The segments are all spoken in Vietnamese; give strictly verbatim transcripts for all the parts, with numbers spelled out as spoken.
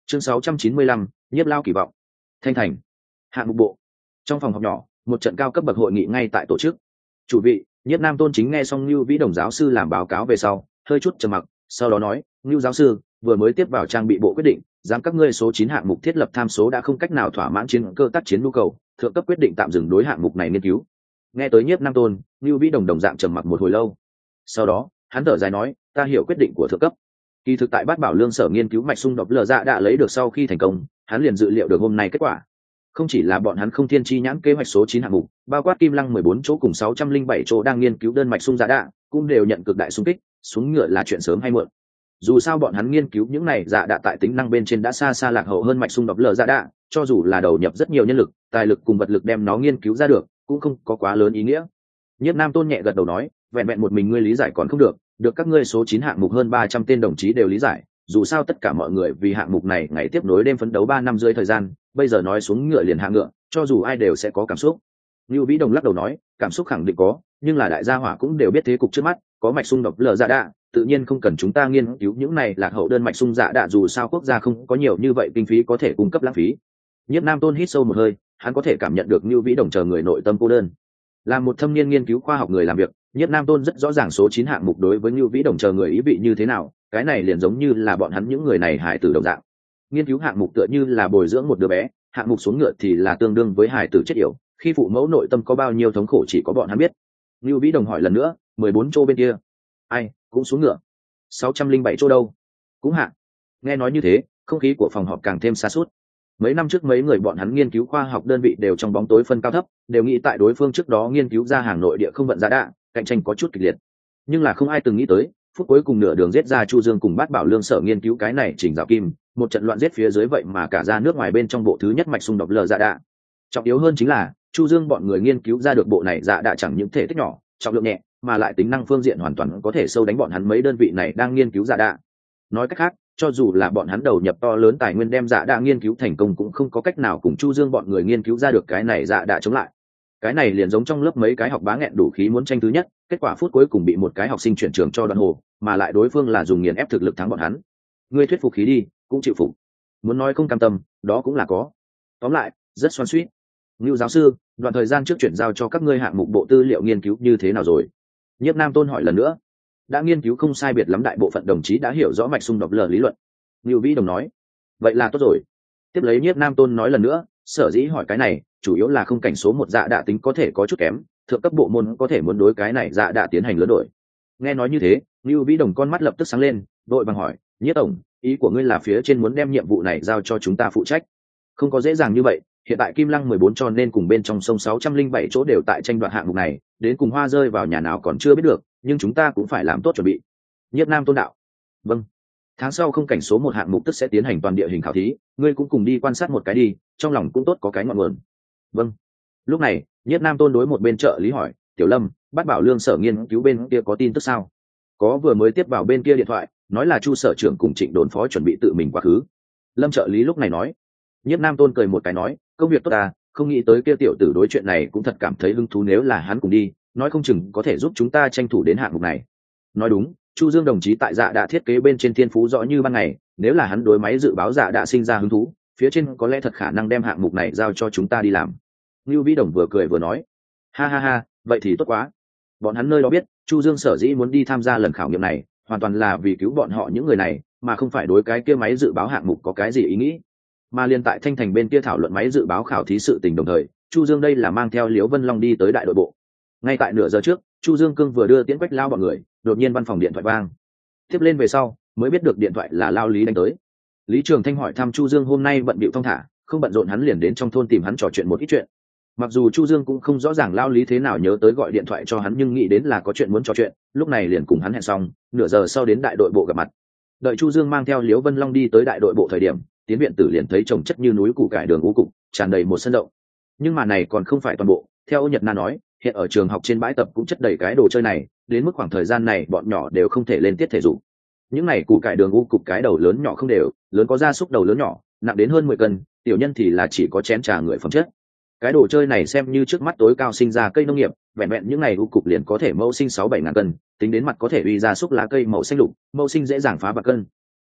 chương sáu trăm chín mươi lăm, nhiếp lao kỳ vọng. Thanh thành hạng mục bộ. Trong phòng họp nhỏ, một trận cao cấp bậc hội nghị ngay tại tổ chức. Chủ vị nhiếp nam tôn chính nghe xong Lưu Vĩ Đồng giáo sư làm báo cáo về sau hơi chút trầm mặc, sau đó nói: Lưu giáo sư, vừa mới tiếp vào trang bị bộ quyết định, giám các ngươi số chín hạng mục thiết lập tham số đã không cách nào thỏa mãn chiến cơ tác chiến nhu cầu, thượng cấp quyết định tạm dừng đối hạng mục này nghiên cứu. Nghe tới nhiếp nam tôn, Lưu Vĩ Đồng đồng dạng trầm mặc một hồi lâu, sau đó hắn thở dài nói: ta hiểu quyết định của thượng cấp. Kỳ thực tại Bát Bảo Lương sở nghiên cứu mạch xung đột lờ dạ đã lấy được sau khi thành công, hắn liền dự liệu được hôm nay kết quả. Không chỉ là bọn hắn không thiên chi nhãn kế hoạch số chín hạng mục, bao quát Kim Lăng mười bốn chỗ cùng sáu trăm linh bảy chỗ đang nghiên cứu đơn mạch xung dạ đạ, cũng đều nhận cực đại xung kích, xuống ngựa là chuyện sớm hay muộn. Dù sao bọn hắn nghiên cứu những này dạ đạ tại tính năng bên trên đã xa xa lạc hậu hơn mạch xung đột lờ dạ đạ, cho dù là đầu nhập rất nhiều nhân lực, tài lực cùng vật lực đem nó nghiên cứu ra được, cũng không có quá lớn ý nghĩa. Nhất Nam Tôn nhẹ gật đầu nói: vẹn vẹn một mình ngươi lý giải còn không được, được các ngươi số chín hạng mục hơn ba trăm tên đồng chí đều lý giải, dù sao tất cả mọi người vì hạng mục này ngày tiếp nối đêm phấn đấu ba năm rưỡi thời gian, bây giờ nói xuống ngựa liền hạ ngựa, cho dù ai đều sẽ có cảm xúc. Lưu Vĩ Đồng lắc đầu nói: cảm xúc khẳng định có, nhưng là đại gia hỏa cũng đều biết thế cục trước mắt, có mạch xung đột lờ dạ đạ, tự nhiên không cần chúng ta nghiên cứu những này lạc hậu đơn mạch xung dạ đạ, dù sao quốc gia không có nhiều như vậy kinh phí có thể cung cấp lãng phí. Nhất Nam Tôn hít sâu một hơi, hắn có thể cảm nhận được Lưu Vĩ Đồng chờ người nội tâm cô đơn. Là một thâm niên nghiên cứu khoa học người làm việc, Nhất Nam Tôn rất rõ ràng số chín hạng mục đối với Lưu Vĩ Đồng chờ người ý vị như thế nào, cái này liền giống như là bọn hắn những người này hải tử đồng dạng. Nghiên cứu hạng mục tựa như là bồi dưỡng một đứa bé, hạng mục xuống ngựa thì là tương đương với hải tử chết yểu, khi phụ mẫu nội tâm có bao nhiêu thống khổ chỉ có bọn hắn biết. Lưu Vĩ Đồng hỏi lần nữa: mười bốn chỗ bên kia ai cũng xuống ngựa? sáu trăm linh bảy chỗ đâu? Cũng hạ. Nghe nói như thế, không khí của phòng họp càng thêm xa suốt. Mấy năm trước mấy người bọn hắn nghiên cứu khoa học đơn vị đều trong bóng tối phân cao thấp, đều nghĩ tại đối phương trước đó nghiên cứu ra hàng nội địa không vận giá đạ, cạnh tranh có chút kịch liệt. Nhưng là không ai từng nghĩ tới, phút cuối cùng nửa đường giết ra Chu Dương cùng Bát Bảo Lương sở nghiên cứu cái này chỉnh rào kim, một trận loạn giết phía dưới vậy mà cả ra nước ngoài bên trong bộ thứ nhất mạch xung đột lờ dạ đạ. Trọng yếu hơn chính là Chu Dương bọn người nghiên cứu ra được bộ này dạ đạ chẳng những thể tích nhỏ, trọng lượng nhẹ, mà lại tính năng phương diện hoàn toàn có thể sâu đánh bọn hắn mấy đơn vị này đang nghiên cứu dạ đạ. Nói cách khác, cho dù là bọn hắn đầu nhập to lớn tài nguyên đem dạ đạ nghiên cứu thành công cũng không có cách nào cùng Chu Dương bọn người nghiên cứu ra được cái này dạ đạ chống lại. Cái này liền giống trong lớp mấy cái học bá nghẹn đủ khí muốn tranh thứ nhất, kết quả phút cuối cùng bị một cái học sinh chuyển trường cho đoạn hồ, mà lại đối phương là dùng nghiền ép thực lực thắng bọn hắn. Ngươi thuyết phục khí đi, cũng chịu phục. Muốn nói không cam tâm, đó cũng là có. Tóm lại, rất xoắn xuýt. Ngưu giáo sư, đoạn thời gian trước chuyển giao cho các ngươi hạng mục bộ tư liệu nghiên cứu như thế nào rồi? Nhiếp Nam Tôn hỏi lần nữa. Đã nghiên cứu không sai biệt lắm, đại bộ phận đồng chí đã hiểu rõ mạch xung đột lờ lý luận. Ngưu Vĩ Đồng nói. Vậy là tốt rồi. Tiếp lấy Nhiếp Nam Tôn nói lần nữa, sở dĩ hỏi cái này, chủ yếu là không cảnh số một dạ đạ tính có thể có chút kém, thượng cấp bộ môn có thể muốn đối cái này dạ đạ tiến hành lớn đổi. Nghe nói như thế, Ngưu Vĩ Đồng con mắt lập tức sáng lên, đội bằng hỏi: Nhiếp tổng, ý của ngươi là phía trên muốn đem nhiệm vụ này giao cho chúng ta phụ trách? Không có dễ dàng như vậy, hiện tại Kim Lăng mười bốn cho nên cùng bên trong sông sáu trăm linh bảy chỗ đều tại tranh đoạt hạng mục này, đến cùng hoa rơi vào nhà nào còn chưa biết được, nhưng chúng ta cũng phải làm tốt chuẩn bị. Nhiếp Nam Tôn đạo. Vâng. Tháng sau không cảnh số một hạng mục tức sẽ tiến hành toàn địa hình khảo thí, ngươi cũng cùng đi quan sát một cái đi, trong lòng cũng tốt có cái ngọn nguồn. Vâng. Lúc này, Nhiếp Nam Tôn đối một bên trợ lý hỏi: Tiểu Lâm, Bát Bảo Lương sở nghiên cứu bên kia có tin tức sao? Có, vừa mới tiếp vào bên kia điện thoại, nói là Chu sở trưởng cùng Trịnh đồn phó chuẩn bị tự mình quá khứ. Lâm trợ lý lúc này nói. Nhiếp Nam Tôn cười một cái nói: công việc tốt à, không nghĩ tới kia tiểu tử đối chuyện này cũng thật cảm thấy hứng thú, nếu là hắn cùng đi, nói không chừng có thể giúp chúng ta tranh thủ đến hạng mục này. Nói đúng, Chu Dương đồng chí tại dạ đã thiết kế bên trên thiên phú rõ như ban ngày, nếu là hắn đối máy dự báo dạ đã sinh ra hứng thú, phía trên có lẽ thật khả năng đem hạng mục này giao cho chúng ta đi làm. Lưu Vĩ Đồng vừa cười vừa nói: ha ha ha, vậy thì tốt quá. Bọn hắn nơi đó biết, Chu Dương sở dĩ muốn đi tham gia lần khảo nghiệm này, hoàn toàn là vì cứu bọn họ những người này, mà không phải đối cái kia máy dự báo hạng mục có cái gì ý nghĩ. Mà liên tại Thanh Thành bên kia thảo luận máy dự báo khảo thí sự tình đồng thời, Chu Dương đây là mang theo Liễu Vân Long đi tới đại đội bộ. Ngay tại nửa giờ trước, Chu Dương Cương vừa đưa Tiễn Quách Lao bọn người, đột nhiên văn phòng điện thoại vang. Tiếp lên về sau, mới biết được điện thoại là Lao Lý đánh tới. Lý Trường Thanh hỏi thăm Chu Dương hôm nay bận bịu thong thả, không bận rộn, hắn liền đến trong thôn tìm hắn trò chuyện một ít chuyện. Mặc dù Chu Dương cũng không rõ ràng Lao Lý thế nào nhớ tới gọi điện thoại cho hắn, nhưng nghĩ đến là có chuyện muốn trò chuyện, lúc này liền cùng hắn hẹn xong, nửa giờ sau đến đại đội bộ gặp mặt. Đợi Chu Dương mang theo Liễu Vân Long đi tới đại đội bộ thời điểm, Tiến viện tử liền thấy trồng chất như núi củ cải đường u cục, tràn đầy một sân rộng. Nhưng mà này còn không phải toàn bộ, theo Ô Nhật Na nói, hiện ở trường học trên bãi tập cũng chất đầy cái đồ chơi này, đến mức khoảng thời gian này bọn nhỏ đều không thể lên tiết thể dục. Những này củ cải đường u cục cái đầu lớn nhỏ không đều, lớn có gia súc đầu lớn nhỏ, nặng đến hơn mười cân, tiểu nhân thì là chỉ có chén trà người phẩm chất. Cái đồ chơi này xem như trước mắt tối cao sinh ra cây nông nghiệp, vẹn vẹn những này u cục liền có thể mẫu sinh sáu bảy ngàn cân, tính đến mặt có thể uy ra xúc lá cây màu xanh lục, mẫu sinh dễ dàng phá bạc cân.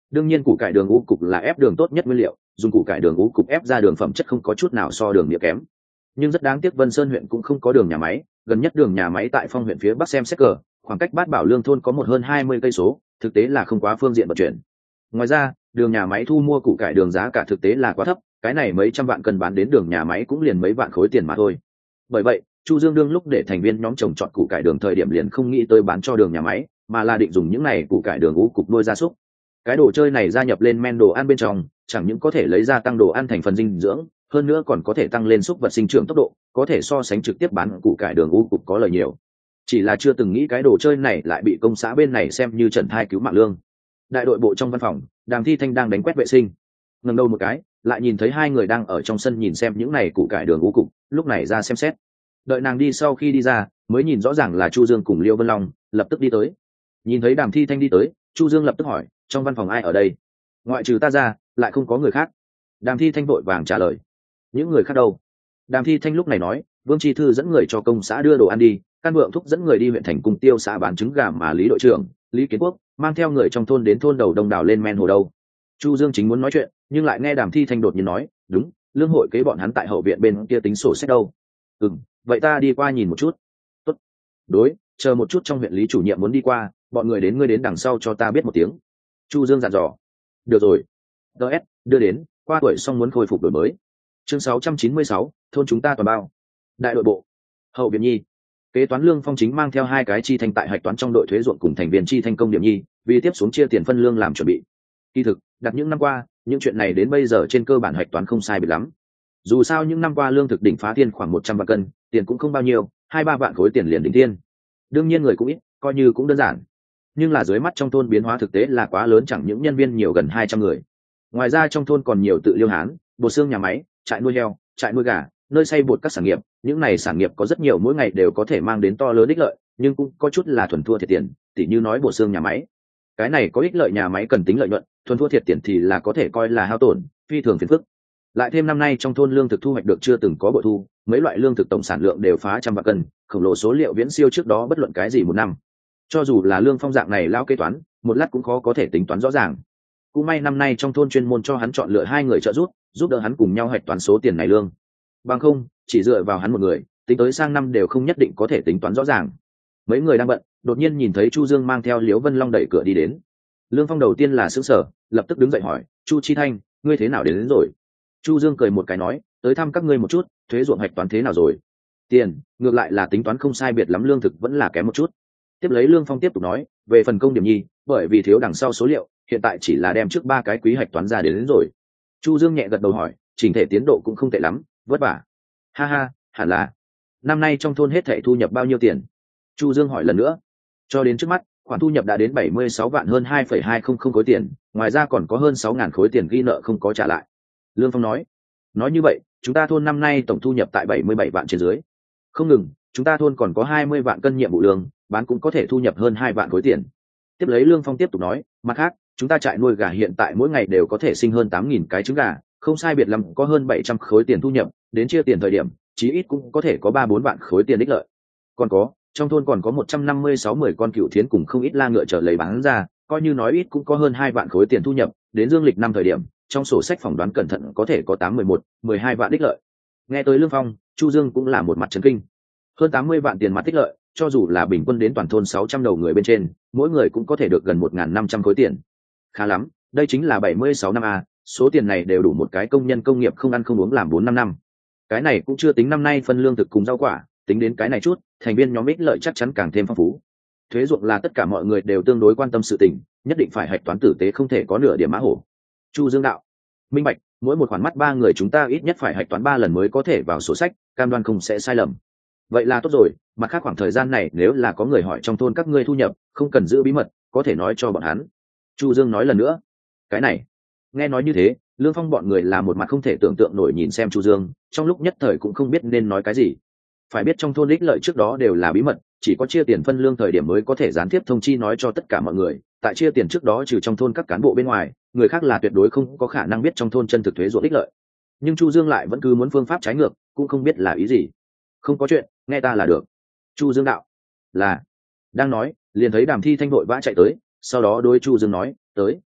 đương nhiên củ cải đường u cục là ép đường tốt nhất nguyên liệu, dùng củ cải đường u cục ép ra đường phẩm chất không có chút nào so đường địa kém. Nhưng rất đáng tiếc Vân Sơn huyện cũng không có đường nhà máy, gần nhất đường nhà máy tại Phong huyện phía bắc xem xét cờ, khoảng cách Bát Bảo Lương thôn có một hơn hai mươi cây số, thực tế là không quá phương diện vận chuyển. Ngoài ra, đường nhà máy thu mua củ cải đường giá cả thực tế là quá thấp, cái này mấy trăm vạn cân bán đến đường nhà máy cũng liền mấy vạn khối tiền mà thôi. Bởi vậy, Chu Dương đương lúc để thành viên nhóm trồng trọt củ cải đường thời điểm liền không nghĩ tới bán cho đường nhà máy, mà là định dùng những này củ cải đường ú cục nuôi gia súc. Cái đồ chơi này gia nhập lên men đồ ăn bên trong, chẳng những có thể lấy ra tăng đồ ăn thành phần dinh dưỡng, hơn nữa còn có thể tăng lên súc vật sinh trưởng tốc độ, có thể so sánh trực tiếp bán củ cải đường ú cục có lời nhiều. Chỉ là chưa từng nghĩ cái đồ chơi này lại bị công xã bên này xem như trần thai cứu mạng lương. Đại đội bộ trong văn phòng, Đàm Thi Thanh đang đánh quét vệ sinh, ngẩng đầu một cái, lại nhìn thấy hai người đang ở trong sân nhìn xem những này củ cải đường ú cục, lúc này ra xem xét. Đợi nàng đi sau khi đi ra, mới nhìn rõ ràng là Chu Dương cùng Liêu Vân Long, lập tức đi tới. Nhìn thấy Đàm Thi Thanh đi tới, Chu Dương lập tức hỏi, trong văn phòng ai ở đây? Ngoại trừ ta ra, lại không có người khác. Đàm Thi Thanh vội vàng trả lời. Những người khác đâu? Đàm Thi Thanh lúc này nói, Vương Chi Thư dẫn người cho công xã đưa đồ ăn đi, Can Vượng Thúc dẫn người đi huyện thành cùng tiêu xã bán trứng gà, mà Lý đội trưởng, Lý Kiến Quốc mang theo người trong thôn đến thôn đầu Đông Đảo lên men hồ đâu. Chu Dương chính muốn nói chuyện, nhưng lại nghe Đàm Thi Thanh đột nhiên nói, đúng, lương hội kế bọn hắn tại hậu viện bên kia tính sổ sách đâu. Ừm, vậy ta đi qua nhìn một chút. Tốt. Đối, chờ một chút, trong huyện Lý chủ nhiệm muốn đi qua, bọn người đến ngươi đến đằng sau cho ta biết một tiếng. Chu Dương dặn dò. Được rồi. ds đưa đến, qua tuổi xong muốn khôi phục đổi mới. Chương sáu trăm chín mươi sáu, thôn chúng ta toàn bao. Đại đội bộ. Hậu viện nhi. Kế toán Lương Phong chính mang theo hai cái chi thanh tại hạch toán trong đội thuế ruộng cùng thành viên chi thanh công điểm nhi, vì tiếp xuống chia tiền phân lương làm chuẩn bị. Kỳ thực, đặt những năm qua, những chuyện này đến bây giờ trên cơ bản hạch toán không sai biệt lắm. Dù sao những năm qua lương thực đỉnh phá thiên khoảng một trăm vạn cân, tiền cũng không bao nhiêu, hai ba vạn khối tiền liền đỉnh thiên. Đương nhiên người cũng ít, coi như cũng đơn giản. Nhưng là dưới mắt trong thôn biến hóa thực tế là quá lớn, chẳng những nhân viên nhiều gần hai trăm người. Ngoài ra trong thôn còn nhiều tự liêu hán, bột xương nhà máy, trại nuôi heo, trại nuôi gà, nơi xay bột các sản nghiệp, những này sản nghiệp có rất nhiều, mỗi ngày đều có thể mang đến to lớn ích lợi, nhưng cũng có chút là thuần thua thiệt tiền, tỉ như nói bột xương nhà máy. Cái này có ích lợi nhà máy cần tính lợi nhuận, thuần thua thiệt tiền thì là có thể coi là hao tổn, phi thường phiền phức. Lại thêm năm nay trong thôn lương thực thu hoạch được chưa từng có bội thu, mấy loại lương thực tổng sản lượng đều phá trăm vạn cân, khổng lồ số liệu viễn siêu trước đó bất luận cái gì một năm. Cho dù là Lương Phong dạng này lao kế toán, một lát cũng khó có thể tính toán rõ ràng. Cũng may năm nay trong thôn chuyên môn cho hắn chọn lựa hai người trợ giúp, giúp đỡ hắn cùng nhau hạch toán số tiền này lương. Bằng không, chỉ dựa vào hắn một người, tính tới sang năm đều không nhất định có thể tính toán rõ ràng. Mấy người đang bận, đột nhiên nhìn thấy Chu Dương mang theo Liễu Vân Long đẩy cửa đi đến. Lương Phong đầu tiên là sững sờ, lập tức đứng dậy hỏi, Chu Chi Thanh, ngươi thế nào đến, đến rồi? Chu Dương cười một cái nói, tới thăm các ngươi một chút, thuế ruộng hạch toán thế nào rồi? Tiền, ngược lại là tính toán không sai biệt lắm, lương thực vẫn là kém một chút. Tiếp lấy Lương Phong tiếp tục nói, về phần công điểm nhi, bởi vì thiếu đằng sau số liệu, hiện tại chỉ là đem trước ba cái quý hạch toán ra đến, đến rồi. Chu Dương nhẹ gật đầu hỏi, chỉnh thể tiến độ cũng không tệ lắm, vất vả. Ha ha, hẳn là. Năm nay trong thôn hết thảy thu nhập bao nhiêu tiền? Chu Dương hỏi lần nữa. Cho đến trước mắt, khoản thu nhập đã đến bảy mươi sáu vạn hơn hai phẩy hai không không khối tiền, ngoài ra còn có hơn sáu ngàn khối tiền ghi nợ không có trả lại. Lương Phong nói. Nói như vậy, chúng ta thôn năm nay tổng thu nhập tại bảy mươi bảy vạn trên dưới. Không ngừng, chúng ta thôn còn có hai mươi vạn cân nhiệm vụ lương, bán cũng có thể thu nhập hơn hai vạn khối tiền. Tiếp lấy Lương Phong tiếp tục nói, mặt khác, chúng ta trại nuôi gà hiện tại mỗi ngày đều có thể sinh hơn tám nghìn cái trứng gà, không sai biệt lắm có hơn bảy trăm khối tiền thu nhập, đến chia tiền thời điểm, chí ít cũng có thể có ba bốn vạn khối tiền ích lợi. Còn có, trong thôn còn có một trăm năm mươi sáu mười con cựu thiến cùng không ít la ngựa trở lấy bán ra, coi như nói ít cũng có hơn hai vạn khối tiền thu nhập, đến dương lịch năm thời điểm, trong sổ sách phỏng đoán cẩn thận có thể có tám mười một, mười hai vạn ích lợi. Nghe tới Lương Phong, Chu Dương cũng là một mặt chấn kinh. Hơn tám mươi vạn tiền mặt ích lợi, cho dù là bình quân đến toàn thôn sáu trăm đầu người bên trên, mỗi người cũng có thể được gần một nghìn năm trăm khối tiền. Khá lắm, đây chính là bảy mươi sáu năm a, số tiền này đều đủ một cái công nhân công nghiệp không ăn không uống làm bốn năm năm. Cái này cũng chưa tính năm nay phân lương thực cùng rau quả, tính đến cái này chút, thành viên nhóm ích lợi chắc chắn càng thêm phong phú. Thuế ruộng là tất cả mọi người đều tương đối quan tâm sự tình, nhất định phải hạch toán tử tế, không thể có nửa điểm mã hổ. Chu Dương đạo, minh bạch, mỗi một khoản mắt ba người chúng ta ít nhất phải hạch toán ba lần mới có thể vào sổ sách, cam đoan không sẽ sai lầm. Vậy là tốt rồi, mặt khác khoảng thời gian này nếu là có người hỏi trong thôn các ngươi thu nhập, không cần giữ bí mật, có thể nói cho bọn hắn. Chu Dương nói lần nữa. Cái này, nghe nói như thế, Lương Phong bọn người là một mặt không thể tưởng tượng nổi nhìn xem Chu Dương, trong lúc nhất thời cũng không biết nên nói cái gì. Phải biết trong thôn ích lợi trước đó đều là bí mật, chỉ có chia tiền phân lương thời điểm mới có thể gián tiếp thông chi nói cho tất cả mọi người. Tại chia tiền trước đó, trừ trong thôn các cán bộ bên ngoài, người khác là tuyệt đối không có khả năng biết trong thôn chân thực thuế ruộng ích lợi. Nhưng Chu Dương lại vẫn cứ muốn phương pháp trái ngược, cũng không biết là ý gì. Không có chuyện, nghe ta là được. Chu Dương đạo. Là. Đang nói, liền thấy Đàm Thi Thanh vội vã chạy tới, sau đó đối Chu Dương nói, tới.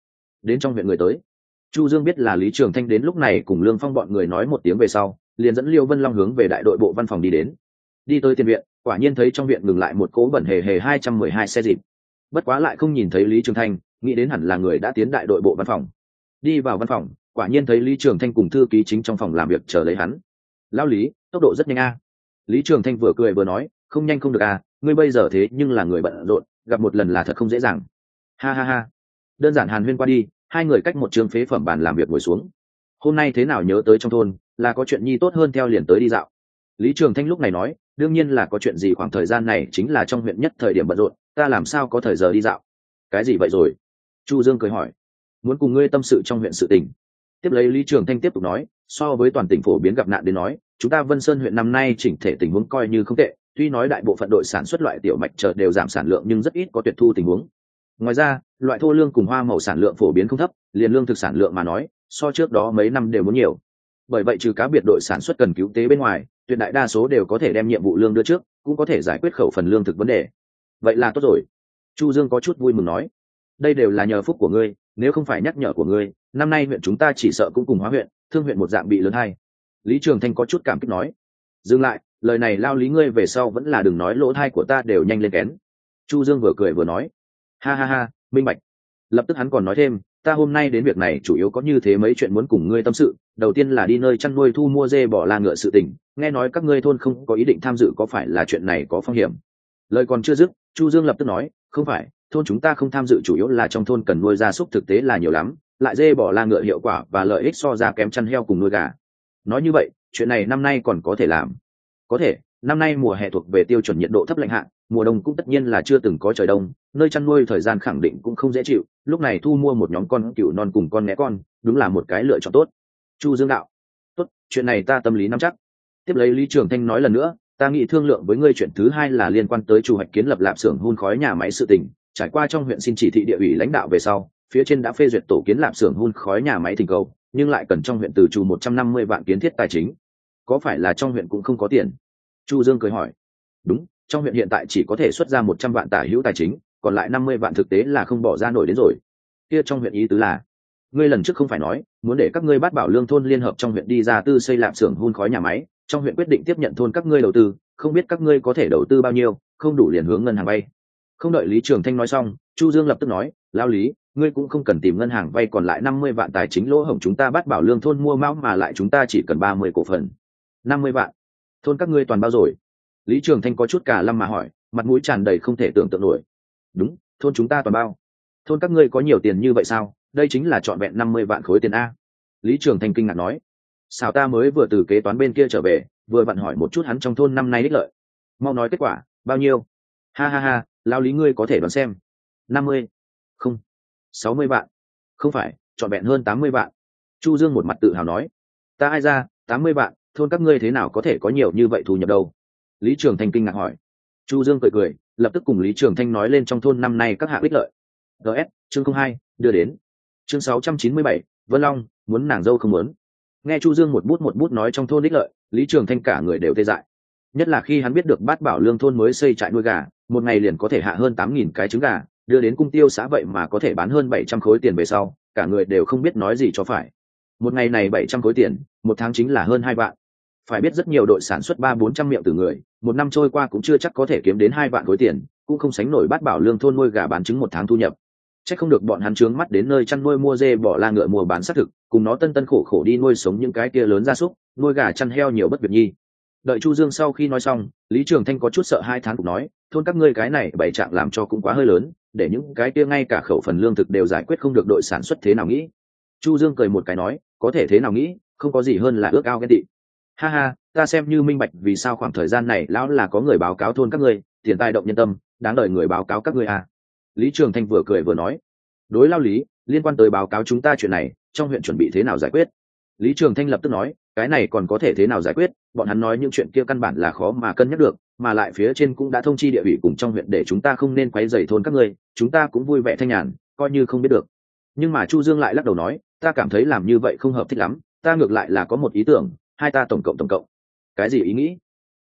đến trong huyện người tới. Chu Dương biết là Lý Trường Thanh đến lúc này cùng Lương Phong bọn người nói một tiếng về sau, liền dẫn Liêu Vân Long hướng về đại đội bộ văn phòng đi đến. Đi tới tiền viện, quả nhiên thấy trong viện ngừng lại một cỗ bẩn hề hề hai trăm mười hai xe dịp. Bất quá lại không nhìn thấy Lý Trường Thanh, nghĩ đến hẳn là người đã tiến đại đội bộ văn phòng. Đi vào văn phòng, quả nhiên thấy Lý Trường Thanh cùng thư ký chính trong phòng làm việc chờ lấy hắn. Lão Lý, tốc độ rất nhanh a. Lý Trường Thanh vừa cười vừa nói, không nhanh không được a, ngươi bây giờ thế nhưng là người bận rộn, gặp một lần là thật không dễ dàng. Ha ha ha. Đơn giản hàn huyên qua đi, hai người cách một trường phế phẩm bàn làm việc ngồi xuống. Hôm nay thế nào nhớ tới trong thôn, là có chuyện nhi tốt hơn theo liền tới đi dạo. Lý Trường Thanh lúc này nói, đương nhiên là có chuyện gì, khoảng thời gian này chính là trong huyện nhất thời điểm bận rộn, ta làm sao có thời giờ đi dạo. Cái gì vậy rồi? Chu Dương cười hỏi. Muốn cùng ngươi tâm sự trong huyện sự tình. Tiếp lấy Lý Trường Thanh tiếp tục nói, so với toàn tỉnh phổ biến gặp nạn đến nói, chúng ta Vân Sơn huyện năm nay chỉnh thể tình huống coi như không tệ, tuy nói đại bộ phận đội sản xuất loại tiểu mạch chợ đều giảm sản lượng nhưng rất ít có tuyệt thu tình huống. Ngoài ra, loại thô lương cùng hoa màu sản lượng phổ biến không thấp, liền lương thực sản lượng mà nói, so trước đó mấy năm đều muốn nhiều. Bởi vậy trừ cá biệt đội sản xuất cần cứu tế bên ngoài, tuyệt đại đa số đều có thể đem nhiệm vụ lương đưa trước, cũng có thể giải quyết khẩu phần lương thực vấn đề. Vậy là tốt rồi. Chu Dương có chút vui mừng nói, đây đều là nhờ phúc của ngươi, nếu không phải nhắc nhở của ngươi, năm nay huyện chúng ta chỉ sợ cũng cùng Hóa huyện, Thương huyện một dạng bị lớn hay. Lý Trường Thanh có chút cảm kích nói. Dừng lại, lời này lao Lý ngươi về sau vẫn là đừng nói lỗ thai của ta đều nhanh lên kén. Chu Dương vừa cười vừa nói, ha ha ha, minh bạch. Lập tức hắn còn nói thêm, ta hôm nay đến việc này chủ yếu có như thế mấy chuyện muốn cùng ngươi tâm sự. Đầu tiên là đi nơi chăn nuôi thu mua dê bò la ngựa sự tình, nghe nói các ngươi thôn không có ý định tham dự, có phải là chuyện này có phong hiểm? Lời còn chưa dứt, Chu Dương lập tức nói, không phải, thôn chúng ta không tham dự chủ yếu là trong thôn cần nuôi gia súc thực tế là nhiều lắm, lại dê bò la ngựa hiệu quả và lợi ích so ra kém chăn heo cùng nuôi gà. Nói như vậy, chuyện này năm nay còn có thể làm. Có thể, năm nay mùa hè thuộc về tiêu chuẩn nhiệt độ thấp lạnh hạn, mùa đông cũng tất nhiên là chưa từng có trời đông, nơi chăn nuôi thời gian khẳng định cũng không dễ chịu, lúc này thu mua một nhóm con cừu non cùng con né con, đúng là một cái lựa chọn tốt. Chu Dương đạo, tốt, chuyện này ta tâm lý nắm chắc. Tiếp lấy Lý Trường Thanh nói lần nữa, ta nghĩ thương lượng với ngươi chuyện thứ hai là liên quan tới chủ hoạch kiến lập lạp xưởng hun khói nhà máy sự tình. Trải qua trong huyện xin chỉ thị địa ủy lãnh đạo về sau, phía trên đã phê duyệt tổ kiến lạp xưởng hun khói nhà máy thỉnh cầu, nhưng lại cần trong huyện từ trù một trăm năm mươi vạn kiến thiết tài chính. Có phải là trong huyện cũng không có tiền? Chu Dương cười hỏi. Đúng, trong huyện hiện tại chỉ có thể xuất ra một trăm vạn tả hữu tài chính, còn lại năm mươi vạn thực tế là không bỏ ra nổi đến rồi. Kia trong huyện ý tứ là, ngươi lần trước không phải nói muốn để các ngươi Bát Bảo Lương thôn liên hợp trong huyện đi ra tư xây lạp xưởng hun khói nhà máy, trong huyện quyết định tiếp nhận thôn các ngươi đầu tư, không biết các ngươi có thể đầu tư bao nhiêu, không đủ liền hướng ngân hàng vay. Không đợi Lý Trường Thanh nói xong, Chu Dương lập tức nói, lao Lý, ngươi cũng không cần tìm ngân hàng vay, còn lại năm mươi vạn tài chính lỗ hổng chúng ta Bát Bảo Lương thôn mua mão mà lại chúng ta chỉ cần ba mươi cổ phần. năm mươi vạn. Thôn các ngươi toàn bao rồi? Lý Trường Thanh có chút cả lâm mà hỏi, mặt mũi tràn đầy không thể tưởng tượng nổi. Đúng, thôn chúng ta toàn bao. Thôn các ngươi có nhiều tiền như vậy sao? Đây chính là trọn vẹn năm mươi vạn khối tiền a. Lý Trường Thanh kinh ngạc nói, sao ta mới vừa từ kế toán bên kia trở về, vừa vặn hỏi một chút hắn trong thôn năm nay đích lợi. Mau nói kết quả, bao nhiêu? Ha ha ha, lao Lý ngươi có thể đoán xem. năm mươi. Không. sáu mươi vạn. Không phải, trọn vẹn hơn tám mươi vạn. Chu Dương một mặt tự hào nói, ta ai ra, tám mươi vạn, thôn các ngươi thế nào có thể có nhiều như vậy thu nhập đâu? Lý Trường Thanh kinh ngạc hỏi. Chu Dương cười cười, lập tức cùng Lý Trường Thanh nói lên trong thôn năm nay các hạng ích lợi. gs chương không hai đưa đến. Chương sáu trăm chín mươi bảy, Vân Long muốn nàng dâu không muốn. Nghe Chu Dương một bút một bút nói trong thôn ích lợi, Lý Trường Thanh cả người đều tê dại. Nhất là khi hắn biết được Bát Bảo Lương thôn mới xây trại nuôi gà, một ngày liền có thể hạ hơn tám nghìn cái trứng gà, đưa đến cung tiêu xã vậy mà có thể bán hơn bảy trăm khối tiền về sau, cả người đều không biết nói gì cho phải. Một ngày này bảy trăm khối tiền, một tháng chính là hơn hai vạn. Phải biết rất nhiều đội sản xuất ba bốn trăm miệng từ người, một năm trôi qua cũng chưa chắc có thể kiếm đến hai vạn khối tiền, cũng không sánh nổi Bát Bảo Lương thôn nuôi gà bán trứng một tháng thu nhập. Chắc không được bọn hắn trướng mắt đến nơi chăn nuôi mua dê bỏ la ngựa mua bán xác thực, cùng nó tân tân khổ khổ đi nuôi sống những cái kia lớn gia súc, nuôi gà chăn heo nhiều bất việc nhi. Đợi Chu Dương sau khi nói xong, Lý Trường Thanh có chút sợ hai tháng cũng nói, thôn các ngươi cái này bày trạng làm cho cũng quá hơi lớn, để những cái kia ngay cả khẩu phần lương thực đều giải quyết không được, đội sản xuất thế nào nghĩ? Chu Dương cười một cái nói, có thể thế nào nghĩ, không có gì hơn là ước ao ghen tị. Ha ha, ta xem như minh bạch vì sao khoảng thời gian này lão là có người báo cáo thôn các ngươi, tiền tài động nhân tâm, đáng đợi người báo cáo các ngươi à. Lý Trường Thanh vừa cười vừa nói, đối lao Lý, liên quan tới báo cáo chúng ta chuyện này, trong huyện chuẩn bị thế nào giải quyết? Lý Trường Thanh lập tức nói, cái này còn có thể thế nào giải quyết, bọn hắn nói những chuyện kia căn bản là khó mà cân nhắc được, mà lại phía trên cũng đã thông chi địa ủy cùng trong huyện để chúng ta không nên quấy rầy thôn các ngươi, chúng ta cũng vui vẻ thanh nhàn, coi như không biết được. Nhưng mà Chu Dương lại lắc đầu nói, ta cảm thấy làm như vậy không hợp thích lắm, ta ngược lại là có một ý tưởng, hai ta tổng cộng tổng cộng. Cái gì ý nghĩ?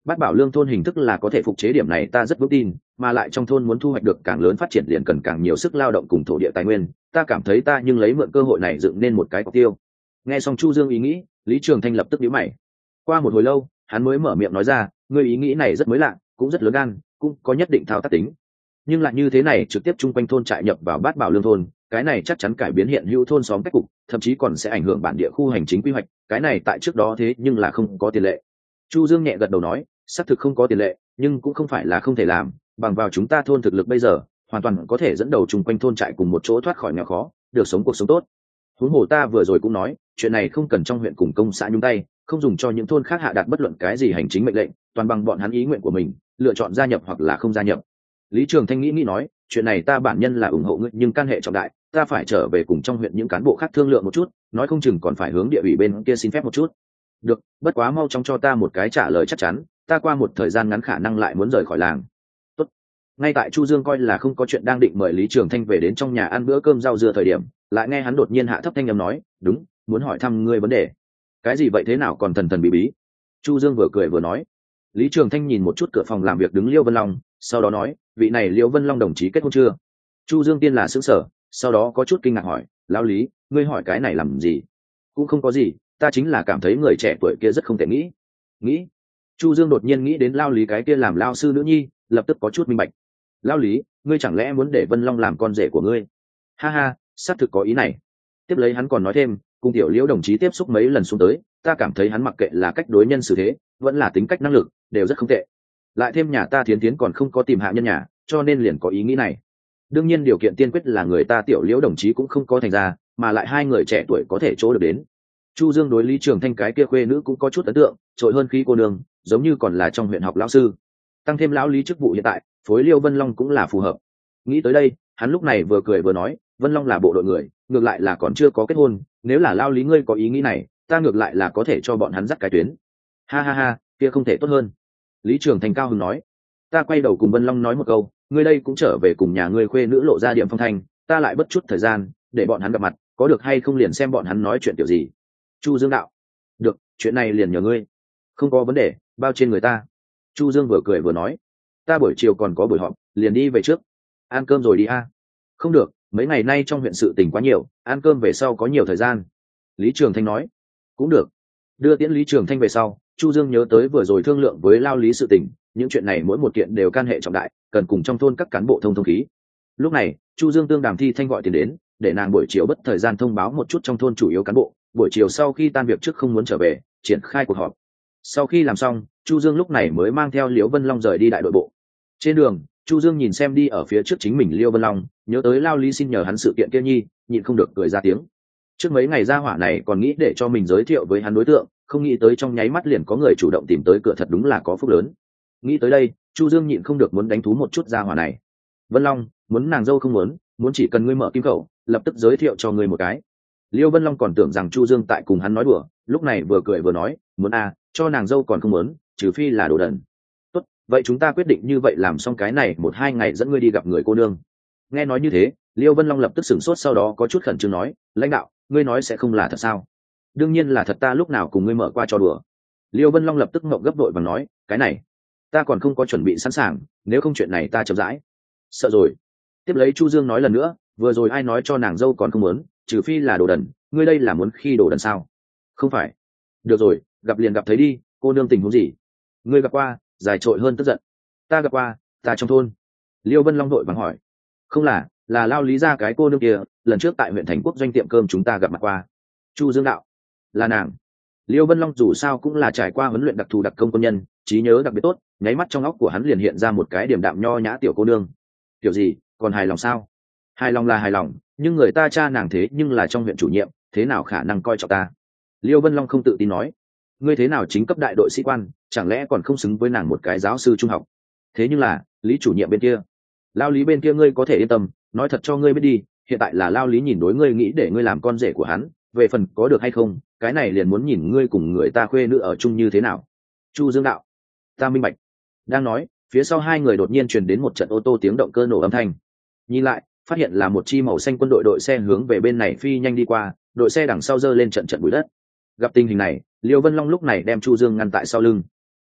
Bát Bảo Lương thôn hình thức là có thể phục chế điểm này ta rất vững tin, mà lại trong thôn muốn thu hoạch được càng lớn phát triển liền cần càng nhiều sức lao động cùng thổ địa tài nguyên, ta cảm thấy ta nhưng lấy mượn cơ hội này dựng nên một cái cọc tiêu. Nghe xong Chu Dương ý nghĩ, Lý Trường Thanh lập tức nhíu mày. Qua một hồi lâu, hắn mới mở miệng nói ra, ngươi ý nghĩ này rất mới lạ, cũng rất lớn gan, cũng có nhất định thao tác tính. Nhưng lại như thế này trực tiếp chung quanh thôn trại nhập vào Bát Bảo Lương thôn, cái này chắc chắn cải biến hiện hữu thôn xóm cách cục, thậm chí còn sẽ ảnh hưởng bản địa khu hành chính quy hoạch, cái này tại trước đó thế nhưng là không có tiền lệ. Chu Dương nhẹ gật đầu nói, xác thực không có tiền lệ, nhưng cũng không phải là không thể làm, bằng vào chúng ta thôn thực lực bây giờ, hoàn toàn có thể dẫn đầu chung quanh thôn trại cùng một chỗ thoát khỏi nghèo khó, được sống cuộc sống tốt. Huống hồ ta vừa rồi cũng nói, chuyện này không cần trong huyện cùng công xã nhúng tay, không dùng cho những thôn khác hạ đạt bất luận cái gì hành chính mệnh lệnh, toàn bằng bọn hắn ý nguyện của mình, lựa chọn gia nhập hoặc là không gia nhập. Lý Trường Thanh nghĩ nghĩ nói, chuyện này ta bản nhân là ủng hộ ngươi, nhưng can hệ trọng đại, ta phải trở về cùng trong huyện những cán bộ khác thương lượng một chút, nói không chừng còn phải hướng địa ủy bên kia xin phép một chút. Được, bất quá mau chóng cho ta một cái trả lời chắc chắn, ta qua một thời gian ngắn khả năng lại muốn rời khỏi làng. Tốt. Ngay tại Chu Dương coi là không có chuyện đang định mời Lý Trường Thanh về đến trong nhà ăn bữa cơm rau dưa thời điểm, lại nghe hắn đột nhiên hạ thấp thanh âm nói, đúng, muốn hỏi thăm ngươi vấn đề. Cái gì vậy, thế nào còn thần thần bí bí? Chu Dương vừa cười vừa nói. Lý Trường Thanh nhìn một chút cửa phòng làm việc đứng Liêu Vân Long, sau đó nói, vị này Liêu Vân Long đồng chí kết hôn chưa? Chu Dương tiên là sững sờ, sau đó có chút kinh ngạc hỏi, lão Lý, ngươi hỏi cái này làm gì? Cũng không có gì, ta chính là cảm thấy người trẻ tuổi kia rất không thể nghĩ. Nghĩ? Chu Dương đột nhiên nghĩ đến Lao Lý cái kia làm lao sư nữ nhi, lập tức có chút minh bạch. Lao Lý, ngươi chẳng lẽ muốn để Vân Long làm con rể của ngươi? Ha ha, xác thực có ý này. Tiếp lấy hắn còn nói thêm, cùng tiểu Liễu đồng chí tiếp xúc mấy lần xuống tới, ta cảm thấy hắn mặc kệ là cách đối nhân xử thế, vẫn là tính cách năng lực, đều rất không tệ. Lại thêm nhà ta Thiến Thiến còn không có tìm hạ nhân nhà, cho nên liền có ý nghĩ này. Đương nhiên điều kiện tiên quyết là người ta tiểu Liễu đồng chí cũng không có thành ra, mà lại hai người trẻ tuổi có thể chỗ được đến. Chu Dương đối Lý Trường Thanh cái kia khuê nữ cũng có chút ấn tượng, trội hơn khí cô nương, giống như còn là trong huyện học lão sư. Tăng thêm lão Lý chức vụ hiện tại, phối Liêu Vân Long cũng là phù hợp. Nghĩ tới đây, hắn lúc này vừa cười vừa nói, Vân Long là bộ đội người, ngược lại là còn chưa có kết hôn, nếu là Lao Lý ngươi có ý nghĩ này, ta ngược lại là có thể cho bọn hắn dắt cái tuyến. Ha ha ha, kia không thể tốt hơn. Lý Trường Thành cao hứng nói. Ta quay đầu cùng Vân Long nói một câu, ngươi đây cũng trở về cùng nhà ngươi khuê nữ lộ ra điểm phong thanh, ta lại bất chút thời gian để bọn hắn gặp mặt, có được hay không liền xem bọn hắn nói chuyện kiểu gì. Chu Dương đạo. Được, chuyện này liền nhờ ngươi. Không có vấn đề, bao trên người ta. Chu Dương vừa cười vừa nói. Ta buổi chiều còn có buổi họp, liền đi về trước. Ăn cơm rồi đi a. Không được, mấy ngày nay trong huyện sự tình quá nhiều, ăn cơm về sau có nhiều thời gian. Lý Trường Thanh nói. Cũng được. Đưa tiễn Lý Trường Thanh về sau, Chu Dương nhớ tới vừa rồi thương lượng với Lao Lý sự tình, những chuyện này mỗi một kiện đều can hệ trọng đại, cần cùng trong thôn các cán bộ thông thông khí. Lúc này, Chu Dương tương Đàm Thi Thanh gọi tiền đến, để nàng buổi chiều bất thời gian thông báo một chút trong thôn chủ yếu cán bộ, buổi chiều sau khi tan việc trước không muốn trở về, triển khai cuộc họp. Sau khi làm xong, Chu Dương lúc này mới mang theo Liễu Vân Long rời đi đại đội bộ. Trên đường, Chu Dương nhìn xem đi ở phía trước chính mình Liêu Vân Long, nhớ tới Lao Lý xin nhờ hắn sự kiện kia nhi, nhịn không được cười ra tiếng. Trước mấy ngày ra hỏa này còn nghĩ để cho mình giới thiệu với hắn đối tượng, không nghĩ tới trong nháy mắt liền có người chủ động tìm tới cửa, thật đúng là có phúc lớn. Nghĩ tới đây, Chu Dương nhịn không được muốn đánh thú một chút ra hỏa này. Vân Long, muốn nàng dâu không muốn, muốn chỉ cần ngươi mở kim khẩu, lập tức giới thiệu cho ngươi một cái. Liêu Vân Long còn tưởng rằng Chu Dương tại cùng hắn nói đùa, lúc này vừa cười vừa nói, muốn à, cho nàng dâu còn không muốn, trừ phi là đồ đần. Tốt, vậy chúng ta quyết định như vậy, làm xong cái này một hai ngày dẫn ngươi đi gặp người cô nương. Nghe nói như thế, Liêu Vân Long lập tức sửng sốt, sau đó có chút khẩn trương nói, lãnh đạo, ngươi nói sẽ không là thật sao? Đương nhiên là thật, ta lúc nào cùng ngươi mở qua trò đùa. Liêu Vân Long lập tức ngậm gấp đội và nói, cái này ta còn không có chuẩn bị sẵn sàng, nếu không chuyện này ta chậm rãi. Sợ rồi. Tiếp lấy Chu Dương nói lần nữa, vừa rồi ai nói cho nàng dâu còn không muốn, trừ phi là đồ đần, ngươi đây là muốn khi đồ đần sao? Không phải. Được rồi, gặp liền gặp thấy đi, cô nương tình huống gì? Ngươi gặp qua, dài trội hơn tức giận. Ta gặp qua, ta trong thôn. Liêu Vân Long đội vắng hỏi. Không là, là Lao Lý ra cái cô nương kia, lần trước tại huyện Thành Quốc doanh tiệm cơm chúng ta gặp mặt qua. Chu Dương đạo. Là nàng. Liêu Vân Long dù sao cũng là trải qua huấn luyện đặc thù đặc công quân nhân, trí nhớ đặc biệt tốt, nháy mắt trong óc của hắn liền hiện ra một cái điểm đạm nho nhã tiểu cô nương. Kiểu gì, còn hài lòng sao? Hài lòng là hài lòng, nhưng người ta cha nàng thế nhưng là trong huyện chủ nhiệm, thế nào khả năng coi trọng ta? Liêu Vân Long không tự tin nói. Ngươi thế nào chính cấp đại đội sĩ quan, chẳng lẽ còn không xứng với nàng một cái giáo sư trung học? Thế nhưng là, Lý chủ nhiệm bên kia, Lao Lý bên kia ngươi có thể yên tâm, nói thật cho ngươi biết đi, hiện tại là Lao Lý nhìn đối ngươi nghĩ để ngươi làm con rể của hắn, về phần có được hay không, cái này liền muốn nhìn ngươi cùng người ta khuê nữ ở chung như thế nào. Chu Dương đạo. Ta minh bạch. Đang nói, phía sau hai người đột nhiên truyền đến một trận ô tô tiếng động cơ nổ âm thanh. Nhìn lại, phát hiện là một chi màu xanh quân đội đội xe hướng về bên này phi nhanh đi qua, đội xe đằng sau giơ lên trận trận bụi đất. Gặp tình hình này, Liêu Vân Long lúc này đem Chu Dương ngăn tại sau lưng.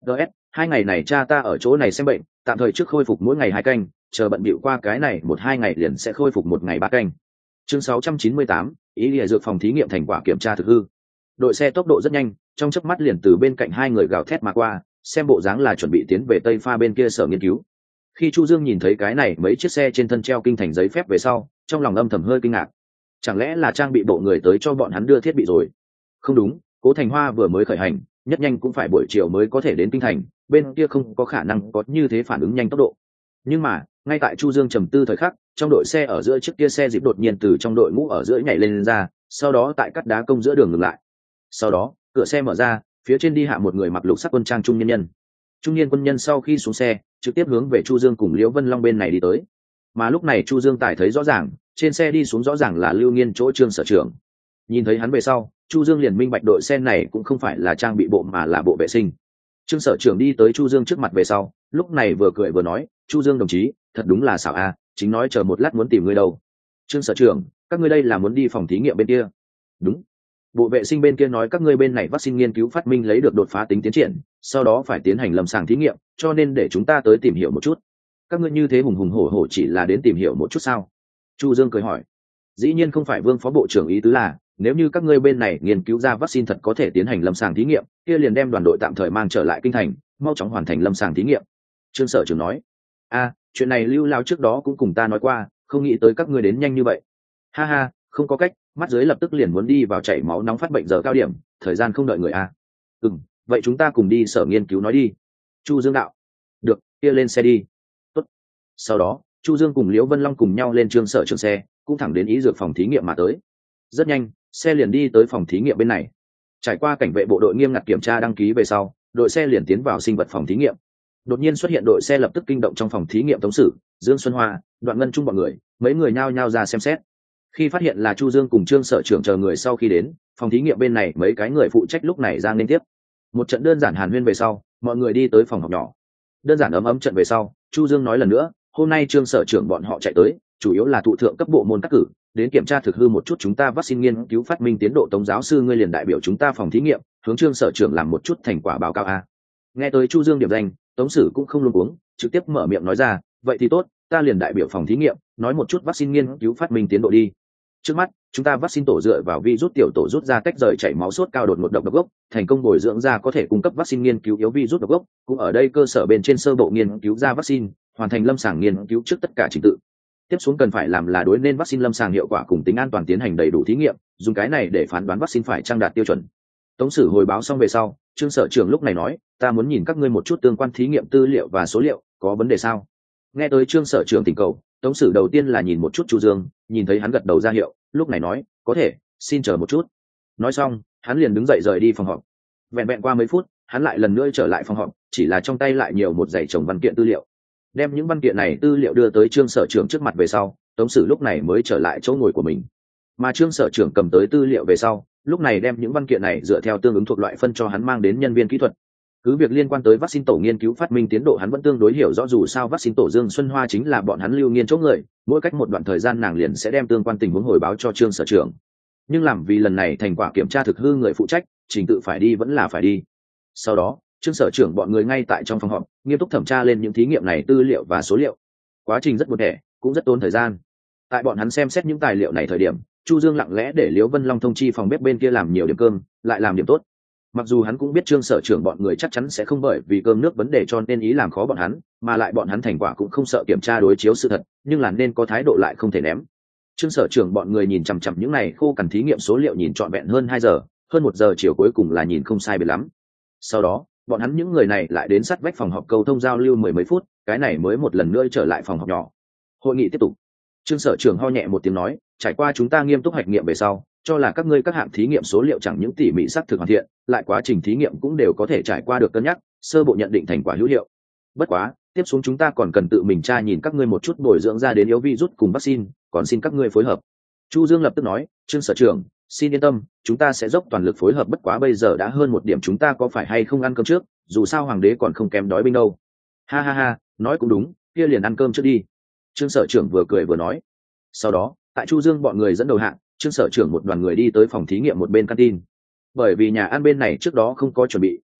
ts hai ngày này cha ta ở chỗ này xem bệnh, tạm thời trước khôi phục mỗi ngày hai canh, chờ bận bịu qua cái này một hai ngày liền sẽ khôi phục một ngày ba canh. Chương sáu trăm chín mươi tám, ý lìa dược phòng thí nghiệm thành quả kiểm tra thực hư. Đội xe tốc độ rất nhanh, trong chớp mắt liền từ bên cạnh hai người gào thét mà qua, xem bộ dáng là chuẩn bị tiến về Tây Pha bên kia sở nghiên cứu. Khi Chu Dương nhìn thấy cái này mấy chiếc xe trên thân treo kinh thành giấy phép về sau, trong lòng âm thầm hơi kinh ngạc. Chẳng lẽ là trang bị bộ người tới cho bọn hắn đưa thiết bị rồi? Không đúng, Cố Thành Hoa vừa mới khởi hành, nhất nhanh cũng phải buổi chiều mới có thể đến kinh thành, bên kia không có khả năng có như thế phản ứng nhanh tốc độ. Nhưng mà ngay tại Chu Dương trầm tư thời khắc, trong đội xe ở giữa chiếc kia xe dịp đột nhiên từ trong đội ngũ ở giữa nhảy lên, lên ra, sau đó tại cắt đá công giữa đường ngừng lại. Sau đó cửa xe mở ra, phía trên đi hạ một người mặc lục sắc quân trang trung nhân nhân. Trung niên quân nhân sau khi xuống xe trực tiếp hướng về Chu Dương cùng Liễu Vân Long bên này đi tới. Mà lúc này Chu Dương tài thấy rõ ràng, trên xe đi xuống rõ ràng là Lưu Nghiên chỗ Trương sở trưởng. Nhìn thấy hắn về sau, Chu Dương liền minh bạch đội xe này cũng không phải là trang bị bộ mà là bộ vệ sinh. Trương sở trưởng đi tới Chu Dương trước mặt về sau, lúc này vừa cười vừa nói, Chu Dương đồng chí, thật đúng là xảo a, chính nói chờ một lát muốn tìm ngươi đâu. Trương sở trưởng, các ngươi đây là muốn đi phòng thí nghiệm bên kia? Đúng. Bộ vệ sinh bên kia nói các ngươi bên này vaccine nghiên cứu phát minh lấy được đột phá tính tiến triển, sau đó phải tiến hành lâm sàng thí nghiệm, cho nên để chúng ta tới tìm hiểu một chút. Các ngươi như thế hùng hùng hổ hổ chỉ là đến tìm hiểu một chút sao? Chu Dương cười hỏi. Dĩ nhiên không phải, Vương phó bộ trưởng ý tứ là, nếu như các ngươi bên này nghiên cứu ra vaccine thật có thể tiến hành lâm sàng thí nghiệm, kia liền đem đoàn đội tạm thời mang trở lại kinh thành, mau chóng hoàn thành lâm sàng thí nghiệm. Trương sở trưởng nói. A, chuyện này Lưu Lão trước đó cũng cùng ta nói qua, không nghĩ tới các ngươi đến nhanh như vậy. Ha ha, không có cách, mắt dưới lập tức liền muốn đi vào chảy máu nóng phát bệnh giờ cao điểm, thời gian không đợi người a. Ừm, vậy chúng ta cùng đi sở nghiên cứu nói đi. Chu Dương đạo. Được, kia lên xe đi. Tốt. Sau đó Chu Dương cùng Liễu Vân Long cùng nhau lên Trương sở trưởng xe, cũng thẳng đến ý dược phòng thí nghiệm mà tới. Rất nhanh, xe liền đi tới phòng thí nghiệm bên này. Trải qua cảnh vệ bộ đội nghiêm ngặt kiểm tra đăng ký về sau, đội xe liền tiến vào sinh vật phòng thí nghiệm. Đột nhiên xuất hiện đội xe lập tức kinh động trong phòng thí nghiệm Tống Sử, Dương Xuân Hoa, Đoạn Ngân Trung bọn người, mấy người nhao nhao ra xem xét. Khi phát hiện là Chu Dương cùng Trương sở trưởng chờ người sau khi đến, phòng thí nghiệm bên này mấy cái người phụ trách lúc này ra liên tiếp. Một trận đơn giản hàn huyên về sau, mọi người đi tới phòng học nhỏ. Đơn giản ấm ấm trận về sau, Chu Dương nói lần nữa, hôm nay Trương sở trưởng bọn họ chạy tới, chủ yếu là thụ thượng cấp bộ môn tác cử, đến kiểm tra thực hư một chút chúng ta vaccine nghiên cứu phát minh tiến độ. Tống giáo sư ngươi liền đại biểu chúng ta phòng thí nghiệm, hướng Trương sở trưởng làm một chút thành quả báo cáo a. Nghe tới Chu Dương điểm danh, Tống Sử cũng không luống cuống, trực tiếp mở miệng nói ra, vậy thì tốt, ta liền đại biểu phòng thí nghiệm, nói một chút vaccine nghiên cứu phát minh tiến độ đi. Trước mắt, chúng ta vaccine tổ dựa vào virus tiểu tổ rút ra tách rời chảy máu sốt cao đột ngột độc độc gốc, thành công bồi dưỡng ra có thể cung cấp vaccine nghiên cứu yếu virus độc gốc, cũng ở đây cơ sở bên trên sơ bộ nghiên cứu ra vaccine, hoàn thành lâm sàng nghiên cứu trước tất cả trình tự. Tiếp xuống cần phải làm là đối nên vaccine lâm sàng hiệu quả cùng tính an toàn tiến hành đầy đủ thí nghiệm, dùng cái này để phán đoán vaccine phải trang đạt tiêu chuẩn. Tống Sử hồi báo xong về sau, Trương sở trưởng lúc này nói, ta muốn nhìn các ngươi một chút tương quan thí nghiệm tư liệu và số liệu, có vấn đề sao? Nghe tới Trương sở trưởng tình cầu, Tống Sử đầu tiên là nhìn một chút Chu Dương, nhìn thấy hắn gật đầu ra hiệu, lúc này nói, có thể, xin chờ một chút. Nói xong, hắn liền đứng dậy rời đi phòng họp. Vẹn vẹn qua mấy phút, hắn lại lần nữa trở lại phòng họp, chỉ là trong tay lại nhiều một dãy chồng văn kiện tư liệu. Đem những văn kiện này tư liệu đưa tới Trương sở trưởng trước mặt về sau, Tống Sử lúc này mới trở lại chỗ ngồi của mình. Mà Trương sở trưởng cầm tới tư liệu về sau, lúc này đem những văn kiện này dựa theo tương ứng thuộc loại phân cho hắn mang đến nhân viên kỹ thuật. Cứ việc liên quan tới vaccine tổ nghiên cứu phát minh tiến độ hắn vẫn tương đối hiểu rõ, dù sao vaccine tổ Dương Xuân Hoa chính là bọn hắn Lưu Nghiên chỗ người, mỗi cách một đoạn thời gian nàng liền sẽ đem tương quan tình huống hồi báo cho Trương sở trưởng. Nhưng làm vì lần này thành quả kiểm tra thực hư người phụ trách, trình tự phải đi vẫn là phải đi. Sau đó, Trương sở trưởng bọn người ngay tại trong phòng họp, nghiêm túc thẩm tra lên những thí nghiệm này tư liệu và số liệu. Quá trình rất buồn tẻ, cũng rất tốn thời gian. Tại bọn hắn xem xét những tài liệu này thời điểm, Chu Dương lặng lẽ để Liễu Vân Long thông chi phòng bếp bên kia làm nhiều điểm cơm, lại làm điểm tốt. Mặc dù hắn cũng biết Trương sở trưởng bọn người chắc chắn sẽ không bởi vì cơm nước vấn đề cho nên ý làm khó bọn hắn, mà lại bọn hắn thành quả cũng không sợ kiểm tra đối chiếu sự thật, nhưng là nên có thái độ lại không thể ném. Trương sở trưởng bọn người nhìn chằm chằm những này khô cằn thí nghiệm số liệu nhìn trọn vẹn hơn hai giờ, hơn một giờ chiều cuối cùng là nhìn không sai biệt lắm. Sau đó, bọn hắn những người này lại đến sát vách phòng họp cầu thông giao lưu mười mấy phút, cái này mới một lần nữa trở lại phòng họp nhỏ. Hội nghị tiếp tục. Trương sở trưởng ho nhẹ một tiếng nói, trải qua chúng ta nghiêm túc hoạch nghiệm về sau, cho là các ngươi các hạng thí nghiệm số liệu chẳng những tỉ mỉ xác thực hoàn thiện, lại quá trình thí nghiệm cũng đều có thể trải qua được cân nhắc, sơ bộ nhận định thành quả hữu hiệu. Bất quá, tiếp xuống chúng ta còn cần tự mình tra nhìn các ngươi một chút bồi dưỡng ra đến yếu virus cùng vaccine, còn xin các ngươi phối hợp. Chu Dương lập tức nói, Trương sở trưởng, xin yên tâm, chúng ta sẽ dốc toàn lực phối hợp, bất quá bây giờ đã hơn một điểm, chúng ta có phải hay không ăn cơm trước, dù sao hoàng đế còn không kém đói binh đâu. Ha ha ha, nói cũng đúng, kia liền ăn cơm trước đi. Trương sở trưởng vừa cười vừa nói. Sau đó, tại Chu Dương bọn người dẫn đầu hạng, Trương sở trưởng một đoàn người đi tới phòng thí nghiệm một bên canteen. Bởi vì nhà ăn bên này trước đó không có chuẩn bị,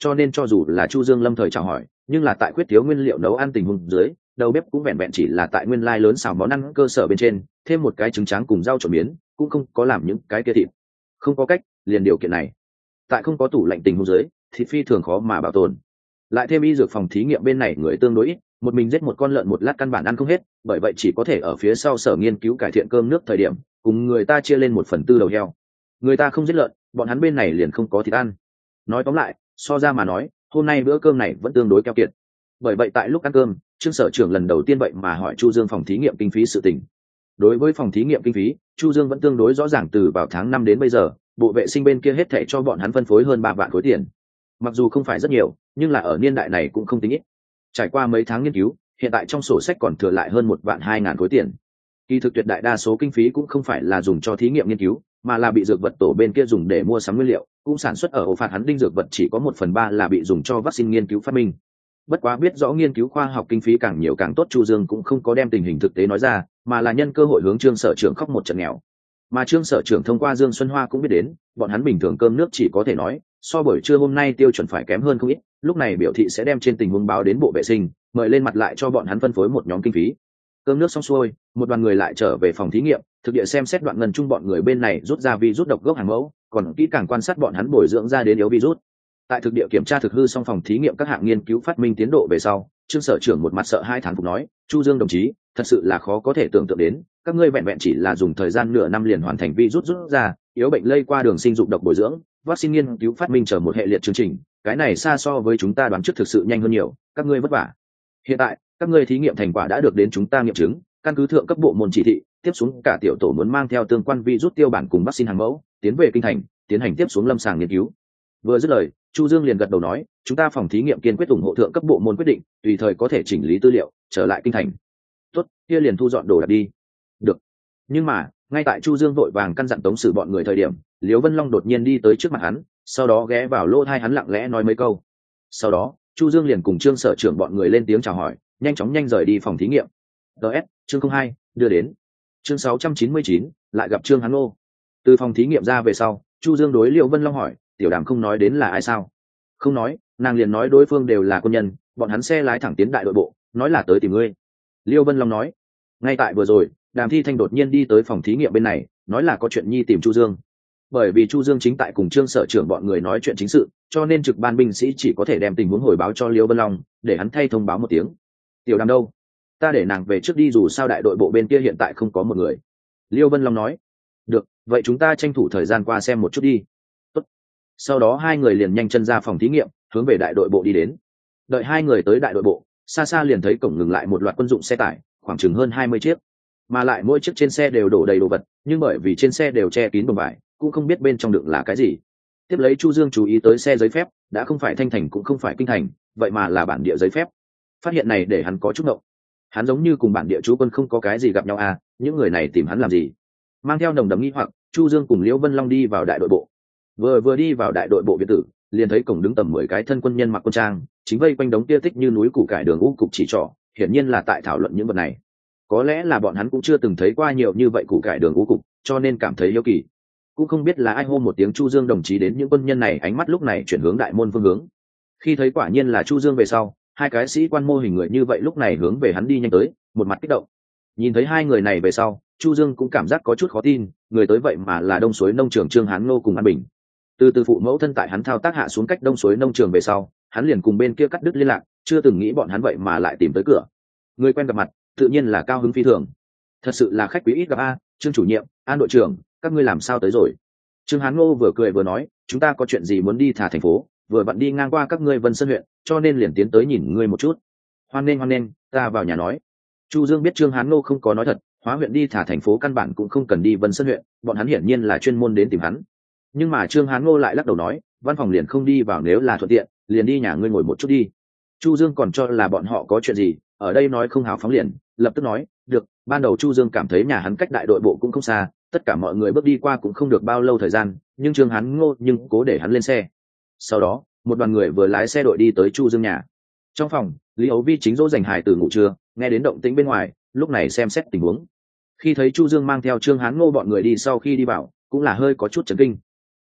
cho nên cho dù là Chu Dương lâm thời chào hỏi, nhưng là tại khuyết thiếu nguyên liệu nấu ăn tình huống dưới, đầu bếp cũng vẹn vẹn chỉ là tại nguyên lai lớn xào món ăn cơ sở bên trên thêm một cái trứng tráng cùng rau trộn miến, cũng không có làm những cái kia thịt. Không có cách, liền điều kiện này, tại không có tủ lạnh tình huống dưới, thịt phi thường khó mà bảo tồn. Lại thêm y dược phòng thí nghiệm bên này người tương đối ít, một mình giết một con lợn một lát căn bản ăn không hết, bởi vậy chỉ có thể ở phía sau sở nghiên cứu cải thiện cơm nước thời điểm cùng người ta chia lên một phần tư đầu heo. Người ta không giết lợn, bọn hắn bên này liền không có thịt ăn. Nói tóm lại, so ra mà nói, hôm nay bữa cơm này vẫn tương đối keo kiệt. Bởi vậy tại lúc ăn cơm, Trương sở trưởng lần đầu tiên vậy mà hỏi Chu Dương phòng thí nghiệm kinh phí sự tình. Đối với phòng thí nghiệm kinh phí, Chu Dương vẫn tương đối rõ ràng, từ vào tháng năm đến bây giờ, bộ vệ sinh bên kia hết thảy cho bọn hắn phân phối hơn ba vạn khối tiền. Mặc dù không phải rất nhiều, nhưng là ở niên đại này cũng không tính ít. Trải qua mấy tháng nghiên cứu, hiện tại trong sổ sách còn thừa lại hơn một vạn hai ngàn khối tiền. Kỳ thực tuyệt đại đa số kinh phí cũng không phải là dùng cho thí nghiệm nghiên cứu, mà là bị dược vật tổ bên kia dùng để mua sắm nguyên liệu, cũng sản xuất ở ổ phạt hắn đinh dược vật chỉ có một phần ba là bị dùng cho vaccine nghiên cứu phát minh. Bất quá biết rõ nghiên cứu khoa học kinh phí càng nhiều càng tốt, Chu Dương cũng không có đem tình hình thực tế nói ra, mà là nhân cơ hội hướng Trương sở trưởng khóc một trận nghèo. Mà Trương sở trưởng thông qua Dương Xuân Hoa cũng biết đến, bọn hắn bình thường cơm nước chỉ có thể nói so buổi trưa hôm nay tiêu chuẩn phải kém hơn không ít, lúc này biểu thị sẽ đem trên tình huống báo đến bộ vệ sinh, mời lên mặt lại cho bọn hắn phân phối một nhóm kinh phí. Cơm nước xong xuôi, một đoàn người lại trở về phòng thí nghiệm, thực địa xem xét đoạn ngân chung bọn người bên này rút ra virus độc gốc hàng mẫu, còn kỹ càng quan sát bọn hắn bồi dưỡng ra đến yếu virus. Tại thực địa kiểm tra thực hư xong phòng thí nghiệm các hạng nghiên cứu phát minh tiến độ về sau, Trương sở trưởng một mặt sợ hai thán phục nói, Chu Dương đồng chí, thật sự là khó có thể tưởng tượng đến, các ngươi vẹn vẹn chỉ là dùng thời gian nửa năm liền hoàn thành virus rút ra yếu bệnh lây qua đường sinh dục độc bồi dưỡng, vaccine nghiên cứu phát minh chờ một hệ liệt chương trình, cái này xa so với chúng ta đoán trước thực sự nhanh hơn nhiều, các ngươi vất vả. Hiện tại, các ngươi thí nghiệm thành quả đã được đến chúng ta nghiệm chứng, căn cứ thượng cấp bộ môn chỉ thị, tiếp xuống cả tiểu tổ muốn mang theo tương quan virus tiêu bản cùng vaccine hàng mẫu, tiến về kinh thành, tiến hành tiếp xuống lâm sàng nghiên cứu. Vừa dứt lời, Chu Dương liền gật đầu nói, chúng ta phòng thí nghiệm kiên quyết ủng hộ thượng cấp bộ môn quyết định, tùy thời có thể chỉnh lý tư liệu, trở lại kinh thành. Tốt, kia liền thu dọn đồ đạc đi. Được. Nhưng mà, ngay tại Chu Dương vội vàng căn dặn Tống Sử bọn người thời điểm, Liễu Vân Long đột nhiên đi tới trước mặt hắn, sau đó ghé vào lỗ tai hắn lặng lẽ nói mấy câu. Sau đó, Chu Dương liền cùng Trương sở trưởng bọn người lên tiếng chào hỏi, nhanh chóng nhanh rời đi phòng thí nghiệm. đê ét, chương không hai, đưa đến. Chương sáu trăm chín mươi chín, lại gặp Trương Hán Ngô. Từ phòng thí nghiệm ra về sau, Chu Dương đối Liễu Vân Long hỏi, tiểu Đàm không nói đến là ai sao? Không nói, nàng liền nói đối phương đều là quân nhân, bọn hắn xe lái thẳng tiến đại đội bộ, nói là tới tìm ngươi. Liễu Vân Long nói. Ngay tại vừa rồi, Đàm Thi Thanh đột nhiên đi tới phòng thí nghiệm bên này, nói là có chuyện nhi tìm Chu Dương. Bởi vì Chu Dương chính tại cùng Trương sở trưởng bọn người nói chuyện chính sự, cho nên trực ban binh sĩ chỉ có thể đem tình huống hồi báo cho Liễu Vân Long, để hắn thay thông báo một tiếng. Tiểu Đàm đâu? Ta để nàng về trước đi, dù sao đại đội bộ bên kia hiện tại không có một người. Liễu Vân Long nói. Được, vậy chúng ta tranh thủ thời gian qua xem một chút đi. Tốt. Sau đó hai người liền nhanh chân ra phòng thí nghiệm, hướng về đại đội bộ đi đến. Đợi hai người tới đại đội bộ, xa xa liền thấy cổng ngừng lại một loạt quân dụng xe tải, khoảng chừng hơn hai mươi chiếc, mà lại mỗi chiếc trên xe đều đổ đầy đồ vật, nhưng bởi vì trên xe đều che kín bồng vải, cũng không biết bên trong đựng là cái gì. Tiếp lấy Chu Dương chú ý tới xe giấy phép, đã không phải Thanh Thành cũng không phải Kinh Thành, vậy mà là bản địa giấy phép. Phát hiện này để hắn có chút ngộng. Hắn giống như cùng bản địa chú quân không có cái gì gặp nhau à, những người này tìm hắn làm gì? Mang theo nồng đậm nghi hoặc, Chu Dương cùng Liễu Vân Long đi vào đại đội bộ. Vừa vừa đi vào đại đội bộ biệt tử, liền thấy cổng đứng tầm mười cái thân quân nhân mặc quân trang, chính vây quanh đống tia tích như núi củ cải đường u cục chỉ trỏ, hiển nhiên là tại thảo luận những vật này. Có lẽ là bọn hắn cũng chưa từng thấy qua nhiều như vậy củ cải đường u cục, cho nên cảm thấy hiếu kỳ. Cũng không biết là ai hô một tiếng Chu Dương đồng chí đến, những quân nhân này ánh mắt lúc này chuyển hướng đại môn phương hướng. Khi thấy quả nhiên là Chu Dương về sau, hai cái sĩ quan mô hình người như vậy lúc này hướng về hắn đi nhanh tới, một mặt kích động. Nhìn thấy hai người này về sau, Chu Dương cũng cảm giác có chút khó tin, người tới vậy mà là Đông Suối nông trường Trương Hán Ngô cùng An Bình. Từ từ phụ mẫu thân tại hắn thao tác hạ xuống cách Đông Suối nông trường về sau, hắn liền cùng bên kia cắt đứt liên lạc, chưa từng nghĩ bọn hắn vậy mà lại tìm tới cửa. Người quen gặp mặt, tự nhiên là cao hứng phi thường. Thật sự là khách quý ít gặp a, Trương chủ nhiệm, An đội trưởng, các ngươi làm sao tới rồi? Trương Hán Ngô vừa cười vừa nói, chúng ta có chuyện gì muốn đi thả thành phố, vừa vặn đi ngang qua các ngươi Vân Sơn huyện, cho nên liền tiến tới nhìn ngươi một chút. Hoan nghênh hoan nghênh, ta vào nhà nói. Chu Dương biết Trương Hán Ngô không có nói thật, Hóa huyện đi thả thành phố căn bản cũng không cần đi Vân Sơn huyện, bọn hắn hiển nhiên là chuyên môn đến tìm hắn. Nhưng mà Trương Hán Ngô lại lắc đầu nói, văn phòng liền không đi vào, nếu là thuận tiện, liền đi nhà ngươi ngồi một chút đi. Chu Dương còn cho là bọn họ có chuyện gì, ở đây nói không hào phóng liền, lập tức nói, được. Ban đầu Chu Dương cảm thấy nhà hắn cách đại đội bộ cũng không xa, tất cả mọi người bước đi qua cũng không được bao lâu thời gian, nhưng Trương Hán Ngô nhưng cố để hắn lên xe. Sau đó, một đoàn người vừa lái xe đội đi tới Chu Dương nhà. Trong phòng, Lý Ấu Vi chính dỗ dành hài từ ngủ trưa, nghe đến động tĩnh bên ngoài, lúc này xem xét tình huống. Khi thấy Chu Dương mang theo Trương Hán Ngô bọn người đi, sau khi đi vào, cũng là hơi có chút chấn kinh.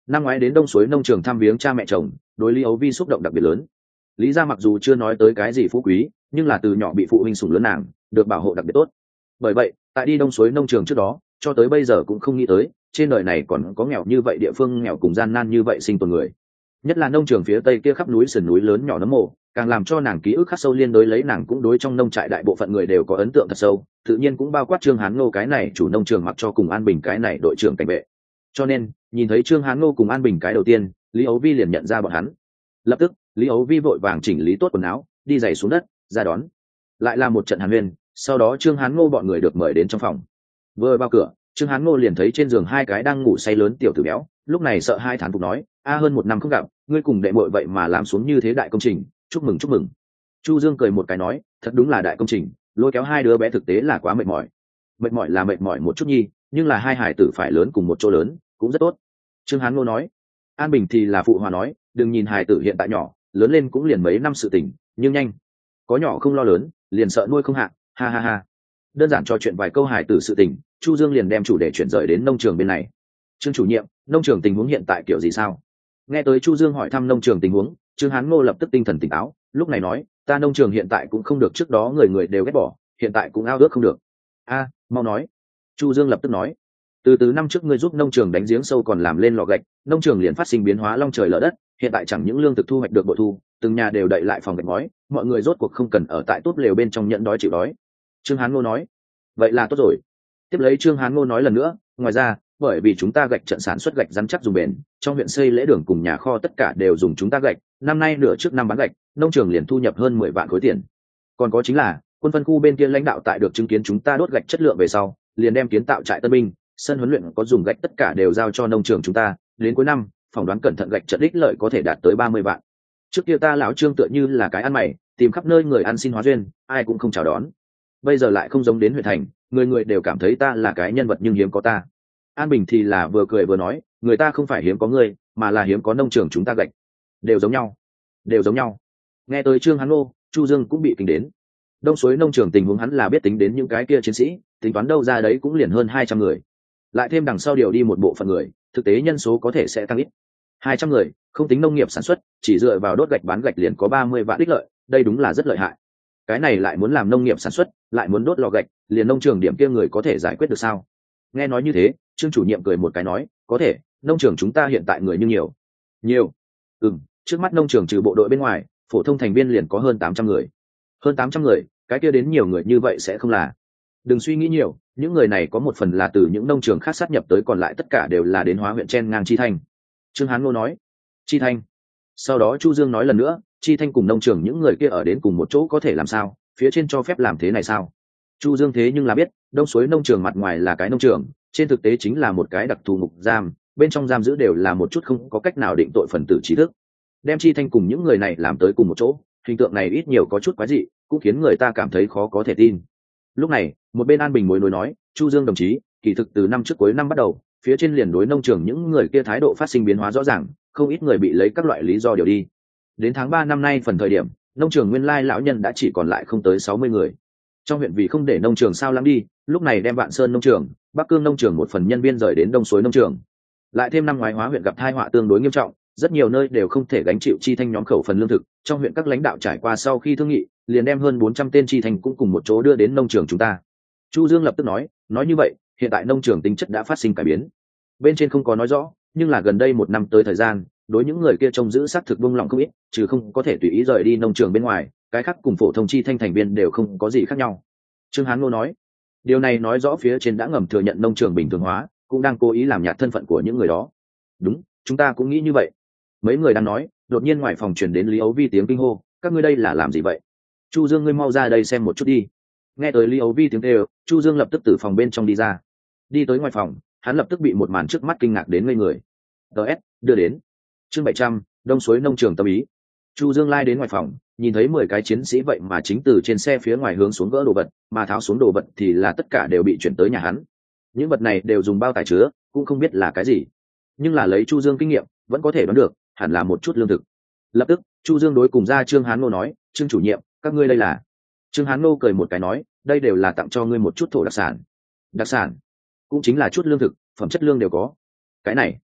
năm ngoái đến đông suối nông trường thăm viếng cha mẹ chồng, đối Lý Ấu Vi xúc động đặc biệt lớn. Lý gia mặc dù chưa nói tới cái gì phú quý, nhưng là từ nhỏ bị phụ huynh sủng lớn nàng, được bảo hộ đặc biệt tốt. Bởi vậy tại đi đông suối nông trường trước đó, cho tới bây giờ cũng không nghĩ tới trên đời này còn có nghèo như vậy, địa phương nghèo cùng gian nan như vậy sinh tồn người. Nhất là nông trường phía tây kia khắp núi sườn núi lớn nhỏ nấm mồ, càng làm cho nàng ký ức khắc sâu, liên đối lấy nàng cũng đối trong nông trại đại bộ phận người đều có ấn tượng thật sâu, tự nhiên cũng bao quát Trương Hán Ngô cái này chủ nông trường, mặc cho cùng An Bình cái này đội trưởng cảnh vệ. Cho nên nhìn thấy Trương Hán Ngô cùng An Bình cái đầu tiên, Lý Ấu Vi liền nhận ra bọn hắn. Lập tức Lý Ấu Vi vội vàng chỉnh lý tốt quần áo, đi giày xuống đất ra đón. Lại là một trận hàn huyên, sau đó Trương Hán Ngô bọn người được mời đến trong phòng. Vừa vào cửa, Trương Hán Ngô liền thấy trên giường hai cái đang ngủ say lớn tiểu tử béo, lúc này sợ hai thán phục nói: a hơn một năm không gặp, ngươi cùng đệ muội vậy mà làm xuống như thế đại công trình, chúc mừng chúc mừng. Chu Dương cười một cái nói: thật đúng là đại công trình, lôi kéo hai đứa bé thực tế là quá mệt mỏi. Mệt mỏi là mệt mỏi một chút nhi, nhưng là hai hải tử phải lớn cùng một chỗ lớn cũng rất tốt. Trương Hán Ngô nói. An Bình thì là phụ hòa nói: đừng nhìn hải tử hiện tại nhỏ, lớn lên cũng liền mấy năm sự tình, nhưng nhanh có nhỏ không lo lớn, liền sợ nuôi không hạ, ha ha ha. Đơn giản trò chuyện vài câu hải tử sự tình, Chu Dương liền đem chủ đề chuyển rời đến nông trường bên này. Trương chủ nhiệm, nông trường tình huống hiện tại kiểu gì sao? Nghe tới Chu Dương hỏi thăm nông trường tình huống, Trương Hán Ngô lập tức tinh thần tỉnh táo, lúc này nói: ta nông trường hiện tại cũng không được trước đó người người đều ghét bỏ, hiện tại cũng ao ước không được. A, mau nói. Chu Dương lập tức nói: từ từ năm trước ngươi giúp nông trường đánh giếng sâu còn làm lên lò gạch, nông trường liền phát sinh biến hóa long trời lở đất, hiện tại chẳng những lương thực thu hoạch được bội thu, từng nhà đều đậy lại phòng gạch ngói, mọi người rốt cuộc không cần ở tại tốt lều bên trong nhận đói chịu đói. Trương Hán Ngô nói: vậy là tốt rồi. Tiếp lấy Trương Hán Ngô nói lần nữa: ngoài ra, bởi vì chúng ta gạch trận sản xuất gạch rắn chắc dùng bền, trong huyện xây lễ đường cùng nhà kho tất cả đều dùng chúng ta gạch, năm nay nửa trước năm bán gạch, nông trường liền thu nhập hơn mười vạn khối tiền. Còn có chính là quân phân khu bên kia lãnh đạo tại được chứng kiến chúng ta đốt gạch chất lượng về sau, liền đem kiến tạo trại tân binh, sân huấn luyện có dùng gạch tất cả đều giao cho nông trường chúng ta, đến cuối năm phỏng đoán cẩn thận gạch trận ích lợi có thể đạt tới ba mươi vạn. Trước kia ta lão Trương tựa như là cái ăn mày, tìm khắp nơi người ăn xin hóa duyên, ai cũng không chào đón. Bây giờ lại không giống đến huyện thành, người người đều cảm thấy ta là cái nhân vật nhưng hiếm có ta. An Bình thì là vừa cười vừa nói: người ta không phải hiếm có ngươi, mà là hiếm có nông trường chúng ta gạch, đều giống nhau đều giống nhau. Nghe tới Trương Hán Ngô, Chu Dương cũng bị kinh đến. Đông suối nông trường tình huống hắn là biết, tính đến những cái kia chiến sĩ, tính toán đâu ra đấy cũng liền hơn hai trăm người, lại thêm đằng sau điều đi một bộ phận người, thực tế nhân số có thể sẽ tăng ít. Hai trăm người không tính nông nghiệp sản xuất, chỉ dựa vào đốt gạch bán gạch liền có ba mươi vạn ích lợi, đây đúng là rất lợi hại. Cái này lại muốn làm nông nghiệp sản xuất, lại muốn đốt lò gạch, liền nông trường điểm kia người có thể giải quyết được sao? Nghe nói như thế, Trương chủ nhiệm cười một cái nói: có thể, nông trường chúng ta hiện tại người như nhiều nhiều ừm trước mắt nông trường trừ bộ đội bên ngoài, phổ thông thành viên liền có hơn tám trăm người. Hơn tám trăm người, cái kia đến nhiều người như vậy sẽ không là. Đừng suy nghĩ nhiều, những người này có một phần là từ những nông trường khác sát nhập tới, còn lại tất cả đều là đến Hóa huyện chen ngang Chi Thanh. Trương Hán Ngô nói: Chi Thanh. Sau đó Chu Dương nói lần nữa: Chi Thanh cùng nông trường những người kia ở đến cùng một chỗ có thể làm sao, phía trên cho phép làm thế này sao? Chu Dương thế nhưng là biết, đông suối nông trường mặt ngoài là cái nông trường, trên thực tế chính là một cái đặc thù ngục giam, bên trong giam giữ đều là một chút không có cách nào định tội phần tử trí thức. Đem Chi Thanh cùng những người này làm tới cùng một chỗ, hình tượng này ít nhiều có chút quái dị, cũng khiến người ta cảm thấy khó có thể tin. Lúc này một bên An Bình mối nối nói: Chu Dương đồng chí, kỳ thực từ năm trước cuối năm bắt đầu, phía trên liền đối nông trường những người kia thái độ phát sinh biến hóa rõ ràng, không ít người bị lấy các loại lý do điều đi. Đến tháng ba năm nay phần thời điểm, nông trường nguyên lai lão nhân đã chỉ còn lại không tới sáu mươi người. Trong huyện vì không để nông trường sao lãng đi, lúc này đem Vạn Sơn nông trường, Bắc Cương nông trường một phần nhân viên rời đến Đông Suối nông trường. Lại thêm năm ngoái Hóa huyện gặp tai họa tương đối nghiêm trọng, rất nhiều nơi đều không thể gánh chịu Chi Thanh nhóm khẩu phần lương thực, trong huyện các lãnh đạo trải qua sau khi thương nghị, liền đem hơn bốn trăm tên Chi Thanh cũng cùng một chỗ đưa đến nông trường chúng ta. Chu Dương lập tức nói: nói như vậy, hiện tại nông trường tính chất đã phát sinh cải biến. Bên trên không có nói rõ, nhưng là gần đây một năm tới thời gian, đối những người kia trông giữ xác thực buông lỏng không ít, trừ không có thể tùy ý rời đi nông trường bên ngoài, cái khác cùng phổ thông Chi Thanh thành viên đều không có gì khác nhau. Trương Hán Ngô nói: điều này nói rõ phía trên đã ngầm thừa nhận nông trường bình thường hóa, cũng đang cố ý làm nhạt thân phận của những người đó. Đúng, chúng ta cũng nghĩ như vậy. Mấy người đang nói, đột nhiên ngoài phòng truyền đến Lý Ấu Vi tiếng kinh hô: các ngươi đây là làm gì vậy? Chu Dương, ngươi mau ra đây xem một chút đi. Nghe tới Lý Ấu Vi tiếng kêu, Chu Dương lập tức từ phòng bên trong đi ra. Đi tới ngoài phòng, hắn lập tức bị một màn trước mắt kinh ngạc đến ngây người. ts đưa đến chương bảy trăm, Đông Suối nông trường tâm ý. Chu Dương lai đến ngoài phòng, nhìn thấy mười cái chiến sĩ vậy mà chính từ trên xe phía ngoài hướng xuống gỡ đồ vật, mà tháo xuống đồ vật thì là tất cả đều bị chuyển tới nhà hắn. Những vật này đều dùng bao tải chứa, cũng không biết là cái gì, nhưng là lấy Chu Dương kinh nghiệm, vẫn có thể đoán được, hẳn là một chút lương thực. Lập tức, Chu Dương đối cùng ra Trương Hán Ngô nói: Trương chủ nhiệm, các ngươi đây là? Trương Hán Ngô cười một cái nói: đây đều là tặng cho ngươi một chút thổ đặc sản. Đặc sản cũng chính là chút lương thực, phẩm chất lương đều có. Cái này,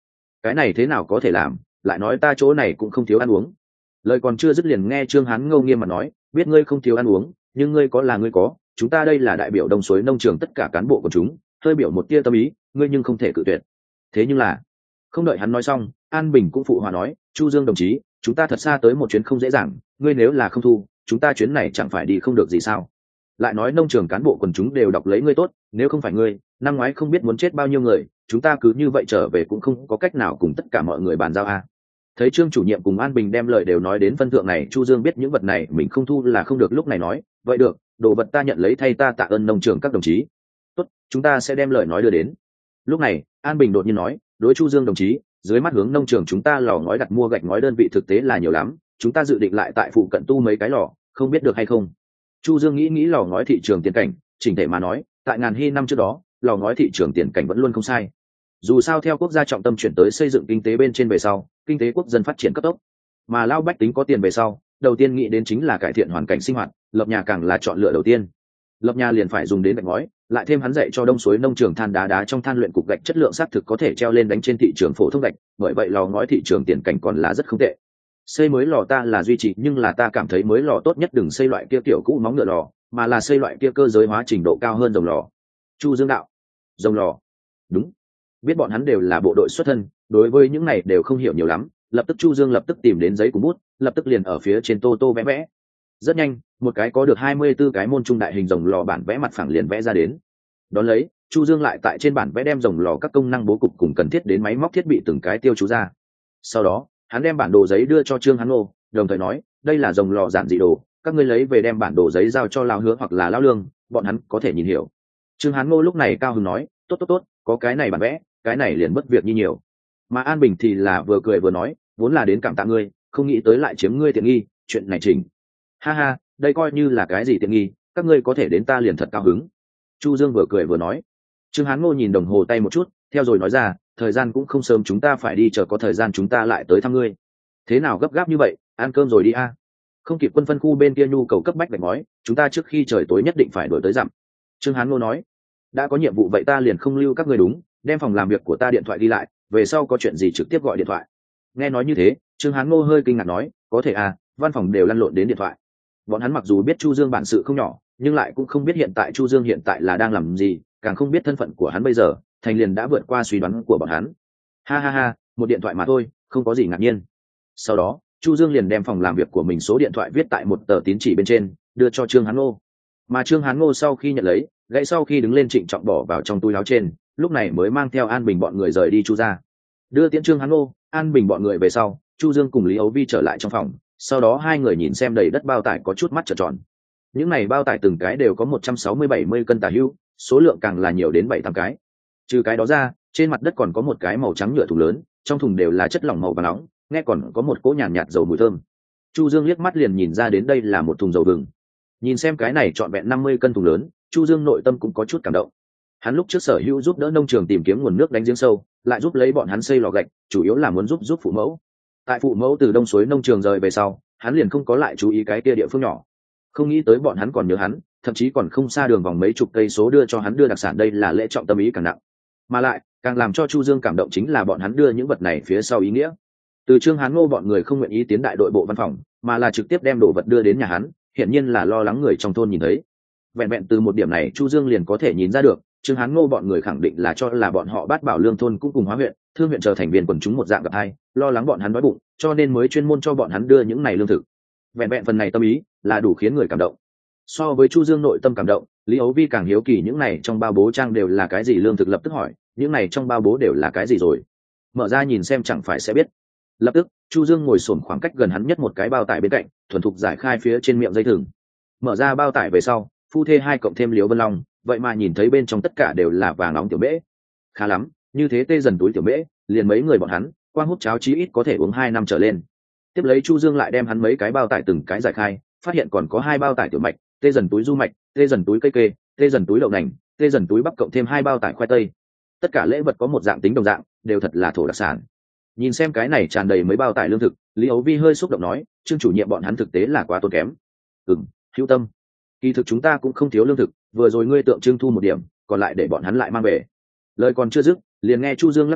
cái này thế nào có thể làm, lại nói ta chỗ này cũng không thiếu ăn uống. Lời còn chưa dứt liền nghe Trương Hán Ngô nghiêm mặt nói, biết ngươi không thiếu ăn uống, nhưng ngươi có là ngươi có, chúng ta đây là đại biểu Đông Suối nông trường tất cả cán bộ của chúng, hơi biểu một tia tâm ý, ngươi nhưng không thể cự tuyệt. Thế nhưng là, không đợi hắn nói xong, An Bình cũng phụ hòa nói, Chu Dương đồng chí, chúng ta thật xa tới một chuyến không dễ dàng, ngươi nếu là không thu, chúng ta chuyến này chẳng phải đi không được gì sao? Lại nói nông trường cán bộ quần chúng đều đọc lấy ngươi tốt, nếu không phải ngươi, năm ngoái không biết muốn chết bao nhiêu người, chúng ta cứ như vậy trở về cũng không có cách nào cùng tất cả mọi người bàn giao a. Thấy Trương chủ nhiệm cùng An Bình đem lời đều nói đến phân thượng này, Chu Dương biết những vật này mình không thu là không được, lúc này nói, vậy được, đồ vật ta nhận lấy thay ta tạ ơn nông trường các đồng chí. Tốt, chúng ta sẽ đem lời nói đưa đến. Lúc này, An Bình đột nhiên nói, đối Chu Dương đồng chí, dưới mắt hướng nông trường chúng ta lò ngói đặt mua gạch ngói đơn vị thực tế là nhiều lắm, chúng ta dự định lại tại phụ cận tu mấy cái lò, không biết được hay không. Chu Dương nghĩ nghĩ lò ngói thị trường tiền cảnh, chỉnh thể mà nói, tại ngàn hy năm trước đó, lò ngói thị trường tiền cảnh vẫn luôn không sai. Dù sao theo quốc gia trọng tâm chuyển tới xây dựng kinh tế bên trên về sau, kinh tế quốc dân phát triển cấp tốc, mà lao bách tính có tiền về sau, đầu tiên nghĩ đến chính là cải thiện hoàn cảnh sinh hoạt, lập nhà càng là chọn lựa đầu tiên. Lập nhà liền phải dùng đến gạch ngói, lại thêm hắn dạy cho Đông Suối nông trường than đá đá trong than luyện cục gạch chất lượng xác thực có thể treo lên đánh trên thị trường phổ thông gạch, bởi vậy lò ngói thị trường tiền cảnh còn là rất không tệ. Xây mới lò ta là duy trì, nhưng là ta cảm thấy mới lò tốt nhất đừng xây loại kia kiểu cũ móng ngựa lò, mà là xây loại kia cơ giới hóa trình độ cao hơn rồng lò. Chu Dương đạo, rồng lò? Đúng. Biết bọn hắn đều là bộ đội xuất thân, đối với những này đều không hiểu nhiều lắm, lập tức Chu Dương lập tức tìm đến giấy cùng bút, lập tức liền ở phía trên tô tô vẽ vẽ. Rất nhanh, một cái có được hai mươi tư cái môn trung đại hình rồng lò bản vẽ mặt phẳng liền vẽ ra đến. Đón lấy, Chu Dương lại tại trên bản vẽ đem rồng lò các công năng bố cục cùng cần thiết đến máy móc thiết bị từng cái tiêu chú ra. Sau đó, hắn đem bản đồ giấy đưa cho Trương Hán Ngô, đồng thời nói, đây là rồng lò giản dị đồ, các ngươi lấy về đem bản đồ giấy giao cho Lão Hứa hoặc là Lão Lương, bọn hắn có thể nhìn hiểu. Trương Hán Ngô lúc này cao hứng nói, tốt tốt tốt, có cái này bản vẽ, cái này liền bất việc như nhiều. Mà An Bình thì là vừa cười vừa nói, vốn là đến cảm tạ ngươi, không nghĩ tới lại chiếm ngươi tiện nghi, chuyện này chỉnh. Ha ha, đây coi như là cái gì tiện nghi, các ngươi có thể đến ta liền thật cao hứng. Chu Dương vừa cười vừa nói. Trương Hán Ngô nhìn đồng hồ tay một chút, theo rồi nói ra, thời gian cũng không sớm, chúng ta phải đi, chờ có thời gian chúng ta lại tới thăm ngươi. Thế nào gấp gáp như vậy, ăn cơm rồi đi a. Không kịp quân phân khu bên kia nhu cầu cấp bách gạch ngói, chúng ta trước khi trời tối nhất định phải đổi tới dặm. Trương Hán Ngô nói, đã có nhiệm vụ vậy ta liền không lưu các ngươi, đúng, đem phòng làm việc của ta điện thoại đi lại, về sau có chuyện gì trực tiếp gọi điện thoại. Nghe nói như thế, Trương Hán Ngô hơi kinh ngạc nói, có thể à, văn phòng đều lăn lộn đến điện thoại. Bọn hắn mặc dù biết Chu Dương bản sự không nhỏ, nhưng lại cũng không biết hiện tại Chu Dương hiện tại là đang làm gì, càng không biết thân phận của hắn bây giờ, thành liền đã vượt qua suy đoán của bọn hắn. Ha ha ha, một điện thoại mà thôi, không có gì ngạc nhiên. Sau đó, Chu Dương liền đem phòng làm việc của mình số điện thoại viết tại một tờ tín chỉ bên trên, đưa cho Trương Hán Ngô. Mà Trương Hán Ngô sau khi nhận lấy, gãy sau khi đứng lên trịnh trọng bỏ vào trong túi áo trên, lúc này mới mang theo An Bình bọn người rời đi Chu ra. Đưa tiễn Trương Hán Ngô, An Bình bọn người về sau, Chu Dương cùng Lý Ấu Vi trở lại trong phòng, sau đó hai người nhìn xem đầy đất bao tải có chút mắt trợn tròn. Những này bao tải từng cái đều có một trăm sáu mươi bảy mươi cân tả hữu, số lượng càng là nhiều đến bảy tám cái. Trừ cái đó ra, trên mặt đất còn có một cái màu trắng nhựa thùng lớn, trong thùng đều là chất lỏng màu vàng nóng, nghe còn có một cỗ nhàn nhạt, nhạt dầu mùi thơm. Chu Dương liếc mắt liền nhìn ra đến đây là một thùng dầu vừng. Nhìn xem cái này trọn vẹn năm mươi cân thùng lớn, Chu Dương nội tâm cũng có chút cảm động. Hắn lúc trước sở hữu giúp đỡ nông trường tìm kiếm nguồn nước đánh giếng sâu, lại giúp lấy bọn hắn xây lò gạch, chủ yếu là muốn giúp giúp phụ mẫu. Tại phụ mẫu từ Đông Suối nông trường rời về sau, hắn liền không có lại chú ý cái kia địa phương nhỏ. Không nghĩ tới bọn hắn còn nhớ hắn, thậm chí còn không xa đường vòng mấy chục cây số đưa cho hắn đưa đặc sản, đây là lễ trọng tâm ý càng nặng. Mà lại, càng làm cho Chu Dương cảm động chính là bọn hắn đưa những vật này phía sau ý nghĩa. Từ Trương Hán Ngô bọn người không nguyện ý tiến đại đội bộ văn phòng, mà là trực tiếp đem đồ vật đưa đến nhà hắn, hiển nhiên là lo lắng người trong thôn nhìn thấy. Vẹn vẹn từ một điểm này Chu Dương liền có thể nhìn ra được, Trương Hán Ngô bọn người khẳng định là cho là bọn họ Bát Bảo Lương thôn cũng cùng Hóa huyện, Thương huyện trở thành viên quần chúng một dạng gặp hai, lo lắng bọn hắn đói bụng, cho nên mới chuyên môn cho bọn hắn đưa những này lương thực. Vẹn vẹn phần này tâm ý là đủ khiến người cảm động. So với Chu Dương nội tâm cảm động, Lý Ấu Vi càng hiếu kỳ những này trong bao bố trang đều là cái gì lương thực, lập tức hỏi, những này trong bao bố đều là cái gì rồi? Mở ra nhìn xem chẳng phải sẽ biết. Lập tức, Chu Dương ngồi xổm khoảng cách gần hắn nhất một cái bao tải bên cạnh, thuần thục giải khai phía trên miệng dây thừng. Mở ra bao tải về sau, phu thê hai cộng thêm Liễu Vân Long, vậy mà nhìn thấy bên trong tất cả đều là vàng nóng tiểu mễ. Khá lắm, như thế tê dần túi tiểu mễ, liền mấy người bọn hắn, quang hút cháo chí ít có thể uống hai năm trở lên. Tiếp lấy Chu Dương lại đem hắn mấy cái bao tải từng cái giải khai, phát hiện còn có hai bao tải tiểu mạch, tê dần túi du mạch, tê dần túi cây kê, tê dần túi đậu nành, tê dần túi bắp cộng thêm hai bao tải khoai tây. Tất cả lễ vật có một dạng tính đồng dạng, đều thật là thổ đặc sản. Nhìn xem cái này tràn đầy mấy bao tải lương thực, Lý Ấu Vi hơi xúc động nói, Trương chủ nhiệm bọn hắn thực tế là quá tốn kém. Ừm, hữu tâm. Kỳ thực chúng ta cũng không thiếu lương thực, vừa rồi ngươi tượng trưng thu một điểm, còn lại để bọn hắn lại mang về. Lời còn chưa dứt, liền nghe Chu Dương lắc đầu,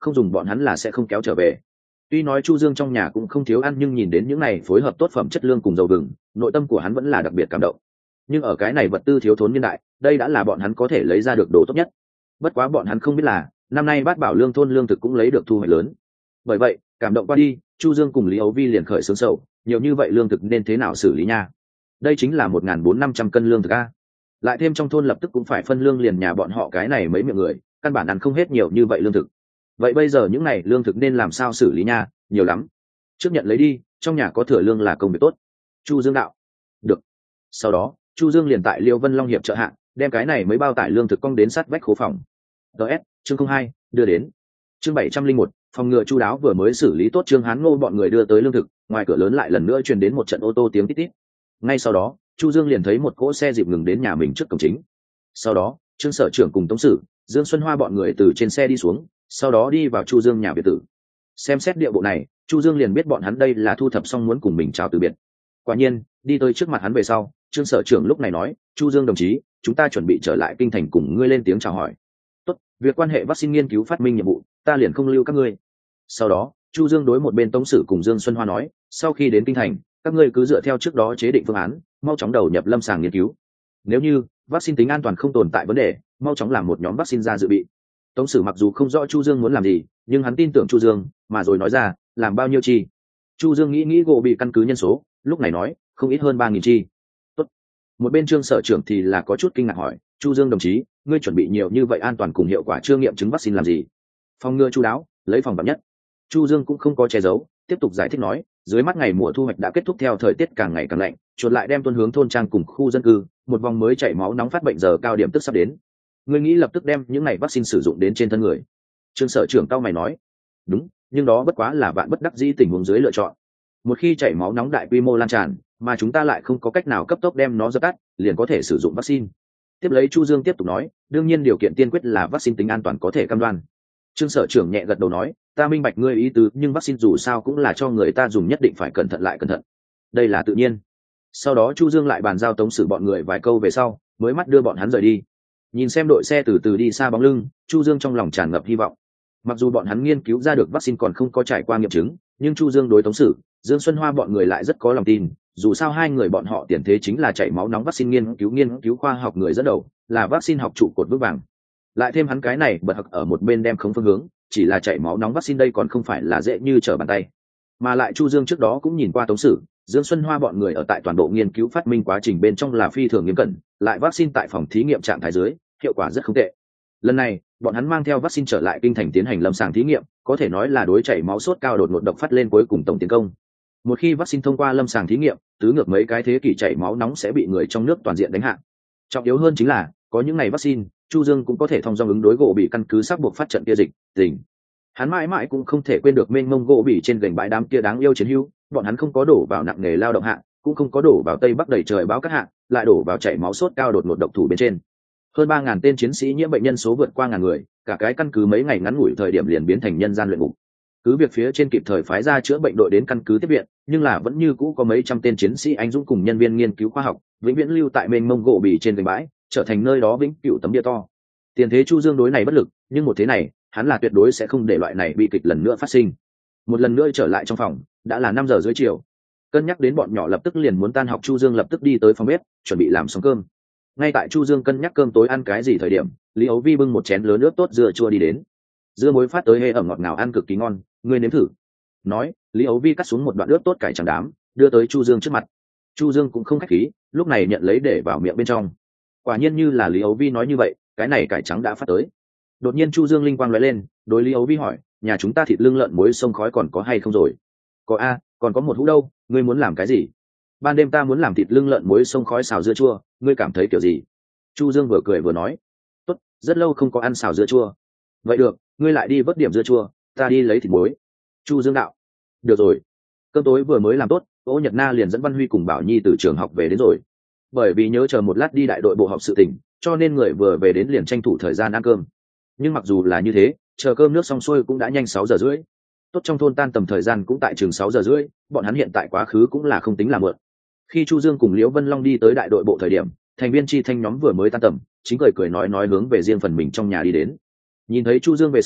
không dùng bọn hắn là sẽ không kéo trở về. Tuy nói Chu Dương trong nhà cũng không thiếu ăn, nhưng nhìn đến những này phối hợp tốt phẩm chất lương cùng dầu gừng, nội tâm của hắn vẫn là đặc biệt cảm động. Nhưng ở cái này vật tư thiếu thốn niên đại, đây đã là bọn hắn có thể lấy ra được đồ tốt nhất. Bất quá bọn hắn không biết là năm nay Bát Bảo Lương thôn lương thực cũng lấy được thu hoạch lớn. Bởi vậy, cảm động qua đi, Chu Dương cùng Lý Ấu Vi liền khởi xướng sầu, nhiều như vậy lương thực nên thế nào xử lý nha? Đây chính là một nghìn bốn năm trăm cân lương thực a. Lại thêm trong thôn lập tức cũng phải phân lương liền nhà bọn họ cái này mấy miệng người, căn bản ăn không hết nhiều như vậy lương thực. Vậy bây giờ những này lương thực nên làm sao xử lý nha? Nhiều lắm. Trước nhận lấy đi, trong nhà có thừa lương là công việc tốt. Chu Dương đạo. Được. Sau đó, Chu Dương liền tại Liêu Vân Long hiệp trợ hạng, đem cái này mấy bao tải lương thực cong đến sát vách khố phòng. ds chương không hai đưa đến. Chương bảy trăm linh một, phòng ngừa chu đáo vừa mới xử lý tốt Trương Hán Ngô bọn người đưa tới lương thực, ngoài cửa lớn lại lần nữa truyền đến một trận ô tô tiếng tít tít. Ngay sau đó, Chu Dương liền thấy một cỗ xe dịp ngừng đến nhà mình trước cổng chính. Sau đó, Trương Sở trưởng cùng Tống Sử, Dương Xuân Hoa bọn người từ trên xe đi xuống, sau đó đi vào Chu Dương nhà biệt tử. Xem xét địa bộ này, Chu Dương liền biết bọn hắn đây là thu thập xong muốn cùng mình chào từ biệt. Quả nhiên, đi tới trước mặt hắn về sau, Trương Sở trưởng lúc này nói, Chu Dương đồng chí, chúng ta chuẩn bị trở lại kinh thành cùng ngươi lên tiếng chào hỏi. Tốt, việc quan hệ vaccine nghiên cứu phát minh nhiệm vụ, ta liền không lưu các ngươi. Sau đó, Chu Dương đối một bên Tống Sử cùng Dương Xuân Hoa nói, sau khi đến kinh thành, các ngươi cứ dựa theo trước đó chế định phương án, mau chóng đầu nhập lâm sàng nghiên cứu. Nếu như vaccine tính an toàn không tồn tại vấn đề, mau chóng làm một nhóm vaccine ra dự bị. Tống Sử mặc dù không rõ Chu Dương muốn làm gì, nhưng hắn tin tưởng Chu Dương, mà rồi nói ra, làm bao nhiêu chi. Chu Dương nghĩ nghĩ gỗ bị căn cứ nhân số, lúc này nói, không ít hơn ba nghìn chi. Tốt. Một bên Trương Sở trưởng thì là có chút kinh ngạc hỏi, Chu Dương đồng chí, ngươi chuẩn bị nhiều như vậy an toàn cùng hiệu quả chưa nghiệm chứng vaccine làm gì? Phòng ngừa chu đáo, lấy phòng vạn nhất. Chu Dương cũng không có che giấu, tiếp tục giải thích nói, dưới mắt ngày mùa thu hoạch đã kết thúc, theo thời tiết càng ngày càng lạnh, chuột lại đem tuân hướng thôn trang cùng khu dân cư, một vòng mới chảy máu nóng phát bệnh giờ cao điểm tức sắp đến. Ngươi nghĩ lập tức đem những này vaccine sử dụng đến trên thân người? Trương Sở trưởng cao mày nói, đúng, nhưng đó bất quá là vạn bất đắc dĩ tình huống dưới lựa chọn. Một khi chảy máu nóng đại quy mô lan tràn, mà chúng ta lại không có cách nào cấp tốc đem nó dập tắt, liền có thể sử dụng vaccine. Tiếp lấy Chu Dương tiếp tục nói, đương nhiên điều kiện tiên quyết là vaccine tính an toàn có thể cam đoan. Trương Sở trưởng nhẹ gật đầu nói, ta minh bạch ngươi ý tứ, nhưng vaccine dù sao cũng là cho người ta dùng, nhất định phải cẩn thận lại cẩn thận. Đây là tự nhiên. Sau đó Chu Dương lại bàn giao Tống Sử bọn người vài câu về sau, mới mắt đưa bọn hắn rời đi. Nhìn xem đội xe từ từ đi xa bóng lưng, Chu Dương trong lòng tràn ngập hy vọng. Mặc dù bọn hắn nghiên cứu ra được vaccine còn không có trải qua nghiệm chứng, nhưng Chu Dương đối Tống Sử, Dương Xuân Hoa bọn người lại rất có lòng tin, dù sao hai người bọn họ tiền thế chính là chảy máu nóng vaccine nghiên cứu nghiên cứu khoa học người dẫn đầu, là vaccine học trụ cột vững vàng. Lại thêm hắn cái này bật học ở một bên đem không phương hướng, chỉ là chảy máu nóng vaccine đây còn không phải là dễ như trở bàn tay. Mà lại Chu Dương trước đó cũng nhìn qua Tống Sử, Dương Xuân Hoa bọn người ở tại toàn bộ nghiên cứu phát minh quá trình bên trong là phi thường nghiêm cẩn, lại vaccine tại phòng thí nghiệm trạng thái dưới, hiệu quả rất không tệ. Lần này, bọn hắn mang theo vaccine trở lại kinh thành tiến hành lâm sàng thí nghiệm, có thể nói là đối chảy máu sốt cao đột ngột độc phát lên cuối cùng tổng tiến công. Một khi vaccine thông qua lâm sàng thí nghiệm, tứ ngược mấy cái thế kỷ chảy máu nóng sẽ bị người trong nước toàn diện đánh hạ. Trọng yếu hơn chính là, có những ngày vaccine, Chu Dương cũng có thể thông dong ứng đối gỗ bị căn cứ sắp buộc phát trận kia dịch, tình. Hắn mãi mãi cũng không thể quên được mênh mông gỗ bị trên gành bãi đám kia đáng yêu chiến hữu, bọn hắn không có đổ vào nặng nghề lao động hạ, cũng không có đổ vào tây bắc đầy trời báo các hạ, lại đổ vào chảy máu sốt cao đột ngột độc thủ bên trên. Hơn ba ngàn tên chiến sĩ nhiễm bệnh nhân số vượt qua ngàn người, cả cái căn cứ mấy ngày ngắn ngủi thời điểm liền biến thành nhân gian luyện ngục. Cứ việc phía trên kịp thời phái ra chữa bệnh đội đến căn cứ tiếp viện, nhưng là vẫn như cũ có mấy trăm tên chiến sĩ anh dũng cùng nhân viên nghiên cứu khoa học vĩnh viễn lưu tại mênh mông gỗ bì trên gành bãi, trở thành nơi đó vĩnh cửu tấm địa to. Tiền thế Chu Dương đối này bất lực, nhưng một thế này, hắn là tuyệt đối sẽ không để loại này bị kịch lần nữa phát sinh. Một lần nữa trở lại trong phòng, đã là năm giờ dưới chiều. Cân nhắc đến bọn nhỏ lập tức liền muốn tan học, Chu Dương lập tức đi tới phòng bếp, chuẩn bị làm xong cơm. Ngay tại Chu Dương cân nhắc cơm tối ăn cái gì thời điểm, Lý Ấu Vi bưng một chén lớn nước tốt dưa chua đi đến. Dưa muối phát tới hê ẩm ngọt ngào, ăn cực kỳ ngon, ngươi nếm thử. Nói, Lý Ấu Vi cắt xuống một đoạn nước tốt cải trắng đám, đưa tới Chu Dương trước mặt. Chu Dương cũng không khách khí, lúc này nhận lấy để vào miệng bên trong. Quả nhiên như là Lý Ấu Vi nói như vậy, cái này cải trắng đã phát tới. Đột nhiên Chu Dương linh quang lóe lên, đối Lý Ấu Vi hỏi, nhà chúng ta thịt lương lợn muối sông khói còn có hay không rồi? Có a, còn có một hũ đâu, ngươi muốn làm cái gì? Ban đêm ta muốn làm thịt lương lợn muối sông khói xào dưa chua, ngươi cảm thấy kiểu gì? Chu Dương vừa cười vừa nói, tốt, rất lâu không có ăn xào dưa chua. Vậy được, ngươi lại đi vớt điểm dưa chua, ta đi lấy thịt muối. Chu Dương đạo, được rồi. Cơm tối vừa mới làm tốt, Ô Nhật Na liền dẫn Văn Huy cùng Bảo Nhi từ trường học về đến rồi. Bởi vì nhớ chờ một lát đi đại đội bộ họp sự tình, cho nên người vừa về đến liền tranh thủ thời gian ăn cơm. Nhưng mặc dù là như thế, chờ cơm nước xong xuôi cũng đã nhanh sáu giờ rưỡi. Tốt trong thôn tan tầm thời gian cũng tại trường sáu giờ rưỡi, bọn hắn hiện tại quá khứ cũng là không tính là mượn. Khi Chu Dương cùng Liễu Vân Long đi tới đại đội bộ thời điểm, thành viên chi thanh nhóm vừa mới tan tầm, chính cười cười nói nói hướng về riêng phần mình trong nhà đi đến. Nhìn thấy Chu Dương về sau,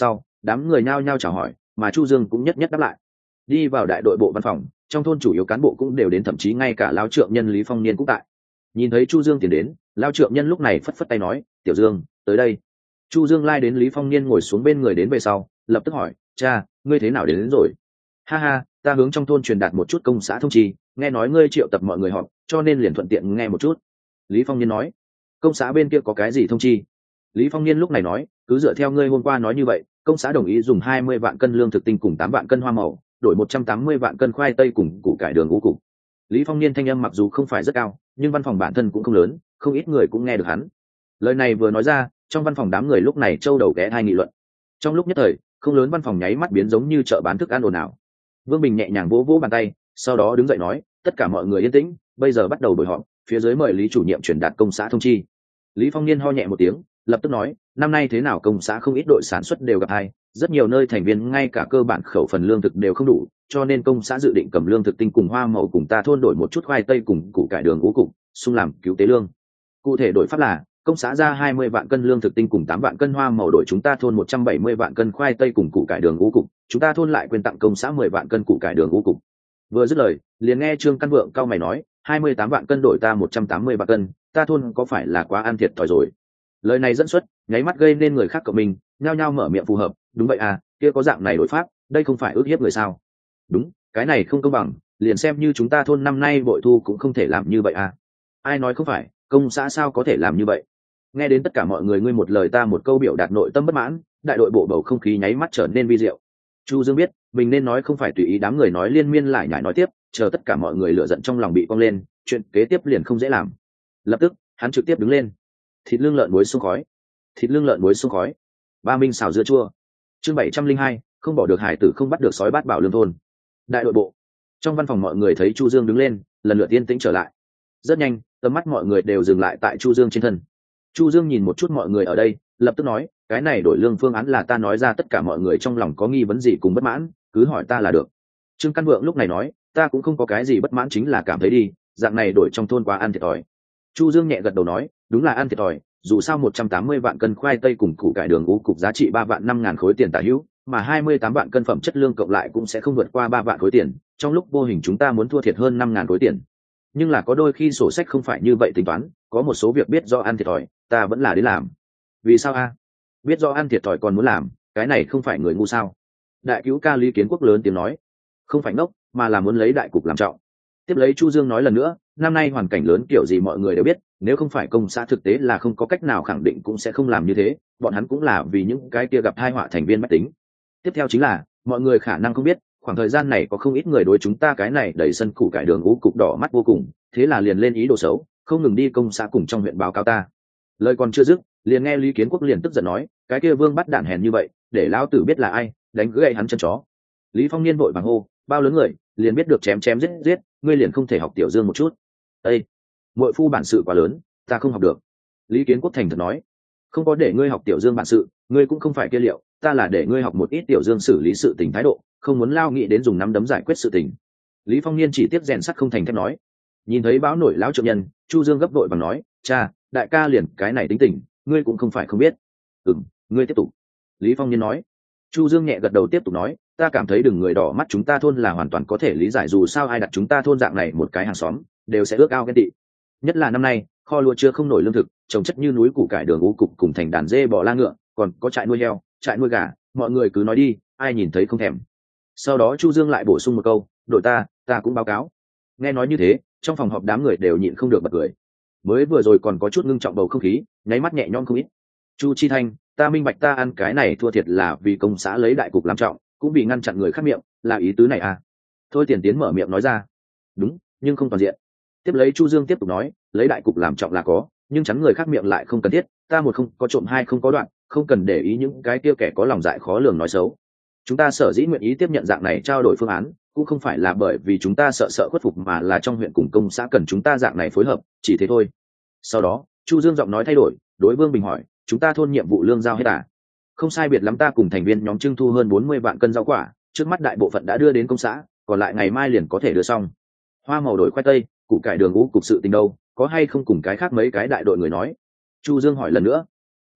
đám người nhao nhao chào hỏi, mà Chu Dương cũng nhất nhất đáp lại. Đi vào đại đội bộ văn phòng, trong thôn chủ yếu cán bộ cũng đều đến, thậm chí ngay cả lão trượng nhân Lý Phong Niên cũng tại. Nhìn thấy Chu Dương tiến đến, lão trượng nhân lúc này phất phất tay nói, tiểu Dương tới đây. Chu Dương lai đến Lý Phong Niên ngồi xuống bên người đến về sau, lập tức hỏi, cha, ngươi thế nào đến, đến rồi? Ha ha, ta hướng trong thôn truyền đạt một chút công xã thông chi, nghe nói ngươi triệu tập mọi người họp, cho nên liền thuận tiện nghe một chút. Lý Phong Niên nói, công xã bên kia có cái gì thông chi? Lý Phong Niên lúc này nói, cứ dựa theo ngươi hôm qua nói như vậy, công xã đồng ý dùng hai mươi vạn cân lương thực tinh cùng tám vạn cân hoa màu, đổi một trăm tám mươi vạn cân khoai tây cùng củ cải đường ngũ cục. Lý Phong Niên thanh âm mặc dù không phải rất cao, nhưng văn phòng bản thân cũng không lớn, không ít người cũng nghe được hắn. Lời này vừa nói ra, trong văn phòng đám người lúc này trâu đầu ghé hai nghị luận. Trong lúc nhất thời, không lớn văn phòng nháy mắt biến giống như chợ bán thức ăn ồn ào. Vương Bình nhẹ nhàng vỗ vỗ bàn tay, sau đó đứng dậy nói, tất cả mọi người yên tĩnh, bây giờ bắt đầu buổi họp, phía dưới mời Lý chủ nhiệm truyền đạt công xã thông chi. Lý Phong Niên ho nhẹ một tiếng, lập tức nói, năm nay thế nào công xã không ít đội sản xuất đều gặp hai, rất nhiều nơi thành viên ngay cả cơ bản khẩu phần lương thực đều không đủ, cho nên công xã dự định cầm lương thực tinh cùng hoa màu cùng ta thôn đổi một chút khoai tây cùng củ cải đường ngũ cục, xung làm cứu tế lương. Cụ thể đổi pháp là, công xã ra hai mươi vạn cân lương thực tinh cùng tám vạn cân hoa màu đổi chúng ta thôn một trăm bảy mươi vạn cân khoai tây cùng củ cải đường ngũ cục, chúng ta thôn lại quyên tặng công xã mười vạn cân củ cải đường ngũ cục. Vừa dứt lời, liền nghe Trương Căn Vượng cao mày nói, hai mươi tám vạn cân đổi ta một trăm tám mươi vạn cân, ta thôn có phải là quá ăn thiệt thòi rồi? Lời này dẫn xuất, nháy mắt gây nên người khác cộng mình, nhao nhao mở miệng phù hợp, đúng vậy à, kia có dạng này đổi pháp, đây không phải ước hiếp người sao? Đúng, cái này không công bằng, liền xem như chúng ta thôn năm nay bội thu cũng không thể làm như vậy à? Ai nói không phải, công xã sao có thể làm như vậy? Nghe đến tất cả mọi người ngươi một lời ta một câu biểu đạt nội tâm bất mãn, đại đội bộ bầu không khí nháy mắt trở nên vi diệu. Chu Dương biết mình nên nói không phải tùy ý đám người nói liên miên lại nhải nói tiếp, chờ tất cả mọi người lửa giận trong lòng bị cong lên, chuyện kế tiếp liền không dễ làm. Lập tức hắn trực tiếp đứng lên, thịt lương lợn muối xông khói, thịt lương lợn muối xông khói, ba minh xào dưa chua. Chương bảy trăm linh hai, không bỏ được hải tử không bắt được sói bát bảo lương thôn. Đại đội bộ, trong văn phòng mọi người thấy Chu Dương đứng lên, lần lượt yên tĩnh trở lại. Rất nhanh, tầm mắt mọi người đều dừng lại tại Chu Dương trên thân. Chu Dương nhìn một chút mọi người ở đây, lập tức nói, cái này đổi lương phương án là ta nói ra, tất cả mọi người trong lòng có nghi vấn gì cùng bất mãn, cứ hỏi ta là được. Trương Căn Vượng lúc này nói, ta cũng không có cái gì bất mãn, chính là cảm thấy đi, dạng này đổi trong thôn quá ăn thiệt thòi. Chu Dương nhẹ gật đầu nói, đúng là ăn thiệt thòi, dù sao một trăm tám mươi vạn cân khoai tây cùng củ cải đường ngũ cục giá trị ba vạn năm ngàn khối tiền tả hữu, mà hai mươi tám vạn cân phẩm chất lương cộng lại cũng sẽ không vượt qua ba vạn khối tiền, trong lúc vô hình chúng ta muốn thua thiệt hơn năm ngàn khối tiền. Nhưng là có đôi khi sổ sách không phải như vậy tính toán, có một số việc biết do ăn thiệt thòi, ta vẫn là đến làm. Vì sao a? Biết do ăn thiệt thòi còn muốn làm, cái này không phải người ngu sao? Đại cứu ca Lý Kiến Quốc lớn tiếng nói, không phải ngốc, mà là muốn lấy đại cục làm trọng. Tiếp lấy Chu Dương nói lần nữa, năm nay hoàn cảnh lớn kiểu gì mọi người đều biết, nếu không phải công xã thực tế là không có cách nào khẳng định cũng sẽ không làm như thế, bọn hắn cũng là vì những cái kia gặp tai họa thành viên mách tính. Tiếp theo chính là, mọi người khả năng không biết, khoảng thời gian này có không ít người đối chúng ta cái này đẩy sân củ cải đường ngũ cục đỏ mắt vô cùng, thế là liền lên ý đồ xấu, không ngừng đi công xã cùng trong huyện báo cáo ta. Lời còn chưa dứt, liền nghe Lý Kiến Quốc liền tức giận nói, cái kia Vương bắt đản hèn như vậy, để lão tử biết là ai, đánh gãy hắn chân chó. Lý Phong Niên vội vàng hô, bao lớn người, liền biết được chém chém giết giết, ngươi liền không thể học tiểu Dương một chút? Ê, muội phu bản sự quá lớn, ta không học được. Lý Kiến Quốc thành thật nói, không có để ngươi học tiểu Dương bản sự, ngươi cũng không phải kia liệu, ta là để ngươi học một ít tiểu Dương xử lý sự tình thái độ, không muốn lao nghĩ đến dùng nắm đấm giải quyết sự tình. Lý Phong Niên chỉ tiếp rèn sắt không thành thép nói. Nhìn thấy báo nổi lão trượng nhân, Chu Dương gấp vội bằng nói, cha, đại ca liền cái này tính tình, ngươi cũng không phải không biết. Ừm, ngươi tiếp tục. Lý Phong Niên nói. Chu Dương nhẹ gật đầu tiếp tục nói, ta cảm thấy đừng người đỏ mắt chúng ta thôn là hoàn toàn có thể lý giải, dù sao ai đặt chúng ta thôn dạng này một cái hàng xóm đều sẽ ước ao ghen tị. Nhất là năm nay kho lúa chưa không nổi lương thực, trồng chất như núi củ cải đường ngũ cục cùng thành đàn dê bò la ngựa, còn có trại nuôi heo, trại nuôi gà, mọi người cứ nói đi, ai nhìn thấy không thèm. Sau đó Chu Dương lại bổ sung một câu, đội ta, ta cũng báo cáo. Nghe nói như thế, trong phòng họp đám người đều nhịn không được bật cười. Mới vừa rồi còn có chút ngưng trọng bầu không khí, nháy mắt nhẹ nhõm không ít. Chu Chi Thanh, ta minh bạch ta ăn cái này thua thiệt là vì công xã lấy đại cục làm trọng, cũng vì ngăn chặn người khác miệng, là ý tứ này à? Thôi Tiền Tiến mở miệng nói ra. Đúng, nhưng không toàn diện. Tiếp lấy Chu Dương tiếp tục nói, lấy đại cục làm trọng là có, nhưng chắn người khác miệng lại không cần thiết, ta một không có trộm, hai không có đoạn, không cần để ý những cái kia kẻ có lòng dạ khó lường nói xấu. Chúng ta sở dĩ nguyện ý tiếp nhận dạng này trao đổi phương án, cũng không phải là bởi vì chúng ta sợ sợ khuất phục, mà là trong huyện cùng công xã cần chúng ta dạng này phối hợp, chỉ thế thôi. Sau đó, Chu Dương giọng nói thay đổi, đối Vương Bình hỏi, chúng ta thôn nhiệm vụ lương giao hết à? Không sai biệt lắm, ta cùng thành viên nhóm trưng thu hơn bốn mươi vạn cân rau quả, trước mắt đại bộ phận đã đưa đến công xã, còn lại ngày mai liền có thể đưa xong. Hoa màu đổi khoai tây, củ cải đường ngũ cục sự tình đâu, có hay không cùng cái khác mấy cái đại đội người nói? Chu Dương hỏi lần nữa. Nói,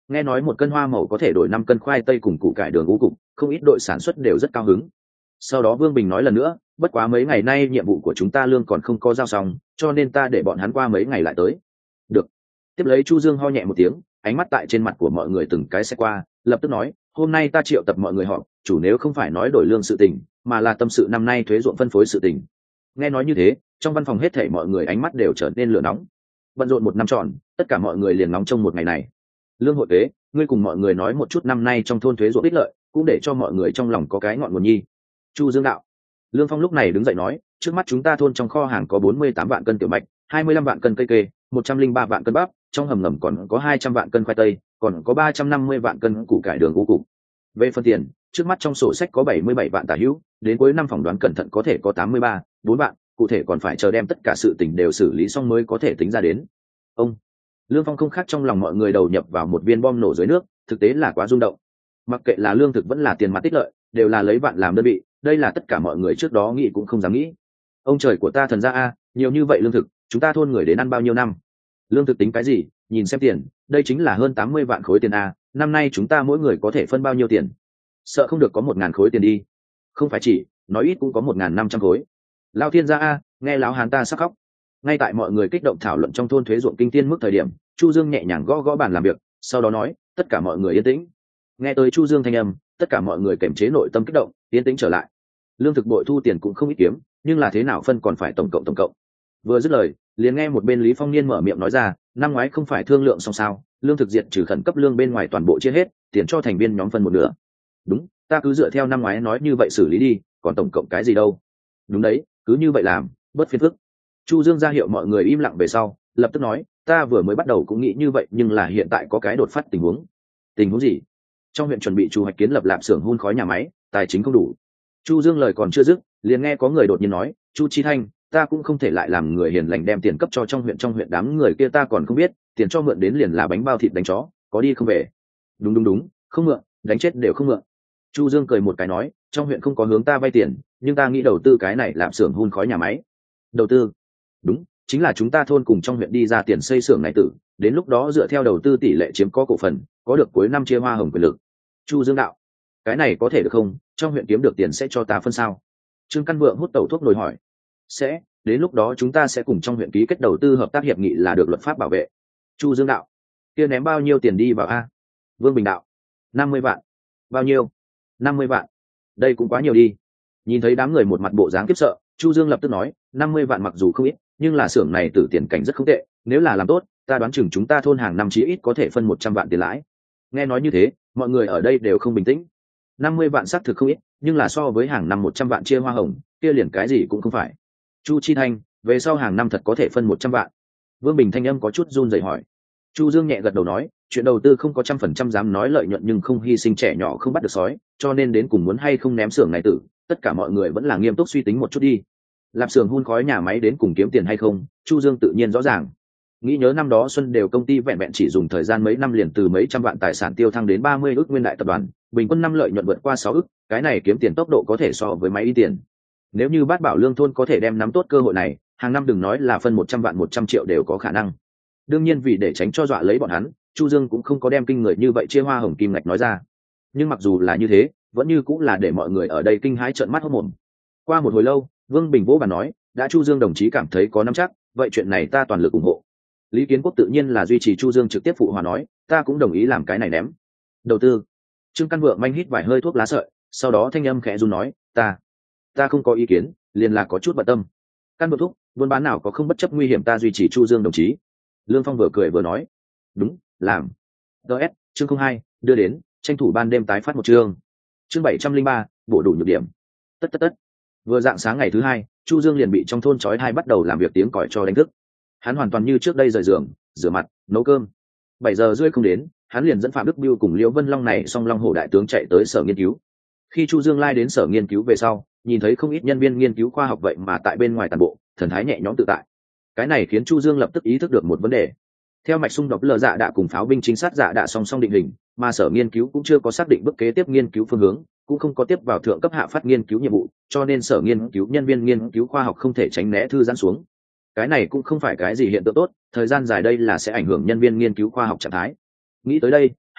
Nghe nói một cân hoa màu có thể đổi năm cân khoai tây cùng củ cải đường ngũ cục, không ít đội sản xuất đều rất cao hứng. Sau đó Vương Bình nói lần nữa, bất quá mấy ngày nay nhiệm vụ của chúng ta lương còn không có giao xong, cho nên ta để bọn hắn qua mấy ngày lại tới. Được. Tiếp lấy Chu Dương ho nhẹ một tiếng, ánh mắt tại trên mặt của mọi người từng cái sẽ qua, lập tức nói, hôm nay ta triệu tập mọi người họp, chủ nếu không phải nói đổi lương sự tình, mà là tâm sự năm nay thuế ruộng phân phối sự tình. Nghe nói như thế, trong văn phòng hết thảy mọi người ánh mắt đều trở nên lửa nóng. Bận rộn một năm tròn, tất cả mọi người liền nóng trong một ngày này. Lương hội thuế, ngươi cùng mọi người nói một chút năm nay trong thôn thuế ruộng ích lợi, cũng để cho mọi người trong lòng có cái ngọn nguồn nhi. Chu Dương đạo. Lương Phong lúc này đứng dậy nói, trước mắt chúng ta thôn trong kho hàng có bốn mươi tám vạn cân tiểu mạch, hai mươi lăm vạn cân cây kê, một trăm linh ba vạn cân bắp, trong hầm ngầm còn có hai trăm vạn cân khoai tây, còn có ba trăm năm mươi vạn cân củ cải đường ngũ cục. Về phần tiền, trước mắt trong sổ sách có bảy mươi bảy vạn tả hữu, đến cuối năm phỏng đoán cẩn thận có thể có tám mươi ba, bốn vạn, cụ thể còn phải chờ đem tất cả sự tình đều xử lý xong mới có thể tính ra đến. Ông Lương Phong không khác trong lòng mọi người đầu nhập vào một viên bom nổ dưới nước, thực tế là quá rung động. Mặc kệ là lương thực vẫn là tiền mặt tích lợi, đều là lấy vạn làm đơn vị, đây là tất cả mọi người trước đó nghĩ cũng không dám nghĩ. Ông trời của ta thần ra a, nhiều như vậy lương thực, chúng ta thôn người đến ăn bao nhiêu năm? Lương thực tính cái gì, nhìn xem tiền, đây chính là hơn tám mươi vạn khối tiền a, năm nay chúng ta mỗi người có thể phân bao nhiêu tiền? Sợ không được có một ngàn khối tiền đi. Không phải chỉ, nói ít cũng có một ngàn năm trăm khối. Lao thiên gia a, nghe lão hán ta sắp khóc. Ngay tại mọi người kích động thảo luận trong thôn thuế ruộng kinh tiên mức thời điểm, Chu Dương nhẹ nhàng gõ gõ bàn làm việc, sau đó nói, tất cả mọi người yên tĩnh. Nghe tới Chu Dương thanh âm, tất cả mọi người kiềm chế nội tâm kích động, yên tĩnh trở lại. Lương thực bội thu tiền cũng không ít kiếm, nhưng là thế nào phân còn phải tổng cộng tổng cộng. Vừa dứt lời, liền nghe một bên Lý Phong Niên mở miệng nói ra, năm ngoái không phải thương lượng xong sao, lương thực diệt trừ khẩn cấp lương bên ngoài toàn bộ chia hết, tiền cho thành viên nhóm phân một nửa. Đúng, ta cứ dựa theo năm ngoái nói như vậy xử lý đi, còn tổng cộng cái gì đâu. Đúng đấy, cứ như vậy làm, bớt phiền phức. Chu Dương ra hiệu mọi người im lặng về sau, lập tức nói, ta vừa mới bắt đầu cũng nghĩ như vậy, nhưng là hiện tại có cái đột phát tình huống. Tình huống gì? Trong huyện chuẩn bị chu hoạch kiến lập lạp xưởng hun khói nhà máy, tài chính không đủ. Chu Dương lời còn chưa dứt, liền nghe có người đột nhiên nói, Chu Chi Thanh, ta cũng không thể lại làm người hiền lành đem tiền cấp cho trong huyện trong huyện đám người kia ta còn không biết, tiền cho mượn đến liền là bánh bao thịt đánh chó, có đi không về. Đúng đúng đúng, không mượn, đánh chết đều không mượn. Chu Dương cười một cái nói, trong huyện không có hướng ta vay tiền, nhưng ta nghĩ đầu tư cái này làm xưởng hun khói nhà máy. Đầu tư? Đúng, chính là chúng ta thôn cùng trong huyện đi ra tiền xây xưởng này tử, đến lúc đó dựa theo đầu tư tỷ lệ chiếm có cổ phần, có được cuối năm chia hoa hồng quyền lực. Chu Dương đạo, cái này có thể được không? Trong huyện kiếm được tiền sẽ cho ta phân sao? Trương Căn Vượng hút tẩu thuốc nổi hỏi. Sẽ, đến lúc đó chúng ta sẽ cùng trong huyện ký kết đầu tư hợp tác hiệp nghị là được luật pháp bảo vệ. Chu Dương đạo, kia ném bao nhiêu tiền đi vào a? Vương Bình đạo, năm mươi vạn. Bao nhiêu? Năm mươi vạn. Đây cũng quá nhiều đi. Nhìn thấy đám người một mặt bộ dáng khiếp sợ, Chu Dương lập tức nói, năm mươi vạn mặc dù không ít, nhưng là xưởng này tử tiền cảnh rất không tệ, nếu là làm tốt, ta đoán chừng chúng ta thôn hàng năm chí ít có thể phân một trăm vạn tiền lãi. Nghe nói như thế, mọi người ở đây đều không bình tĩnh. Năm mươi vạn xác thực không ít, nhưng là so với hàng năm một trăm vạn chia hoa hồng, kia liền cái gì cũng không phải. Chu Chi Thanh, về sau hàng năm thật có thể phân một trăm vạn. Vương Bình thanh âm có chút run rẩy hỏi. Chu Dương nhẹ gật đầu nói, chuyện đầu tư không có trăm phần trăm dám nói lợi nhuận nhưng không hy sinh trẻ nhỏ không bắt được sói, cho nên đến cùng muốn hay không ném xưởng này tử, tất cả mọi người vẫn là nghiêm túc suy tính một chút đi. Lạp xưởng hun khói nhà máy đến cùng kiếm tiền hay không, Chu Dương tự nhiên rõ ràng. Nghĩ nhớ năm đó Xuân Đều công ty vẹn vẹn chỉ dùng thời gian mấy năm liền từ mấy trăm vạn tài sản tiêu thăng đến ba mươi ức nguyên đại tập đoàn, bình quân năm lợi nhuận vượt qua sáu ức, cái này kiếm tiền tốc độ có thể so với máy in tiền. Nếu như Bát Bảo Lương thôn có thể đem nắm tốt cơ hội này, hàng năm đừng nói là phân một trăm vạn một trăm triệu đều có khả năng. Đương nhiên vì để tránh cho dọa lấy bọn hắn, Chu Dương cũng không có đem kinh người như vậy chia hoa hồng kim ngạch nói ra. Nhưng mặc dù là như thế, vẫn như cũng là để mọi người ở đây kinh hãi trợn mắt hốt mồm. Qua một hồi lâu, Vương Bình vỗ bàn nói, đã Chu Dương đồng chí cảm thấy có nắm chắc, vậy chuyện này ta toàn lực ủng hộ. Lý Kiến Quốc tự nhiên là duy trì Chu Dương trực tiếp phụ hòa nói, ta cũng đồng ý làm cái này ném. Đầu tư. Trương Căn Vượng manh hít vài hơi thuốc lá sợi, sau đó thanh âm khẽ run nói, ta, ta không có ý kiến, liền là có chút bận tâm. Căn Vượng thúc, buôn bán nào có không bất chấp nguy hiểm ta duy trì Chu Dương đồng chí. Lương Phong vừa cười vừa nói, đúng, làm. ds chương không hai đưa đến, tranh thủ ban đêm tái phát một chương. Chương bảy trăm linh ba, bổ đủ nhược điểm. Tất tất tất. Vừa dạng sáng ngày thứ hai, Chu Dương liền bị trong thôn chói hai bắt đầu làm việc tiếng còi cho đánh thức. Hắn hoàn toàn như trước đây rời giường, rửa mặt, nấu cơm. Bảy giờ rưỡi không đến, hắn liền dẫn Phạm Đức Biêu cùng Liễu Vân Long này song Long Hổ đại tướng chạy tới sở nghiên cứu. Khi Chu Dương lai đến sở nghiên cứu về sau, nhìn thấy không ít nhân viên nghiên cứu khoa học vậy mà tại bên ngoài toàn bộ, thần thái nhẹ nhõm tự tại. Cái này khiến Chu Dương lập tức ý thức được một vấn đề. Theo mạch xung đột lờ dạ đạ cùng pháo binh chính sát dạ đạ song song định hình, mà sở nghiên cứu cũng chưa có xác định bước kế tiếp nghiên cứu phương hướng, cũng không có tiếp vào thượng cấp hạ phát nghiên cứu nhiệm vụ, cho nên sở nghiên cứu nhân viên nghiên cứu khoa học không thể tránh né thư giãn xuống. Cái này cũng không phải cái gì hiện tượng tốt, thời gian dài đây là sẽ ảnh hưởng nhân viên nghiên cứu khoa học trạng thái. Nghĩ tới đây,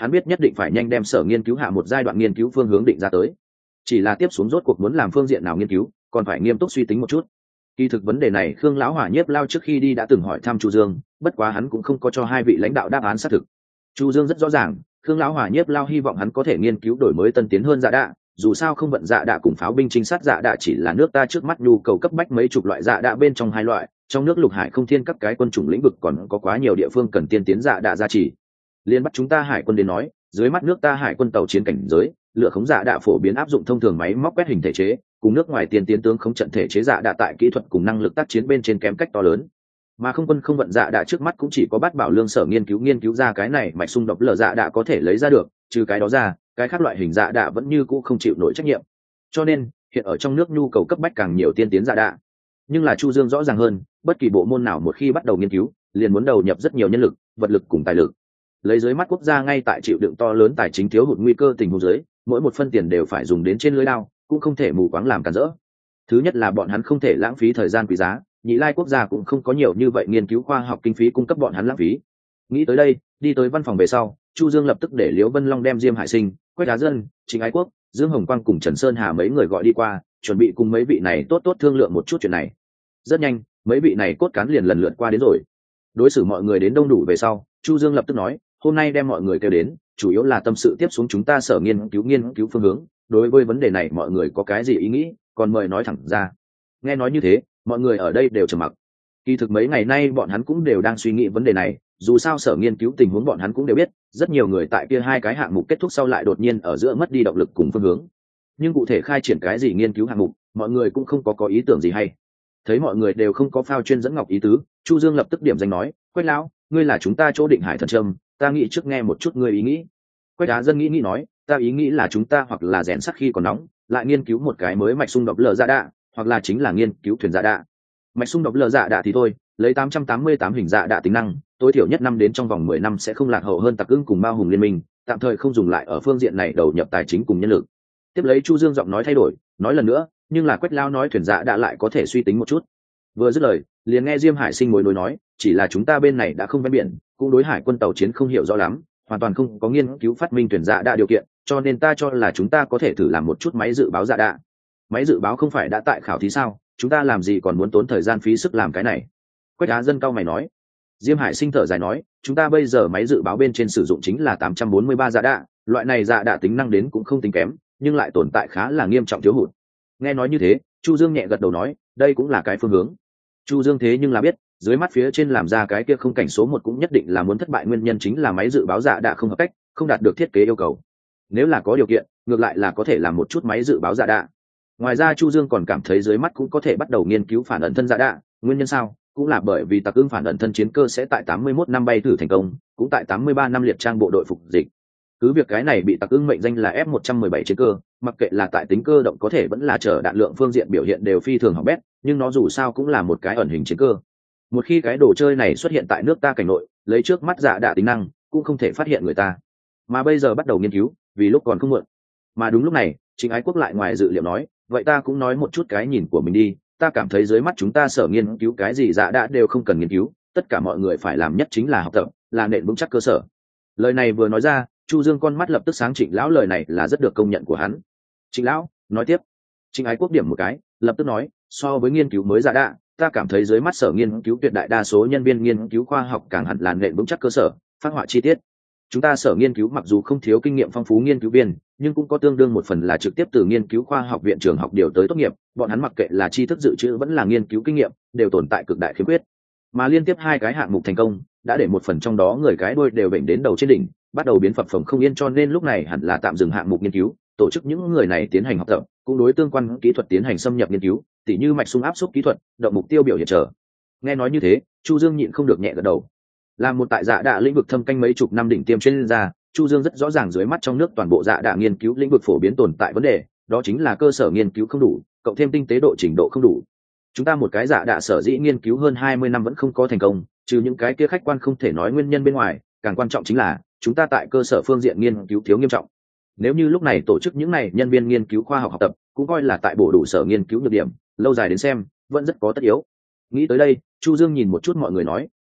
hắn biết nhất định phải nhanh đem sở nghiên cứu hạ một giai đoạn nghiên cứu phương hướng định ra tới. Chỉ là tiếp xuống rốt cuộc muốn làm phương diện nào nghiên cứu, còn phải nghiêm túc suy tính một chút. Kỳ thực vấn đề này Khương lão hỏa nhiếp lao trước khi đi đã từng hỏi thăm Chu Dương, bất quá hắn cũng không có cho hai vị lãnh đạo đáp án xác thực. Chu Dương rất rõ ràng, Khương lão hỏa nhiếp lao hy vọng hắn có thể nghiên cứu đổi mới tân tiến hơn dạ đạ, dù sao không vận dạ đạ cùng pháo binh trinh sát dạ đạ chỉ là nước ta trước mắt nhu cầu cấp bách mấy chục loại dạ đạ bên trong hai loại, trong nước lục hải không thiên các cái quân chủng lĩnh vực còn có quá nhiều địa phương cần tiên tiến dạ đạ gia trì. Liên bắt chúng ta hải quân đến nói, dưới mắt nước ta hải quân tàu chiến cảnh giới, lựa khống dạ đạ phổ biến áp dụng thông thường máy móc quét hình thể chế, cùng nước ngoài tiên tiến tướng khống trận thể chế dạ đạ tại kỹ thuật cùng năng lực tác chiến bên trên kém cách to lớn. Mà không quân không vận dạ đạ trước mắt cũng chỉ có Bát Bảo Lương sở nghiên cứu nghiên cứu ra cái này mạch xung đột lở dạ đạ có thể lấy ra được, trừ cái đó ra, cái khác loại hình dạ đạ vẫn như cũ không chịu nổi trách nhiệm. Cho nên, hiện ở trong nước nhu cầu cấp bách càng nhiều tiên tiến dạ đạ. Nhưng là Chu Dương rõ ràng hơn, bất kỳ bộ môn nào một khi bắt đầu nghiên cứu, liền muốn đầu nhập rất nhiều nhân lực, vật lực cùng tài lực. Lấy dưới mắt quốc gia ngay tại chịu đựng to lớn tài chính thiếu hụt nguy cơ tình huống dưới, mỗi một phân tiền đều phải dùng đến trên lưới lao, cũng không thể mù quáng làm cản rỡ. Thứ nhất là bọn hắn không thể lãng phí thời gian quý giá, nhị lai quốc gia cũng không có nhiều như vậy nghiên cứu khoa học kinh phí cung cấp bọn hắn lãng phí. Nghĩ tới đây, đi tới văn phòng về sau, Chu Dương lập tức để Liễu Vân Long đem Diêm Hải Sinh, Quách Đá Dân, Trịnh Ái Quốc, Dương Hồng Quang cùng Trần Sơn Hà mấy người gọi đi qua, chuẩn bị cùng mấy vị này tốt tốt thương lượng một chút chuyện này. Rất nhanh, mấy vị này cốt cán liền lần lượt qua đến rồi. Đối xử mọi người đến đông đủ về sau, Chu Dương lập tức nói, hôm nay đem mọi người kêu đến, chủ yếu là tâm sự tiếp xuống chúng ta sở nghiên cứu nghiên cứu phương hướng, đối với vấn đề này mọi người có cái gì ý nghĩ, còn mời nói thẳng ra. Nghe nói như thế, mọi người ở đây đều trầm mặc. Kỳ thực mấy ngày nay bọn hắn cũng đều đang suy nghĩ vấn đề này, dù sao sở nghiên cứu tình huống bọn hắn cũng đều biết, rất nhiều người tại kia hai cái hạng mục kết thúc sau lại đột nhiên ở giữa mất đi động lực cùng phương hướng. Nhưng cụ thể khai triển cái gì nghiên cứu hạng mục, mọi người cũng không có có ý tưởng gì hay. Thấy mọi người đều không có phao chuyên dẫn ngọc ý tứ, Chu Dương lập tức điểm danh nói, Quách lão, ngươi là chúng ta chỗ Định Hải thần trâm, ta nghĩ trước nghe một chút ngươi ý nghĩ. Quách Đá Dân nghĩ nghĩ nói, ta ý nghĩ là chúng ta hoặc là rèn sắt khi còn nóng, lại nghiên cứu một cái mới mạch xung đột lờ dạ đạ, hoặc là chính là nghiên cứu thuyền dạ đạ. Mạch xung đột lờ dạ đạ thì thôi, lấy tám trăm tám mươi tám hình dạ đạ tính năng, tối thiểu nhất năm đến trong vòng mười năm sẽ không lạc hậu hơn Tặc Ưng cùng Mao Hùng liên minh, tạm thời không dùng lại ở phương diện này đầu nhập tài chính cùng nhân lực. Tiếp lấy Chu Dương giọng nói thay đổi, nói lần nữa, nhưng là Quách lão nói thuyền dạ đạ lại có thể suy tính một chút. Vừa dứt lời, liền nghe Diêm Hải Sinh mối nối nói, chỉ là chúng ta bên này đã không ven biển, cũng đối hải quân tàu chiến không hiểu rõ lắm, hoàn toàn không có nghiên cứu phát minh thuyền dạ đạ điều kiện, cho nên ta cho là chúng ta có thể thử làm một chút máy dự báo dạ đạ. Máy dự báo không phải đã tại khảo thí sao, chúng ta làm gì còn muốn tốn thời gian phí sức làm cái này. Quách Đá Dân cao mày nói. Diêm Hải Sinh thở dài nói, chúng ta bây giờ máy dự báo bên trên sử dụng chính là tám trăm bốn mươi ba dạ đạ, loại này dạ đạ tính năng đến cũng không tính kém, nhưng lại tồn tại khá là nghiêm trọng thiếu hụt. Nghe nói như thế, Chu Dương nhẹ gật đầu nói, đây cũng là cái phương hướng. Chu Dương thế nhưng là biết, dưới mắt phía trên làm ra cái kia không cảnh số một cũng nhất định là muốn thất bại, nguyên nhân chính là máy dự báo dạ đạ không hợp cách, không đạt được thiết kế yêu cầu. Nếu là có điều kiện, ngược lại là có thể làm một chút máy dự báo dạ đạ. Ngoài ra Chu Dương còn cảm thấy dưới mắt cũng có thể bắt đầu nghiên cứu phản ẩn thân dạ đạ, nguyên nhân sao? Cũng là bởi vì Tặc Ưng phản ẩn thân chiến cơ sẽ tại tám mươi mốt năm bay thử thành công, cũng tại tám mươi ba năm liệt trang bộ đội phục dịch. Cứ việc cái này bị Tặc Ưng mệnh danh là F một trăm mười bảy chiến cơ, mặc kệ là tại tính cơ động có thể vẫn là chở đạn lượng phương diện biểu hiện đều phi thường hỏng bét, nhưng nó dù sao cũng là một cái ẩn hình chiến cơ. Một khi cái đồ chơi này xuất hiện tại nước ta cảnh nội, lấy trước mắt dạ đạ tính năng, cũng không thể phát hiện người ta. Mà bây giờ bắt đầu nghiên cứu, vì lúc còn không muộn. Mà đúng lúc này, Trịnh Ái Quốc lại ngoài dự liệu nói, vậy ta cũng nói một chút cái nhìn của mình đi, ta cảm thấy dưới mắt chúng ta sở nghiên cứu cái gì dạ đạ đều không cần nghiên cứu, tất cả mọi người phải làm nhất chính là học tập, là nền vững chắc cơ sở. Lời này vừa nói ra, Chu Dương con mắt lập tức sáng, Trịnh lão lời này là rất được công nhận của hắn. Trịnh lão nói tiếp. Trịnh Ái Quốc điểm một cái, lập tức nói, so với nghiên cứu mới dạ đạ, ta cảm thấy dưới mắt sở nghiên cứu tuyệt đại đa số nhân viên nghiên cứu khoa học càng hẳn là nền vững chắc cơ sở, phát họa chi tiết. Chúng ta sở nghiên cứu mặc dù không thiếu kinh nghiệm phong phú nghiên cứu viên, nhưng cũng có tương đương một phần là trực tiếp từ nghiên cứu khoa học viện trường học điều tới tốt nghiệp, bọn hắn mặc kệ là tri thức dự trữ vẫn là nghiên cứu kinh nghiệm, đều tồn tại cực đại khiếm khuyết. Mà liên tiếp hai cái hạng mục thành công, đã để một phần trong đó người cái đuôi đều bệnh đến đầu trên đỉnh, bắt đầu biến phập phồng không yên, cho nên lúc này hẳn là tạm dừng hạng mục nghiên cứu, tổ chức những người này tiến hành học tập, cũng đối tương quan kỹ thuật tiến hành xâm nhập nghiên cứu, tỉ như mạch xung áp xúc kỹ thuật, động mục tiêu biểu hiện trở. Nghe nói như thế, Chu Dương nhịn không được nhẹ gật đầu. Là một tại dạ đạ lĩnh vực thâm canh mấy chục năm đỉnh tiêm chuyên gia, Chu Dương rất rõ ràng dưới mắt trong nước toàn bộ dạ đạ nghiên cứu lĩnh vực phổ biến tồn tại vấn đề, đó chính là cơ sở nghiên cứu không đủ, cộng thêm tinh tế độ trình độ không đủ. Chúng ta một cái dạ đạ sở dĩ nghiên cứu hơn hai mươi năm vẫn không có thành công, trừ những cái kia khách quan không thể nói nguyên nhân bên ngoài, càng quan trọng chính là chúng ta tại cơ sở phương diện nghiên cứu thiếu nghiêm trọng. Nếu như lúc này tổ chức những này nhân viên nghiên cứu khoa học học tập, cũng coi là tại bổ đủ sở nghiên cứu nhược điểm, lâu dài đến xem vẫn rất có tất yếu. Nghĩ tới đây, Chu Dương nhìn một chút mọi người nói,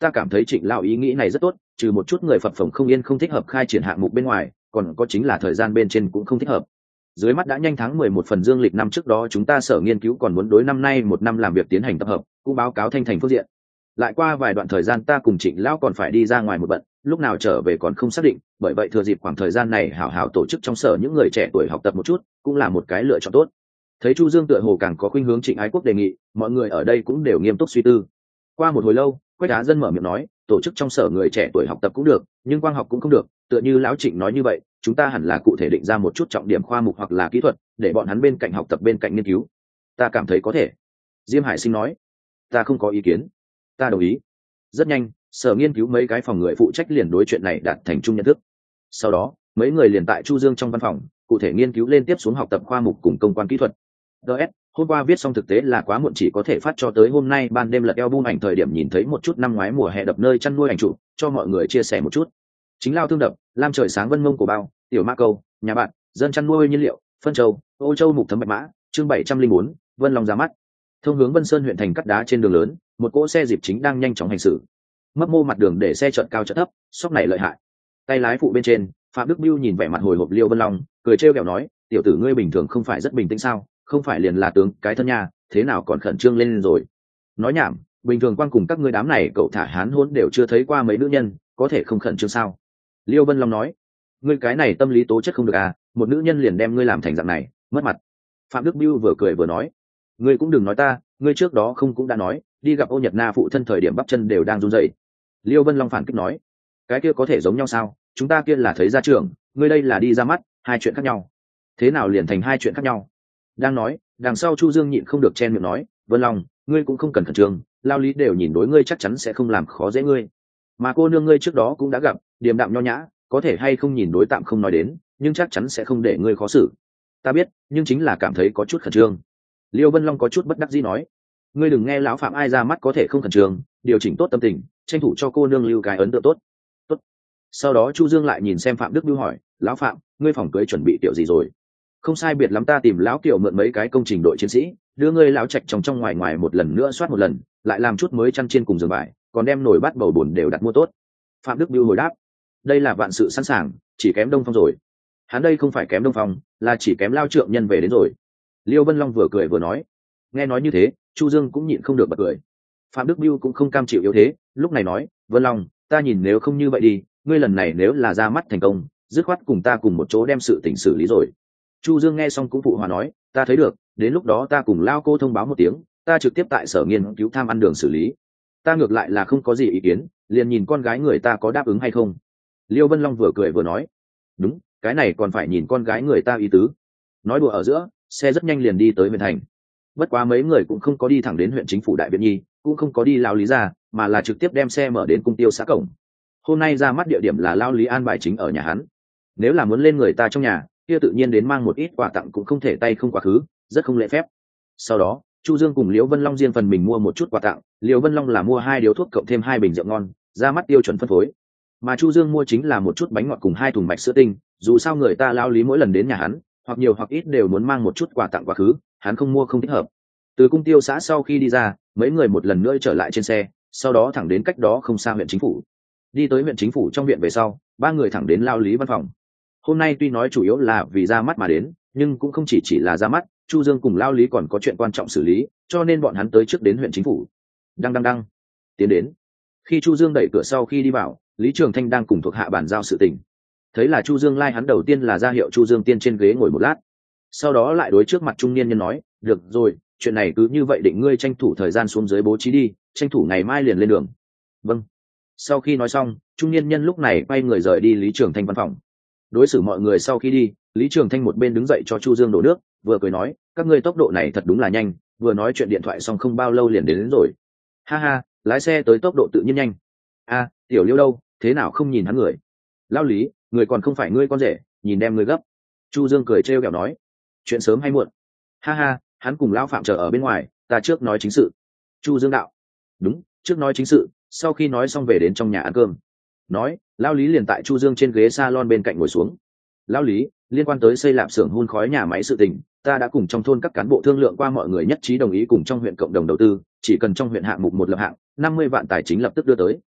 ta cảm thấy Trịnh lão ý nghĩ này rất tốt, trừ một chút người phập phồng không yên không thích hợp khai triển hạng mục bên ngoài, còn có chính là thời gian bên trên cũng không thích hợp. Dưới mắt đã nhanh tháng mười một phần dương lịch năm trước đó chúng ta sở nghiên cứu còn muốn đối năm nay một năm làm việc tiến hành tập hợp, cũng báo cáo thanh thành phương diện. Lại qua vài đoạn thời gian ta cùng Trịnh lão còn phải đi ra ngoài một bận, lúc nào trở về còn không xác định, bởi vậy thừa dịp khoảng thời gian này hảo hảo tổ chức trong sở những người trẻ tuổi học tập một chút, cũng là một cái lựa chọn tốt. Thấy Chu Dương tựa hồ càng có khuynh hướng Trịnh Ái Quốc đề nghị, mọi người ở đây cũng đều nghiêm túc suy tư. Qua một hồi lâu, Quách Đá Dân mở miệng nói, tổ chức trong sở người trẻ tuổi học tập cũng được, nhưng quang học cũng không được, tựa như lão Trịnh nói như vậy, chúng ta hẳn là cụ thể định ra một chút trọng điểm khoa mục hoặc là kỹ thuật, để bọn hắn bên cạnh học tập bên cạnh nghiên cứu. Ta cảm thấy có thể. Diêm Hải Sinh nói, ta không có ý kiến. Ta đồng ý. Rất nhanh, sở nghiên cứu mấy cái phòng người phụ trách liền đối chuyện này đạt thành chung nhận thức. Sau đó, mấy người liền tại Chu Dương trong văn phòng, cụ thể nghiên cứu lên tiếp xuống học tập khoa mục cùng công quan kỹ thuật. ds hôm qua viết xong thực tế là quá muộn, chỉ có thể phát cho tới hôm nay ban đêm lật album ảnh thời điểm nhìn thấy một chút năm ngoái mùa hè đập nơi chăn nuôi ảnh chụp, cho mọi người chia sẻ một chút. Chính lao thương đập, lam trời sáng vân mông của bao, tiểu ma câu, nhà bạn, dân chăn nuôi nhiên liệu, phân châu, ô châu mục thấm bạch mã, chương bảy trăm linh bốn, vân long ra mắt. Thông hướng Vân Sơn huyện thành cắt đá trên đường lớn, một cỗ xe dịp chính đang nhanh chóng hành xử. Mấp mô mặt đường để xe chợt cao chợt thấp, sóc này lợi hại. Tay lái phụ bên trên, Phạm Đức Biêu nhìn vẻ mặt hồi hộp Liêu Vân Long, cười trêu ghẹo nói, tiểu tử ngươi bình thường không phải rất bình tĩnh sao, không phải liền là tướng cái thân nhà, thế nào còn khẩn trương lên rồi. Nói nhảm, bình thường quan cùng các ngươi đám này cậu thả hán hốn đều chưa thấy qua mấy nữ nhân, có thể không khẩn trương sao? Liêu Vân Long nói, ngươi cái này tâm lý tố chất không được à, một nữ nhân liền đem ngươi làm thành dạng này, mất mặt. Phạm Đức Biêu vừa cười vừa nói, ngươi cũng đừng nói ta, ngươi trước đó không cũng đã nói, đi gặp Ô Nhật Na phụ thân thời điểm bắp chân đều đang run rẩy. Liêu Vân Long phản kích nói, cái kia có thể giống nhau sao, chúng ta kia là thấy ra trường, ngươi đây là đi ra mắt, hai chuyện khác nhau. Thế nào liền thành hai chuyện khác nhau? Đang nói, đằng sau Chu Dương nhịn không được chen miệng nói, Vân Long, ngươi cũng không cần khẩn trương, lao lý đều nhìn đối ngươi chắc chắn sẽ không làm khó dễ ngươi. Mà cô nương ngươi trước đó cũng đã gặp, điềm đạm nho nhã, có thể hay không nhìn đối tạm không nói đến, nhưng chắc chắn sẽ không để ngươi khó xử. Ta biết, nhưng chính là cảm thấy có chút khẩn trương. Liêu Vân Long có chút bất đắc dĩ nói, ngươi đừng nghe lão Phạm ai ra mắt có thể không khẩn trương, điều chỉnh tốt tâm tình, tranh thủ cho cô nương lưu cái ấn tượng tốt. Tốt. Sau đó Chu Dương lại nhìn xem Phạm Đức Biêu hỏi, lão Phạm, ngươi phòng cưới chuẩn bị tiểu gì rồi? Không sai biệt lắm, ta tìm lão Kiều mượn mấy cái công trình đội chiến sĩ, đưa ngươi lão Trạch trong trong ngoài ngoài một lần nữa soát một lần, lại làm chút mới chăn trên cùng giường bài, còn đem nồi bát bầu bồn đều đặt mua tốt. Phạm Đức Biêu hồi đáp, đây là vạn sự sẵn sàng, chỉ kém Đông Phong rồi. Hắn đây không phải kém Đông Phong, là chỉ kém lao trượng nhân về đến rồi. Liêu Vân Long vừa cười vừa nói. Nghe nói như thế, Chu Dương cũng nhịn không được bật cười. Phạm Đức Biêu cũng không cam chịu yếu thế, lúc này nói, Vân Long, ta nhìn nếu không như vậy đi, ngươi lần này nếu là ra mắt thành công, dứt khoát cùng ta cùng một chỗ đem sự tình xử lý rồi. Chu Dương nghe xong cũng phụ hòa nói, ta thấy được, đến lúc đó ta cùng lao cô thông báo một tiếng, ta trực tiếp tại sở nghiên cứu tham ăn đường xử lý. Ta ngược lại là không có gì ý kiến, liền nhìn con gái người ta có đáp ứng hay không. Liêu Vân Long vừa cười vừa nói, đúng, cái này còn phải nhìn con gái người ta ý tứ. Nói đùa ở giữa, xe rất nhanh liền đi tới huyện thành. Bất quá mấy người cũng không có đi thẳng đến huyện chính phủ đại viện nhi, cũng không có đi lao lý ra, mà là trực tiếp đem xe mở đến cung tiêu xã cổng. Hôm nay ra mắt địa điểm là lao lý an bài chính ở nhà hắn. Nếu là muốn lên người ta trong nhà, kia tự nhiên đến mang một ít quà tặng cũng không thể tay không quá khứ, rất không lễ phép. Sau đó, Chu Dương cùng Liễu Vân Long riêng phần mình mua một chút quà tặng, Liễu Vân Long là mua hai điếu thuốc cộng thêm hai bình rượu ngon, ra mắt tiêu chuẩn phân phối. Mà Chu Dương mua chính là một chút bánh ngọt cùng hai thùng bạch sữa tinh, dù sao người ta lao lý mỗi lần đến nhà hắn, hoặc nhiều hoặc ít đều muốn mang một chút quà tặng quá khứ, hắn không mua không thích hợp. Từ cung tiêu xã sau khi đi ra, mấy người một lần nữa trở lại trên xe, sau đó thẳng đến cách đó không xa huyện chính phủ. Đi tới huyện chính phủ trong viện về sau, ba người thẳng đến lao lý văn phòng. Hôm nay tuy nói chủ yếu là vì ra mắt mà đến, nhưng cũng không chỉ chỉ là ra mắt, Chu Dương cùng lao lý còn có chuyện quan trọng xử lý, cho nên bọn hắn tới trước đến huyện chính phủ. Đăng đăng đăng, tiến đến. Khi Chu Dương đẩy cửa sau khi đi vào, Lý Trường Thanh đang cùng thuộc hạ bàn giao sự tình. Thấy là Chu Dương lai, hắn đầu tiên là ra hiệu Chu Dương tiên trên ghế ngồi một lát, sau đó lại đối trước mặt trung niên nhân nói, được rồi, chuyện này cứ như vậy, định ngươi tranh thủ thời gian xuống dưới bố trí đi, tranh thủ ngày mai liền lên đường. Vâng. Sau khi nói xong, trung niên nhân lúc này quay người rời đi Lý Trường Thanh văn phòng. Đối xử mọi người sau khi đi, Lý Trường Thanh một bên đứng dậy cho Chu Dương đổ nước, vừa cười nói, các ngươi tốc độ này thật đúng là nhanh, vừa nói chuyện điện thoại xong không bao lâu liền đến, đến rồi. Ha ha, lái xe tới tốc độ tự nhiên nhanh. A, tiểu Liêu đâu, thế nào không nhìn hắn người? Lao Lý, người còn không phải ngươi con rể, nhìn đem ngươi gấp. Chu Dương cười trêu ghẹo nói, chuyện sớm hay muộn. Ha ha, hắn cùng Lão Phạm chờ ở bên ngoài, ta trước nói chính sự. Chu Dương đạo, đúng, trước nói chính sự, sau khi nói xong về đến trong nhà ăn cơm. Nói, Lao Lý liền tại Chu Dương trên ghế salon bên cạnh ngồi xuống. Lao Lý, liên quan tới xây lạp xưởng hun khói nhà máy sự tình, ta đã cùng trong thôn các cán bộ thương lượng qua, mọi người nhất trí đồng ý cùng trong huyện cộng đồng đầu tư, chỉ cần trong huyện hạng mục một lập hạng, năm mươi vạn tài chính lập tức đưa tới.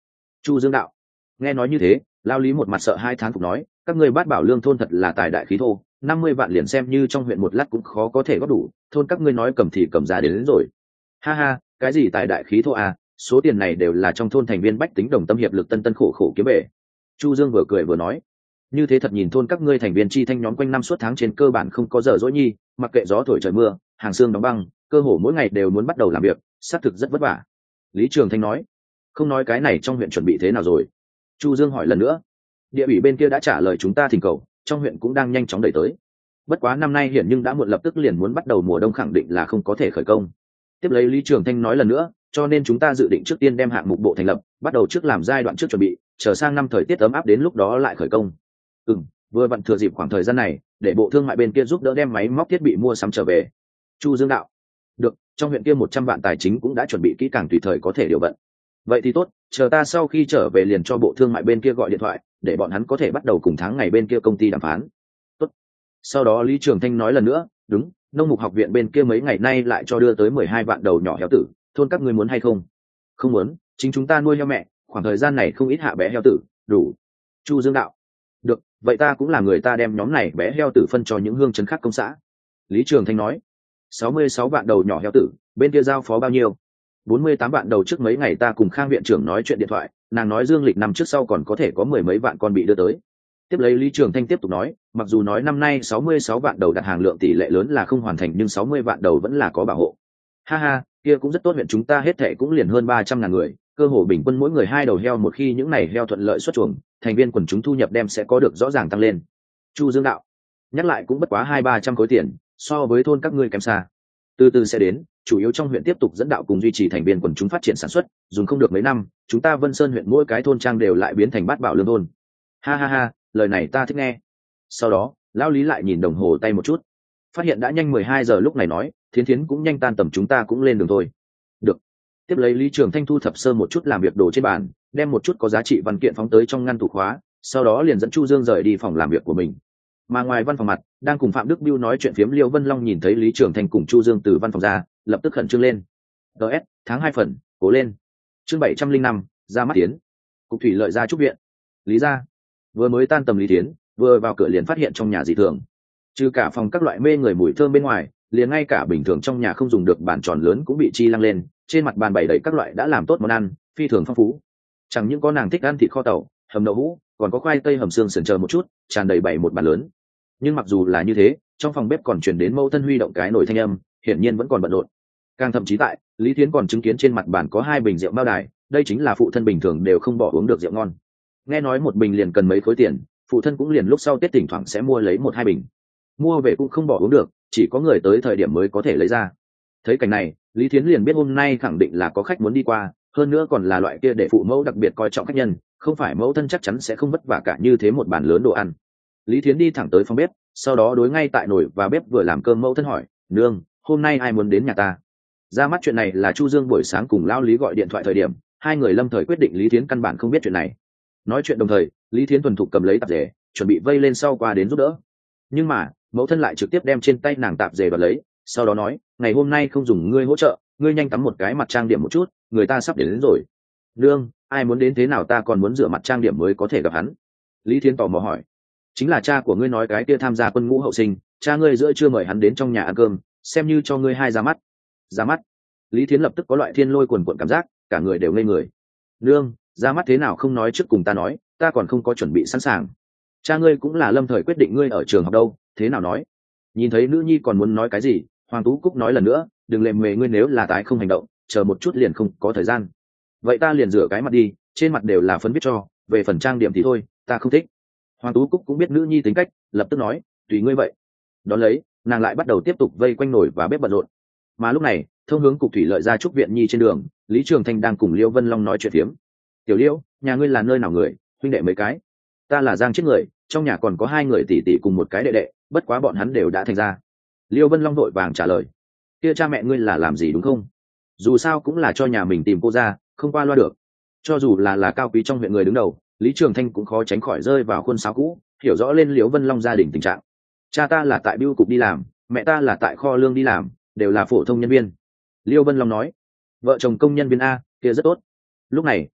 Chu Dương đạo. Nghe nói như thế, lao lý một mặt sợ hai thán phục nói, các ngươi Bát Bảo Lương thôn thật là tài đại khí thô, năm mươi vạn liền xem như trong huyện một lát cũng khó có thể góp đủ, thôn các ngươi nói cầm thì cầm ra đến, đến rồi. Ha ha, cái gì tài đại khí thô à, số tiền này đều là trong thôn thành viên bách tính đồng tâm hiệp lực tân tân khổ khổ kiếm về. Chu Dương vừa cười vừa nói, như thế thật nhìn thôn các ngươi thành viên chi thanh nhóm quanh năm suốt tháng trên cơ bản không có giờ dỗi nhi, mặc kệ gió thổi trời mưa, hàng xương đóng băng, cơ hồ mỗi ngày đều muốn bắt đầu làm việc, xác thực rất vất vả. Lý Trường Thanh nói, không nói cái này trong huyện chuẩn bị thế nào rồi. Chu Dương hỏi lần nữa, địa ủy bên kia đã trả lời chúng ta thỉnh cầu, trong huyện cũng đang nhanh chóng đẩy tới. Bất quá năm nay hiện nhưng đã muộn, lập tức liền muốn bắt đầu mùa đông, khẳng định là không có thể khởi công. Tiếp lấy Lý Trường Thanh nói lần nữa, cho nên chúng ta dự định trước tiên đem hạng mục bộ thành lập, bắt đầu trước làm giai đoạn trước chuẩn bị, chờ sang năm thời tiết ấm áp đến lúc đó lại khởi công. Ừ, vừa vặn thừa dịp khoảng thời gian này, để bộ thương mại bên kia giúp đỡ đem máy móc thiết bị mua sắm trở về. Chu Dương đạo, được, trong huyện kia một trăm vạn tài chính cũng đã chuẩn bị kỹ càng, tùy thời có thể điều vận. Vậy thì tốt, chờ ta sau khi trở về liền cho bộ thương mại bên kia gọi điện thoại, để bọn hắn có thể bắt đầu cùng tháng ngày bên kia công ty đàm phán. Tốt. Sau đó Lý Trường Thanh nói lần nữa, đúng, nông mục học viện bên kia mấy ngày nay lại cho đưa tới mười hai vạn đầu nhỏ heo tử, thôn các ngươi muốn hay không? Không muốn, chính chúng ta nuôi heo mẹ, khoảng thời gian này không ít hạ bé heo tử, đủ. Chu Dương đạo, được, vậy ta cũng là người ta đem nhóm này bé heo tử phân cho những hương chấn khác công xã. Lý Trường Thanh nói, sáu mươi sáu vạn đầu nhỏ heo tử, bên kia giao phó bao nhiêu? Bốn mươi tám vạn đầu, trước mấy ngày ta cùng Khang viện trưởng nói chuyện điện thoại, nàng nói dương lịch năm trước sau còn có thể có mười mấy vạn con bị đưa tới. Tiếp lấy Lý Trường Thanh tiếp tục nói, mặc dù nói năm nay sáu mươi sáu vạn đầu đặt hàng lượng tỷ lệ lớn là không hoàn thành, nhưng sáu mươi vạn đầu vẫn là có bảo hộ. Ha ha, kia cũng rất tốt, huyện chúng ta hết thảy cũng liền hơn ba trăm ngàn người, cơ hồ bình quân mỗi người hai đầu heo, một khi những này heo thuận lợi xuất chuồng, thành viên quần chúng thu nhập đem sẽ có được rõ ràng tăng lên. Chu Dương đạo, nhắc lại cũng bất quá hai ba trăm khối tiền, so với thôn các ngươi kém xa. Từ từ sẽ đến, chủ yếu trong huyện tiếp tục dẫn đạo cùng duy trì thành viên quần chúng phát triển sản xuất, dùng không được mấy năm, chúng ta Vân Sơn huyện mỗi cái thôn trang đều lại biến thành Bát Bảo Lương thôn. Ha ha ha, lời này ta thích nghe. Sau đó, lão Lý lại nhìn đồng hồ tay một chút, phát hiện đã nhanh mười hai giờ, lúc này nói, Thiến Thiến cũng nhanh tan tầm, chúng ta cũng lên đường thôi. Được. Tiếp lấy Lý Trường Thanh thu thập sơ một chút làm việc đồ trên bàn, đem một chút có giá trị văn kiện phóng tới trong ngăn tủ khóa, sau đó liền dẫn Chu Dương rời đi phòng làm việc của mình. Mà ngoài văn phòng mặt, đang cùng Phạm Đức Biêu nói chuyện phiếm Liêu Vân Long nhìn thấy Lý Trường Thanh cùng Chu Dương từ văn phòng ra, lập tức khẩn trương lên. ds tháng hai phần, cố lên. Chương bảy trăm linh năm, ra mắt tiến. Cục thủy lợi gia trúc viện. Lý gia. Vừa mới tan tầm Lý Thiến, vừa vào cửa liền phát hiện trong nhà dị thường. Trừ cả phòng các loại mê người mùi thơm bên ngoài, liền ngay cả bình thường trong nhà không dùng được bàn tròn lớn cũng bị chi lăng lên, trên mặt bàn bày đầy các loại đã làm tốt món ăn, phi thường phong phú. Chẳng những có nàng thích ăn thịt kho tàu, hầm đậu hũ, còn có khoai tây hầm xương sườn chờ một chút, tràn đầy bày một bàn lớn. Nhưng mặc dù là như thế, trong phòng bếp còn truyền đến mẫu thân huy động cái nồi thanh âm, hiển nhiên vẫn còn bận rộn. Càng thậm chí tại, Lý Thiến còn chứng kiến trên mặt bàn có hai bình rượu bao đài, đây chính là phụ thân bình thường đều không bỏ uống được rượu ngon. Nghe nói một bình liền cần mấy khối tiền, phụ thân cũng liền lúc sau Tết thỉnh thoảng sẽ mua lấy một hai bình. Mua về cũng không bỏ uống được, chỉ có người tới thời điểm mới có thể lấy ra. Thấy cảnh này, Lý Thiến liền biết hôm nay khẳng định là có khách muốn đi qua, hơn nữa còn là loại kia để phụ mẫu đặc biệt coi trọng khách nhân, không phải mẫu thân chắc chắn sẽ không vất vả cả như thế một bàn lớn đồ ăn. Lý Thiến đi thẳng tới phòng bếp, sau đó đối ngay tại nồi và bếp vừa làm cơm mẫu thân hỏi, nương, hôm nay ai muốn đến nhà ta? Ra mắt chuyện này là Chu Dương buổi sáng cùng lão Lý gọi điện thoại thời điểm, hai người lâm thời quyết định Lý Thiến căn bản không biết chuyện này. Nói chuyện đồng thời, Lý Thiến thuần thục cầm lấy tạp dề, chuẩn bị vây lên sau qua đến giúp đỡ. Nhưng mà, mẫu thân lại trực tiếp đem trên tay nàng tạp dề đoạt lấy, sau đó nói, ngày hôm nay không dùng ngươi hỗ trợ, ngươi nhanh tắm một cái mặt trang điểm một chút, người ta sắp đến, đến rồi. Nương, ai muốn đến thế nào ta còn muốn rửa mặt trang điểm mới có thể gặp hắn. Lý Thiến tò mò hỏi. Chính là cha của ngươi nói cái kia tham gia quân ngũ hậu sinh, cha ngươi giữa chưa mời hắn đến trong nhà ăn cơm, xem như cho ngươi hai ra mắt. Ra mắt? Lý Thiến lập tức có loại thiên lôi quần quần cảm giác, cả người đều ngây người. Nương, ra mắt thế nào không nói trước cùng ta nói, ta còn không có chuẩn bị sẵn sàng. Cha ngươi cũng là lâm thời quyết định ngươi ở trường học đâu, thế nào nói? Nhìn thấy nữ nhi còn muốn nói cái gì, Hoàng Tú Cúc nói lần nữa, đừng lề mề, ngươi nếu là tái không hành động, chờ một chút liền không có thời gian. Vậy ta liền rửa cái mặt đi, trên mặt đều là phấn viết cho, về phần trang điểm thì thôi, ta không thích. Hoàng Tú Cúc cũng biết nữ nhi tính cách, lập tức nói, tùy ngươi vậy. Đón lấy, nàng lại bắt đầu tiếp tục vây quanh nồi và bếp bận rộn. Mà lúc này, thông hướng cục thủy lợi gia trúc viện nhi trên đường, Lý Trường Thanh đang cùng Liêu Vân Long nói chuyện phiếm. Tiểu Liêu, nhà ngươi là nơi nào người, huynh đệ mấy cái? Ta là Giang Chết người, trong nhà còn có hai người tỷ tỷ cùng một cái đệ đệ, bất quá bọn hắn đều đã thành ra. Liêu Vân Long vội vàng trả lời. Kia cha mẹ ngươi là làm gì đúng không? Dù sao cũng là cho nhà mình tìm cô ra, không qua loa được. Cho dù là là cao quý trong huyện người đứng đầu, Lý Trường Thanh cũng khó tránh khỏi rơi vào khuôn sáo cũ, hiểu rõ lên Liễu Vân Long gia đình tình trạng. Cha ta là tại bưu cục đi làm, mẹ ta là tại kho lương đi làm, đều là phổ thông nhân viên. Liêu Vân Long nói, vợ chồng công nhân viên a, kia rất tốt. Lúc này,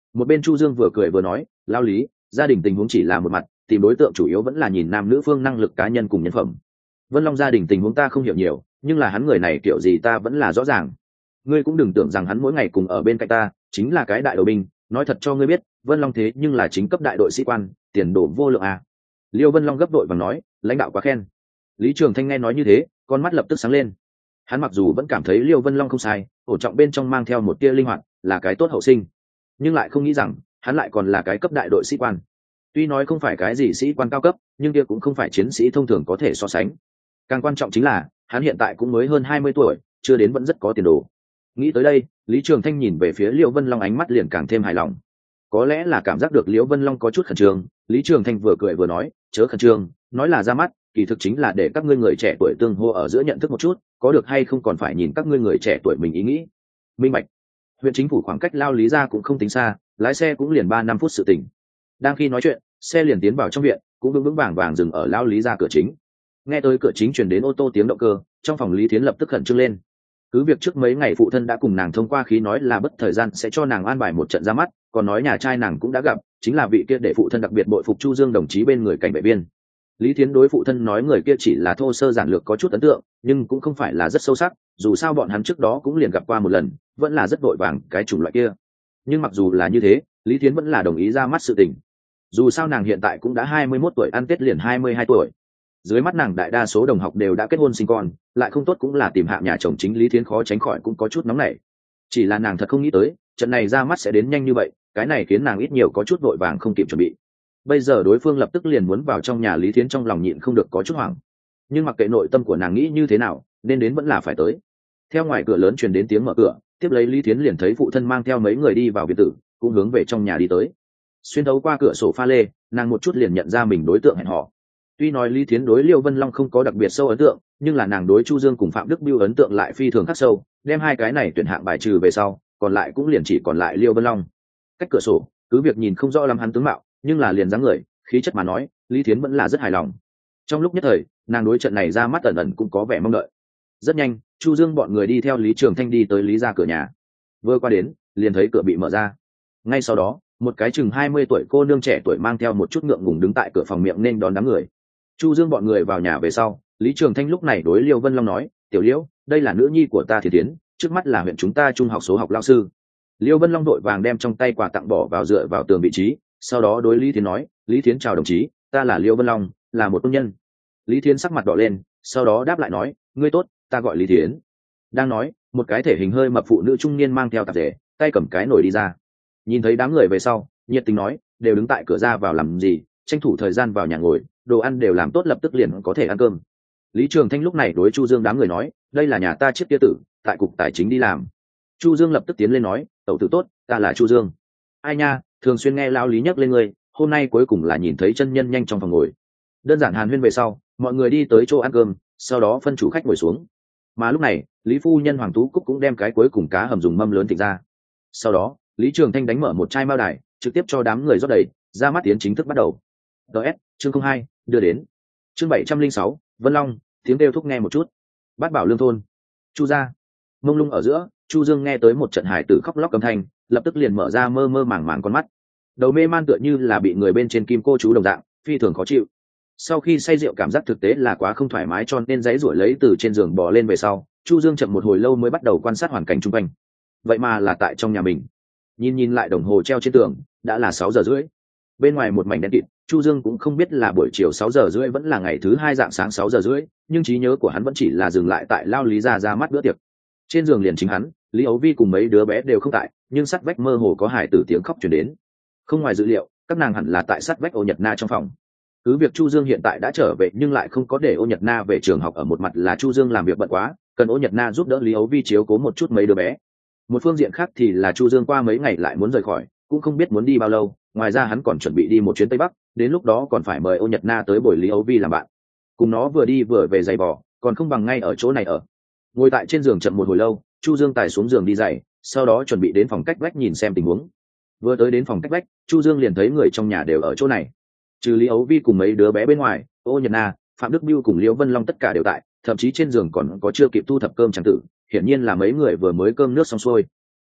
Một bên Chu Dương vừa cười vừa nói, lao lý, gia đình tình huống chỉ là một mặt, tìm đối tượng chủ yếu vẫn là nhìn nam nữ phương năng lực cá nhân cùng nhân phẩm. Vân Long gia đình tình huống ta không hiểu nhiều, nhưng là hắn người này kiểu gì ta vẫn là rõ ràng. Ngươi cũng đừng tưởng rằng hắn mỗi ngày cùng ở bên cạnh ta chính là cái đại đầu binh, nói thật cho ngươi biết, Vân Long thế nhưng là chính cấp đại đội sĩ quan, tiền đồ vô lượng à. Liêu Vân Long gấp đội và nói, lãnh đạo quá khen. Lý Trường Thanh nghe nói như thế, con mắt lập tức sáng lên. Hắn mặc dù vẫn cảm thấy Liêu Vân Long không sai, ổn trọng bên trong mang theo một tia linh hoạt, là cái tốt hậu sinh, nhưng lại không nghĩ rằng hắn lại còn là cái cấp đại đội sĩ quan. Tuy nói không phải cái gì sĩ quan cao cấp, nhưng kia cũng không phải chiến sĩ thông thường có thể so sánh. Càng quan trọng chính là hắn hiện tại cũng mới hơn hai mươi tuổi, chưa đến vẫn rất có tiền đồ. Nghĩ tới đây, Lý Trường Thanh nhìn về phía Liễu Vân Long, ánh mắt liền càng thêm hài lòng. Có lẽ là cảm giác được Liễu Vân Long có chút khẩn trương, Lý Trường Thanh vừa cười vừa nói, chớ khẩn trương, nói là ra mắt, kỳ thực chính là để các ngươi người trẻ tuổi tương hô ở giữa nhận thức một chút, có được hay không còn phải nhìn các ngươi người trẻ tuổi mình ý nghĩ. Minh bạch. Huyện chính phủ khoảng cách Lao Lý ra cũng không tính xa, lái xe cũng liền ba năm phút sự tình. Đang khi nói chuyện, xe liền tiến vào trong viện, cũng vững vững vàng vàng dừng ở Lao Lý ra cửa chính. Nghe tới cửa chính truyền đến ô tô tiếng động cơ, trong phòng Lý Thiến lập tức khẩn trương lên. Cứ việc trước mấy ngày phụ thân đã cùng nàng thông qua khí nói là bất thời gian sẽ cho nàng an bài một trận ra mắt, còn nói nhà trai nàng cũng đã gặp, chính là vị kia để phụ thân đặc biệt bội phục Chu Dương đồng chí bên người cảnh vệ viên. Lý Thiến đối phụ thân nói người kia chỉ là thô sơ giản lược có chút ấn tượng, nhưng cũng không phải là rất sâu sắc, dù sao bọn hắn trước đó cũng liền gặp qua một lần, vẫn là rất vội vàng cái chủng loại kia. Nhưng mặc dù là như thế, Lý Thiến vẫn là đồng ý ra mắt sự tình. Dù sao nàng hiện tại cũng đã hai mươi mốt tuổi, ăn Tết liền hai mươi hai tuổi. Dưới mắt nàng đại đa số đồng học đều đã kết hôn sinh con, lại không tốt cũng là tìm hạ nhà chồng chính, Lý Thiến khó tránh khỏi cũng có chút nóng nảy. Chỉ là nàng thật không nghĩ tới, trận này ra mắt sẽ đến nhanh như vậy, cái này khiến nàng ít nhiều có chút vội vàng không kịp chuẩn bị. Bây giờ đối phương lập tức liền muốn vào trong nhà, Lý Thiến trong lòng nhịn không được có chút hoảng. Nhưng mặc kệ nội tâm của nàng nghĩ như thế nào, nên đến vẫn là phải tới. Theo ngoài cửa lớn truyền đến tiếng mở cửa, tiếp lấy Lý Thiến liền thấy phụ thân mang theo mấy người đi vào biệt tử, cũng hướng về trong nhà đi tới. Xuyên thấu qua cửa sổ pha lê, nàng một chút liền nhận ra mình đối tượng hẹn hò. Tuy nói Lý Thiến đối Liêu Vân Long không có đặc biệt sâu ấn tượng, nhưng là nàng đối Chu Dương cùng Phạm Đức Biêu ấn tượng lại phi thường khắc sâu, đem hai cái này tuyển hạng bài trừ về sau, còn lại cũng liền chỉ còn lại Liêu Vân Long. Cách cửa sổ, cứ việc nhìn không rõ lắm hắn tướng mạo, nhưng là liền dáng người, khí chất mà nói, Lý Thiến vẫn là rất hài lòng. Trong lúc nhất thời, nàng đối trận này ra mắt ẩn ẩn cũng có vẻ mong đợi. Rất nhanh, Chu Dương bọn người đi theo Lý Trường Thanh đi tới Lý gia cửa nhà. Vừa qua đến, liền thấy cửa bị mở ra. Ngay sau đó, một cái chừng hai mươi tuổi cô nương trẻ tuổi mang theo một chút ngượng ngùng đứng tại cửa phòng miệng nên đón đám người. Chu Dương bọn người vào nhà về sau, Lý Trường Thanh lúc này đối Liêu Vân Long nói, "Tiểu Liễu, đây là nữ nhi của ta Thiến Thiến, trước mắt là huyện chúng ta trung học số học lão sư." Liêu Vân Long đội vàng đem trong tay quà tặng bỏ vào dựa vào tường vị trí, sau đó đối Lý Thiến nói, "Lý Thiến chào đồng chí, ta là Liêu Vân Long, là một công nhân." Lý Thiến sắc mặt đỏ lên, sau đó đáp lại nói, "Ngươi tốt, ta gọi Lý Thiến." Đang nói, một cái thể hình hơi mập phụ nữ trung niên mang theo tạp dề, tay cầm cái nồi đi ra. Nhìn thấy đám người về sau, nhiệt tình nói, "Đều đứng tại cửa ra vào làm gì, tranh thủ thời gian vào nhà ngồi, đồ ăn đều làm tốt lập tức liền có thể ăn cơm." Lý Trường Thanh lúc này đối Chu Dương đám người nói, "Đây là nhà ta chiếc kia tử, tại cục tài chính đi làm." Chu Dương lập tức tiến lên nói, "Tẩu tử tốt, ta là Chu Dương." "Ai nha, thường xuyên nghe lão Lý nhắc lên ngươi, hôm nay cuối cùng là nhìn thấy chân nhân, nhanh trong phòng ngồi." Đơn giản hàn huyên về sau, mọi người đi tới chỗ ăn cơm, sau đó phân chủ khách ngồi xuống. Mà lúc này, Lý phu nhân Hoàng Tú Cúc cũng đem cái cuối cùng cá hầm dùng mâm lớn thịt ra. Sau đó, Lý Trường Thanh đánh mở một chai mao đài, trực tiếp cho đám người rót đầy, ra mắt tiến chính thức bắt đầu. ds chương không hai đưa đến. Chương bảy trăm linh sáu, Vân Long, tiếng kêu thúc nghe một chút. Bát Bảo Lương thôn, Chu gia. Mông lung ở giữa, Chu Dương nghe tới một trận hải tử khóc lóc âm thanh, lập tức liền mở ra mơ mơ màng màng con mắt. Đầu mê man tựa như là bị người bên trên kim cô chú đồng dạng, phi thường khó chịu. Sau khi say rượu cảm giác thực tế là quá không thoải mái, cho nên giãy giụa lấy từ trên giường bò lên về sau, Chu Dương chậm một hồi lâu mới bắt đầu quan sát hoàn cảnh xung quanh. Vậy mà là tại trong nhà mình. Nhìn nhìn lại đồng hồ treo trên tường, đã là sáu giờ rưỡi. Bên ngoài một mảnh đen kịt, Chu Dương cũng không biết là buổi chiều sáu giờ rưỡi vẫn là ngày thứ hai dạng sáng sáu giờ rưỡi, nhưng trí nhớ của hắn vẫn chỉ là dừng lại tại Lao Lý gia ra mắt bữa tiệc. Trên giường liền chính hắn, Lý Ấu Vi cùng mấy đứa bé đều không tại, nhưng sát vách mơ hồ có hải tử tiếng khóc truyền đến. Không ngoài dự liệu, các nàng hẳn là tại sát vách Ô Nhật Na trong phòng. Cứ việc Chu Dương hiện tại đã trở về, nhưng lại không có để Ô Nhật Na về trường học, ở một mặt là Chu Dương làm việc bận quá, cần Ô Nhật Na giúp đỡ Lý Ấu Vi chiếu cố một chút mấy đứa bé. Một phương diện khác thì là Chu Dương qua mấy ngày lại muốn rời khỏi, cũng không biết muốn đi bao lâu, ngoài ra hắn còn chuẩn bị đi một chuyến Tây Bắc, đến lúc đó còn phải mời Ô Nhật Na tới bồi Lý Ấu Vi làm bạn. Cùng nó vừa đi vừa về giày bò, còn không bằng ngay ở chỗ này ở. Ngồi tại trên giường chậm một hồi lâu, Chu Dương tài xuống giường đi giày, sau đó chuẩn bị đến phòng cách vách nhìn xem tình huống. Vừa tới đến phòng cách vách, Chu Dương liền thấy người trong nhà đều ở chỗ này. Trừ Lý Ấu Vi cùng mấy đứa bé bên ngoài, Ô Nhật Na, Phạm Đức Biêu cùng Liễu Vân Long tất cả đều tại, thậm chí trên giường còn có chưa kịp thu thập cơm chẳng tử, hiển nhiên là mấy người vừa mới cơm nước xong xuôi.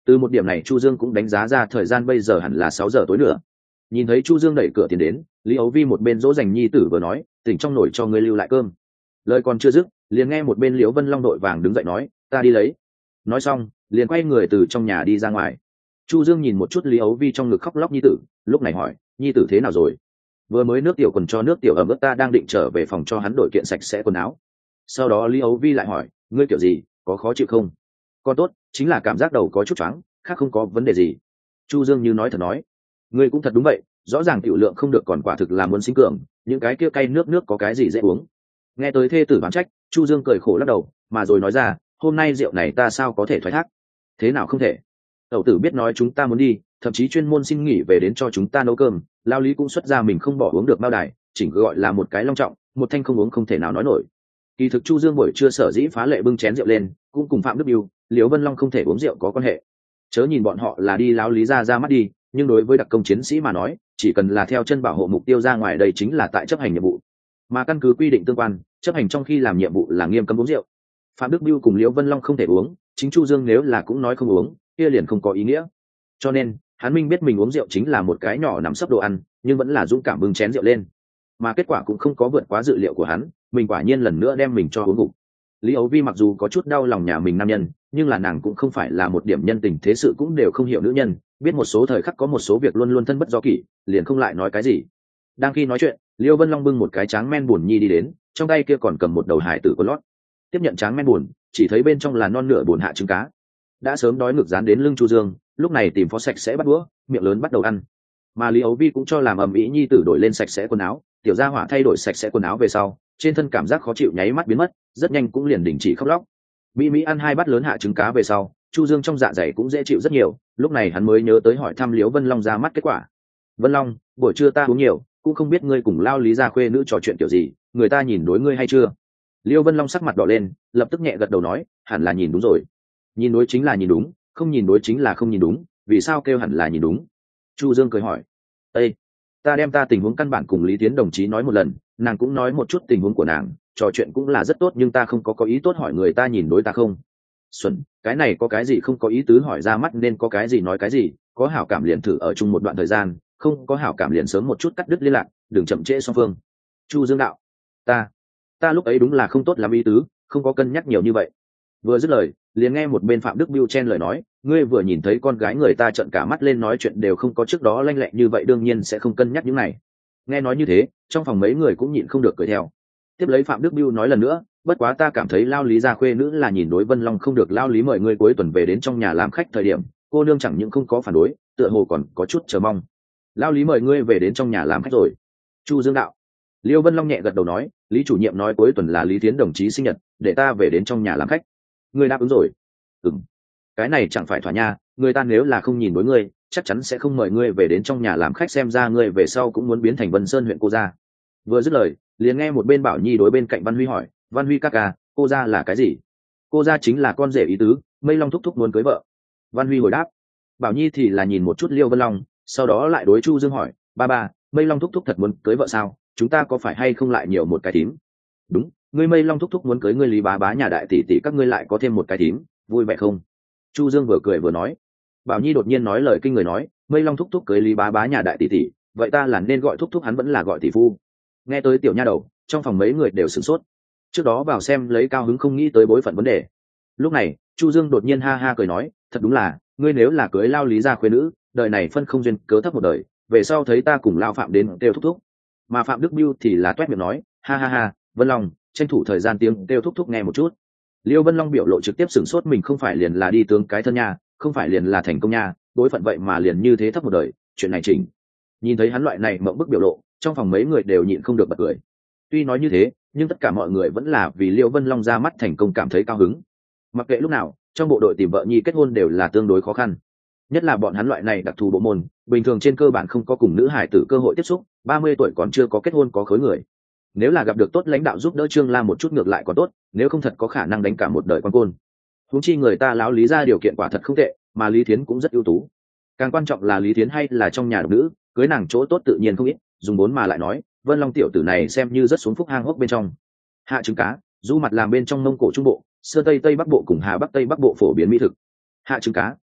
Từ một điểm này Chu Dương cũng đánh giá ra thời gian bây giờ hẳn là sáu giờ tối nữa. Nhìn thấy Chu Dương đẩy cửa tiến đến, Lý Ấu Vi một bên dỗ dành nhi tử vừa nói, tỉnh trong nồi cho ngươi lưu lại cơm. Lời còn chưa dứt, liền nghe một bên Liễu Vân Long đội vàng đứng dậy nói, ta đi lấy. Nói xong, liền quay người từ trong nhà đi ra ngoài. Chu Dương nhìn một chút Lý Ấu Vi trong ngực khóc lóc nhi tử, lúc này hỏi, nhi tử thế nào rồi? Vừa mới nước tiểu quần cho nước tiểu ẩm ướt, ta đang định trở về phòng cho hắn đổi kiện sạch sẽ quần áo. Sau đó Lý Ấu Vi lại hỏi, ngươi kiểu gì, có khó chịu không? Con tốt, chính là cảm giác đầu có chút choáng, khác không có vấn đề gì. Chu Dương như nói thật nói, ngươi cũng thật đúng vậy, rõ ràng tiểu lượng không được còn quả thực là muốn sinh cường, những cái kia cay nước nước có cái gì dễ uống. Nghe tới thê tử bán trách, Chu Dương cười khổ lắc đầu, mà rồi nói ra, hôm nay rượu này ta sao có thể thoái thác? Thế nào không thể? Tẩu tử biết nói chúng ta muốn đi, thậm chí chuyên môn xin nghỉ về đến cho chúng ta nấu cơm, lao lý cũng xuất ra mình không bỏ uống được bao đài, chỉnh gọi là một cái long trọng, một thanh không uống không thể nào nói nổi. Kỳ thực Chu Dương buổi trưa sở dĩ phá lệ bưng chén rượu lên, cũng cùng Phạm Đức Biêu, Liễu Vân Long không thể uống rượu có quan hệ. Chớ nhìn bọn họ là đi lao lý ra ra mắt đi, nhưng đối với đặc công chiến sĩ mà nói, chỉ cần là theo chân bảo hộ mục tiêu ra ngoài đây chính là tại chấp hành nhiệm vụ. Mà căn cứ quy định tương quan, chấp hành trong khi làm nhiệm vụ là nghiêm cấm uống rượu. Phạm Đức Biêu cùng Liễu Vân Long không thể uống, chính Chu Dương nếu là cũng nói không uống, kia liền không có ý nghĩa. Cho nên, hắn minh biết mình uống rượu chính là một cái nhỏ nằm sấp đồ ăn, nhưng vẫn là dũng cảm bưng chén rượu lên. Mà kết quả cũng không có vượt quá dự liệu của hắn, mình quả nhiên lần nữa đem mình cho uống gục. Lý Ấu Vi mặc dù có chút đau lòng nhà mình nam nhân, nhưng là nàng cũng không phải là một điểm nhân tình thế sự cũng đều không hiểu nữ nhân, biết một số thời khắc có một số việc luôn luôn thân bất do kỷ, liền không lại nói cái gì. Đang khi nói chuyện, Liêu Vân Long bưng một cái tráng men buồn nhi đi đến, trong tay kia còn cầm một đầu hải tử có lót. Tiếp nhận tráng men buồn, chỉ thấy bên trong là non nửa buồn hạ trứng cá. Đã sớm đói ngực dán đến lưng Chu Dương, lúc này tìm phó sạch sẽ bắt đũa, miệng lớn bắt đầu ăn. Mà Lý Ấu Vi cũng cho làm ầm ĩ nhi tử đổi lên sạch sẽ quần áo, tiểu gia hỏa thay đổi sạch sẽ quần áo về sau, trên thân cảm giác khó chịu nháy mắt biến mất, rất nhanh cũng liền đình chỉ khóc lóc. Mỹ Mỹ ăn hai bát lớn hạ trứng cá về sau, Chu Dương trong dạ dày cũng dễ chịu rất nhiều, lúc này hắn mới nhớ tới hỏi thăm Liễu Vân Long ra mắt kết quả. Vân Long, buổi trưa ta uống nhiều, cũng không biết ngươi cùng lao lý gia khuê nữ trò chuyện kiểu gì, người ta nhìn đối ngươi hay chưa? Liễu Vân Long sắc mặt đỏ lên, lập tức nhẹ gật đầu nói, hẳn là nhìn đúng rồi. Nhìn đối chính là nhìn đúng, không nhìn đối chính là không nhìn đúng, vì sao kêu hẳn là nhìn đúng? Chu Dương cười hỏi, ê, ta đem ta tình huống căn bản cùng Lý Tiến đồng chí nói một lần, nàng cũng nói một chút tình huống của nàng, trò chuyện cũng là rất tốt, nhưng ta không có có ý tốt hỏi người ta nhìn đối ta không. Xuân, cái này có cái gì không có ý tứ hỏi ra mắt nên có cái gì nói cái gì, có hảo cảm liền thử ở chung một đoạn thời gian, không có hảo cảm liền sớm một chút cắt đứt liên lạc, đừng chậm trễ song phương. Chu Dương đạo, ta, ta lúc ấy đúng là không tốt lắm ý tứ, không có cân nhắc nhiều như vậy. Vừa dứt lời, liền nghe một bên Phạm Đức Biêu chen lời nói, ngươi vừa nhìn thấy con gái người ta trợn cả mắt lên nói chuyện đều không có trước đó lanh lẹ như vậy, đương nhiên sẽ không cân nhắc những này. Nghe nói như thế, trong phòng mấy người cũng nhịn không được cười theo. Tiếp lấy Phạm Đức Biêu nói lần nữa, bất quá ta cảm thấy lao lý gia khuê nữ là nhìn đối Vân Long không được, lao lý mời ngươi cuối tuần về đến trong nhà làm khách thời điểm, cô nương chẳng những không có phản đối, tựa hồ còn có chút chờ mong. Lao lý mời ngươi về đến trong nhà làm khách rồi. Chu Dương đạo. Liêu Vân Long nhẹ gật đầu nói, Lý chủ nhiệm nói cuối tuần là Lý Tiến đồng chí sinh nhật, để ta về đến trong nhà làm khách. Ngươi đáp ứng rồi? Ừm. Cái này chẳng phải thỏa nha, người ta nếu là không nhìn đối ngươi, chắc chắn sẽ không mời ngươi về đến trong nhà làm khách, xem ra ngươi về sau cũng muốn biến thành Vân Sơn huyện cô gia. Vừa dứt lời, liền nghe một bên Bảo Nhi đối bên cạnh Văn Huy hỏi, Văn Huy ca ca, cô gia là cái gì? Cô gia chính là con rể ý tứ, Mây Long thúc thúc muốn cưới vợ. Văn Huy hồi đáp. Bảo Nhi thì là nhìn một chút Liêu Vân Long, sau đó lại đối Chu Dương hỏi, ba ba, Mây Long thúc thúc thật muốn cưới vợ sao? Chúng ta có phải hay không lại nhiều một cái thím? Đúng, ngươi Mây Long thúc thúc muốn cưới ngươi Lý bá bá nhà đại tỷ tỷ, các ngươi lại có thêm một cái thím, vui vẻ không? Chu Dương vừa cười vừa nói. Bảo Nhi đột nhiên nói lời kinh người nói, Mây Long thúc thúc cưới Lý bá bá nhà đại tỷ tỷ, vậy ta là nên gọi thúc thúc hắn vẫn là gọi tỷ phu? Nghe tới tiểu nha đầu, trong phòng mấy người đều sửng sốt. Trước đó vào xem lấy cao hứng không nghĩ tới bối phận vấn đề. Lúc này, Chu Dương đột nhiên ha ha cười nói, thật đúng là, ngươi nếu là cưới lao lý gia khuê nữ, đời này phân không duyên cớ thấp một đời, về sau thấy ta cùng lao Phạm đến đều thúc thúc. Mà Phạm Đức Biêu thì là toét miệng nói, ha ha ha, Vân Long, tranh thủ thời gian tiếng đều thúc thúc nghe một chút. Liêu Vân Long biểu lộ trực tiếp sửng sốt, mình không phải liền là đi tướng cái thân nha, không phải liền là thành công nha, đối phận vậy mà liền như thế thấp một đời, chuyện này chỉnh. Nhìn thấy hắn loại này mộng bức biểu lộ, trong phòng mấy người đều nhịn không được bật cười. Tuy nói như thế, nhưng tất cả mọi người vẫn là vì Liêu Vân Long ra mắt thành công cảm thấy cao hứng. Mặc kệ lúc nào, trong bộ đội tìm vợ nhi kết hôn đều là tương đối khó khăn. Nhất là bọn hắn loại này đặc thù bộ môn, bình thường trên cơ bản không có cùng nữ hải tử cơ hội tiếp xúc, ba mươi tuổi còn chưa có kết hôn có khối người. Nếu là gặp được tốt lãnh đạo giúp đỡ Trương Lam một chút ngược lại còn tốt, nếu không thật có khả năng đánh cả một đời quan côn. Huống chi người ta lão Lý ra điều kiện quả thật không tệ, mà Lý Thiến cũng rất ưu tú. Càng quan trọng là Lý Thiến hay là trong nhà độc nữ, cưới nàng chỗ tốt tự nhiên không ít, dùng bốn mà lại nói, Vân Long tiểu tử này xem như rất xuống phúc hang hốc bên trong. Hạ trứng cá, du mặt làm bên trong Mông Cổ Trung Bộ, Sơn Tây Tây Bắc Bộ cùng Hà Bắc Tây Bắc Bộ phổ biến mỹ thực. Hạ trứng cá,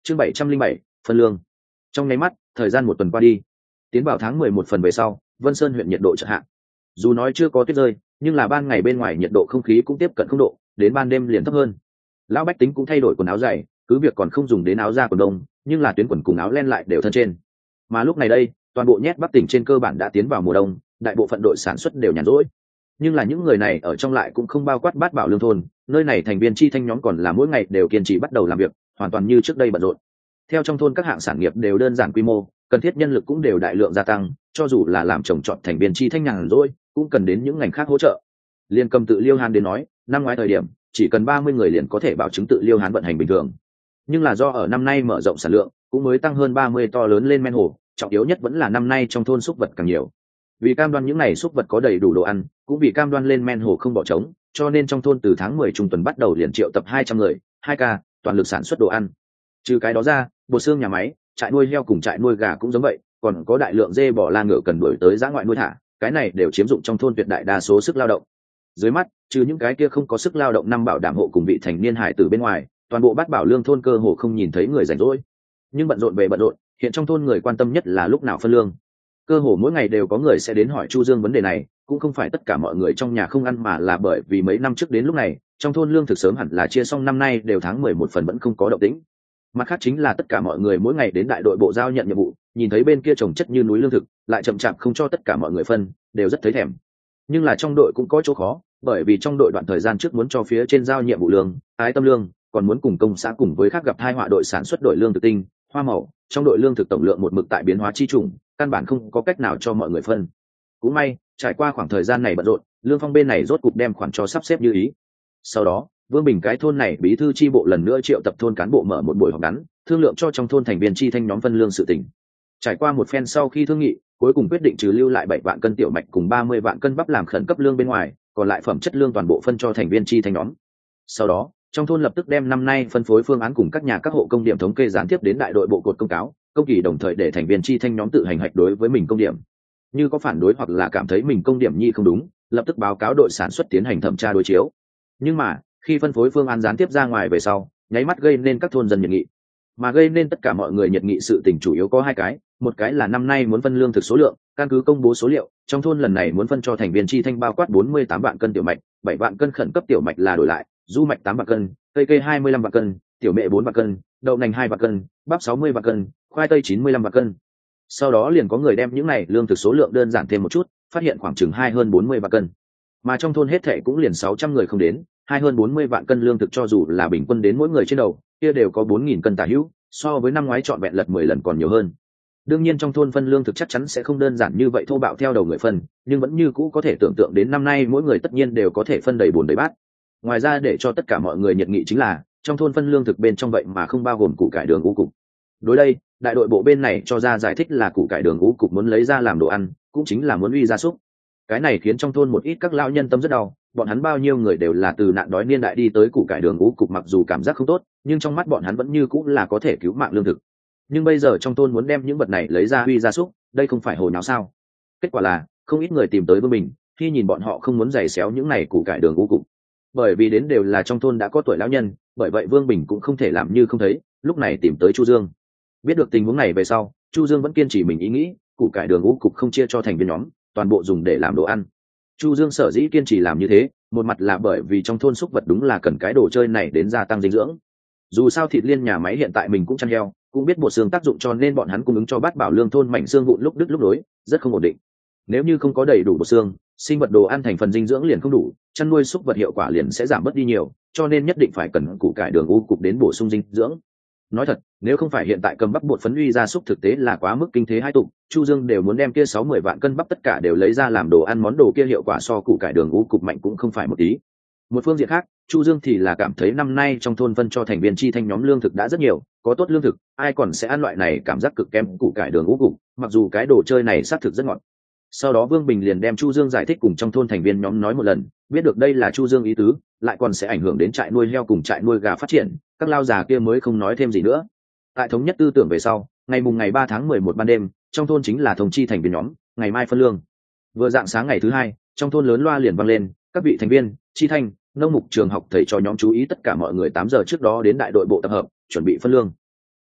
chương bảy trăm linh bảy phân lương. Trong nháy mắt thời gian một tuần qua đi, tiến vào tháng mười một phần về sau, Vân Sơn huyện nhiệt độ chợt hạ. Dù nói chưa có tuyết rơi, nhưng là ban ngày bên ngoài nhiệt độ không khí cũng tiếp cận không độ, đến ban đêm liền thấp hơn. Lão bách tính cũng thay đổi quần áo dày, cứ việc còn không dùng đến áo da quần đông, nhưng là tuyến quần cùng áo len lại đều thân trên. Mà lúc này đây, toàn bộ nhét Bắc tỉnh trên cơ bản đã tiến vào mùa đông, đại bộ phận đội sản xuất đều nhàn rỗi. Nhưng là những người này ở trong lại cũng không bao quát Bát Bảo Lương thôn, nơi này thành viên chi thanh nhóm còn là mỗi ngày đều kiên trì bắt đầu làm việc, hoàn toàn như trước đây bận rộn. Theo trong thôn các hạng sản nghiệp đều đơn giản quy mô, cần thiết nhân lực cũng đều đại lượng gia tăng, cho dù là làm trồng trọt thành viên chi thanh nhàn rỗi, cũng cần đến những ngành khác hỗ trợ. Liên cầm tự Liêu Hán đến nói, năm ngoái thời điểm, chỉ cần ba mươi người liền có thể bảo chứng tự Liêu Hán vận hành bình thường. Nhưng là do ở năm nay mở rộng sản lượng, cũng mới tăng hơn ba mươi to lớn lên men hồ, trọng yếu nhất vẫn là năm nay trong thôn súc vật càng nhiều. Vì cam đoan những này súc vật có đầy đủ đồ ăn, cũng vì cam đoan lên men hồ không bỏ trống, cho nên trong thôn từ tháng mười trung tuần bắt đầu liền triệu tập hai trăm người, hai ca, toàn lực sản xuất đồ ăn. Trừ cái đó ra, bột xương nhà máy, trại nuôi heo cùng trại nuôi gà cũng giống vậy, còn có đại lượng dê bò la ngựa cần đuổi tới giã ngoại nuôi thả, cái này đều chiếm dụng trong thôn tuyệt đại đa số sức lao động. Dưới mắt, trừ những cái kia không có sức lao động năm bảo đảm hộ cùng vị thành niên hải tử bên ngoài, toàn bộ Bát Bảo Lương thôn cơ hồ không nhìn thấy người rảnh rỗi. Nhưng bận rộn về bận rộn, hiện trong thôn người quan tâm nhất là lúc nào phân lương. Cơ hồ mỗi ngày đều có người sẽ đến hỏi Chu Dương vấn đề này, cũng không phải tất cả mọi người trong nhà không ăn mà là bởi vì mấy năm trước đến lúc này, trong thôn lương thực sớm hẳn là chia xong, năm nay đều tháng mười một phần vẫn không có động tĩnh. Mặt khác chính là tất cả mọi người mỗi ngày đến đại đội bộ giao nhận nhiệm vụ, nhìn thấy bên kia trồng chất như núi lương thực, lại chậm chạp không cho tất cả mọi người phân, đều rất thấy thèm. Nhưng là trong đội cũng có chỗ khó, bởi vì trong đội đoạn thời gian trước muốn cho phía trên giao nhiệm vụ lương, ái tâm lương, còn muốn cùng công xã cùng với khác gặp hai họa đội sản xuất đội lương thực tinh, hoa màu, trong đội lương thực tổng lượng một mực tại biến hóa chi trùng, căn bản không có cách nào cho mọi người phân. Cũng may, trải qua khoảng thời gian này bận rộn, Lương Phong bên này rốt cục đem khoản cho sắp xếp như ý. Sau đó, Vương Bình cái thôn này bí thư chi bộ lần nữa triệu tập thôn cán bộ mở một buổi họp ngắn, thương lượng cho trong thôn thành viên chi thanh nhóm phân lương sự tình. Trải qua một phen sau khi thương nghị, cuối cùng quyết định trừ lưu lại bảy vạn cân tiểu mạch cùng ba mươi vạn cân bắp làm khẩn cấp lương bên ngoài, còn lại phẩm chất lương toàn bộ phân cho thành viên chi thanh nhóm. Sau đó, trong thôn lập tức đem năm nay phân phối phương án cùng các nhà các hộ công điểm thống kê gián tiếp đến đại đội bộ cột công cáo, công kỳ đồng thời để thành viên chi thanh nhóm tự hành hạch đối với mình công điểm. Như có phản đối hoặc là cảm thấy mình công điểm nhi không đúng, lập tức báo cáo đội sản xuất tiến hành thẩm tra đối chiếu. Nhưng mà, khi phân phối phương án gián tiếp ra ngoài về sau, nháy mắt gây nên các thôn dân nhiệt nghị. Mà gây nên tất cả mọi người nhiệt nghị sự tình chủ yếu có hai cái, một cái là năm nay muốn phân lương thực số lượng, căn cứ công bố số liệu, trong thôn lần này muốn phân cho thành viên chi thanh bao quát bốn mươi tám vạn cân tiểu mạch, bảy vạn cân khẩn cấp tiểu mạch là đổi lại, du mạch tám vạn cân, cây cây hai mươi lăm vạn cân, tiểu mệ bốn vạn cân, đậu nành hai vạn cân, bắp sáu mươi vạn cân, khoai tây chín mươi lăm vạn cân. Sau đó liền có người đem những này lương thực số lượng đơn giản thêm một chút, phát hiện khoảng chừng hai hơn bốn mươi vạn cân. Mà trong thôn hết thảy cũng liền sáu trăm người không đến, hai hơn bốn mươi vạn cân lương thực cho dù là bình quân đến mỗi người trên đầu, kia đều có bốn nghìn cân tả hữu, so với năm ngoái trọn vẹn lật mười lần còn nhiều hơn. Đương nhiên trong thôn phân lương thực chắc chắn sẽ không đơn giản như vậy thô bạo theo đầu người phân, nhưng vẫn như cũ có thể tưởng tượng đến năm nay mỗi người tất nhiên đều có thể phân đầy bồn đầy bát. Ngoài ra để cho tất cả mọi người nhiệt nghị chính là, trong thôn phân lương thực bên trong vậy mà không bao gồm củ cải đường ngũ cục. Đối đây, đại đội bộ bên này cho ra giải thích là củ cải đường ngũ cục muốn lấy ra làm đồ ăn, cũng chính là muốn uy gia súc. Cái này khiến trong thôn một ít các lão nhân tâm rất đau, bọn hắn bao nhiêu người đều là từ nạn đói niên đại đi tới củ cải đường ngũ cục, mặc dù cảm giác không tốt, nhưng trong mắt bọn hắn vẫn như cũng là có thể cứu mạng lương thực. Nhưng bây giờ trong thôn muốn đem những vật này lấy ra uy gia súc, đây không phải hồi nào sao? Kết quả là không ít người tìm tới Vương Bình, khi nhìn bọn họ không muốn giày xéo những này củ cải đường ngũ cục, bởi vì đến đều là trong thôn đã có tuổi lão nhân, bởi vậy Vương Bình cũng không thể làm như không thấy, lúc này tìm tới Chu Dương. Biết được tình huống này về sau, Chu Dương vẫn kiên trì mình ý nghĩ, củ cải đường ngũ cục không chia cho thành viên nhóm, toàn bộ dùng để làm đồ ăn. Chu Dương sở dĩ kiên trì làm như thế, một mặt là bởi vì trong thôn súc vật đúng là cần cái đồ chơi này đến gia tăng dinh dưỡng. Dù sao thịt liên nhà máy hiện tại mình cũng chăn heo, cũng biết bột xương tác dụng, cho nên bọn hắn cung ứng cho Bát Bảo Lương thôn mảnh xương vụn lúc đứt lúc nối, rất không ổn định. Nếu như không có đầy đủ bột xương, sinh vật đồ ăn thành phần dinh dưỡng liền không đủ, chăn nuôi súc vật hiệu quả liền sẽ giảm bớt đi nhiều, cho nên nhất định phải cần củ cải đường ngũ cục đến bổ sung dinh dưỡng. Nói thật, nếu không phải hiện tại cầm bắp bột phấn uy gia súc thực tế là quá mức kinh thế hai tục, Chu Dương đều muốn đem kia sáu mươi vạn cân bắp tất cả đều lấy ra làm đồ ăn, món đồ kia hiệu quả so củ cải đường ngũ cục mạnh cũng không phải một tí. Một phương diện khác, Chu Dương thì là cảm thấy năm nay trong thôn phân cho thành viên chi thanh nhóm lương thực đã rất nhiều, có tốt lương thực, ai còn sẽ ăn loại này cảm giác cực kém củ cải đường ngũ cục, mặc dù cái đồ chơi này xác thực rất ngọt. Sau đó Vương Bình liền đem Chu Dương giải thích cùng trong thôn thành viên nhóm nói một lần, biết được đây là Chu Dương ý tứ, lại còn sẽ ảnh hưởng đến trại nuôi heo cùng trại nuôi gà phát triển, các lao già kia mới không nói thêm gì nữa. Tại thống nhất tư tưởng về sau, ngày mùng ngày ba tháng mười một ban đêm, trong thôn chính là thông chi thành viên nhóm, ngày mai phân lương. Vừa dạng sáng ngày thứ hai, trong thôn lớn loa liền vang lên, các vị thành viên, chi thanh, nông mục trường học thầy cho nhóm chú ý tất cả mọi người tám giờ trước đó đến đại đội bộ tập hợp, chuẩn bị phân lương.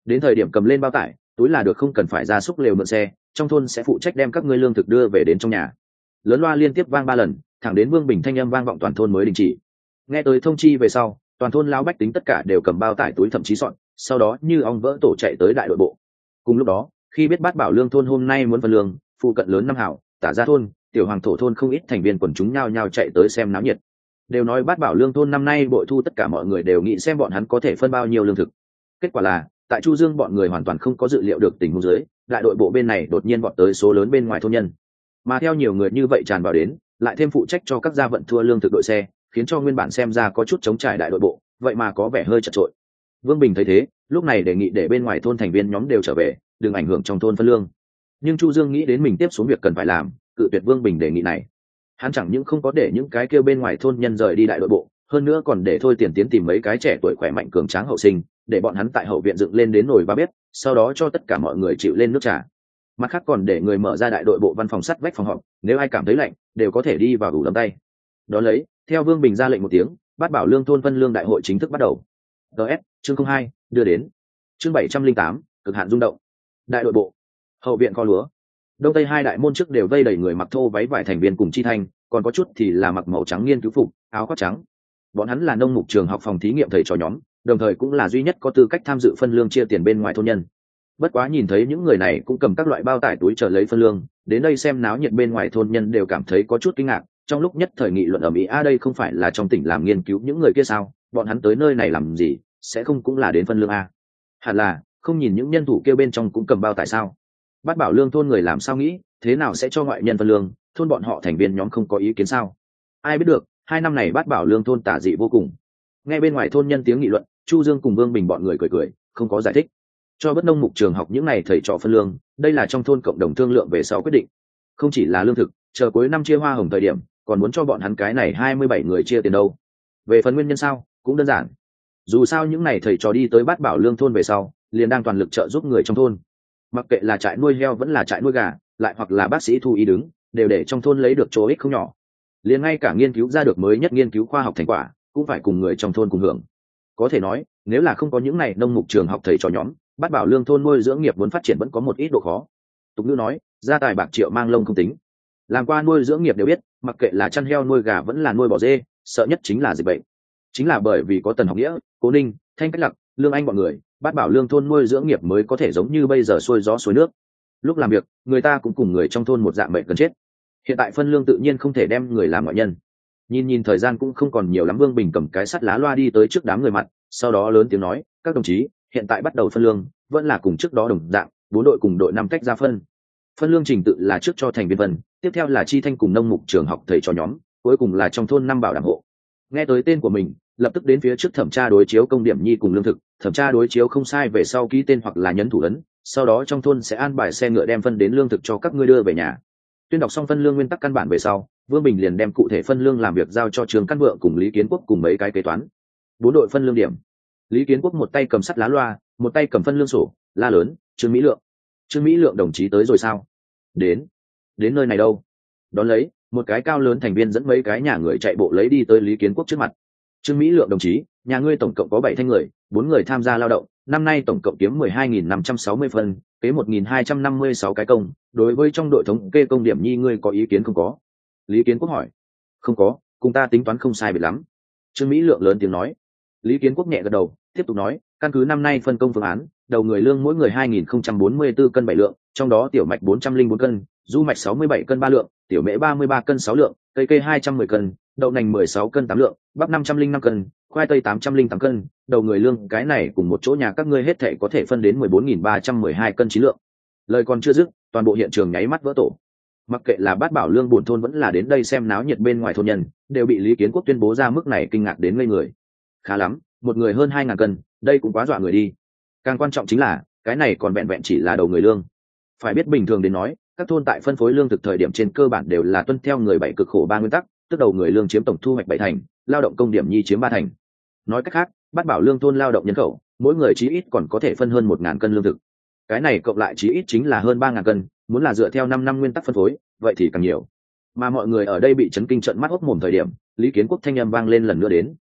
đến thời điểm cầm lên bao tải túi là được, không cần phải ra xúc lều mượn xe, trong thôn sẽ phụ trách đem các ngươi lương thực đưa về đến trong nhà. Lớn loa liên tiếp vang ba lần, thẳng đến Vương Bình thanh âm vang vọng toàn thôn mới đình chỉ. Nghe tới thông chi về sau, toàn thôn lão bách tính tất cả đều cầm bao tải túi thậm chí soạn, sau đó như ong vỡ tổ chạy tới đại đội bộ. Cùng lúc đó, khi biết Bát Bảo Lương thôn hôm nay muốn phân lương, phụ cận lớn năm hảo, Tả Gia thôn, Tiểu Hoàng thổ thôn không ít thành viên quần chúng nhao nhao chạy tới xem náo nhiệt. Đều nói Bát Bảo Lương thôn năm nay bội thu, tất cả mọi người đều nghĩ xem bọn hắn có thể phân bao nhiêu lương thực. Kết quả là, tại Chu Dương bọn người hoàn toàn không có dự liệu được tình huống dưới, đại đội bộ bên này đột nhiên bọn tới số lớn bên ngoài thôn nhân. Mà theo nhiều người như vậy tràn vào đến, lại thêm phụ trách cho các gia vận thua lương thực đội xe, khiến cho nguyên bản xem ra có chút chống trải đại đội bộ, vậy mà có vẻ hơi chật chội. Vương Bình thấy thế, lúc này đề nghị để bên ngoài thôn thành viên nhóm đều trở về, đừng ảnh hưởng trong thôn phân lương. Nhưng Chu Dương nghĩ đến mình tiếp xuống việc cần phải làm, cự tuyệt Vương Bình đề nghị này. Hắn chẳng những không có để những cái kêu bên ngoài thôn nhân rời đi đại đội bộ, hơn nữa còn để Thôi Tiền tiến tìm mấy cái trẻ tuổi khỏe mạnh cường tráng hậu sinh, để bọn hắn tại hậu viện dựng lên đến nồi ba bếp, sau đó cho tất cả mọi người chịu lên nước trà. Mặt khác còn để người mở ra đại đội bộ văn phòng sắt vách phòng họp, nếu ai cảm thấy lạnh đều có thể đi vào ủ ấm tay. Đó lấy, theo Vương Bình ra lệnh một tiếng, Bát Bảo Lương thôn phân lương đại hội chính thức bắt đầu. ds chương không hai đưa đến. Chương bảy trăm linh tám cực hạn rung động. Đại đội bộ, hậu viện kho lúa, đông tây hai đại môn trước đều vây đầy người mặc thô váy vải thành viên cùng chi thanh, còn có chút thì là mặc màu trắng nghiên cứu phục, áo khoác trắng. Bọn hắn là nông mục trường học phòng thí nghiệm thầy trò nhóm, đồng thời cũng là duy nhất có tư cách tham dự phân lương chia tiền bên ngoài thôn nhân. Bất quá nhìn thấy những người này cũng cầm các loại bao tải túi chờ lấy phân lương, đến đây xem náo nhiệt bên ngoài thôn nhân đều cảm thấy có chút kinh ngạc, trong lúc nhất thời nghị luận ở mỹ a đây không phải là trong tỉnh làm nghiên cứu những người kia sao, bọn hắn tới nơi này làm gì, sẽ không cũng là đến phân lương a? Hẳn là không nhìn những nhân thủ kia bên trong cũng cầm bao tải sao? Bát Bảo Lương thôn người làm sao nghĩ, thế nào sẽ cho ngoại nhân phân lương, thôn bọn họ thành viên nhóm không có ý kiến sao? Ai biết được, hai năm này Bát Bảo Lương thôn tả dị vô cùng. Nghe bên ngoài thôn nhân tiếng nghị luận, Chu Dương cùng Vương Bình bọn người cười cười, không có giải thích. Cho bất nông mục trường học những này thầy trò phân lương, đây là trong thôn cộng đồng thương lượng về sau quyết định. Không chỉ là lương thực, chờ cuối năm chia hoa hồng thời điểm, còn muốn cho bọn hắn cái này hai mươi bảy người chia tiền đâu. Về phần nguyên nhân sao, cũng đơn giản. Dù sao những này thầy trò đi tới Bát Bảo Lương thôn về sau, liền đang toàn lực trợ giúp người trong thôn. Mặc kệ là trại nuôi heo vẫn là trại nuôi gà, lại hoặc là bác sĩ thu y đứng, đều để trong thôn lấy được chỗ ích không nhỏ. Liền ngay cả nghiên cứu ra được mới nhất nghiên cứu khoa học thành quả, cũng phải cùng người trong thôn cùng hưởng. Có thể nói, nếu là không có những này nông mục trường học thầy trò nhóm, Bát Bảo Lương thôn nuôi dưỡng nghiệp muốn phát triển vẫn có một ít độ khó. Tục ngữ nói, gia tài bạc triệu mang lông không tính. Làm qua nuôi dưỡng nghiệp đều biết, mặc kệ là chăn heo nuôi gà vẫn là nuôi bò dê, sợ nhất chính là dịch bệnh. Chính là bởi vì có Tần Học Nghĩa, Cố Ninh, Thanh Cách Lặc, Lương Anh bọn người, Bát Bảo Lương thôn nuôi dưỡng nghiệp mới có thể giống như bây giờ xuôi gió xuôi nước. Lúc làm việc, người ta cũng cùng người trong thôn một dạng bệnh cần chết. Hiện tại phân lương tự nhiên không thể đem người làm ngoại nhân. Nhìn nhìn thời gian cũng không còn nhiều lắm, Vương Bình cầm cái sắt lá loa đi tới trước đám người mặt, sau đó lớn tiếng nói, các đồng chí, hiện tại bắt đầu phân lương, vẫn là cùng trước đó đồng dạng, bốn đội cùng đội năm cách ra phân. Phân lương trình tự là trước cho thành viên phân, tiếp theo là chi thanh cùng nông mục trường học thầy trò nhóm, cuối cùng là trong thôn năm bảo đảm hộ. Nghe tới tên của mình, lập tức đến phía trước thẩm tra đối chiếu công điểm nhi cùng lương thực, thẩm tra đối chiếu không sai về sau ký tên hoặc là nhấn thủ ấn, sau đó trong thôn sẽ an bài xe ngựa đem phân đến lương thực cho các ngươi đưa về nhà. Tuyên đọc xong phân lương nguyên tắc căn bản về sau, Vương Bình liền đem cụ thể phân lương làm việc giao cho Trường Căn Vượng cùng Lý Kiến Quốc cùng mấy cái kế toán. Bốn đội phân lương điểm. Lý Kiến Quốc một tay cầm sắt lá loa, một tay cầm phân lương sổ, la lớn, Trương Mỹ Lượng. Trương Mỹ Lượng đồng chí tới rồi sao? Đến. Đến nơi này đâu? Đón lấy, một cái cao lớn thành viên dẫn mấy cái nhà người chạy bộ lấy đi tới Lý Kiến Quốc trước mặt. Trương Mỹ Lượng đồng chí, nhà ngươi tổng cộng có bảy thanh người, bốn người tham gia lao động, năm nay tổng cộng kiếm mười hai nghìn năm trăm sáu mươi phân, kế một nghìn hai trăm năm mươi sáu cái công, đối với trong đội thống kê công điểm nhi ngươi có ý kiến không có? Lý Kiến Quốc hỏi. Không có, cùng ta tính toán không sai biệt lắm. Trương Mỹ Lượng lớn tiếng nói. Lý Kiến Quốc nhẹ gật đầu, tiếp tục nói, căn cứ năm nay phân công phương án, đầu người lương mỗi người hai nghìn không trăm bốn mươi tư cân bảy lượng, trong đó tiểu mạch bốn trăm linh bốn cân, du mạch sáu mươi bảy cân ba lượng, tiểu mễ ba mươi ba cân sáu lượng, cây cây hai trăm mười cân, đậu nành mười sáu cân tám lượng, bắp năm trăm linh năm cân, khoai tây tám trăm linh tám cân, đầu người lương cái này cùng một chỗ nhà các ngươi hết thảy có thể phân đến mười bốn nghìn ba trăm mười hai cân chín lượng. Lời còn chưa dứt, toàn bộ hiện trường nháy mắt vỡ tổ. Mặc kệ là Bát Bảo Lương buồn thôn vẫn là đến đây xem náo nhiệt bên ngoài thôn nhân, đều bị Lý Kiến Quốc tuyên bố ra mức này kinh ngạc đến ngây người. Khá lắm, một người hơn hai ngàn cân, đây cũng quá dọa người đi. Càng quan trọng chính là, cái này còn vẹn vẹn chỉ là đầu người lương. Phải biết bình thường đến nói, các thôn tại phân phối lương thực thời điểm trên cơ bản đều là tuân theo người bảy cực khổ ba nguyên tắc, tức đầu người lương chiếm tổng thu hoạch bảy thành, lao động công điểm nhi chiếm ba thành. Nói cách khác, Bát Bảo Lương thôn lao động nhân khẩu, mỗi người chí ít còn có thể phân hơn một ngàn cân lương thực. Cái này cộng lại chí ít chính là hơn ba ngàn cân, muốn là dựa theo năm năm nguyên tắc phân phối, vậy thì càng nhiều. Mà mọi người ở đây bị chấn kinh trợn mắt hốc mồm thời điểm, Lý Kiến Quốc thanh âm vang lên lần nữa đến,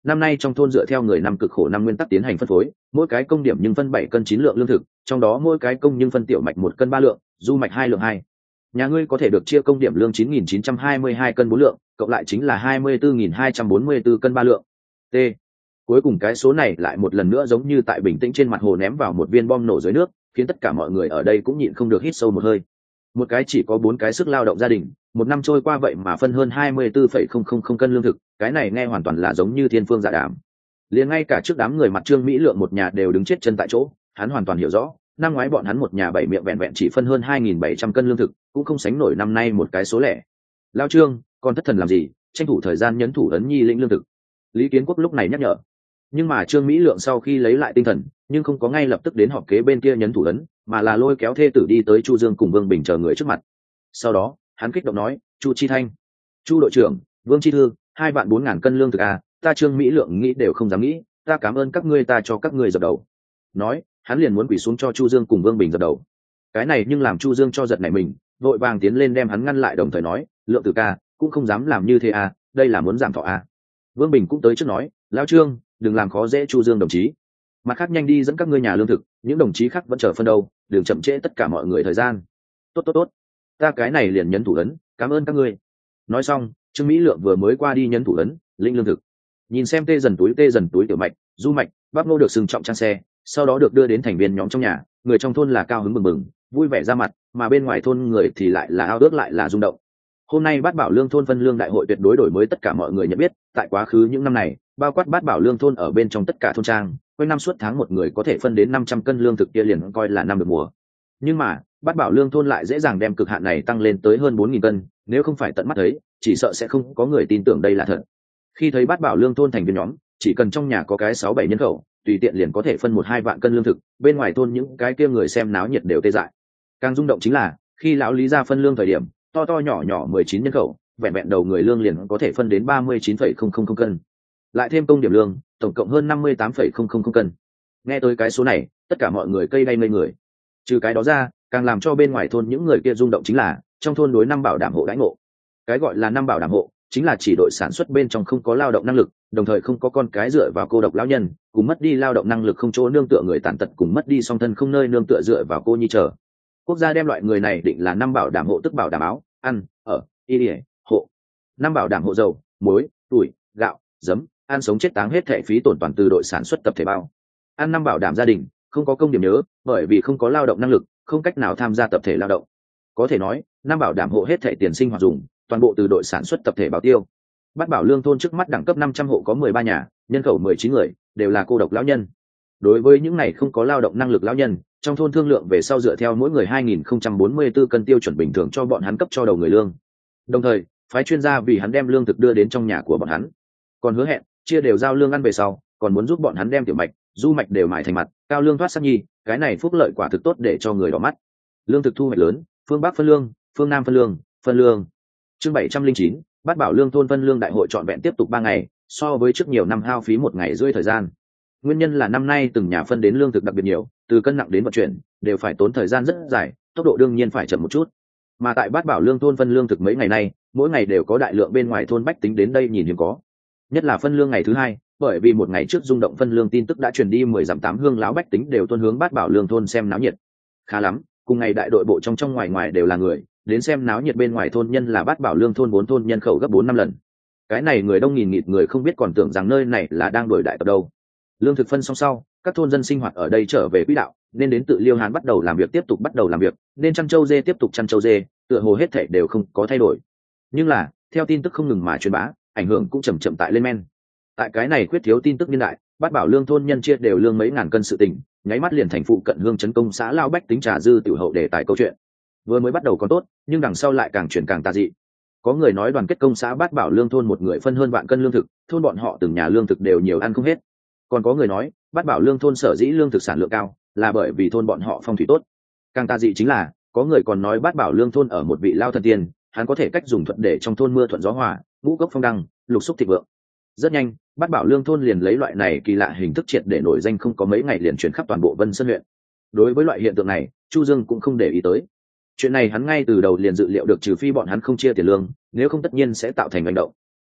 năm nay trong thôn dựa theo người năm cực khổ năm nguyên tắc tiến hành phân phối, mỗi cái công điểm nhưng phân bảy cân chín lượng lương thực, trong đó mỗi cái công nhưng phân tiểu mạch một cân ba lượng, du mạch hai lượng hai. Nhà ngươi có thể được chia công điểm lương chín nghìn chín trăm hai mươi hai cân bốn lượng, cộng lại chính là hai mươi tư nghìn hai trăm bốn mươi tư cân ba lượng. T. Cuối cùng cái số này lại một lần nữa giống như tại bình tĩnh trên mặt hồ ném vào một viên bom nổ dưới nước, khiến tất cả mọi người ở đây cũng nhịn không được hít sâu một hơi. Một cái chỉ có bốn cái sức lao động gia đình, một năm trôi qua vậy mà phân hơn hai mươi tư phẩy không không không cân lương thực, cái này nghe hoàn toàn là giống như thiên phương dạ đàm. Liền ngay cả trước đám người mặt Trương Mỹ Lượng một nhà đều đứng chết chân tại chỗ, hắn hoàn toàn hiểu rõ, năm ngoái bọn hắn một nhà bảy miệng vẹn vẹn chỉ phân hơn hai nghìn bảy trăm cân lương thực, cũng không sánh nổi năm nay một cái số lẻ. Lao Trương, còn thất thần làm gì, tranh thủ thời gian nhấn thủ ấn nhi lĩnh lương thực. Lý Kiến Quốc lúc này nhắc nhở. Nhưng mà Trương Mỹ Lượng sau khi lấy lại tinh thần, nhưng không có ngay lập tức đến họp kế bên kia nhấn thủ ấn, mà là lôi kéo thê tử đi tới Chu Dương cùng Vương Bình chờ người trước mặt. Sau đó, hắn kích động nói, Chu Chi Thanh, Chu đội trưởng, Vương Chi Thư, hai vạn bốn ngàn cân lương thực à, ta Trương Mỹ Lượng nghĩ đều không dám nghĩ, ta cảm ơn các ngươi, ta cho các ngươi dập đầu. Nói, hắn liền muốn quỳ xuống cho Chu Dương cùng Vương Bình dập đầu. Cái này nhưng làm Chu Dương cho giật nảy mình, vội vàng tiến lên đem hắn ngăn lại, đồng thời nói, Lượng tử ca, cũng không dám làm như thế à, đây là muốn giảm thọ à. Vương Bình cũng tới trước nói, Lão Trương, đừng làm khó dễ Chu Dương đồng chí, mặt khác nhanh đi dẫn các ngươi nhà lương thực, những đồng chí khác vẫn chờ phân đâu, đừng chậm trễ tất cả mọi người thời gian. Tốt tốt tốt, ta cái này liền nhấn thủ ấn, cảm ơn các ngươi. Nói xong, Trương Mỹ Lượng vừa mới qua đi nhấn thủ ấn, lĩnh lương thực. Nhìn xem tê dần túi tê dần túi tiểu mạch, du mạch, bắp ngô được sừng trọng trang xe, sau đó được đưa đến thành viên nhóm trong nhà, người trong thôn là cao hứng mừng mừng, vui vẻ ra mặt, mà bên ngoài thôn người thì lại là ao ước lại là rung động. Hôm nay Bát Bảo Lương thôn phân lương đại hội tuyệt đối đổi mới tất cả mọi người nhận biết, tại quá khứ những năm này, bao quát Bát Bảo Lương thôn ở bên trong tất cả thôn trang, quanh năm suốt tháng một người có thể phân đến năm trăm cân lương thực kia liền coi là năm được mùa. Nhưng mà, Bát Bảo Lương thôn lại dễ dàng đem cực hạn này tăng lên tới hơn bốn nghìn cân, nếu không phải tận mắt thấy, chỉ sợ sẽ không có người tin tưởng đây là thật. Khi thấy Bát Bảo Lương thôn thành viên nhóm, chỉ cần trong nhà có cái sáu bảy nhân khẩu, tùy tiện liền có thể phân một hai vạn cân lương thực, bên ngoài thôn những cái kia người xem náo nhiệt đều tê dại. Càng rung động chính là, khi lão Lý ra phân lương thời điểm, to to nhỏ nhỏ mười chín nhân khẩu, vẹn vẹn đầu người lương liền có thể phân đến ba mươi chín phẩy không không không cân. Lại thêm công điểm lương, tổng cộng hơn năm mươi tám phẩy không không không cân. Nghe tới cái số này, tất cả mọi người cây đay ngây người. Trừ cái đó ra, càng làm cho bên ngoài thôn những người kia rung động chính là, trong thôn đối năm bảo đảm hộ đãi ngộ. Cái gọi là năm bảo đảm hộ, chính là chỉ đội sản xuất bên trong không có lao động năng lực, đồng thời không có con cái dựa vào cô độc lão nhân, cùng mất đi lao động năng lực không chỗ nương tựa người tàn tật, cùng mất đi song thân không nơi nương tựa dựa vào cô nhi chờ. Quốc gia đem loại người này định là năm bảo đảm hộ, tức bảo đảm áo, ăn, ở, y ỉa, hộ. Năm bảo đảm hộ dầu, muối, tuổi, gạo, giấm, ăn sống chết táng hết thẻ phí tổn toàn từ đội sản xuất tập thể bao. Ăn năm bảo đảm gia đình, không có công điểm nhớ, bởi vì không có lao động năng lực, không cách nào tham gia tập thể lao động. Có thể nói, năm bảo đảm hộ hết thẻ tiền sinh hoạt dùng, toàn bộ từ đội sản xuất tập thể bảo tiêu. Bát Bảo Lương thôn trước mắt đẳng cấp năm trăm hộ có mười ba nhà, nhân khẩu mười chín người, đều là cô độc lão nhân. Đối với những này không có lao động năng lực lão nhân, trong thôn thương lượng về sau dựa theo mỗi người hai nghìn không trăm bốn mươi tư cân tiêu chuẩn bình thường cho bọn hắn cấp cho đầu người lương. Đồng thời, phái chuyên gia vì hắn đem lương thực đưa đến trong nhà của bọn hắn. Còn hứa hẹn, chia đều giao lương ăn về sau, còn muốn giúp bọn hắn đem tiểu mạch, du mạch đều mài thành mặt, cao lương thoát sắc nhi, cái này phúc lợi quả thực tốt để cho người đỏ mắt. Lương thực thu hoạch lớn, phương Bắc phân lương, phương Nam phân lương, phân lương. Chương bảy trăm linh chín, Bát Bảo Lương thôn phân lương đại hội trọn vẹn tiếp tục ba ngày, so với trước nhiều năm hao phí một ngày rưỡi thời gian. Nguyên nhân là năm nay từng nhà phân đến lương thực đặc biệt nhiều, từ cân nặng đến vận chuyển đều phải tốn thời gian rất dài, tốc độ đương nhiên phải chậm một chút. Mà tại Bát Bảo Lương thôn phân lương thực mấy ngày nay, mỗi ngày đều có đại lượng bên ngoài thôn bách tính đến đây nhìn hiếm có. Nhất là phân lương ngày thứ hai, bởi vì một ngày trước rung động phân lương tin tức đã truyền đi, mười dặm tám hương láo bách tính đều tuôn hướng Bát Bảo Lương thôn xem náo nhiệt. Khá lắm, cùng ngày đại đội bộ trong trong ngoài ngoài đều là người, đến xem náo nhiệt bên ngoài thôn nhân là Bát Bảo Lương thôn bốn thôn nhân khẩu gấp bốn năm lần. Cái này người đông nghìn nghịt, người không biết còn tưởng rằng nơi này là đang đổi đại tập đâu. Lương thực phân xong sau, các thôn dân sinh hoạt ở đây trở về quỹ đạo, nên đến tự liêu hán bắt đầu làm việc tiếp tục bắt đầu làm việc, nên chăn trâu dê tiếp tục chăn trâu dê, tựa hồ hết thảy đều không có thay đổi. Nhưng là, theo tin tức không ngừng mà truyền bá, ảnh hưởng cũng chậm chậm tại lên men. Tại cái này quyết thiếu tin tức niên đại, Bát Bảo Lương thôn nhân chia đều lương mấy ngàn cân sự tình, nháy mắt liền thành phụ cận hương chấn công xã lao bách tính trà dư tiểu hậu đề tài câu chuyện. Vừa mới bắt đầu còn tốt, nhưng đằng sau lại càng chuyển càng tà dị. Có người nói đoàn kết công xã Bát Bảo Lương thôn một người phân hơn vạn cân lương thực, thôn bọn họ từng nhà lương thực đều nhiều ăn không hết. Còn có người nói, Bát Bảo Lương thôn sở dĩ lương thực sản lượng cao, là bởi vì thôn bọn họ phong thủy tốt. Càng tà dị chính là, có người còn nói Bát Bảo Lương thôn ở một vị lao thần tiên, hắn có thể cách dùng thuận để trong thôn mưa thuận gió hòa, ngũ cốc phong đăng, lục xúc thịnh vượng. Rất nhanh, Bát Bảo Lương thôn liền lấy loại này kỳ lạ hình thức triệt để nổi danh, không có mấy ngày liền chuyển khắp toàn bộ Vân Sơn huyện. Đối với loại hiện tượng này, Chu Dương cũng không để ý tới. Chuyện này hắn ngay từ đầu liền dự liệu được, trừ phi bọn hắn không chia tiền lương, nếu không tất nhiên sẽ tạo thành hành động.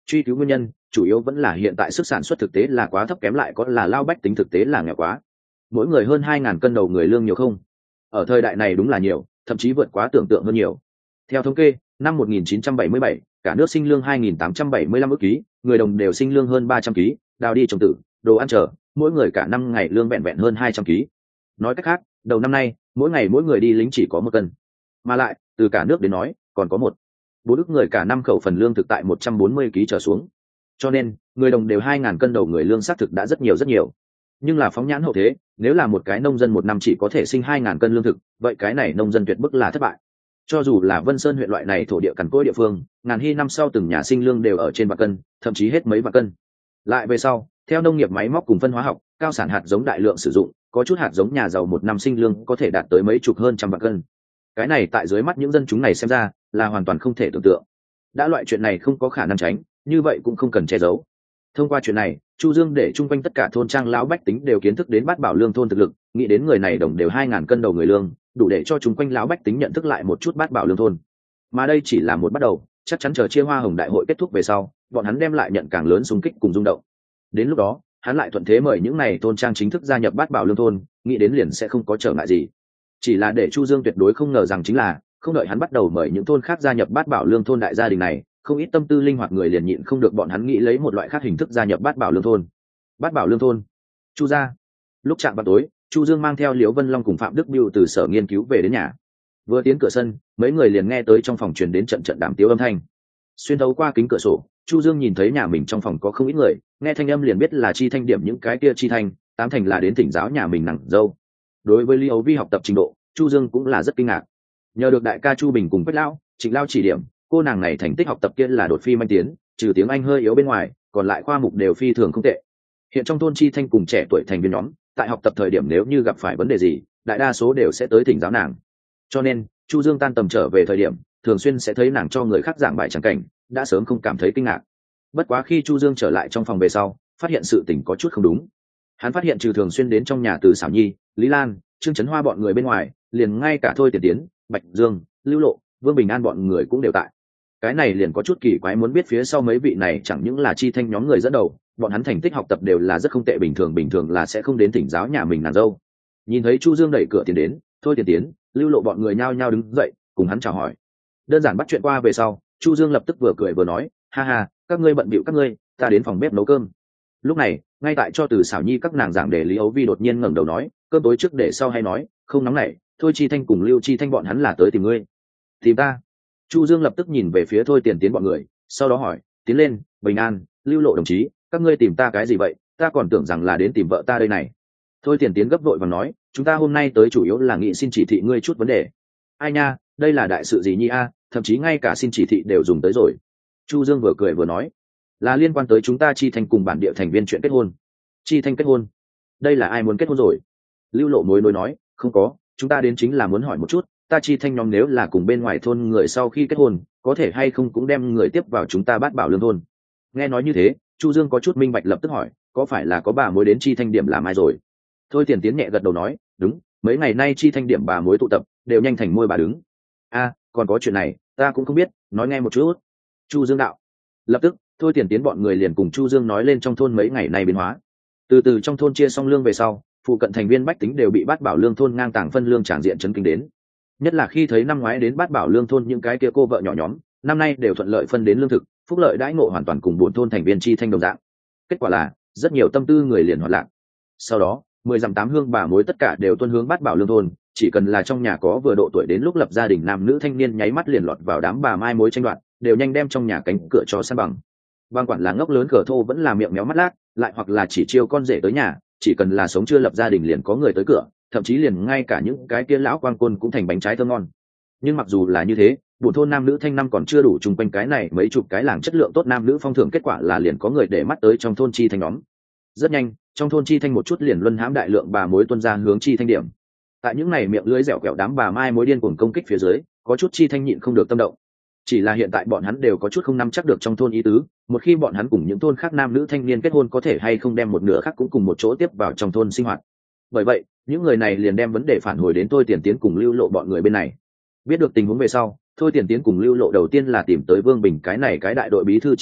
Truy cứu nguyên nhân chủ yếu vẫn là hiện tại sức sản xuất thực tế là quá thấp, kém lại có là lao bách tính thực tế là nghèo quá. Mỗi người hơn hai ngàn cân đầu người lương nhiều không? Ở thời đại này đúng là nhiều, thậm chí vượt quá tưởng tượng hơn nhiều. Theo thống kê, năm một nghìn chín trăm bảy mươi bảy, cả nước sinh lương hai nghìn tám trăm bảy mươi lăm ức ký, người đồng đều sinh lương hơn ba trăm ký, đào đi trồng tử, đồ ăn chờ, mỗi người cả năm ngày lương vẹn vẹn hơn hai trăm ký. Nói cách khác, đầu năm nay, mỗi ngày mỗi người đi lính chỉ có một cân. Mà lại, từ cả nước đến nói, còn có một bốn ức người cả năm khẩu phần lương thực tại một trăm bốn mươi ký trở xuống. Cho nên, người đồng đều hai ngàn cân đầu người lương xác thực đã rất nhiều rất nhiều. Nhưng là phóng nhãn hậu thế, nếu là một cái nông dân một năm chỉ có thể sinh hai ngàn cân lương thực, vậy cái này nông dân tuyệt bức là thất bại. Cho dù là Vân Sơn huyện loại này thổ địa cằn cỗi địa phương, ngàn hy năm sau từng nhà sinh lương đều ở trên vạn cân, thậm chí hết mấy vạn cân. Lại về sau, theo nông nghiệp máy móc cùng phân hóa học, cao sản hạt giống đại lượng sử dụng, có chút hạt giống nhà giàu một năm sinh lương có thể đạt tới mấy chục hơn trăm vạn cân. Cái này tại dưới mắt những dân chúng này xem ra là hoàn toàn không thể tưởng tượng. Đã loại chuyện này không có khả năng tránh, như vậy cũng không cần che giấu. Thông qua chuyện này, Chu Dương để chung quanh tất cả thôn trang lão bách tính đều kiến thức đến bát bảo lương thôn thực lực, nghĩ đến người này đồng đều hai ngàn cân đầu người lương, đủ để cho chung quanh lão bách tính nhận thức lại một chút bát bảo lương thôn. Mà đây chỉ là một bắt đầu, chắc chắn chờ chia hoa hồng đại hội kết thúc về sau, bọn hắn đem lại nhận càng lớn xung kích cùng rung động. Đến lúc đó, hắn lại thuận thế mời những này thôn trang chính thức gia nhập bát bảo lương thôn, nghĩ đến liền sẽ không có trở ngại gì. Chỉ là để Chu Dương tuyệt đối không ngờ rằng chính là, không đợi hắn bắt đầu mời những thôn khác gia nhập bát bảo lương thôn đại gia đình này, không ít tâm tư linh hoạt người liền nhịn không được bọn hắn nghĩ lấy một loại khác hình thức gia nhập bát bảo lương thôn. Bát bảo lương thôn, Chu gia. Lúc chạm vào tối, Chu Dương mang theo Liễu Vân Long cùng Phạm Đức Biêu từ sở nghiên cứu về đến nhà. Vừa tiến cửa sân, mấy người liền nghe tới trong phòng truyền đến trận trận đàm tiếu âm thanh. Xuyên thấu qua kính cửa sổ, Chu Dương nhìn thấy nhà mình trong phòng có không ít người, nghe thanh âm liền biết là chi thanh điểm những cái kia chi thanh, tám thành là đến thỉnh giáo nhà mình nàng dâu. Đối với Lý Âu Vi học tập trình độ, Chu Dương cũng là rất kinh ngạc. Nhờ được đại ca Chu Bình cùng Quách lão, Trịnh lão chỉ điểm, cô nàng này thành tích học tập kia là đột phi manh tiến, trừ tiếng Anh hơi yếu bên ngoài, còn lại khoa mục đều phi thường không tệ. Hiện trong thôn chi thanh cùng trẻ tuổi thành viên nhóm, tại học tập thời điểm nếu như gặp phải vấn đề gì, đại đa số đều sẽ tới thỉnh giáo nàng. Cho nên, Chu Dương tan tầm trở về thời điểm, thường xuyên sẽ thấy nàng cho người khác giảng bài trắng cảnh, đã sớm không cảm thấy kinh ngạc. Bất quá khi Chu Dương trở lại trong phòng về sau, phát hiện sự tình có chút không đúng. Hắn phát hiện trừ thường xuyên đến trong nhà từ Sảo Nhi, Lý Lan, Trương Chấn Hoa bọn người bên ngoài, liền ngay cả Thôi Tiền Tiến, Bạch Dương, Lưu Lộ, Vương Bình An bọn người cũng đều tại. Cái này liền có chút kỳ quái, muốn biết phía sau mấy vị này chẳng những là chi thanh nhóm người dẫn đầu, bọn hắn thành tích học tập đều là rất không tệ, bình thường bình thường là sẽ không đến thỉnh giáo nhà mình nàng dâu. Nhìn thấy Chu Dương đẩy cửa tiến đến, Thôi Tiền Tiến, Lưu Lộ bọn người nhao nhao đứng dậy, cùng hắn chào hỏi. Đơn giản bắt chuyện qua về sau, Chu Dương lập tức vừa cười vừa nói, ha ha, các ngươi bận bịu các ngươi, ta đến phòng bếp nấu cơm. Lúc này, ngay tại cho từ Sảo Nhi các nàng giảng để Lý Ấu Vi đột nhiên ngẩng đầu nói, cơm tối trước để sau hay nói, không nóng nảy, Thôi Chi Thanh cùng Lưu Chi Thanh bọn hắn là tới tìm ngươi. Tìm ta? Chu Dương lập tức nhìn về phía Thôi Tiền Tiến bọn người, sau đó hỏi, tiến lên, Bình An, Lưu Lộ đồng chí, các ngươi tìm ta cái gì vậy? Ta còn tưởng rằng là đến tìm vợ ta đây này. Thôi Tiền Tiến gấp vội và nói, chúng ta hôm nay tới chủ yếu là nghị xin chỉ thị ngươi chút vấn đề. Ai nha, đây là đại sự gì nhi a, thậm chí ngay cả xin chỉ thị đều dùng tới rồi. Chu Dương vừa cười vừa nói, là liên quan tới chúng ta Chi Thanh cùng bản địa thành viên chuyện kết hôn. Chi Thanh kết hôn? Đây là ai muốn kết hôn rồi? Lưu Lộ nối nối nói, không có, chúng ta đến chính là muốn hỏi một chút, ta Chi Thanh nhóm nếu là cùng bên ngoài thôn người sau khi kết hôn, có thể hay không cũng đem người tiếp vào chúng ta bát bảo lương thôn. Nghe nói như thế, Chu Dương có chút minh bạch, lập tức hỏi, có phải là có bà mối đến Chi Thanh điểm làm ai rồi? Thôi Tiền Tiến nhẹ gật đầu nói, đúng, mấy ngày nay Chi Thanh điểm bà mối tụ tập, đều nhanh thành môi bà đứng. A, còn có chuyện này, ta cũng không biết, nói nghe một chút. Chu Dương đạo. Lập tức, Thôi Tiền Tiến bọn người liền cùng Chu Dương nói lên trong thôn mấy ngày nay biến hóa. Từ từ trong thôn chia xong lương về sau, phụ cận thành viên bách tính đều bị bát bảo lương thôn ngang tàng phân lương tràng diện chấn kinh đến. Nhất là khi thấy năm ngoái đến bát bảo lương thôn những cái kia cô vợ nhỏ nhóm, năm nay đều thuận lợi phân đến lương thực, phúc lợi đãi ngộ hoàn toàn cùng bốn thôn thành viên Chi Thanh đồng dạng. Kết quả là, rất nhiều tâm tư người liền hoạt lạc. Sau đó, mười dặm tám hương bà mối tất cả đều tuân hướng bát bảo lương thôn, chỉ cần là trong nhà có vừa độ tuổi đến lúc lập gia đình nam nữ thanh niên nháy mắt liền lọt vào đám bà mai mối tranh đoạt, đều nhanh đem trong nhà cánh cửa cho san bằng. Bang quản là ngốc lớn cờ thô vẫn là miệng méo mắt lác, lại hoặc là chỉ chiêu con rể tới nhà, chỉ cần là sống chưa lập gia đình liền có người tới cửa, thậm chí liền ngay cả những cái kia lão quang côn cũng thành bánh trái thơm ngon. Nhưng mặc dù là như thế, buồn thôn nam nữ thanh năm còn chưa đủ chung quanh cái này mấy chục cái làng chất lượng tốt nam nữ phong thưởng, kết quả là liền có người để mắt tới trong thôn Chi Thanh nhóm. Rất nhanh, trong thôn Chi Thanh một chút liền luân hãm đại lượng bà mối tuân ra hướng Chi Thanh điểm. Tại những này miệng lưỡi dẻo quẹo đám bà mai mối điên cuồng công kích phía dưới, có chút Chi Thanh nhịn không được tâm động. Chỉ là hiện tại bọn hắn đều có chút không nắm chắc được trong thôn ý tứ, một khi bọn hắn cùng những thôn khác nam nữ thanh niên kết hôn có thể hay không đem một nửa khác cũng cùng một chỗ tiếp vào trong thôn sinh hoạt. Bởi vậy, những người này liền đem vấn đề phản hồi đến Thôi Tiền Tiến cùng Lưu Lộ bọn người bên này. Biết được tình huống về sau, Thôi Tiền Tiến cùng Lưu Lộ đầu tiên là tìm tới Vương Bình cái này cái đại đội bí thư chi bộ,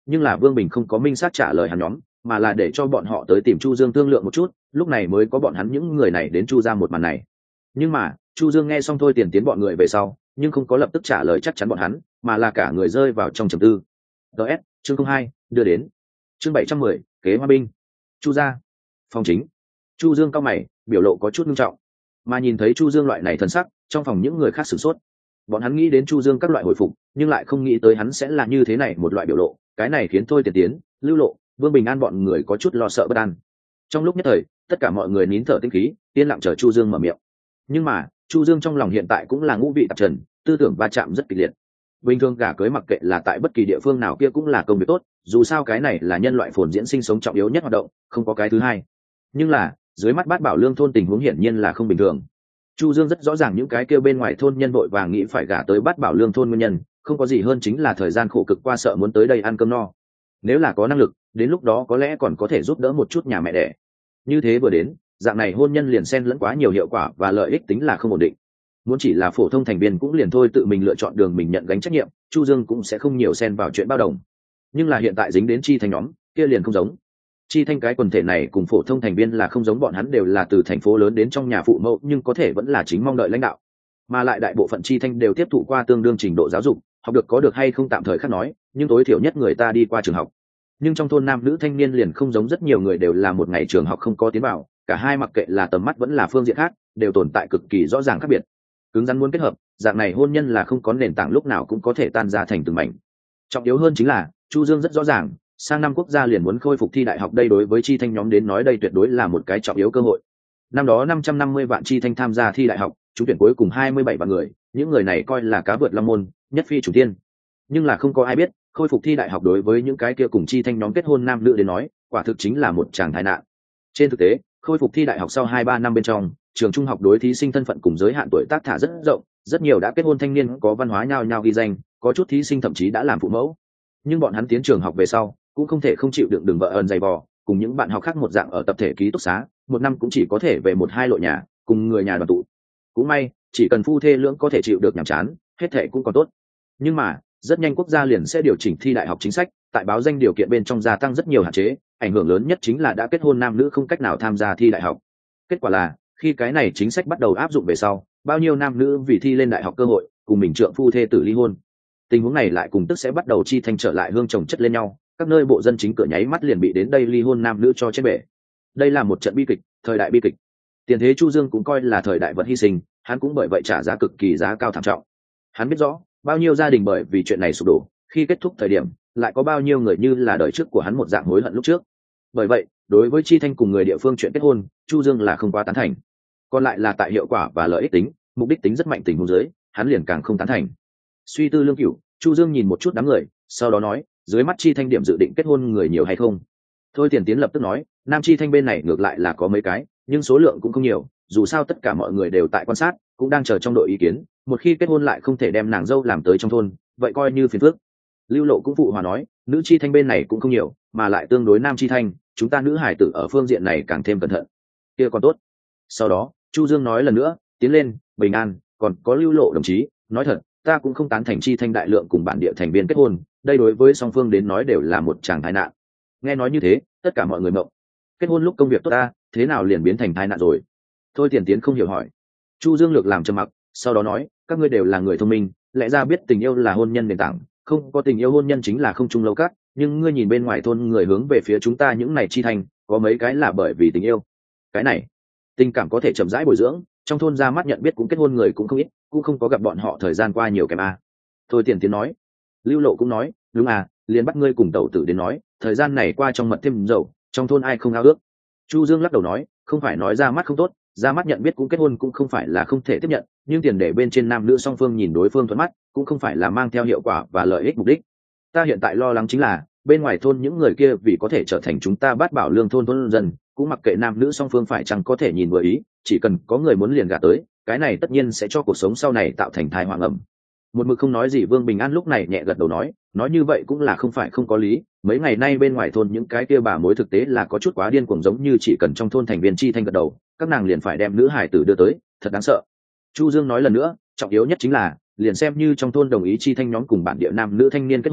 nhưng là Vương Bình không có minh xác trả lời hắn nhóm, mà là để cho bọn họ tới tìm Chu Dương thương lượng một chút, lúc này mới có bọn hắn những người này đến Chu ra một màn này. Nhưng mà Chu Dương nghe xong Thôi Tiền Tiến bọn người về sau, nhưng không có lập tức trả lời chắc chắn bọn hắn, mà là cả người rơi vào trong trầm tư. ds chương không hai đưa đến. Chương bảy trăm mười kế hoa binh. Chu gia phòng chính. Chu Dương cao mày, biểu lộ có chút nghiêm trọng. Mà nhìn thấy Chu Dương loại này thân sắc, trong phòng những người khác sửng sốt. Bọn hắn nghĩ đến Chu Dương các loại hồi phục, nhưng lại không nghĩ tới hắn sẽ là như thế này một loại biểu lộ, cái này khiến Thôi Tiền Tiến, Lưu Lộ, Vương Bình An bọn người có chút lo sợ bất an. Trong lúc nhất thời, tất cả mọi người nín thở tĩnh khí, yên lặng chờ Chu Dương mở miệng. Nhưng mà Chu Dương trong lòng hiện tại cũng là ngũ vị tạp trần, tư tưởng va chạm rất kịch liệt. Bình thường gả cưới mặc kệ là tại bất kỳ địa phương nào kia cũng là công việc tốt, dù sao cái này là nhân loại phồn diễn sinh sống trọng yếu nhất hoạt động, không có cái thứ hai. Nhưng là dưới mắt Bát Bảo Lương thôn tình huống hiển nhiên là không bình thường. Chu Dương rất rõ ràng những cái kia bên ngoài thôn nhân vội vàng nghĩ phải gả tới Bát Bảo Lương thôn nguyên nhân, không có gì hơn chính là thời gian khổ cực qua sợ muốn tới đây ăn cơm no. Nếu là có năng lực, đến lúc đó có lẽ còn có thể giúp đỡ một chút nhà mẹ đẻ. Như thế vừa đến, dạng này hôn nhân liền xen lẫn quá nhiều hiệu quả và lợi ích tính là không ổn định. Muốn chỉ là phổ thông thành viên cũng liền thôi, tự mình lựa chọn đường mình nhận gánh trách nhiệm, Chu Dương cũng sẽ không nhiều xen vào chuyện bao đồng. Nhưng là hiện tại dính đến Chi Thanh nhóm, kia liền không giống. Chi Thanh cái quần thể này cùng phổ thông thành viên là không giống, bọn hắn đều là từ thành phố lớn đến trong nhà phụ mẫu, nhưng có thể vẫn là chính mong đợi lãnh đạo. Mà lại đại bộ phận Chi Thanh đều tiếp thụ qua tương đương trình độ giáo dục, học được có được hay không tạm thời khác nói, nhưng tối thiểu nhất người ta đi qua trường học. Nhưng trong thôn nam nữ thanh niên liền không giống, rất nhiều người đều là một ngày trường học không có tiến vào, cả hai mặc kệ là tầm mắt vẫn là phương diện khác, đều tồn tại cực kỳ rõ ràng khác biệt. Cứng rắn muốn kết hợp, dạng này hôn nhân là không có nền tảng, lúc nào cũng có thể tan ra thành từng mảnh. Trọng yếu hơn chính là Chu Dương rất rõ ràng, sang năm quốc gia liền muốn khôi phục thi đại học, đây đối với Chi Thanh nhóm đến nói đây tuyệt đối là một cái trọng yếu cơ hội. Năm đó năm trăm năm mươi vạn Chi Thanh tham gia thi đại học, trúng tuyển cuối cùng hai mươi bảy vạn người, những người này coi là cá vượt long môn, nhất phi trùng thiên. Nhưng là không có ai biết, khôi phục thi đại học đối với những cái kia cùng Chi Thanh nhóm kết hôn nam nữ đến nói, quả thực chính là một tràng tai nạn. Trên thực tế, khôi phục thi đại học sau hai ba năm bên trong, trường trung học đối thí sinh thân phận cùng giới hạn tuổi tác thả rất rộng, rất nhiều đã kết hôn thanh niên có văn hóa nhao nhao ghi danh, có chút thí sinh thậm chí đã làm phụ mẫu. Nhưng bọn hắn tiến trường học về sau, cũng không thể không chịu đựng đường vợ ơn dày vò, cùng những bạn học khác một dạng ở tập thể ký túc xá, một năm cũng chỉ có thể về một hai lộ nhà, cùng người nhà đoàn tụ. Cũng may, chỉ cần phu thê lưỡng có thể chịu được nhàm chán, hết thể cũng còn tốt. Nhưng mà, rất nhanh quốc gia liền sẽ điều chỉnh thi đại học chính sách, tại báo danh điều kiện bên trong gia tăng rất nhiều hạn chế, ảnh hưởng lớn nhất chính là đã kết hôn nam nữ không cách nào tham gia thi đại học. Kết quả là, khi cái này chính sách bắt đầu áp dụng về sau, bao nhiêu nam nữ vì thi lên đại học cơ hội, cùng mình trượng phu thê tử ly hôn. Tình huống này lại cùng tức sẽ bắt đầu Chi Thanh trở lại hương chồng chất lên nhau, các nơi bộ dân chính cửa nháy mắt liền bị đến đây ly hôn nam nữ cho chết bể. Đây là một trận bi kịch, thời đại bi kịch. Tiền thế Chu Dương cũng coi là thời đại vật hy sinh, hắn cũng bởi vậy trả giá cực kỳ giá cao thảm trọng. Hắn biết rõ, bao nhiêu gia đình bởi vì chuyện này sụp đổ, khi kết thúc thời điểm, lại có bao nhiêu người như là đời trước của hắn một dạng hối hận lúc trước. Bởi vậy, đối với Chi Thanh cùng người địa phương chuyện kết hôn, Chu Dương là không quá tán thành. Còn lại là tại hiệu quả và lợi ích tính, mục đích tính rất mạnh tình huống dưới, hắn liền càng không tán thành. Suy tư lương cửu, Chu Dương nhìn một chút đám người, sau đó nói, dưới mắt Chi Thanh điểm dự định kết hôn người nhiều hay không? Thôi Tiền Tiến lập tức nói, nam Chi Thanh bên này ngược lại là có mấy cái, nhưng số lượng cũng không nhiều, dù sao tất cả mọi người đều tại quan sát, cũng đang chờ trong đội ý kiến, một khi kết hôn lại không thể đem nàng dâu làm tới trong thôn, vậy coi như phiền phức. Lưu Lộ cũng phụ hòa nói, nữ Chi Thanh bên này cũng không nhiều, mà lại tương đối nam Chi Thanh, chúng ta nữ hải tử ở phương diện này càng thêm cẩn thận. Kia còn tốt. Sau đó, Chu Dương nói lần nữa, tiến lên, Bình An, còn có Lưu Lộ đồng chí, nói thật, ta cũng không tán thành Chi Thanh đại lượng cùng bản địa thành viên kết hôn, đây đối với song phương đến nói đều là một tràng tai nạn. Nghe nói như thế, tất cả mọi người mộng. Kết hôn lúc công việc tốt ta, thế nào liền biến thành tai nạn rồi? Thôi Tiền Tiến không hiểu hỏi. Chu Dương lược làm trầm mặc, sau đó nói, các ngươi đều là người thông minh, lẽ ra biết tình yêu là hôn nhân nền tảng, không có tình yêu hôn nhân chính là không chung lâu cát, nhưng ngươi nhìn bên ngoài thôn người hướng về phía chúng ta những này Chi Thanh, có mấy cái là bởi vì tình yêu. Cái này, tình cảm có thể chậm rãi bồi dưỡng, trong thôn ra mắt nhận biết cũng kết hôn người cũng không ít, cũng không có gặp bọn họ thời gian qua nhiều kém a. Thôi Tiền Tiến nói. Lưu Lộ cũng nói, đúng à, liền bắt ngươi cùng tẩu tử đến nói, thời gian này qua trong mật thêm dầu, trong thôn ai không ao ước. Chu Dương lắc đầu nói, không phải nói ra mắt không tốt, ra mắt nhận biết cũng kết hôn cũng không phải là không thể tiếp nhận, nhưng tiền để bên trên nam nữ song phương nhìn đối phương thuận mắt, cũng không phải là mang theo hiệu quả và lợi ích mục đích. Ta hiện tại lo lắng chính là, bên ngoài thôn những người kia vì có thể trở thành chúng ta Bát Bảo Lương thôn thôn dân, cũng mặc kệ nam nữ song phương phải chăng có thể nhìn vừa ý, chỉ cần có người muốn liền gả tới, cái này tất nhiên sẽ cho cuộc sống sau này tạo thành tai họa ngầm. Một mực không nói gì Vương Bình An lúc này nhẹ gật đầu nói, nói như vậy cũng là không phải không có lý, mấy ngày nay bên ngoài thôn những cái kia bà mối thực tế là có chút quá điên cuồng, giống như chỉ cần trong thôn thành viên Chi Thanh gật đầu, các nàng liền phải đem nữ hải tử đưa tới, thật đáng sợ. Chu Dương nói lần nữa, trọng yếu nhất chính là, liền xem như trong thôn đồng ý Chi Thanh nhóm cùng bản địa nam nữ thanh niên kết hôn,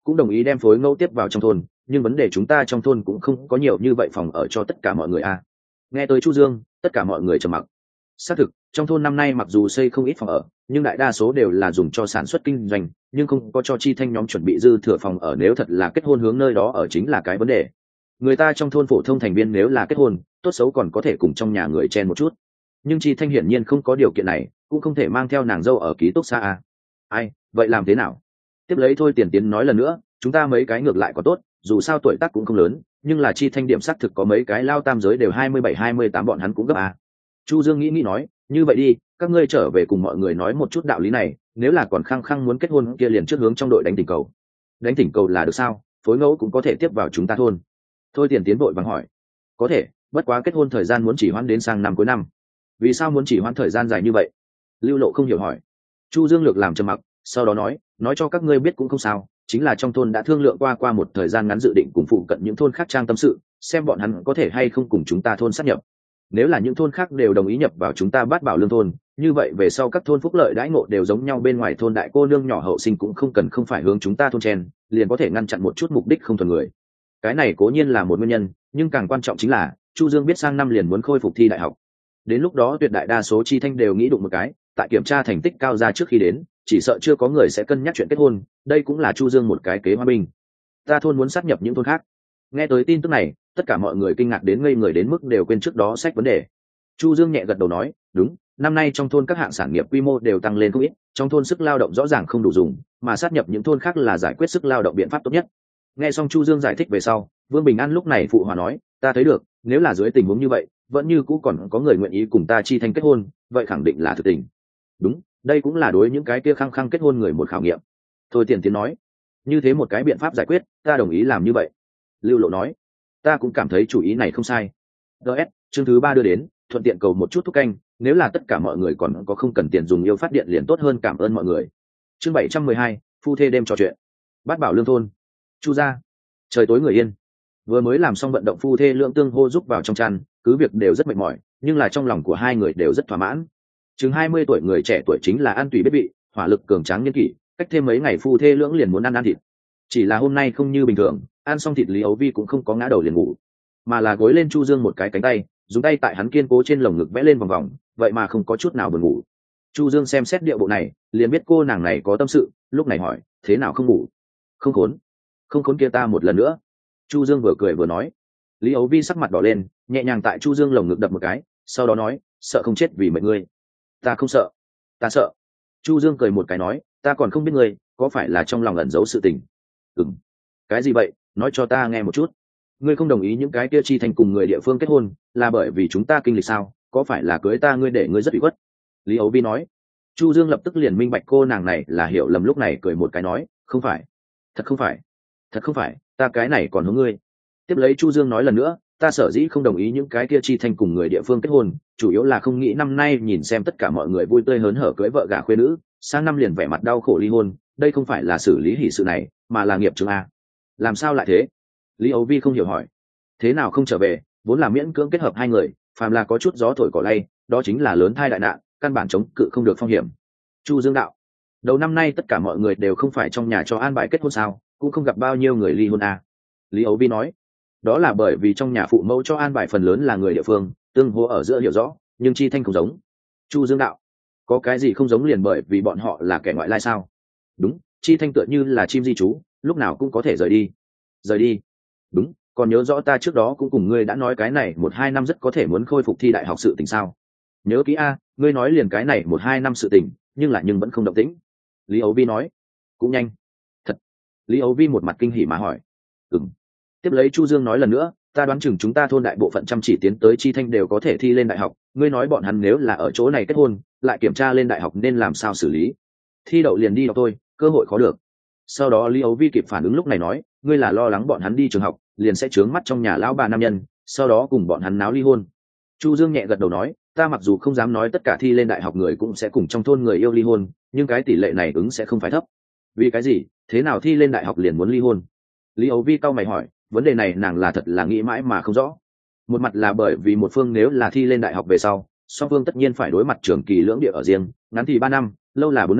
cũng đồng ý đem phối ngẫu tiếp vào trong thôn, nhưng vấn đề chúng ta trong thôn cũng không có nhiều như vậy phòng ở cho tất cả mọi người à. Nghe tới Chu Dương, tất cả mọi người trầm mặc. Xác thực, trong thôn năm nay mặc dù xây không ít phòng ở, nhưng đại đa số đều là dùng cho sản xuất kinh doanh, nhưng không có cho Chi Thanh nhóm chuẩn bị dư thừa phòng ở, nếu thật là kết hôn hướng nơi đó ở chính là cái vấn đề. Người ta trong thôn phổ thông thành viên nếu là kết hôn, tốt xấu còn có thể cùng trong nhà người chen một chút. Nhưng Chi Thanh hiển nhiên không có điều kiện này, cũng không thể mang theo nàng dâu ở ký túc xá à. Ai, vậy làm thế nào? Tiếp lấy thôi Tiền Tiến nói lần nữa, chúng ta mấy cái ngược lại có tốt, dù sao tuổi tác cũng không lớn, nhưng là Chi Thanh điểm xác thực có mấy cái lao tam giới đều hai mươi bảy hai mươi tám bọn hắn cũng gấp à. Chu Dương nghĩ nghĩ nói, như vậy đi, các ngươi trở về cùng mọi người nói một chút đạo lý này, nếu là còn khăng khăng muốn kết hôn kia liền trước hướng trong đội đánh tỉnh cầu. Đánh tỉnh cầu là được sao? Phối ngẫu cũng có thể tiếp vào chúng ta thôn. Thôi Tiền Tiến vội vàng hỏi, có thể, bất quá kết hôn thời gian muốn chỉ hoãn đến sang năm cuối năm. Vì sao muốn chỉ hoãn thời gian dài như vậy? Lưu Lộ không hiểu hỏi. Chu Dương lược làm trầm mặc, sau đó nói, nói cho các ngươi biết cũng không sao, chính là trong thôn đã thương lượng qua qua một thời gian ngắn dự định cùng phụ cận những thôn khác trang tâm sự, xem bọn hắn có thể hay không cùng chúng ta thôn sát nhập. Nếu là những thôn khác đều đồng ý nhập vào chúng ta Bát Bảo Lương thôn, như vậy về sau các thôn phúc lợi đãi ngộ đều giống nhau, bên ngoài thôn đại cô nương nhỏ hậu sinh cũng không cần không phải hướng chúng ta thôn chen, liền có thể ngăn chặn một chút mục đích không thuần người. Cái này cố nhiên là một nguyên nhân, nhưng càng quan trọng chính là Chu Dương biết sang năm liền muốn khôi phục thi đại học. Đến lúc đó tuyệt đại đa số Chi Thanh đều nghĩ đụng một cái, tại kiểm tra thành tích cao ra trước khi đến, chỉ sợ chưa có người sẽ cân nhắc chuyện kết hôn, đây cũng là Chu Dương một cái kế hòa bình. Ta thôn muốn sát nhập những thôn khác. Nghe tới tin tức này, tất cả mọi người kinh ngạc đến ngây người đến mức đều quên trước đó sách vấn đề. Chu Dương nhẹ gật đầu nói, đúng, năm nay trong thôn các hạng sản nghiệp quy mô đều tăng lên không ít, trong thôn sức lao động rõ ràng không đủ dùng, mà sát nhập những thôn khác là giải quyết sức lao động biện pháp tốt nhất. Nghe xong Chu Dương giải thích về sau, Vương Bình An lúc này phụ hòa nói, ta thấy được, nếu là dưới tình huống như vậy, vẫn như cũ còn có người nguyện ý cùng ta Chi Thanh kết hôn, vậy khẳng định là thực tình. Đúng, đây cũng là đối những cái kia khăng khăng kết hôn người một khảo nghiệm. Thôi Tiền Tiến nói, như thế một cái biện pháp giải quyết, ta đồng ý làm như vậy. Lưu Lộ nói, ta cũng cảm thấy chủ ý này không sai. ds chương thứ ba đưa đến, thuận tiện cầu một chút thuốc canh, nếu là tất cả mọi người còn có không cần tiền dùng yêu phát điện liền tốt hơn, cảm ơn mọi người. Chương bảy trăm mười hai, phu thê đêm trò chuyện. Bát Bảo Lương thôn. Chu gia. Trời tối người yên. Vừa mới làm xong vận động phu thê lượng tương hô giúp vào trong chăn, cứ việc đều rất mệt mỏi, nhưng là trong lòng của hai người đều rất thỏa mãn. Chừng hai mươi tuổi người trẻ tuổi chính là ăn tùy biết vị, hỏa lực cường tráng nhân kỷ, cách thêm mấy ngày phu thê lưỡng liền muốn ăn ăn thịt. Chỉ là hôm nay không như bình thường, ăn xong thịt Lý Ấu Vi cũng không có ngã đầu liền ngủ, mà là gối lên Chu Dương một cái cánh tay, dùng tay tại hắn kiên cố trên lồng ngực vẽ lên vòng vòng, vậy mà không có chút nào buồn ngủ. Chu Dương xem xét điệu bộ này, liền biết cô nàng này có tâm sự, lúc này hỏi, thế nào không ngủ? Không khốn. Không khốn kia ta một lần nữa. Chu Dương vừa cười vừa nói. Lý Ấu Vi sắc mặt đỏ lên, nhẹ nhàng tại Chu Dương lồng ngực đập một cái, sau đó nói, sợ không chết vì mệnh ngươi. Ta không sợ. Ta sợ. Chu Dương cười một cái nói, ta còn không biết ngươi có phải là trong lòng ẩn giấu sự tình. Ừm. Cái gì vậy, nói cho ta nghe một chút. Ngươi không đồng ý những cái kia Chi Thành cùng người địa phương kết hôn, là bởi vì chúng ta kinh lịch sao? Có phải là cưới ta ngươi để ngươi rất bị khuất? Lý Ấu Vi nói. Chu Dương lập tức liền minh bạch cô nàng này là hiểu lầm, lúc này cười một cái nói, không phải. Thật không phải. Thật không phải, ta cái này còn hướng ngươi. Tiếp lấy Chu Dương nói lần nữa, ta sở dĩ không đồng ý những cái kia Chi Thành cùng người địa phương kết hôn, chủ yếu là không nghĩ năm nay nhìn xem tất cả mọi người vui tươi hớn hở cưới vợ gả khuê nữ, sang năm liền vẻ mặt đau khổ ly hôn, đây không phải là xử lý hỷ sự này, mà là nghiệp chứng a. Làm sao lại thế? Lý Ấu Vi không hiểu hỏi. Thế nào không trở về, vốn là miễn cưỡng kết hợp hai người, phàm là có chút gió thổi cỏ lay, đó chính là lớn thai đại nạn, căn bản chống cự không được phong hiểm. Chu Dương đạo, đầu năm nay tất cả mọi người đều không phải trong nhà cho an bài kết hôn sao, cũng không gặp bao nhiêu người ly hôn à. Lý Ấu Vi nói, đó là bởi vì trong nhà phụ mẫu cho an bài phần lớn là người địa phương, tương hỗ ở giữa hiểu rõ, nhưng Chi Thanh không giống. Chu Dương đạo, có cái gì không giống liền bởi vì bọn họ là kẻ ngoại lai sao? Đúng, Chi Thanh tựa như là chim di trú, lúc nào cũng có thể rời đi. Rời đi? Đúng, còn nhớ rõ ta trước đó cũng cùng ngươi đã nói cái này một hai năm rất có thể muốn khôi phục thi đại học sự tình sao? Nhớ kỹ a, ngươi nói liền cái này một hai năm sự tình, nhưng lại nhưng vẫn không động tĩnh. Lý Ấu Vi nói, cũng nhanh. Thật? Lý Ấu Vi một mặt kinh hỉ mà hỏi. Ừm. Tiếp lấy Chu Dương nói lần nữa, ta đoán chừng chúng ta thôn đại bộ phận chăm chỉ tiến tới Chi Thanh đều có thể thi lên đại học, ngươi nói bọn hắn nếu là ở chỗ này kết hôn, lại kiểm tra lên đại học nên làm sao xử lý? Thi đậu liền đi học thôi, cơ hội khó được. Sau đó Lý Ấu Vi kịp phản ứng lúc này nói, ngươi là lo lắng bọn hắn đi trường học, liền sẽ trướng mắt trong nhà lão bà nam nhân, sau đó cùng bọn hắn náo ly hôn. Chu Dương nhẹ gật đầu nói, ta mặc dù không dám nói tất cả thi lên đại học người cũng sẽ cùng trong thôn người yêu ly hôn, nhưng cái tỷ lệ này ứng sẽ không phải thấp. Vì cái gì? Thế nào thi lên đại học liền muốn ly hôn? Lý Ấu Vi cau mày hỏi, vấn đề này nàng là thật là nghĩ mãi mà không rõ. Một mặt là bởi vì một phương nếu là thi lên đại học về sau, song phương tất nhiên phải đối mặt trường kỳ lưỡng địa ở riêng, ngắn thì ba năm, lâu là bốn năm,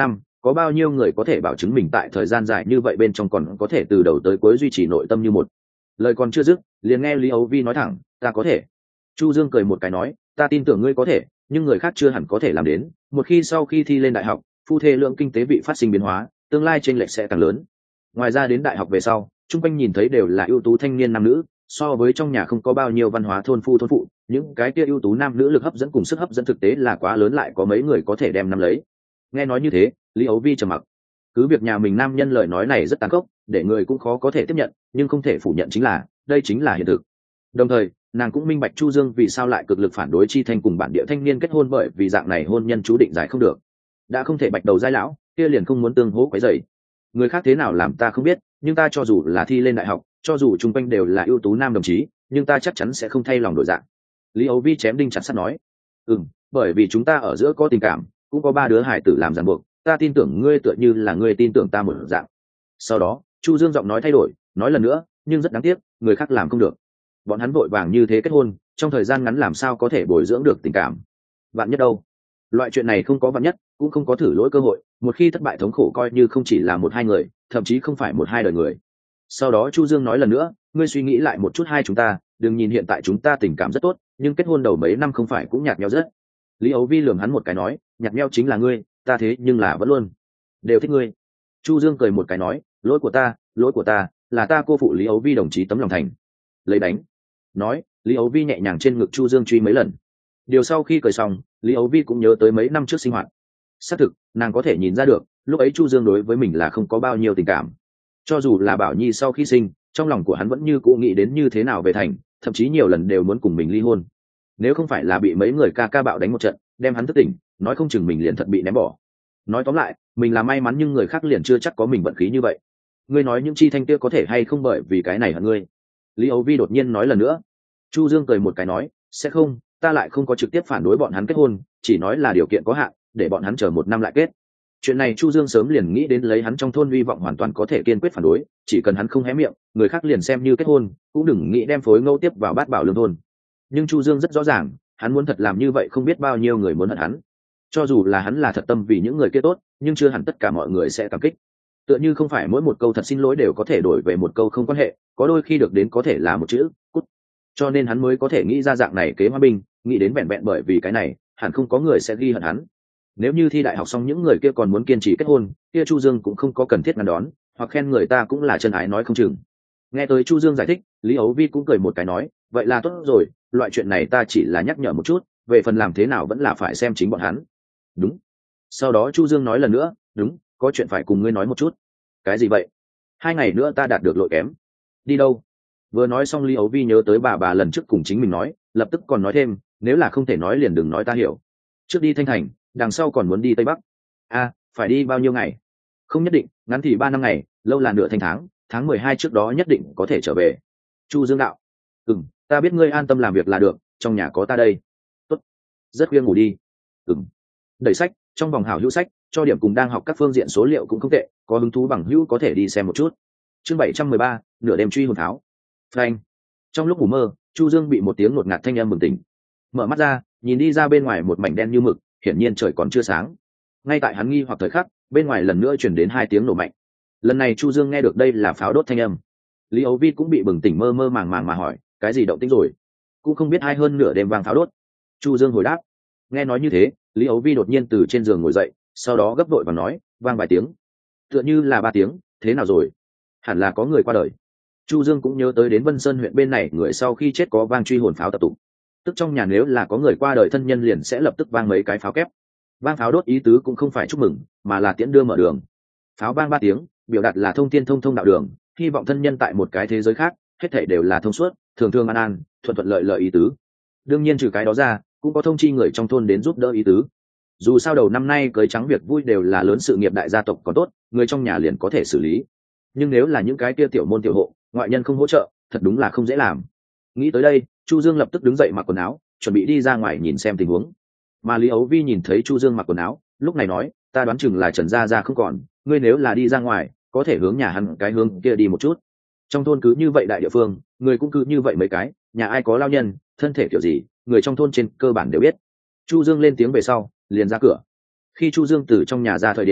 có bao nhiêu người có thể bảo chứng mình tại thời gian dài như vậy bên trong còn có thể từ đầu tới cuối duy trì nội tâm như một. Lời còn chưa dứt, liền nghe Lý Âu Vi nói thẳng, ta có thể. Chu Dương cười một cái nói, ta tin tưởng ngươi có thể, nhưng người khác chưa hẳn có thể làm đến. Một khi sau khi thi lên đại học, phu thê lượng kinh tế vị phát sinh biến hóa, tương lai chênh lệch sẽ càng lớn. Ngoài ra đến đại học về sau, chung quanh nhìn thấy đều là ưu tú thanh niên nam nữ, so với trong nhà không có bao nhiêu văn hóa thôn phu thôn phụ, những cái kia ưu tú nam nữ lực hấp dẫn cùng sức hấp dẫn thực tế là quá lớn, lại có mấy người có thể đem nắm lấy. Nghe nói như thế, Lý Âu Vi trầm mặc. Cứ việc nhà mình nam nhân lời nói này rất tàn khốc, để người cũng khó có thể tiếp nhận, nhưng không thể phủ nhận chính là đây chính là hiện thực. Đồng thời, nàng cũng minh bạch Chu Dương vì sao lại cực lực phản đối Chi Thanh cùng bản địa thanh niên kết hôn, bởi vì dạng này hôn nhân chú định dài không được. Đã không thể bạch đầu giai lão, kia liền không muốn tương hỗ quấy rầy. Người khác thế nào làm ta không biết, nhưng ta cho dù là thi lên đại học, cho dù chung quanh đều là ưu tú nam đồng chí, nhưng ta chắc chắn sẽ không thay lòng đổi dạng. Lý Âu Vi chém đinh chặt sắt nói, ừm, bởi vì chúng ta ở giữa có tình cảm, cũng có ba đứa hải tử làm ràng buộc, ta tin tưởng ngươi tựa như là ngươi tin tưởng ta một dạng. Sau đó Chu Dương giọng nói thay đổi, nói lần nữa, nhưng rất đáng tiếc, người khác làm không được. Bọn hắn vội vàng như thế kết hôn, trong thời gian ngắn làm sao có thể bồi dưỡng được tình cảm. Vạn nhất đâu? Loại chuyện này không có vạn nhất, cũng không có thử lỗi cơ hội, một khi thất bại thống khổ coi như không chỉ là một hai người, thậm chí không phải một hai đời người. Sau đó Chu Dương nói lần nữa, ngươi suy nghĩ lại một chút hai chúng ta, đừng nhìn hiện tại chúng ta tình cảm rất tốt, nhưng kết hôn đầu mấy năm không phải cũng nhạt nhẽo rất. Lý Âu Vi lườm hắn một cái nói, nhạt nhẽo chính là ngươi, ta thế nhưng là vẫn luôn đều thích ngươi. Chu Dương cười một cái nói, lỗi của ta, lỗi của ta, là ta cô phụ Lý Âu Vi đồng chí tấm lòng thành. Lấy đánh. Nói, Lý Âu Vi nhẹ nhàng trên ngực Chu Dương truy mấy lần. Điều sau khi cười xong, Lý Âu Vi cũng nhớ tới mấy năm trước sinh hoạt. Xác thực, nàng có thể nhìn ra được, lúc ấy Chu Dương đối với mình là không có bao nhiêu tình cảm. Cho dù là Bảo Nhi sau khi sinh, trong lòng của hắn vẫn như cũ nghĩ đến như thế nào về thành, thậm chí nhiều lần đều muốn cùng mình ly hôn. Nếu không phải là bị mấy người ca ca bạo đánh một trận, đem hắn thức tỉnh, nói không chừng mình liền thật bị ném bỏ. Nói tóm lại, mình là may mắn nhưng người khác liền chưa chắc có mình vận khí như vậy. Ngươi nói những Chi Thanh kia có thể hay không bởi vì cái này hận ngươi? Lý Âu Vi đột nhiên nói lần nữa. Chu Dương cười một cái nói, sẽ không, ta lại không có trực tiếp phản đối bọn hắn kết hôn, chỉ nói là điều kiện có hạn, để bọn hắn chờ một năm lại kết. Chuyện này Chu Dương sớm liền nghĩ đến, lấy hắn trong thôn hy vọng hoàn toàn có thể kiên quyết phản đối, chỉ cần hắn không hé miệng, người khác liền xem như kết hôn, cũng đừng nghĩ đem phối ngẫu tiếp vào bát bảo lương thôn. Nhưng Chu Dương rất rõ ràng, hắn muốn thật làm như vậy không biết bao nhiêu người muốn hận hắn. Cho dù là hắn là thật tâm vì những người kia tốt, nhưng chưa hẳn tất cả mọi người sẽ cảm kích. Tựa như không phải mỗi một câu thật xin lỗi đều có thể đổi về một câu không quan hệ, có đôi khi được đến có thể là một chữ cút. Cho nên hắn mới có thể nghĩ ra dạng này kế hoa binh, nghĩ đến vẹn vẹn bởi vì cái này, hẳn không có người sẽ ghi hận hắn. Nếu như thi đại học xong những người kia còn muốn kiên trì kết hôn, kia Chu Dương cũng không có cần thiết ngăn đón, hoặc khen người ta cũng là chân ái nói không chừng. Nghe tới Chu Dương giải thích, Lý Âu Vi cũng cười một cái nói, vậy là tốt rồi, loại chuyện này ta chỉ là nhắc nhở một chút, về phần làm thế nào vẫn là phải xem chính bọn hắn. Đúng. Sau đó Chu Dương nói lần nữa, đúng, có chuyện phải cùng ngươi nói một chút. Cái gì vậy? Hai ngày nữa ta đạt được lỗi kém. Đi đâu? Vừa nói xong Lý Âu Vi nhớ tới bà bà lần trước cùng chính mình nói, lập tức còn nói thêm, nếu là không thể nói liền đừng nói ta hiểu. Trước đi Thanh Thành, đằng sau còn muốn đi Tây Bắc. A, à, phải đi bao nhiêu ngày? Không nhất định, ngắn thì ba năm ngày, lâu là nửa thanh tháng, tháng mười hai trước đó nhất định có thể trở về. Chu Dương đạo, ừm, ta biết ngươi an tâm làm việc là được, trong nhà có ta đây. Tốt, rất khuya ngủ đi. Ừm. Đẩy sách, trong vòng hảo hữu sách, cho điểm cùng đang học các phương diện số liệu cũng không tệ, có hứng thú bằng hữu có thể đi xem một chút. Chương bảy trăm mười ba, nửa đêm truy hồn tháo. Phanh. Trong lúc ngủ mơ, Chu Dương bị một tiếng ngột ngạt thanh âm bừng tỉnh. Mở mắt ra, nhìn đi ra bên ngoài một mảnh đen như mực, hiển nhiên trời còn chưa sáng. Ngay tại hắn nghi hoặc thời khắc, bên ngoài lần nữa truyền đến hai tiếng nổ mạnh. Lần này Chu Dương nghe được đây là pháo đốt thanh âm. Lý Âu Vi cũng bị bừng tỉnh, mơ mơ màng màng mà hỏi, cái gì động tĩnh rồi? Cũng không biết ai hơn nửa đêm vang pháo đốt. Chu Dương hồi đáp. Nghe nói như thế, Lý Âu Vi đột nhiên từ trên giường ngồi dậy, sau đó gấp vội và nói, vang vài tiếng, tựa như là ba tiếng, thế nào rồi? Hẳn là có người qua đời. Chu Dương cũng nhớ tới đến Vân Sơn huyện bên này người sau khi chết có vang truy hồn pháo tập tụ, tức trong nhà nếu là có người qua đời thân nhân liền sẽ lập tức vang mấy cái pháo kép. Vang pháo đốt ý tứ cũng không phải chúc mừng, mà là tiễn đưa mở đường. Pháo vang ba tiếng, biểu đạt là thông thiên thông thông đạo đường, hy vọng thân nhân tại một cái thế giới khác, hết thảy đều là thông suốt, thường thường an an, thuận thuận lợi lợi ý tứ. Đương nhiên trừ cái đó ra, cũng có thông chi người trong thôn đến giúp đỡ ý tứ. Dù sao đầu năm nay cưới trắng việc vui đều là lớn sự nghiệp đại gia tộc còn tốt, người trong nhà liền có thể xử lý. Nhưng nếu là những cái kia tiểu môn tiểu hộ, ngoại nhân không hỗ trợ, thật đúng là không dễ làm. Nghĩ tới đây, Chu Dương lập tức đứng dậy mặc quần áo, chuẩn bị đi ra ngoài nhìn xem tình huống. Mà Lý Âu Vi nhìn thấy Chu Dương mặc quần áo, lúc này nói, ta đoán chừng là Trần gia gia không còn, ngươi nếu là đi ra ngoài, có thể hướng nhà hắn cái hướng kia đi một chút. Trong thôn cứ như vậy đại địa phương, người cũng cứ như vậy mấy cái, nhà ai có lao nhân, thân thể kiểu gì, người trong thôn trên cơ bản đều biết. Chu Dương lên tiếng về sau, liền ra cửa. Khi Chu Dương từ trong nhà ra thời điểm,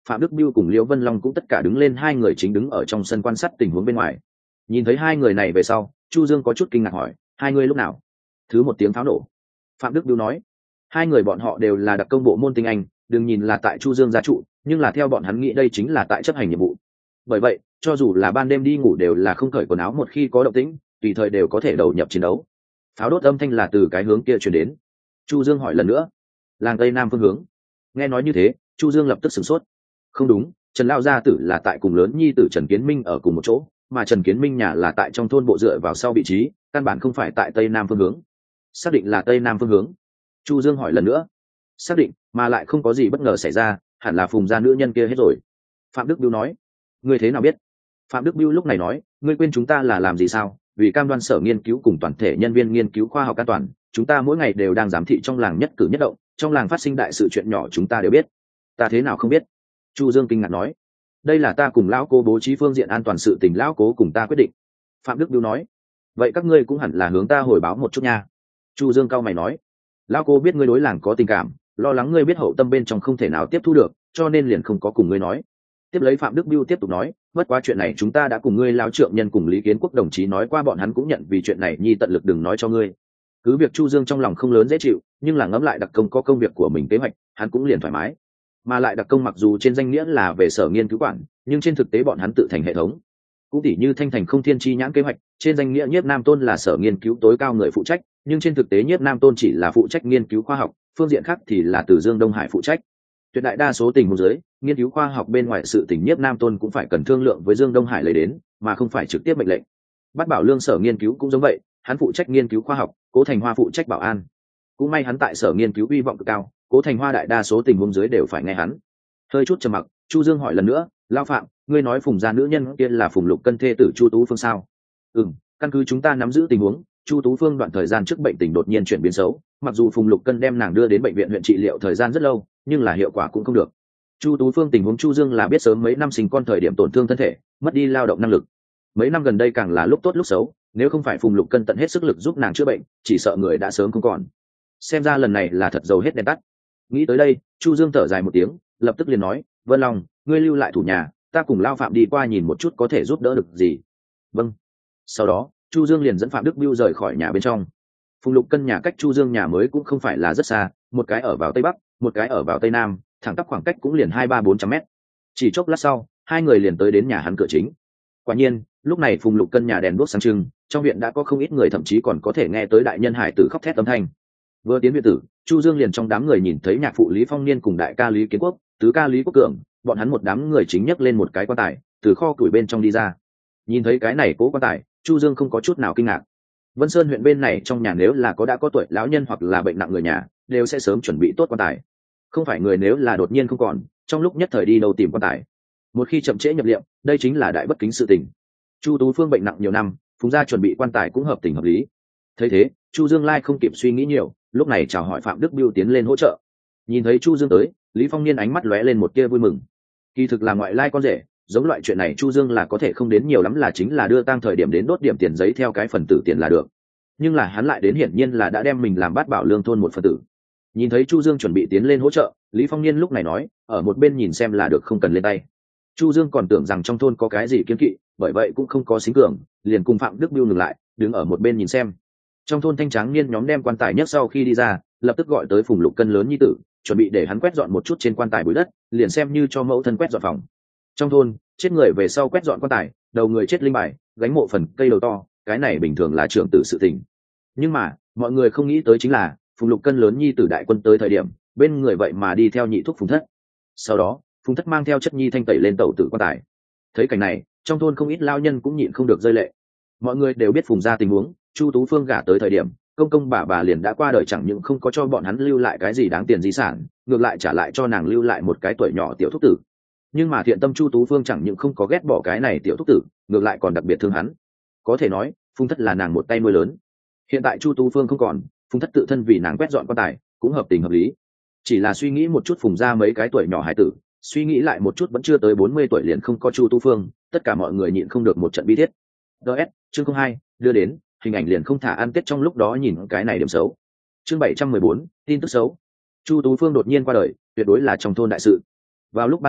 Phạm Đức Biêu cùng Liễu Vân Long cũng tất cả đứng lên, hai người chính đứng ở trong sân quan sát tình huống bên ngoài. Nhìn thấy hai người này về sau, Chu Dương có chút kinh ngạc hỏi, hai người lúc nào? Thứ một tiếng pháo nổ. Phạm Đức Biêu nói, hai người bọn họ đều là đặc công bộ môn tinh anh, đừng nhìn là tại Chu Dương gia trụ, nhưng là theo bọn hắn nghĩ đây chính là tại chấp hành nhiệm vụ. Bởi vậy, cho dù là ban đêm đi ngủ đều là không cởi quần áo, một khi có động tĩnh, tùy thời đều có thể đầu nhập chiến đấu. Pháo đốt âm thanh là từ cái hướng kia truyền đến. Chu Dương hỏi lần nữa, làng tây nam phương hướng. Nghe nói như thế, Chu Dương lập tức sửng sốt. Không đúng, Trần Lao gia tử là tại cùng lớn nhi tử Trần Kiến Minh ở cùng một chỗ, mà Trần Kiến Minh nhà là tại trong thôn bộ dựa vào sau vị trí, căn bản không phải tại tây nam phương hướng. Xác định là tây nam phương hướng. Chu Dương hỏi lần nữa. Xác định, mà lại không có gì bất ngờ xảy ra, hẳn là Phùng gia nữ nhân kia hết rồi. Phạm Đức Biêu nói. Ngươi thế nào biết? Phạm Đức Biêu lúc này nói, ngươi quên chúng ta là làm gì sao? Vì cam đoan sở nghiên cứu cùng toàn thể nhân viên nghiên cứu khoa học an toàn, chúng ta mỗi ngày đều đang giám thị trong làng nhất cử nhất động, trong làng phát sinh đại sự chuyện nhỏ chúng ta đều biết. Ta thế nào không biết? Chu Dương kinh ngạc nói, đây là ta cùng lão cố bố trí phương diện an toàn sự tình, lão cố cùng ta quyết định. Phạm Đức Biêu nói, vậy các ngươi cũng hẳn là hướng ta hồi báo một chút nha. Chu Dương cao mày nói, lão cố biết ngươi đối làng có tình cảm, lo lắng ngươi biết hậu tâm bên trong không thể nào tiếp thu được, cho nên liền không có cùng ngươi nói. Tiếp lấy Phạm Đức Biêu tiếp tục nói, bất quá chuyện này chúng ta đã cùng ngươi lão trượng nhân cùng Lý Kiến Quốc đồng chí nói qua, bọn hắn cũng nhận vì chuyện này nhi tận lực đừng nói cho ngươi. Cứ việc Chu Dương trong lòng không lớn dễ chịu, nhưng là ngẫm lại đặc công có công việc của mình kế hoạch, hắn cũng liền thoải mái. Mà lại đặc công mặc dù trên danh nghĩa là về sở nghiên cứu quản, nhưng trên thực tế bọn hắn tự thành hệ thống. Cũng tỉ như Thanh Thành Không Thiên Chi Nhãn kế hoạch, trên danh nghĩa Nhiếp Nam Tôn là sở nghiên cứu tối cao người phụ trách, nhưng trên thực tế Nhiếp Nam Tôn chỉ là phụ trách nghiên cứu khoa học, phương diện khác thì là từ Dương Đông Hải phụ trách. Tuyệt đại đa số tình huống dưới, nghiên cứu khoa học bên ngoài sự tình Nhiếp Nam Tôn cũng phải cần thương lượng với Dương Đông Hải lấy đến, mà không phải trực tiếp mệnh lệnh. Bát Bảo Lương sở nghiên cứu cũng giống vậy, hắn phụ trách nghiên cứu khoa học, Cố Thành Hoa phụ trách bảo an. Cũng may hắn tại sở nghiên cứu uy vọng cực cao, Cố Thành Hoa đại đa số tình huống dưới đều phải nghe hắn. Hơi chút trầm mặc, Chu Dương hỏi lần nữa, Lao Phạm, ngươi nói Phùng gia nữ nhân kia là Phùng Lục Cân thê tử Chu Tú Phương sao? Ừm, căn cứ chúng ta nắm giữ tình huống, Chu Tú Phương đoạn thời gian trước bệnh tình đột nhiên chuyển biến xấu, mặc dù Phùng Lục Cân đem nàng đưa đến bệnh viện huyện trị liệu thời gian rất lâu, nhưng là hiệu quả cũng không được. Chu Tú Phương tình huống Chu Dương là biết sớm, mấy năm sinh con thời điểm tổn thương thân thể, mất đi lao động năng lực. Mấy năm gần đây càng là lúc tốt lúc xấu, nếu không phải Phùng Lục Cân tận hết sức lực giúp nàng chữa bệnh, chỉ sợ người đã sớm không còn. Xem ra lần này là thật dầu hết đèn tắt. Nghĩ tới đây, Chu Dương thở dài một tiếng, lập tức liền nói, Vân Long, ngươi lưu lại thủ nhà, ta cùng Lao Phạm đi qua nhìn một chút có thể giúp đỡ được gì. Vâng. Sau đó, Chu Dương liền dẫn Phạm Đức Biêu rời khỏi nhà bên trong. Phùng Lục Cân nhà cách Chu Dương nhà mới cũng không phải là rất xa, một cái ở vào tây bắc, một cái ở vào tây nam, thẳng tắp khoảng cách cũng liền hai ba bốn trăm mét. Chỉ chốc lát sau, hai người liền tới đến nhà hắn cửa chính. Quả nhiên, lúc này Phùng Lục Cân nhà đèn đuốc sáng trưng, trong viện đã có không ít người, thậm chí còn có thể nghe tới đại nhân hải tử khóc thét âm thanh. Vừa tiến viện tử, Chu Dương liền trong đám người nhìn thấy nhạc phụ Lý Phong Niên cùng đại ca Lý Kiến Quốc, tứ ca Lý Quốc Cường, bọn hắn một đám người chính nhấc lên một cái quan tài, từ kho củi bên trong đi ra. Nhìn thấy cái này cố quan tài, Chu Dương không có chút nào kinh ngạc. Vân Sơn huyện bên này trong nhà nếu là có đã có tuổi lão nhân hoặc là bệnh nặng người nhà, đều sẽ sớm chuẩn bị tốt quan tài. Không phải người nếu là đột nhiên không còn, trong lúc nhất thời đi đâu tìm quan tài. Một khi chậm trễ nhập liệm, đây chính là đại bất kính sự tình. Chu Tú Phương bệnh nặng nhiều năm, Phùng gia chuẩn bị quan tài cũng hợp tình hợp lý. Thấy thế, Chu Dương Lai không kịp suy nghĩ nhiều, lúc này chào hỏi Phạm Đức Biêu tiến lên hỗ trợ. Nhìn thấy Chu Dương tới, Lý Phong Niên ánh mắt lóe lên một tia vui mừng. Kỳ thực là ngoại lai con rể, giống loại chuyện này Chu Dương là có thể không đến nhiều lắm, là chính là đưa tang thời điểm đến đốt điểm tiền giấy theo cái phần tử tiền là được. Nhưng là hắn lại đến hiển nhiên là đã đem mình làm Bát Bảo Lương thôn một phần tử. Nhìn thấy Chu Dương chuẩn bị tiến lên hỗ trợ, Lý Phong Niên lúc này nói, ở một bên nhìn xem là được, không cần lên tay. Chu Dương còn tưởng rằng trong thôn có cái gì kiêng kỵ, bởi vậy cũng không có xính cường, liền cùng Phạm Đức Biêu ngừng lại, đứng ở một bên nhìn xem. Trong thôn thanh tráng niên nhóm đem quan tài nhất sau khi đi ra, lập tức gọi tới Phùng Lục Cân lớn nhi tử, chuẩn bị để hắn quét dọn một chút trên quan tài bụi đất, liền xem như cho mẫu thân quét dọn phòng. Trong thôn, chết người về sau quét dọn quan tài, đầu người chết linh bài, gánh mộ phần cây đầu to, cái này bình thường là trưởng tử sự tình. Nhưng mà, mọi người không nghĩ tới chính là, Phùng Lục Cân lớn nhi tử đại quân tới thời điểm, bên người vậy mà đi theo nhị thúc Phùng Thất. Sau đó, Phùng Thất mang theo chất nhi thanh tẩy lên tẩu tử quan tài. Thấy cảnh này, trong thôn không ít lao nhân cũng nhịn không được rơi lệ. Mọi người đều biết Phùng gia tình huống, Chu Tú Phương gả tới thời điểm, công công bà bà liền đã qua đời, chẳng những không có cho bọn hắn lưu lại cái gì đáng tiền di sản, ngược lại trả lại cho nàng lưu lại một cái tuổi nhỏ tiểu thúc tử. Nhưng mà thiện tâm Chu Tú Phương chẳng những không có ghét bỏ cái này tiểu thúc tử, ngược lại còn đặc biệt thương hắn. Có thể nói, Phùng Thất là nàng một tay nuôi lớn. Hiện tại Chu Tú Phương không còn, Phùng Thất tự thân vì nàng quét dọn quan tài, cũng hợp tình hợp lý. Chỉ là suy nghĩ một chút Phùng gia mấy cái tuổi nhỏ hải tử, suy nghĩ lại một chút vẫn chưa tới bốn mươi tuổi liền không có Chu Tú Phương, tất cả mọi người nhịn không được một trận bi thiết. ds chương không hai đưa đến, hình ảnh liền không thả ăn tết trong lúc đó nhìn cái này điểm xấu. Chương bảy trăm mười bốn tin tức xấu. Chu Tú Phương đột nhiên qua đời, tuyệt đối là trong thôn đại sự. Vào lúc ban đêm,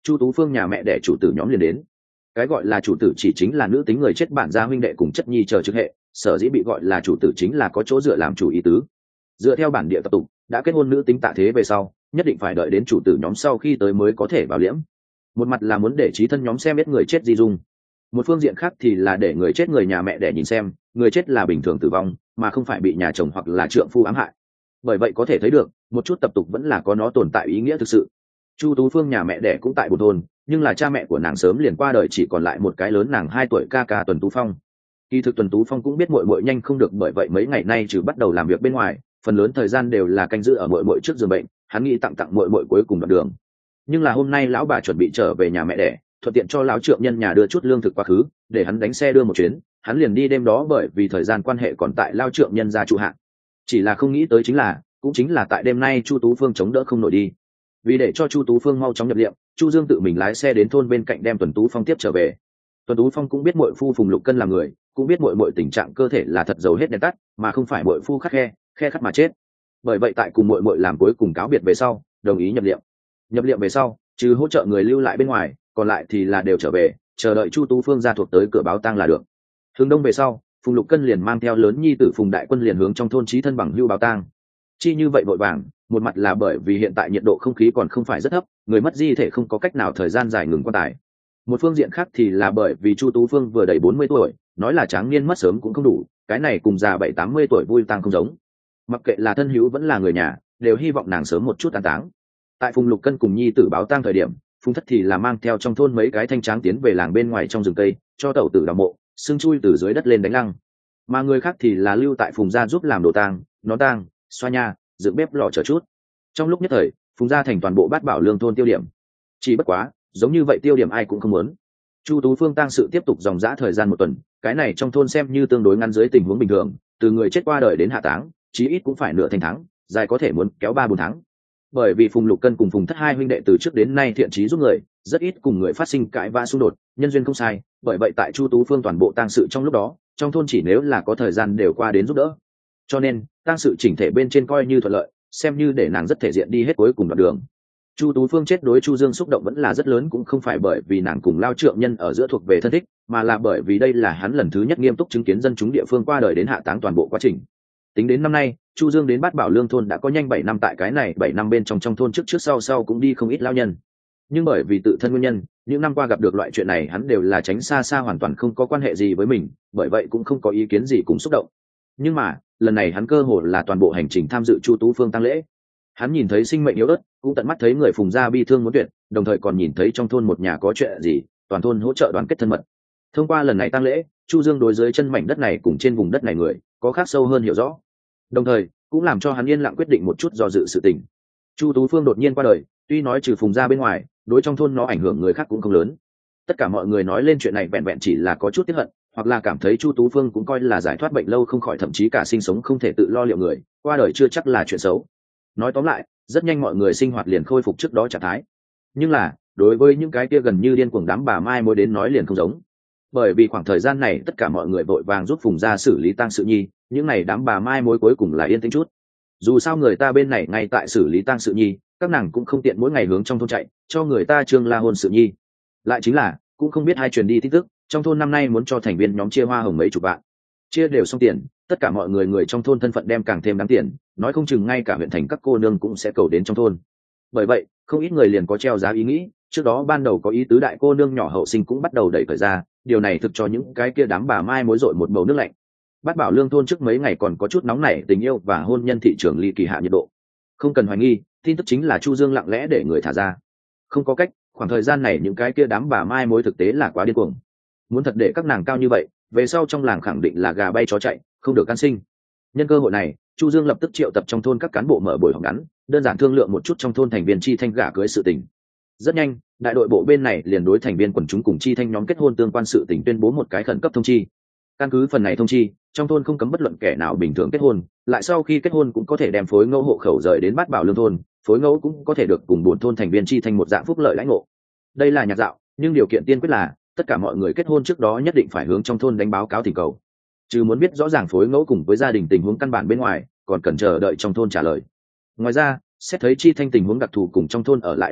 Chu Tú Phương nhà mẹ đẻ chủ tử nhóm liền đến. Cái gọi là chủ tử chỉ chính là nữ tính người chết bản gia huynh đệ cùng chất nhi chờ trực hệ, sở dĩ bị gọi là chủ tử chính là có chỗ dựa làm chủ ý tứ. Dựa theo bản địa tập tục, đã kết hôn nữ tính tạ thế về sau, nhất định phải đợi đến chủ tử nhóm sau khi tới mới có thể vào liễm. Một mặt là muốn để trí thân nhóm xem biết người chết di dung, một phương diện khác thì là để người chết người nhà mẹ đẻ nhìn xem người chết là bình thường tử vong mà không phải bị nhà chồng hoặc là trượng phu ám hại. Bởi vậy có thể thấy được một chút tập tục vẫn là có nó tồn tại ý nghĩa thực sự. Chu Tú Phương nhà mẹ đẻ cũng tại một thôn, nhưng là cha mẹ của nàng sớm liền qua đời, chỉ còn lại một cái lớn nàng hai tuổi ca ca Tuần Tú Phong. Kỳ thực Tuần Tú Phong cũng biết muội muội nhanh không được, bởi vậy mấy ngày nay trừ bắt đầu làm việc bên ngoài, phần lớn thời gian đều là canh giữ ở muội muội trước giường bệnh, hắn nghĩ tặng tặng muội muội cuối cùng đoạn đường. Nhưng là hôm nay lão bà chuẩn bị trở về nhà mẹ đẻ, thuận tiện cho lão trượng nhân nhà đưa chút lương thực quá khứ, để hắn đánh xe đưa một chuyến, hắn liền đi đêm đó, bởi vì thời gian quan hệ còn tại lao trượng nhân gia trụ hạ. Chỉ là không nghĩ tới chính là, cũng chính là tại đêm nay Chu Tú Phương chống đỡ không nổi đi. Vì để cho Chu Tú Phương mau chóng nhập liệm, Chu Dương tự mình lái xe đến thôn bên cạnh đem Tuần Tú Phong tiếp trở về. Tuần Tú Phong cũng biết muội phu Phùng Lục Cân là người, cũng biết muội muội tình trạng cơ thể là thật dầu hết đèn tắt, mà không phải muội phu khắc khe, khe khắt mà chết. Bởi vậy tại cùng muội muội làm cuối cùng cáo biệt về sau, đồng ý nhập liệm. Nhập liệm về sau, trừ hỗ trợ người lưu lại bên ngoài, còn lại thì là đều trở về, chờ đợi Chu Tú Phương gia thuộc tới cửa báo tang là được. Hướng đông về sau, Phùng Lục Cân liền mang theo lớn nhi tử Phùng Đại Quân liền hướng trong thôn chí thân bằng hưu báo tang. Chi như vậy vội vàng, một mặt là bởi vì hiện tại nhiệt độ không khí còn không phải rất thấp, người mất di thể không có cách nào thời gian dài ngừng quan tài. Một phương diện khác thì là bởi vì Chu Tú Phương vừa đầy bốn mươi tuổi, nói là tráng niên mất sớm cũng không đủ, cái này cùng già bảy tám mươi tuổi vui tang không giống. Mặc kệ là thân hữu vẫn là người nhà, đều hy vọng nàng sớm một chút an táng. Tại Phùng Lục Cân cùng nhi tử báo tang thời điểm, Phùng Thất thì là mang theo trong thôn mấy cái thanh tráng tiến về làng bên ngoài trong rừng cây, cho tẩu tử đào mộ, xương chui từ dưới đất lên đánh lăng. Mà người khác thì là lưu tại Phùng gia giúp làm đồ tang, nón tang, xoa nha, dựng bếp lò chờ chút. Trong lúc nhất thời, Phùng gia thành toàn bộ bát bảo lương thôn tiêu điểm. Chỉ bất quá, giống như vậy tiêu điểm ai cũng không muốn. Chu Tú Phương tang sự tiếp tục dòng dã thời gian một tuần, cái này trong thôn xem như tương đối ngắn dưới tình huống bình thường, từ người chết qua đời đến hạ táng, chí ít cũng phải nửa thành tháng, dài có thể muốn kéo ba bốn tháng. Bởi vì Phùng Lục Cân cùng Phùng Thất hai huynh đệ từ trước đến nay thiện chí giúp người, rất ít cùng người phát sinh cãi vã xung đột, nhân duyên không sai, bởi vậy tại Chu Tú Phương toàn bộ tang sự trong lúc đó, trong thôn chỉ nếu là có thời gian đều qua đến giúp đỡ. Cho nên, tang sự chỉnh thể bên trên coi như thuận lợi, xem như để nàng rất thể diện đi hết cuối cùng đoạn đường. Chu Tú Phương chết đối Chu Dương xúc động vẫn là rất lớn, cũng không phải bởi vì nàng cùng lao trượng nhân ở giữa thuộc về thân thích, mà là bởi vì đây là hắn lần thứ nhất nghiêm túc chứng kiến dân chúng địa phương qua đời đến hạ táng toàn bộ quá trình. Tính đến năm nay, Chu Dương đến Bát Bảo Lương thôn đã có nhanh bảy năm, tại cái này bảy năm bên trong trong thôn trước trước sau sau cũng đi không ít lao nhân. Nhưng bởi vì tự thân nguyên nhân, những năm qua gặp được loại chuyện này hắn đều là tránh xa xa, hoàn toàn không có quan hệ gì với mình, bởi vậy cũng không có ý kiến gì cùng xúc động. Nhưng mà, lần này hắn cơ hồ là toàn bộ hành trình tham dự Chu Tú Phương tang lễ. Hắn nhìn thấy sinh mệnh yếu ớt, cũng tận mắt thấy người Phùng gia bi thương muốn tuyệt, đồng thời còn nhìn thấy trong thôn một nhà có chuyện gì, toàn thôn hỗ trợ đoàn kết thân mật. Thông qua lần này tang lễ, Chu Dương đối với chân mảnh đất này cùng trên vùng đất này người có khác sâu hơn hiểu rõ, đồng thời cũng làm cho hắn yên lặng quyết định một chút do dự sự tình. Chu Tú Phương đột nhiên qua đời, tuy nói trừ Phùng gia bên ngoài, đối trong thôn nó ảnh hưởng người khác cũng không lớn. Tất cả mọi người nói lên chuyện này vẹn vẹn chỉ là có chút tiếc hận, hoặc là cảm thấy Chu Tú Phương cũng coi là giải thoát bệnh lâu không khỏi, thậm chí cả sinh sống không thể tự lo liệu người, qua đời chưa chắc là chuyện xấu. Nói tóm lại, rất nhanh mọi người sinh hoạt liền khôi phục trước đó trạng thái. Nhưng là, đối với những cái kia gần như điên cuồng đám bà mai mối đến nói liền không giống. Bởi vì khoảng thời gian này tất cả mọi người vội vàng giúp Phùng gia xử lý tang sự nhi, những này đám bà mai mối cuối cùng là yên tĩnh chút. Dù sao người ta bên này ngay tại xử lý tang sự nhi, các nàng cũng không tiện mỗi ngày hướng trong thôn chạy, cho người ta trương la hôn sự nhi. Lại chính là, cũng không biết hai truyền đi tin tức, trong thôn năm nay muốn cho thành viên nhóm chia hoa hồng mấy chục vạn. Chia đều xong tiền, tất cả mọi người người trong thôn thân phận đem càng thêm đáng tiền, nói không chừng ngay cả huyện thành các cô nương cũng sẽ cầu đến trong thôn. Bởi vậy, không ít người liền có treo giá ý nghĩ, trước đó ban đầu có ý tứ đại cô nương nhỏ hậu sinh cũng bắt đầu đẩy khởi ra, điều này thực cho những cái kia đám bà mai mối dội một bầu nước lạnh. Bát Bảo Lương thôn trước mấy ngày còn có chút nóng nảy tình yêu và hôn nhân thị trường ly kỳ hạ nhiệt độ. Không cần hoài nghi, tin tức chính là Chu Dương lặng lẽ để người thả ra. Không có cách, khoảng thời gian này những cái kia đám bà mai mối thực tế là quá điên cuồng. Muốn thật để các nàng cao như vậy, về sau trong làng khẳng định là gà bay chó chạy, không được can sinh. Nhân cơ hội này, Chu Dương lập tức triệu tập trong thôn các cán bộ mở buổi họp ngắn, đơn giản thương lượng một chút trong thôn thành viên chi thanh gả cưới sự tình. Rất nhanh, đại đội bộ bên này liền đối thành viên quần chúng cùng chi thanh nhóm kết hôn tương quan sự tình tuyên bố một cái khẩn cấp thông chi. Căn cứ phần này thông chi, trong thôn không cấm bất luận kẻ nào bình thường kết hôn, lại sau khi kết hôn cũng có thể đem phối ngẫu hộ khẩu rời đến Bát Bảo Lương thôn, phối ngẫu cũng có thể được cùng bốn thôn thành viên chi thanh một dạng phúc lợi lãnh ngộ. Đây là nhạc dạo, nhưng điều kiện tiên quyết là tất cả mọi người kết hôn trước đó nhất định phải hướng trong thôn đánh báo cáo thỉnh cầu. Chứ muốn biết rõ ràng phối ngẫu cùng với gia đình tình huống căn bản bên ngoài, còn cần chờ đợi trong thôn trả lời. Ngoài ra, xét thấy chi thanh tình huống đặc thù cùng trong thôn ở lại điều kiện,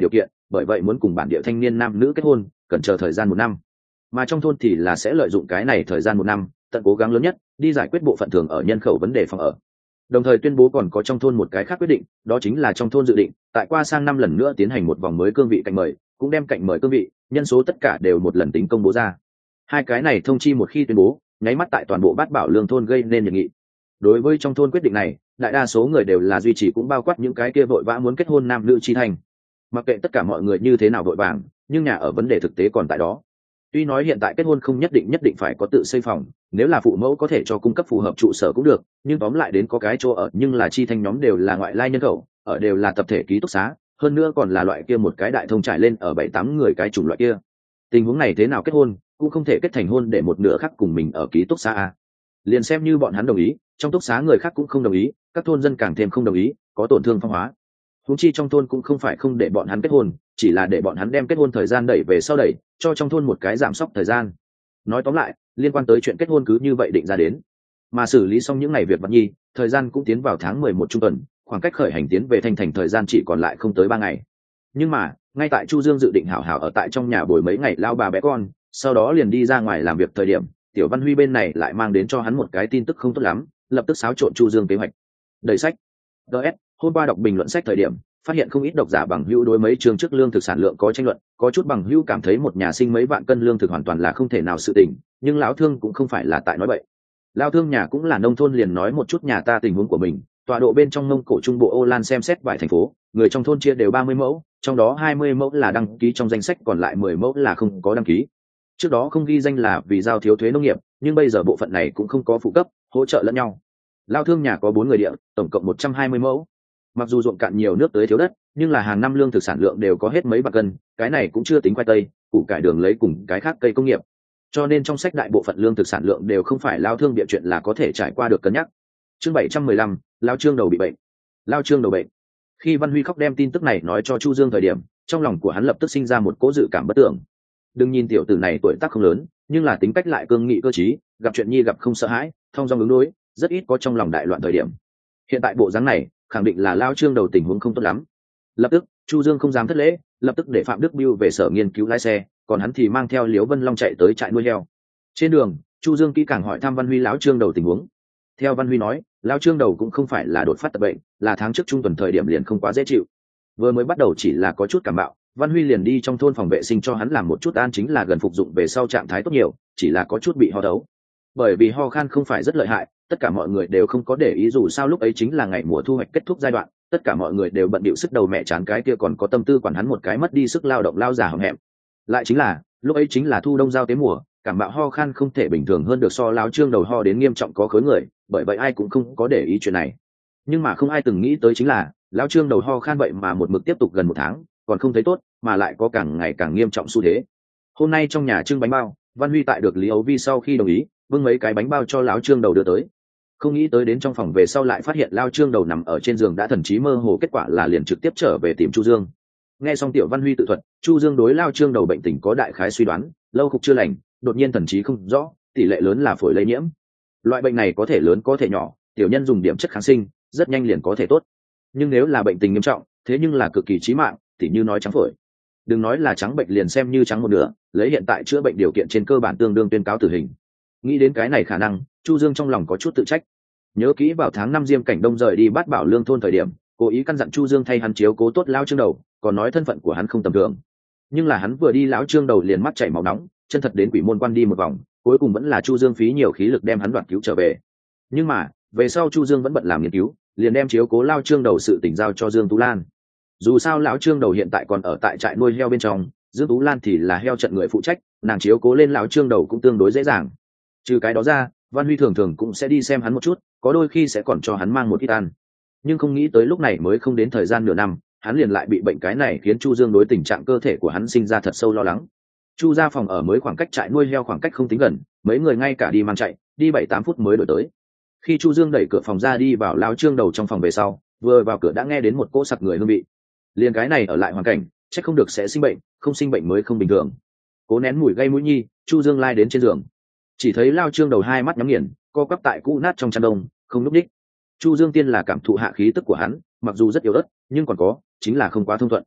bởi vậy muốn cùng bản địa thanh niên nam nữ kết hôn cần chờ thời gian một năm, mà trong thôn thì là sẽ lợi dụng cái này thời gian một năm tận cố gắng lớn nhất đi giải quyết bộ phận thường ở nhân khẩu vấn đề phòng ở. Đồng thời tuyên bố còn có trong thôn một cái khác quyết định, đó chính là trong thôn dự định tại qua sang năm lần nữa tiến hành một vòng mới cương vị cạnh mời, cũng đem cạnh mời cương vị nhân số tất cả đều một lần tính công bố ra. Hai cái này thông chi một khi tuyên bố, nháy mắt tại toàn bộ Bát Bảo Lương thôn gây nên nhiệt nghị. Đối với trong thôn quyết định này, đại đa số người đều là duy trì, cũng bao quát những cái kia vội vã muốn kết hôn nam nữ chi thành. Mặc kệ tất cả mọi người như thế nào vội vàng, nhưng nhà ở vấn đề thực tế còn tại đó. Tuy nói hiện tại kết hôn không nhất định nhất định phải có tự xây phòng, nếu là phụ mẫu có thể cho cung cấp phù hợp trụ sở cũng được, nhưng tóm lại đến có cái chỗ ở, nhưng là chi thanh nhóm đều là ngoại lai nhân khẩu, ở đều là tập thể ký túc xá, hơn nữa còn là loại kia một cái đại thông trải lên ở bảy tám người cái chủng loại kia. Tình huống này thế nào kết hôn, cũng không thể kết thành hôn để một nửa khác cùng mình ở ký túc xá a. Liền xem như bọn hắn đồng ý, trong túc xá người khác cũng không đồng ý, các thôn dân càng thêm không đồng ý, có tổn thương phong hóa. Huống chi trong thôn cũng không phải không để bọn hắn kết hôn, chỉ là để bọn hắn đem kết hôn thời gian đẩy về sau đẩy, cho trong thôn một cái giảm sốc thời gian. Nói tóm lại, liên quan tới chuyện kết hôn cứ như vậy định ra đến. Mà xử lý xong những ngày việc vặt nhi, thời gian cũng tiến vào tháng mười một trung tuần, khoảng cách khởi hành tiến về Thanh Thành thời gian chỉ còn lại không tới ba ngày. Nhưng mà, ngay tại Chu Dương dự định hảo hảo ở tại trong nhà bồi mấy ngày lao bà bé con, sau đó liền đi ra ngoài làm việc thời điểm, Tiểu Văn Huy bên này lại mang đến cho hắn một cái tin tức không tốt lắm, lập tức xáo trộn Chu Dương kế hoạch. Đẩy sách. đê ét, hôm qua đọc bình luận sách thời điểm, phát hiện không ít độc giả bằng hữu đối mấy chương trước lương thực sản lượng có tranh luận, có chút bằng hữu cảm thấy một nhà sinh mấy vạn cân lương thực hoàn toàn là không thể nào sự tình, nhưng lão thương cũng không phải là tại nói bậy. Lão thương nhà cũng là nông thôn, liền nói một chút nhà ta tình huống của mình, tọa độ bên trong nông cổ trung bộ Ô Lan xem xét vài thành phố, người trong thôn chia đều ba mươi mẫu, trong đó hai mươi mẫu là đăng ký trong danh sách, còn lại mười mẫu là không có đăng ký. Trước đó không ghi danh là vì giao thiếu thuế nông nghiệp, nhưng bây giờ bộ phận này cũng không có phụ cấp, hỗ trợ lẫn nhau. Lão thương nhà có bốn người địa, tổng cộng một trăm hai mươi mẫu. Mặc dù ruộng cạn nhiều nước tới thiếu đất, nhưng là hàng năm lương thực sản lượng đều có hết mấy bạc cân, cái này cũng chưa tính khoai tây, củ cải, đường lấy cùng cái khác cây công nghiệp. Cho nên trong sách đại bộ phận lương thực sản lượng đều không phải lao thương địa chuyện là có thể trải qua được cân nhắc. Chương bảy trăm mười lăm, lao trương đầu bị bệnh. Lao trương đầu bệnh. Khi Văn Huy khóc đem tin tức này nói cho Chu Dương thời điểm, trong lòng của hắn lập tức sinh ra một cỗ dự cảm bất tưởng. Đừng nhìn tiểu tử này tuổi tác không lớn, nhưng là tính cách lại cương nghị cơ trí, gặp chuyện nhi gặp không sợ hãi, thông dong ứng đối, rất ít có trong lòng đại loạn thời điểm. Hiện tại bộ dáng này, khẳng định là lao trương đầu tình huống không tốt lắm. Lập tức Chu Dương không dám thất lễ, lập tức để Phạm Đức Biêu về sở nghiên cứu lái xe, còn hắn thì mang theo Liễu Vân Long chạy tới trại nuôi heo. Trên đường, Chu Dương kỹ càng hỏi thăm Văn Huy lão trương đầu tình huống. Theo Văn Huy nói, lão trương đầu cũng không phải là đột phát tập bệnh, là tháng trước trung tuần thời điểm liền không quá dễ chịu. Vừa mới bắt đầu chỉ là có chút cảm mạo, Văn Huy liền đi trong thôn phòng vệ sinh cho hắn làm một chút an, chính là gần phục dụng về sau trạng thái tốt nhiều, chỉ là có chút bị ho đấu. Bởi vì ho khan không phải rất lợi hại, tất cả mọi người đều không có để ý, dù sao lúc ấy chính là ngày mùa thu hoạch kết thúc giai đoạn, tất cả mọi người đều bận bịu sức đầu mẹ chán, cái kia còn có tâm tư quản hắn một cái mất đi sức lao động lao già hậm hẹm. Lại chính là lúc ấy chính là thu đông giao tế mùa, cảm mạo ho khan không thể bình thường hơn được, so lão trương đầu ho đến nghiêm trọng có khối người, bởi vậy ai cũng không có để ý chuyện này. Nhưng mà không ai từng nghĩ tới chính là lão trương đầu ho khan vậy mà một mực tiếp tục gần một tháng, còn không thấy tốt, mà lại có càng ngày càng nghiêm trọng xu thế. Hôm nay trong nhà trưng bánh bao, Văn Huy tại được Lý Âu Vi sau khi đồng ý, bưng mấy cái bánh bao cho lão trương đầu đưa tới. Không nghĩ tới đến trong phòng về sau lại phát hiện lao trương đầu nằm ở trên giường đã thần trí mơ hồ, kết quả là liền trực tiếp trở về tìm Chu Dương. Nghe xong Tiểu Văn Huy tự thuật, Chu Dương đối lao trương đầu bệnh tình có đại khái suy đoán, lâu khục chưa lành, đột nhiên thần trí không rõ, tỷ lệ lớn là phổi lây nhiễm. Loại bệnh này có thể lớn có thể nhỏ, tiểu nhân dùng điểm chất kháng sinh, rất nhanh liền có thể tốt. Nhưng nếu là bệnh tình nghiêm trọng, thế nhưng là cực kỳ chí mạng, tỉ như nói trắng phổi. Đừng nói là trắng bệnh, liền xem như trắng một nửa, lấy hiện tại chữa bệnh điều kiện trên cơ bản tương đương tuyên cáo tử hình. Nghĩ đến cái này khả năng, Chu Dương trong lòng có chút tự trách. Nhớ kỹ vào tháng năm Diêm Cảnh Đông rời đi Bát Bảo Lương thôn thời điểm, cố ý căn dặn Chu Dương thay hắn chiếu cố tốt lão trương đầu, còn nói thân phận của hắn không tầm thường. Nhưng là hắn vừa đi, lão trương đầu liền mắt chảy máu nóng, chân thật đến quỷ môn quan đi một vòng, cuối cùng vẫn là Chu Dương phí nhiều khí lực đem hắn đoạt cứu trở về. Nhưng mà về sau Chu Dương vẫn bận làm nghiên cứu, liền đem chiếu cố lão trương đầu sự tình giao cho Dương Tú Lan. Dù sao lão trương đầu hiện tại còn ở tại trại nuôi heo bên trong, Dương Tú Lan thì là heo trận người phụ trách, nàng chiếu cố lên lão trương đầu cũng tương đối dễ dàng. Trừ cái đó ra, Văn Huy thường thường cũng sẽ đi xem hắn một chút, có đôi khi sẽ còn cho hắn mang một ít ăn. Nhưng không nghĩ tới lúc này mới không đến thời gian nửa năm, hắn liền lại bị bệnh, cái này khiến Chu Dương đối tình trạng cơ thể của hắn sinh ra thật sâu lo lắng. Chu ra phòng ở mới khoảng cách trại nuôi heo khoảng cách không tính gần, mấy người ngay cả đi mang chạy, đi bảy tám phút mới đổi tới. Khi Chu Dương đẩy cửa phòng ra đi vào lão trương đầu trong phòng về sau, vừa vào cửa đã nghe đến một cỗ sặc người hương vị. Liền cái này ở lại hoàn cảnh, chắc không được sẽ sinh bệnh, không sinh bệnh mới không bình thường. Cố nén mùi gây mũi nhi, Chu Dương lai đến trên giường, chỉ thấy lao trương đầu hai mắt nhắm nghiền, co quắp tại cũ nát trong chăn đông, không núp đích. Chu Dương tiên là cảm thụ hạ khí tức của hắn, mặc dù rất yếu ớt, nhưng còn có chính là không quá thông thuận.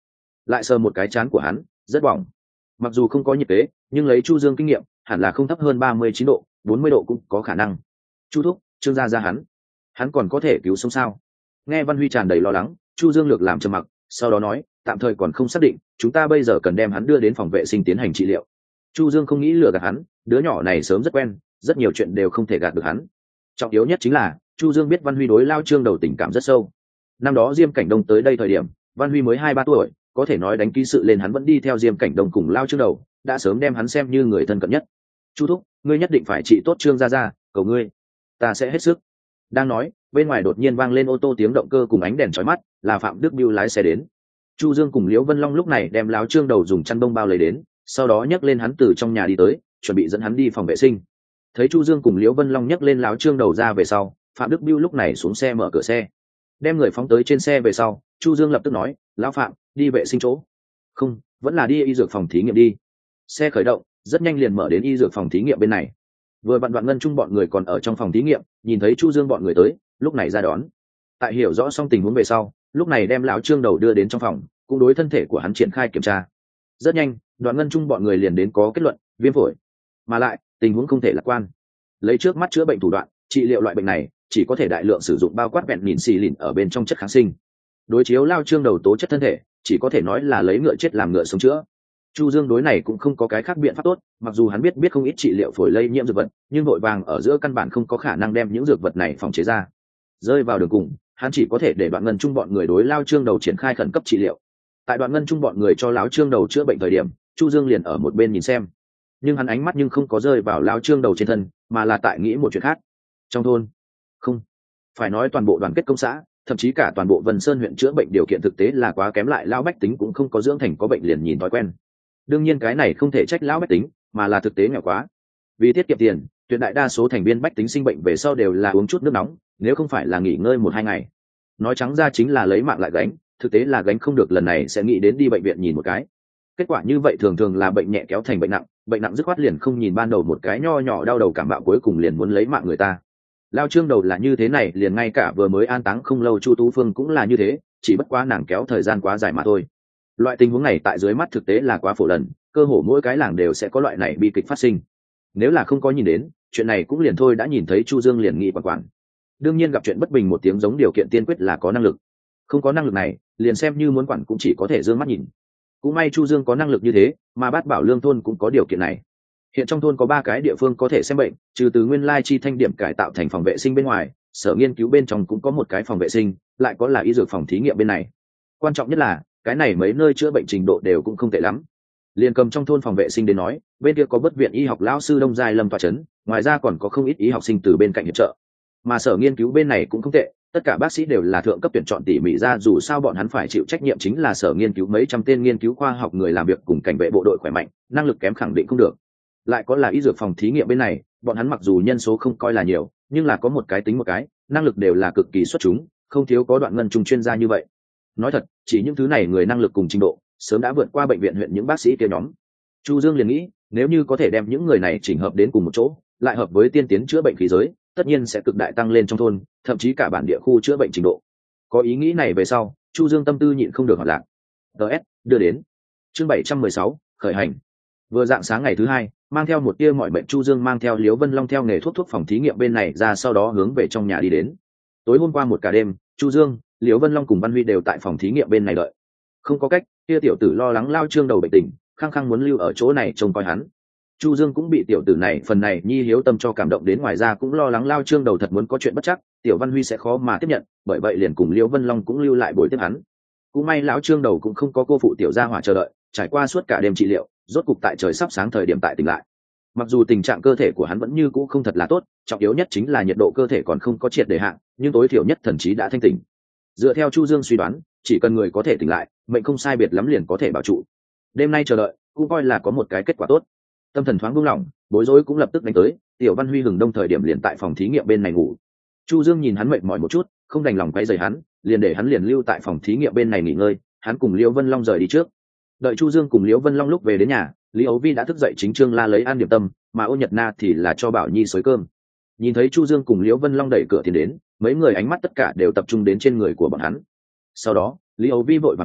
lại sờ một cái chán của hắn, rất bỏng. Mặc dù không có nhiệt kế, nhưng lấy Chu Dương kinh nghiệm, hẳn là không thấp hơn ba mươi chín độ, bốn mươi độ cũng có khả năng. Chu thúc, Trương gia gia hắn, hắn còn có thể cứu sống sao? Nghe Văn Huy tràn đầy lo lắng, Chu Dương lược làm trầm mặc, sau đó nói, tạm thời còn không xác định, chúng ta bây giờ cần đem hắn đưa đến phòng vệ sinh tiến hành trị liệu. Chu Dương không nghĩ lừa gạt hắn, đứa nhỏ này sớm rất quen, rất nhiều chuyện đều không thể gạt được hắn. Trọng yếu nhất chính là Chu Dương biết Văn Huy đối Lao Trương đầu tình cảm rất sâu. Năm đó Diêm Cảnh Đông tới đây thời điểm, Văn Huy mới hai ba tuổi, có thể nói đánh ký sự lên hắn vẫn đi theo Diêm Cảnh Đông cùng Lao Trương đầu, đã sớm đem hắn xem như người thân cận nhất. Chu thúc, ngươi nhất định phải trị tốt Trương gia gia, cầu ngươi, ta sẽ hết sức. Đang nói, bên ngoài đột nhiên vang lên ô tô tiếng động cơ cùng ánh đèn chói mắt, là Phạm Đức Biêu lái xe đến. Chu Dương cùng Liễu Vân Long lúc này đem Lão Trương đầu dùng chăn bông bao lấy đến, sau đó nhấc lên hắn từ trong nhà đi tới, chuẩn bị dẫn hắn đi phòng vệ sinh. Thấy Chu Dương cùng Liễu Vân Long nhấc lên Lão Trương đầu ra về sau, Phạm Đức Biêu lúc này xuống xe mở cửa xe, đem người phóng tới trên xe về sau. Chu Dương lập tức nói, lão Phạm, đi vệ sinh chỗ. Không, vẫn là đi y dược phòng thí nghiệm đi. Xe khởi động, rất nhanh liền mở đến y dược phòng thí nghiệm bên này. Vừa vặn Đoạn Ngân Trung bọn người còn ở trong phòng thí nghiệm, nhìn thấy Chu Dương bọn người tới, lúc này ra đón. Tại hiểu rõ xong tình huống về sau, lúc này đem Lão Trương đầu đưa đến trong phòng, cũng đối thân thể của hắn triển khai kiểm tra. Rất nhanh, Đoạn Ngân Trung bọn người liền đến có kết luận, viêm phổi. Mà lại, tình huống không thể lạc quan. Lấy trước mắt chữa bệnh thủ đoạn, trị liệu loại bệnh này chỉ có thể đại lượng sử dụng bao quát vẹn nhìn xì lìn ở bên trong chất kháng sinh. Đối chiếu Lao Trương đầu tố chất thân thể, chỉ có thể nói là lấy ngựa chết làm ngựa sống chữa. Chu Dương đối này cũng không có cái khác biện pháp tốt, mặc dù hắn biết biết không ít trị liệu phổi lây nhiễm dược vật, nhưng vội vàng ở giữa căn bản không có khả năng đem những dược vật này phòng chế ra. Rơi vào đường cùng, hắn chỉ có thể để Đoạn Ngân Trung bọn người đối Lao Trương đầu triển khai khẩn cấp trị liệu. Tại Đoạn Ngân Trung bọn người cho Lão Trương đầu chữa bệnh thời điểm, Chu Dương liền ở một bên nhìn xem, nhưng hắn ánh mắt nhưng không có rơi vào Lao Trương đầu trên thân, mà là tại nghĩ một chuyện khác. Trong thôn, không phải nói toàn bộ đoàn kết công xã, thậm chí cả toàn bộ Vân Sơn huyện chữa bệnh điều kiện thực tế là quá kém, lại lão bách tính cũng không có dưỡng thành có bệnh liền nhìn thói quen. Đương nhiên cái này không thể trách lão bách tính, mà là thực tế nghèo quá. Vì tiết kiệm tiền, tuyệt đại đa số thành viên bách tính sinh bệnh về sau đều là uống chút nước nóng, nếu không phải là nghỉ ngơi một hai ngày, nói trắng ra chính là lấy mạng lại gánh, thực tế là gánh không được, lần này sẽ nghĩ đến đi bệnh viện nhìn một cái. Kết quả như vậy thường thường là bệnh nhẹ kéo thành bệnh nặng, bệnh nặng dứt khoát liền không nhìn ban đầu một cái nho nhỏ đau đầu cảm bạo cuối cùng liền muốn lấy mạng người ta. Lao Trương đầu là như thế này, liền ngay cả vừa mới an táng không lâu Chu Tú Phương cũng là như thế, chỉ bất quá nàng kéo thời gian quá dài mà thôi. Loại tình huống này tại dưới mắt thực tế là quá phổ lần, cơ hồ mỗi cái làng đều sẽ có loại này bi kịch phát sinh. Nếu là không có nhìn đến, chuyện này cũng liền thôi, đã nhìn thấy Chu Dương liền nghĩ quản quản. Đương nhiên gặp chuyện bất bình một tiếng giống điều kiện tiên quyết là có năng lực. Không có năng lực này, liền xem như muốn quản cũng chỉ có thể dương mắt nhìn. Cũng may Chu Dương có năng lực như thế, mà Bát Bảo Lương thôn cũng có điều kiện này. Hiện trong thôn có ba cái địa phương có thể xem bệnh, trừ từ nguyên lai chi thanh điểm cải tạo thành phòng vệ sinh bên ngoài, sở nghiên cứu bên trong cũng có một cái phòng vệ sinh, lại có là y dược phòng thí nghiệm bên này. Quan trọng nhất là cái này mấy nơi chữa bệnh trình độ đều cũng không tệ lắm. Liên cầm trong thôn phòng vệ sinh đến nói, bên kia có bất viện y học lão sư Đông Giai Lâm tọa chấn, ngoài ra còn có không ít y học sinh từ bên cạnh hiệp trợ. Mà sở nghiên cứu bên này cũng không tệ, tất cả bác sĩ đều là thượng cấp tuyển chọn tỉ mỉ ra, dù sao bọn hắn phải chịu trách nhiệm chính là sở nghiên cứu mấy trăm tên nghiên cứu khoa học người làm việc cùng cảnh vệ bộ đội khỏe mạnh, năng lực kém khẳng định không được. Lại có là y dược phòng thí nghiệm bên này, bọn hắn mặc dù nhân số không coi là nhiều, nhưng là có một cái tính một cái, năng lực đều là cực kỳ xuất chúng, không thiếu có Đoạn Ngân Trung chuyên gia như vậy. Nói thật, chỉ những thứ này người năng lực cùng trình độ sớm đã vượt qua bệnh viện huyện những bác sĩ kia nhóm. Chu Dương liền nghĩ, nếu như có thể đem những người này chỉnh hợp đến cùng một chỗ, lại hợp với tiên tiến chữa bệnh khí giới, tất nhiên sẽ cực đại tăng lên trong thôn, thậm chí cả bản địa khu chữa bệnh trình độ. Có ý nghĩ này về sau, Chu Dương tâm tư nhịn không được hoạt lạc. ts đưa đến chương bảy trăm mười sáu, khởi hành. Vừa dạng sáng ngày thứ hai, mang theo một tia mọi bệnh, Chu Dương mang theo Liễu Vân Long theo nghề thuốc thuốc phòng thí nghiệm bên này ra, sau đó hướng về trong nhà đi đến. Tối hôm qua một cả đêm, Chu Dương, Liễu Vân Long cùng Văn Huy đều tại phòng thí nghiệm bên này đợi. Không có cách, tia tiểu tử lo lắng Lao Trương đầu bệnh tình, khăng khăng muốn lưu ở chỗ này trông coi hắn. Chu Dương cũng bị tiểu tử này phần này nhi hiếu tâm cho cảm động đến, ngoài ra cũng lo lắng Lao Trương đầu thật muốn có chuyện bất chắc, tiểu Văn Huy sẽ khó mà tiếp nhận, bởi vậy liền cùng Liễu Vân Long cũng lưu lại bồi tiếp hắn. Cũng may lão Trương đầu cũng không có cô phụ tiểu gia hỏa chờ đợi, trải qua suốt cả đêm trị liệu, rốt cục tại trời sắp sáng thời điểm tại tỉnh lại. Mặc dù tình trạng cơ thể của hắn vẫn như cũ không thật là tốt, trọng yếu nhất chính là nhiệt độ cơ thể còn không có triệt để hạ, nhưng tối thiểu nhất thần trí đã thanh tỉnh. Dựa theo Chu Dương suy đoán, chỉ cần người có thể tỉnh lại, mệnh không sai biệt lắm liền có thể bảo trụ. Đêm nay chờ đợi cũng coi là có một cái kết quả tốt. Tâm thần thoáng buông lỏng, bối rối cũng lập tức đánh tới, tiểu Văn Huy hừng đông thời điểm liền tại phòng thí nghiệm bên này ngủ. Chu Dương nhìn hắn mệt mỏi một chút, không đành lòng quay rời hắn, liền để hắn liền lưu tại phòng thí nghiệm bên này nghỉ ngơi, hắn cùng Liễu Vân Long rời đi trước. Đợi Chu Dương cùng Liễu Vân Long lúc về đến nhà, Lý Ấu Vi đã thức dậy chính trương la lấy ăn điểm tâm, mà Ôn Nhật Na thì là cho Bảo Nhi xới cơm. Nhìn thấy Chu Dương cùng Liễu Vân Long đẩy cửa tiến đến, mấy người ánh mắt tất cả đều tập trung đến trên người của bọn hắn. Sau đó, Lý Ấu Vi vội vàng hỏi,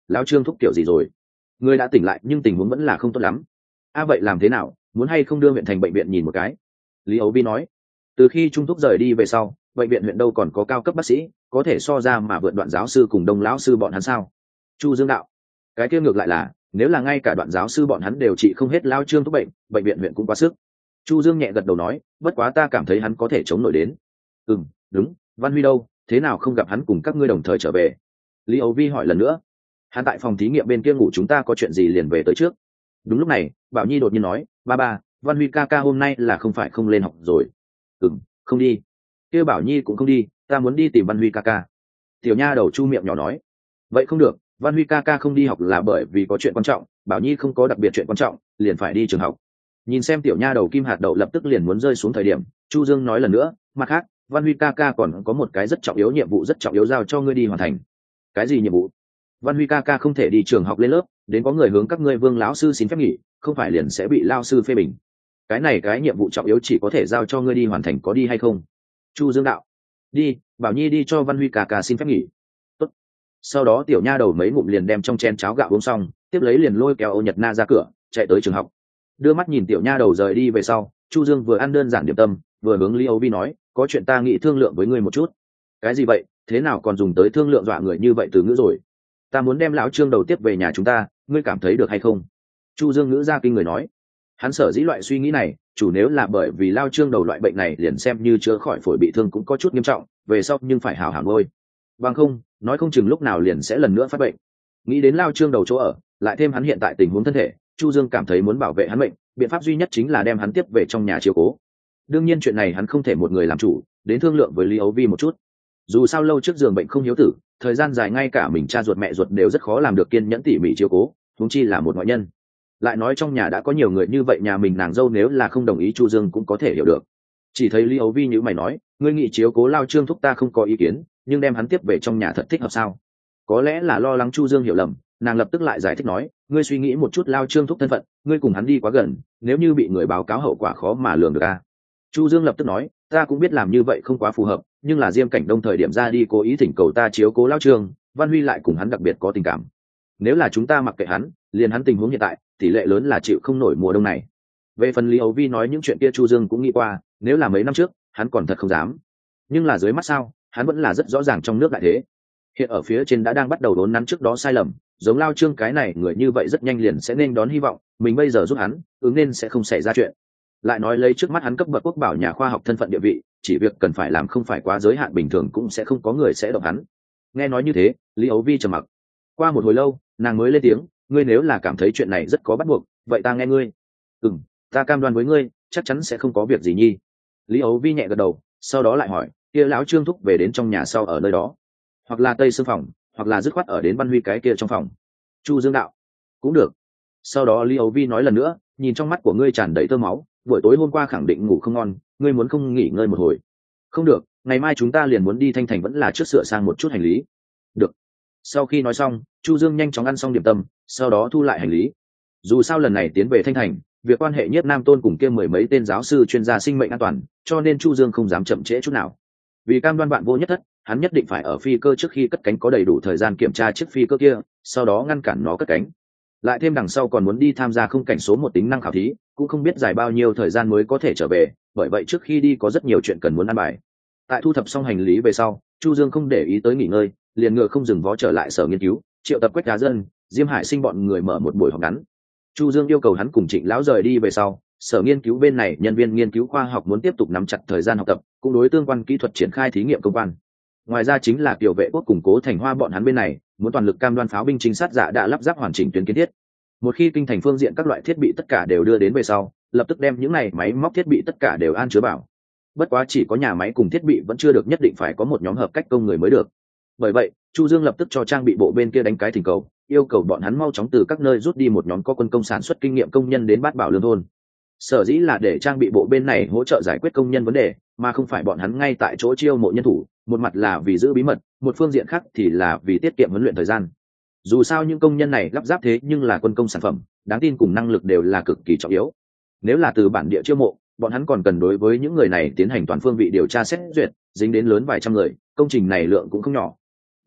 lão trương thúc kiểu gì rồi? Người đã tỉnh lại nhưng tình huống vẫn là không tốt lắm. A vậy làm thế nào, muốn hay không đưa huyện thành bệnh viện nhìn một cái? Lý Âu Vi nói. Từ khi trung thúc rời đi về sau, bệnh viện huyện đâu còn có cao cấp bác sĩ có thể so ra mà vượt đoạn giáo sư cùng đông lão sư bọn hắn sao? Chu Dương đạo. Cái kia ngược lại là, nếu là ngay cả đoạn giáo sư bọn hắn đều trị không hết lao trương thúc bệnh, bệnh viện huyện cũng quá sức. Chu Dương nhẹ gật đầu nói, bất quá ta cảm thấy hắn có thể chống nổi đến. Ừ, đúng, Văn Huy đâu, thế nào không gặp hắn cùng các ngươi đồng thời trở về? Lý Âu Vi hỏi lần nữa. Hắn tại phòng thí nghiệm bên kia ngủ, chúng ta có chuyện gì liền về tới trước. Đúng lúc này, Bảo Nhi đột nhiên nói, ba ba, Văn Huy ca ca hôm nay là không phải không lên học rồi? Ừ, không đi. Kia Bảo Nhi cũng không đi, ta muốn đi tìm Văn Huy ca ca. Tiểu nha đầu chu miệng nhỏ nói. Vậy không được, Văn Huy ca ca không đi học là bởi vì có chuyện quan trọng, Bảo Nhi không có đặc biệt chuyện quan trọng, liền phải đi trường học. Nhìn xem tiểu nha đầu kim hạt đậu lập tức liền muốn rơi xuống thời điểm, Chu Dương nói lần nữa, mặt khác, Văn Huy ca ca còn có một cái rất trọng yếu nhiệm vụ rất trọng yếu giao cho ngươi đi hoàn thành. Cái gì nhiệm vụ? Văn Huy ca ca không thể đi trường học lên lớp, đến có người hướng các ngươi Vương lão sư xin phép nghỉ, không phải liền sẽ bị lao sư phê bình. Cái này cái nhiệm vụ trọng yếu chỉ có thể giao cho ngươi đi hoàn thành, có đi hay không? Chu Dương đạo. Đi, Bảo Nhi đi cho Văn Huy ca ca xin phép nghỉ. Tốt. Sau đó tiểu nha đầu mấy ngụm liền đem trong chén cháo gạo uống xong, tiếp lấy liền lôi kéo Ô Nhật Na ra cửa, chạy tới trường học. Đưa mắt nhìn tiểu nha đầu rời đi về sau, Chu Dương vừa ăn đơn giản điểm tâm, vừa hướng Lý Âu Vi nói, có chuyện ta nghĩ thương lượng với ngươi một chút. Cái gì vậy? Thế nào còn dùng tới thương lượng dọa người như vậy từ ngữ rồi? Ta muốn đem lão Trương đầu tiếp về nhà chúng ta, ngươi cảm thấy được hay không? Chu Dương ngữ ra kinh người nói. Hắn sở dĩ loại suy nghĩ này, chủ nếu là bởi vì lao Trương đầu loại bệnh này liền xem như chữa khỏi phổi bị thương cũng có chút nghiêm trọng, về sau nhưng phải hảo hảo ngôi. Bằng không, nói không chừng lúc nào liền sẽ lần nữa phát bệnh. Nghĩ đến lao Trương đầu chỗ ở, lại thêm hắn hiện tại tình huống thân thể, Chu Dương cảm thấy muốn bảo vệ hắn bệnh, biện pháp duy nhất chính là đem hắn tiếp về trong nhà chiếu cố. Đương nhiên chuyện này hắn không thể một người làm chủ, đến thương lượng với Lý Âu Vi một chút. Dù sao lâu trước giường bệnh không hiếu tử, thời gian dài ngay cả mình cha ruột mẹ ruột đều rất khó làm được kiên nhẫn tỉ mỉ chiếu cố, huống chi là một ngoại nhân. Lại nói trong nhà đã có nhiều người như vậy, nhà mình nàng dâu nếu là không đồng ý Chu Dương cũng có thể hiểu được. Chỉ thấy Lý Âu Vi như mày nói, ngươi nghĩ chiếu cố lao Trương thúc ta không có ý kiến, nhưng đem hắn tiếp về trong nhà thật thích hợp sao? Có lẽ là lo lắng Chu Dương hiểu lầm, nàng lập tức lại giải thích nói, ngươi suy nghĩ một chút lao Trương thúc thân phận, ngươi cùng hắn đi quá gần, nếu như bị người báo cáo hậu quả khó mà lường được a. Chu Dương lập tức nói, ta cũng biết làm như vậy không quá phù hợp, nhưng là Diêm Cảnh Đông thời điểm ra đi cố ý thỉnh cầu ta chiếu cố lao Trương, Văn Huy lại cùng hắn đặc biệt có tình cảm. Nếu là chúng ta mặc kệ hắn, liền hắn tình huống hiện tại, tỷ lệ lớn là chịu không nổi mùa đông này. Về phần Lý Âu Vi nói những chuyện kia Chu Dương cũng nghĩ qua, nếu là mấy năm trước, hắn còn thật không dám. Nhưng là dưới mắt sao, hắn vẫn là rất rõ ràng trong nước đại thế. Hiện ở phía trên đã đang bắt đầu đốn nắn trước đó sai lầm, giống lao Trương cái này người như vậy rất nhanh liền sẽ nên đón hy vọng, mình bây giờ giúp hắn, ứng nên sẽ không xảy ra chuyện. Lại nói lấy trước mắt hắn cấp bậc quốc bảo nhà khoa học thân phận địa vị, chỉ việc cần phải làm không phải quá giới hạn bình thường cũng sẽ không có người sẽ động hắn. Nghe nói như thế, Lý Âu Vi trầm mặc. Qua một hồi lâu, nàng mới lên tiếng, ngươi nếu là cảm thấy chuyện này rất có bắt buộc, vậy ta nghe ngươi. Ừ, ta cam đoan với ngươi, chắc chắn sẽ không có việc gì nhi. Lý Âu Vi nhẹ gật đầu, sau đó lại hỏi, kia lão Trương thúc về đến trong nhà sau ở nơi đó, hoặc là tây xương phòng, hoặc là dứt khoát ở đến Văn Huy cái kia trong phòng. Chu Dương đạo, cũng được. Sau đó Lý Âu Vi nói lần nữa, nhìn trong mắt của ngươi tràn đầy tơ máu, buổi tối hôm qua khẳng định ngủ không ngon, ngươi muốn không nghỉ ngơi một hồi? Không được, ngày mai chúng ta liền muốn đi Thanh Thành, vẫn là trước sửa sang một chút hành lý. Được. Sau khi nói xong, Chu Dương nhanh chóng ăn xong điểm tâm, sau đó thu lại hành lý. Dù sao lần này tiến về Thanh Thành, việc quan hệ Nhiếp Nam Tôn cùng kia mười mấy tên giáo sư chuyên gia sinh mệnh an toàn, cho nên Chu Dương không dám chậm trễ chút nào. Vì cam đoan bạn vô nhất thất, hắn nhất định phải ở phi cơ trước khi cất cánh có đầy đủ thời gian kiểm tra chiếc phi cơ kia, sau đó ngăn cản nó cất cánh. Lại thêm đằng sau còn muốn đi tham gia không cảnh số một tính năng khảo thí, cũng không biết dài bao nhiêu thời gian mới có thể trở về, bởi vậy trước khi đi có rất nhiều chuyện cần muốn ăn bài. Tại thu thập xong hành lý về sau, Chu Dương không để ý tới nghỉ ngơi, liền ngựa không dừng vó trở lại sở nghiên cứu, triệu tập Quách Cá Dân, Diêm Hải Sinh bọn người mở một buổi họp ngắn. Chu Dương yêu cầu hắn cùng Trịnh lão rời đi về sau, sở nghiên cứu bên này nhân viên nghiên cứu khoa học muốn tiếp tục nắm chặt thời gian học tập, cũng đối tương quan kỹ thuật triển khai thí nghiệm công quan. Ngoài ra chính là Kiều Vệ Quốc củng cố thành Hoa bọn hắn bên này, muốn toàn lực cam đoan pháo binh trinh sát giả đã lắp ráp hoàn chỉnh tuyến kiến thiết. Một khi kinh thành phương diện các loại thiết bị tất cả đều đưa đến về sau, lập tức đem những này máy móc thiết bị tất cả đều an chứa bảo. Bất quá chỉ có nhà máy cùng thiết bị vẫn chưa được, nhất định phải có một nhóm hợp cách công người mới được. Bởi vậy, Chu Dương lập tức cho trang bị bộ bên kia đánh cái thỉnh cầu, yêu cầu bọn hắn mau chóng từ các nơi rút đi một nhóm có quân công sản xuất kinh nghiệm công nhân đến Bát Bảo Lương thôn. Sở dĩ là để trang bị bộ bên này hỗ trợ giải quyết công nhân vấn đề, mà không phải bọn hắn ngay tại chỗ chiêu mộ nhân thủ, một mặt là vì giữ bí mật, một phương diện khác thì là vì tiết kiệm huấn luyện thời gian. Dù sao những công nhân này lắp ráp thế nhưng là quân công sản phẩm, đáng tin cùng năng lực đều là cực kỳ trọng yếu. Nếu là từ bản địa chiêu mộ, bọn hắn còn cần đối với những người này tiến hành toàn phương vị điều tra xét duyệt, dính đến lớn vài trăm người, công trình này lượng cũng không nhỏ.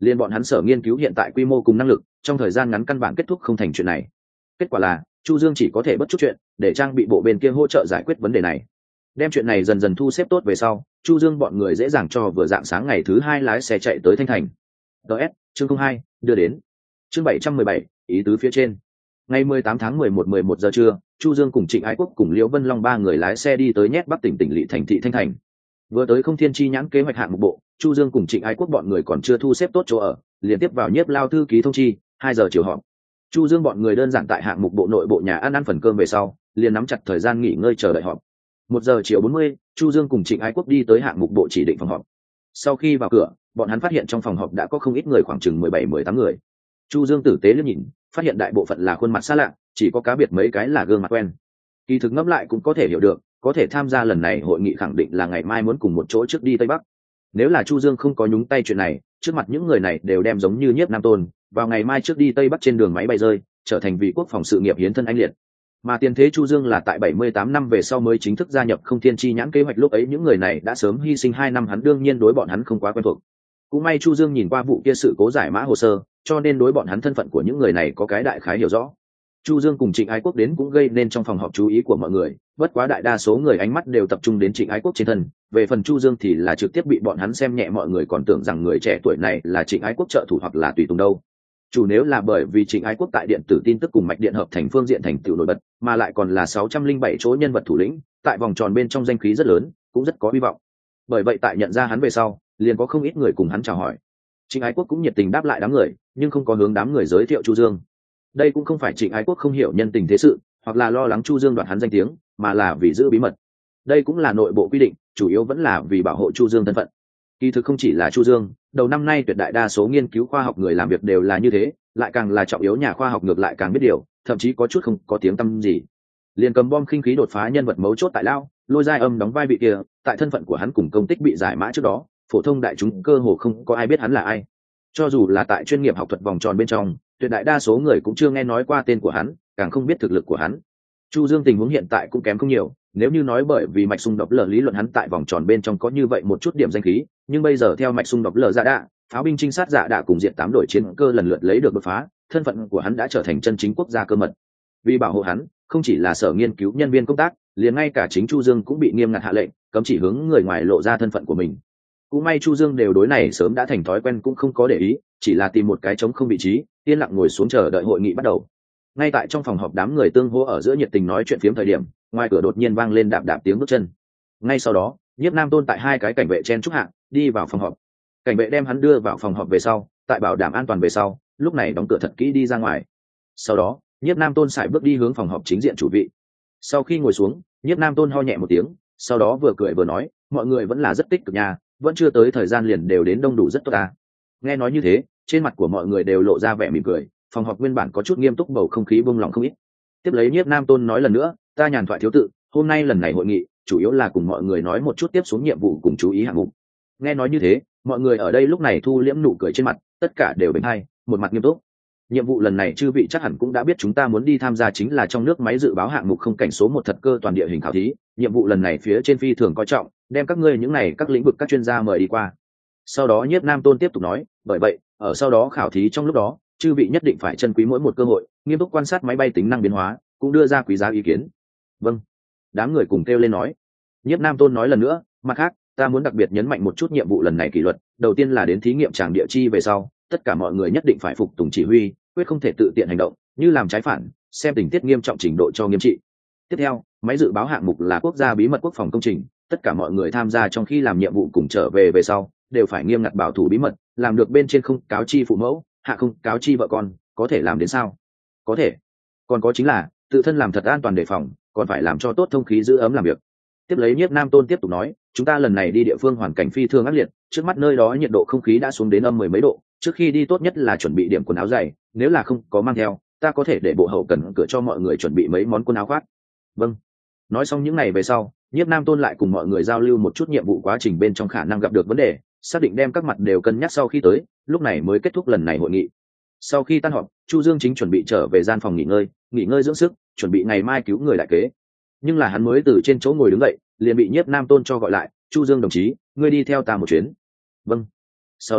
Liên bọn hắn sở nghiên cứu hiện tại quy mô cùng năng lực trong thời gian ngắn căn bản kết thúc không thành chuyện này. Kết quả là Chu Dương chỉ có thể bất chút chuyện để trang bị bộ bên kia hỗ trợ giải quyết vấn đề này. Đem chuyện này dần dần thu xếp tốt về sau, Chu Dương bọn người dễ dàng cho vừa dạng sáng ngày thứ hai lái xe chạy tới Thanh Thành. ds chương không hai đưa đến chương bảy trăm mười bảy ý tứ phía trên. Ngày mười tám tháng mười một mười một giờ trưa, Chu Dương cùng Trịnh Ái Quốc cùng Liễu Vân Long ba người lái xe đi tới nhét Bắc tỉnh tỉnh lỵ thành thị Thanh Thành. Vừa tới Không Thiên Chi nhãn kế hoạch hạng mục bộ, Chu Dương cùng Trịnh Ái Quốc bọn người còn chưa thu xếp tốt chỗ ở, liền tiếp vào nhiếp lao thư ký thông chi, hai giờ chiều họp. Chu Dương bọn người đơn giản tại hạng mục bộ nội bộ nhà ăn ăn phần cơm về sau, liền nắm chặt thời gian nghỉ ngơi chờ đợi họp. Một giờ chiều bốn mươi, Chu Dương cùng Trịnh Ái Quốc đi tới hạng mục bộ chỉ định phòng họp. Sau khi vào cửa, bọn hắn phát hiện trong phòng họp đã có không ít người, khoảng chừng mười bảy mười tám người. Chu Dương tử tế liếc nhìn, phát hiện đại bộ phận là khuôn mặt xa lạ, chỉ có cá biệt mấy cái là gương mặt quen. Kỳ thực ngẫm lại cũng có thể hiểu được, có thể tham gia lần này hội nghị khẳng định là ngày mai muốn cùng một chỗ trước đi Tây Bắc. Nếu là Chu Dương không có nhúng tay chuyện này, trước mặt những người này đều đem giống như Nhiếp Nam Tôn, vào ngày mai trước đi Tây Bắc trên đường máy bay rơi, trở thành vị quốc phòng sự nghiệp hiến thân anh liệt. Mà tiền thế Chu Dương là tại bảy mươi tám năm về sau mới chính thức gia nhập Không Thiên Chi nhãn kế hoạch, lúc ấy những người này đã sớm hy sinh hai năm, hắn đương nhiên đối bọn hắn không quá quen thuộc. Cũng may Chu Dương nhìn qua vụ kia sự cố giải mã hồ sơ, cho nên đối bọn hắn thân phận của những người này có cái đại khái hiểu rõ. Chu Dương cùng Trịnh Ái Quốc đến cũng gây nên trong phòng họp chú ý của mọi người, bất quá đại đa số người ánh mắt đều tập trung đến Trịnh Ái Quốc trên thân, về phần Chu Dương thì là trực tiếp bị bọn hắn xem nhẹ, mọi người còn tưởng rằng người trẻ tuổi này là Trịnh Ái Quốc trợ thủ hoặc là tùy tùng đâu. Chủ nếu là bởi vì Trịnh Ái Quốc tại điện tử tin tức cùng mạch điện hợp thành phương diện thành tựu nổi bật, mà lại còn là sáu trăm linh bảy chỗ nhân vật thủ lĩnh, tại vòng tròn bên trong danh khí rất lớn, cũng rất có hy vọng. Bởi vậy tại nhận ra hắn về sau, liền có không ít người cùng hắn chào hỏi. Trịnh Ái Quốc cũng nhiệt tình đáp lại đám người, nhưng không có hướng đám người giới thiệu Chu Dương. Đây cũng không phải Trịnh Ái Quốc không hiểu nhân tình thế sự, hoặc là lo lắng Chu Dương đoạt hắn danh tiếng, mà là vì giữ bí mật. Đây cũng là nội bộ quy định, chủ yếu vẫn là vì bảo hộ Chu Dương thân phận. Kỳ thực không chỉ là Chu Dương, đầu năm nay tuyệt đại đa số nghiên cứu khoa học người làm việc đều là như thế, lại càng là trọng yếu nhà khoa học ngược lại càng biết điều, thậm chí có chút không có tiếng tăm gì. Liền cầm bom khinh khí đột phá nhân vật mấu chốt tại Lao, Lôi Giai Âm đóng vai vị kia, tại thân phận của hắn cùng công tích bị giải mã trước đó, phổ thông đại chúng cơ hồ không có ai biết hắn là ai. Cho dù là tại chuyên nghiệp học thuật vòng tròn bên trong, tuyệt đại đa số người cũng chưa nghe nói qua tên của hắn, càng không biết thực lực của hắn. Chu Dương tình huống hiện tại cũng kém không nhiều, nếu như nói bởi vì mạch xung đột lở lý luận hắn tại vòng tròn bên trong có như vậy một chút điểm danh khí, nhưng bây giờ theo mạch xung đột lở dạ đạ, pháo binh trinh sát dạ đạ cùng diện tám đội chiến cơ lần lượt lấy được đột phá, thân phận của hắn đã trở thành chân chính quốc gia cơ mật. Vì bảo hộ hắn, không chỉ là sở nghiên cứu nhân viên công tác, liền ngay cả chính Chu Dương cũng bị nghiêm ngặt hạ lệnh, cấm chỉ hướng người ngoài lộ ra thân phận của mình. Cũng may Chu Dương đều đối này sớm đã thành thói quen, cũng không có để ý, chỉ là tìm một cái trống không vị trí, yên lặng ngồi xuống chờ đợi hội nghị bắt đầu. Ngay tại trong phòng họp, đám người tương hỗ ở giữa nhiệt tình nói chuyện phiếm thời điểm, ngoài cửa đột nhiên vang lên đạp đạp tiếng bước chân. Ngay sau đó, Nhiếp Nam Tôn tại hai cái cảnh vệ chen chúc hạ đi vào phòng họp. Cảnh vệ đem hắn đưa vào phòng họp về sau, tại bảo đảm an toàn về sau, lúc này đóng cửa thật kỹ đi ra ngoài. Sau đó, Nhiếp Nam Tôn sải bước đi hướng phòng họp chính diện chủ vị. Sau khi ngồi xuống, Nhiếp Nam Tôn ho nhẹ một tiếng, sau đó vừa cười vừa nói, mọi người vẫn là rất tích cực nha, vẫn chưa tới thời gian liền đều đến đông đủ, rất tốt ta. Nghe nói như thế, trên mặt của mọi người đều lộ ra vẻ mỉm cười, phòng họp nguyên bản có chút nghiêm túc bầu không khí buông lỏng không ít. Tiếp lấy Nhiếp Nam Tôn nói lần nữa, ta nhàn thoại thiếu tự, hôm nay lần này hội nghị chủ yếu là cùng mọi người nói một chút tiếp xuống nhiệm vụ cùng chú ý hạng mục. Nghe nói như thế, mọi người ở đây lúc này thu liễm nụ cười trên mặt, tất cả đều bình hay, một mặt nghiêm túc. Nhiệm vụ lần này chư vị chắc hẳn cũng đã biết, chúng ta muốn đi tham gia chính là trong nước máy dự báo hạng mục không cảnh số một thật cơ toàn địa hình khảo thí. Nhiệm vụ lần này phía trên phi thường coi trọng, đem các ngươi những này các lĩnh vực các chuyên gia mời đi qua. Sau đó Nhiếp Nam Tôn tiếp tục nói, bởi vậy ở sau đó khảo thí trong lúc đó, chư vị nhất định phải trân quý mỗi một cơ hội, nghiêm túc quan sát máy bay tính năng biến hóa, cũng đưa ra quý giá ý kiến. Vâng. Đám người cùng kêu lên nói. Nhiếp Nam Tôn nói lần nữa, mặt khác ta muốn đặc biệt nhấn mạnh một chút nhiệm vụ lần này kỷ luật, đầu tiên là đến thí nghiệm tràng địa chi về sau, tất cả mọi người nhất định phải phục tùng chỉ huy, quyết không thể tự tiện hành động, như làm trái phản, xem tình tiết nghiêm trọng trình độ cho nghiêm trị. Tiếp theo, máy dự báo hạng mục là quốc gia bí mật quốc phòng công trình, tất cả mọi người tham gia trong khi làm nhiệm vụ cùng trở về về sau, đều phải nghiêm ngặt bảo thủ bí mật, làm được bên trên không cáo chi phụ mẫu, hạ không cáo chi vợ con, có thể làm đến sao? Có thể. Còn có chính là tự thân làm thật an toàn đề phòng, còn phải làm cho tốt thông khí giữ ấm làm việc. Tiếp lấy Nhiếp Nam Tôn tiếp tục nói, chúng ta lần này đi địa phương hoàn cảnh phi thường ác liệt, trước mắt nơi đó nhiệt độ không khí đã xuống đến âm mười mấy độ, trước khi đi tốt nhất là chuẩn bị điểm quần áo dày, nếu là không có mang theo, ta có thể để bộ hậu cần cửa cho mọi người chuẩn bị mấy món quần áo khoác. Vâng. Nói xong những này về sau, Nhiếp Nam Tôn lại cùng mọi người giao lưu một chút nhiệm vụ quá trình bên trong khả năng gặp được vấn đề, xác định đem các mặt đều cân nhắc sau khi tới, lúc này mới kết thúc lần này hội nghị. Sau khi tan họp, Chu Dương chính chuẩn bị trở về gian phòng nghỉ ngơi, nghỉ ngơi dưỡng sức, chuẩn bị ngày mai cứu người đại kế. Nhưng là hắn mới từ trên chỗ ngồi đứng dậy, liền bị Nhiếp Nam Tôn cho gọi lại, "Chu Dương đồng chí, ngươi đi theo ta một chuyến." "Vâng." Sau đó,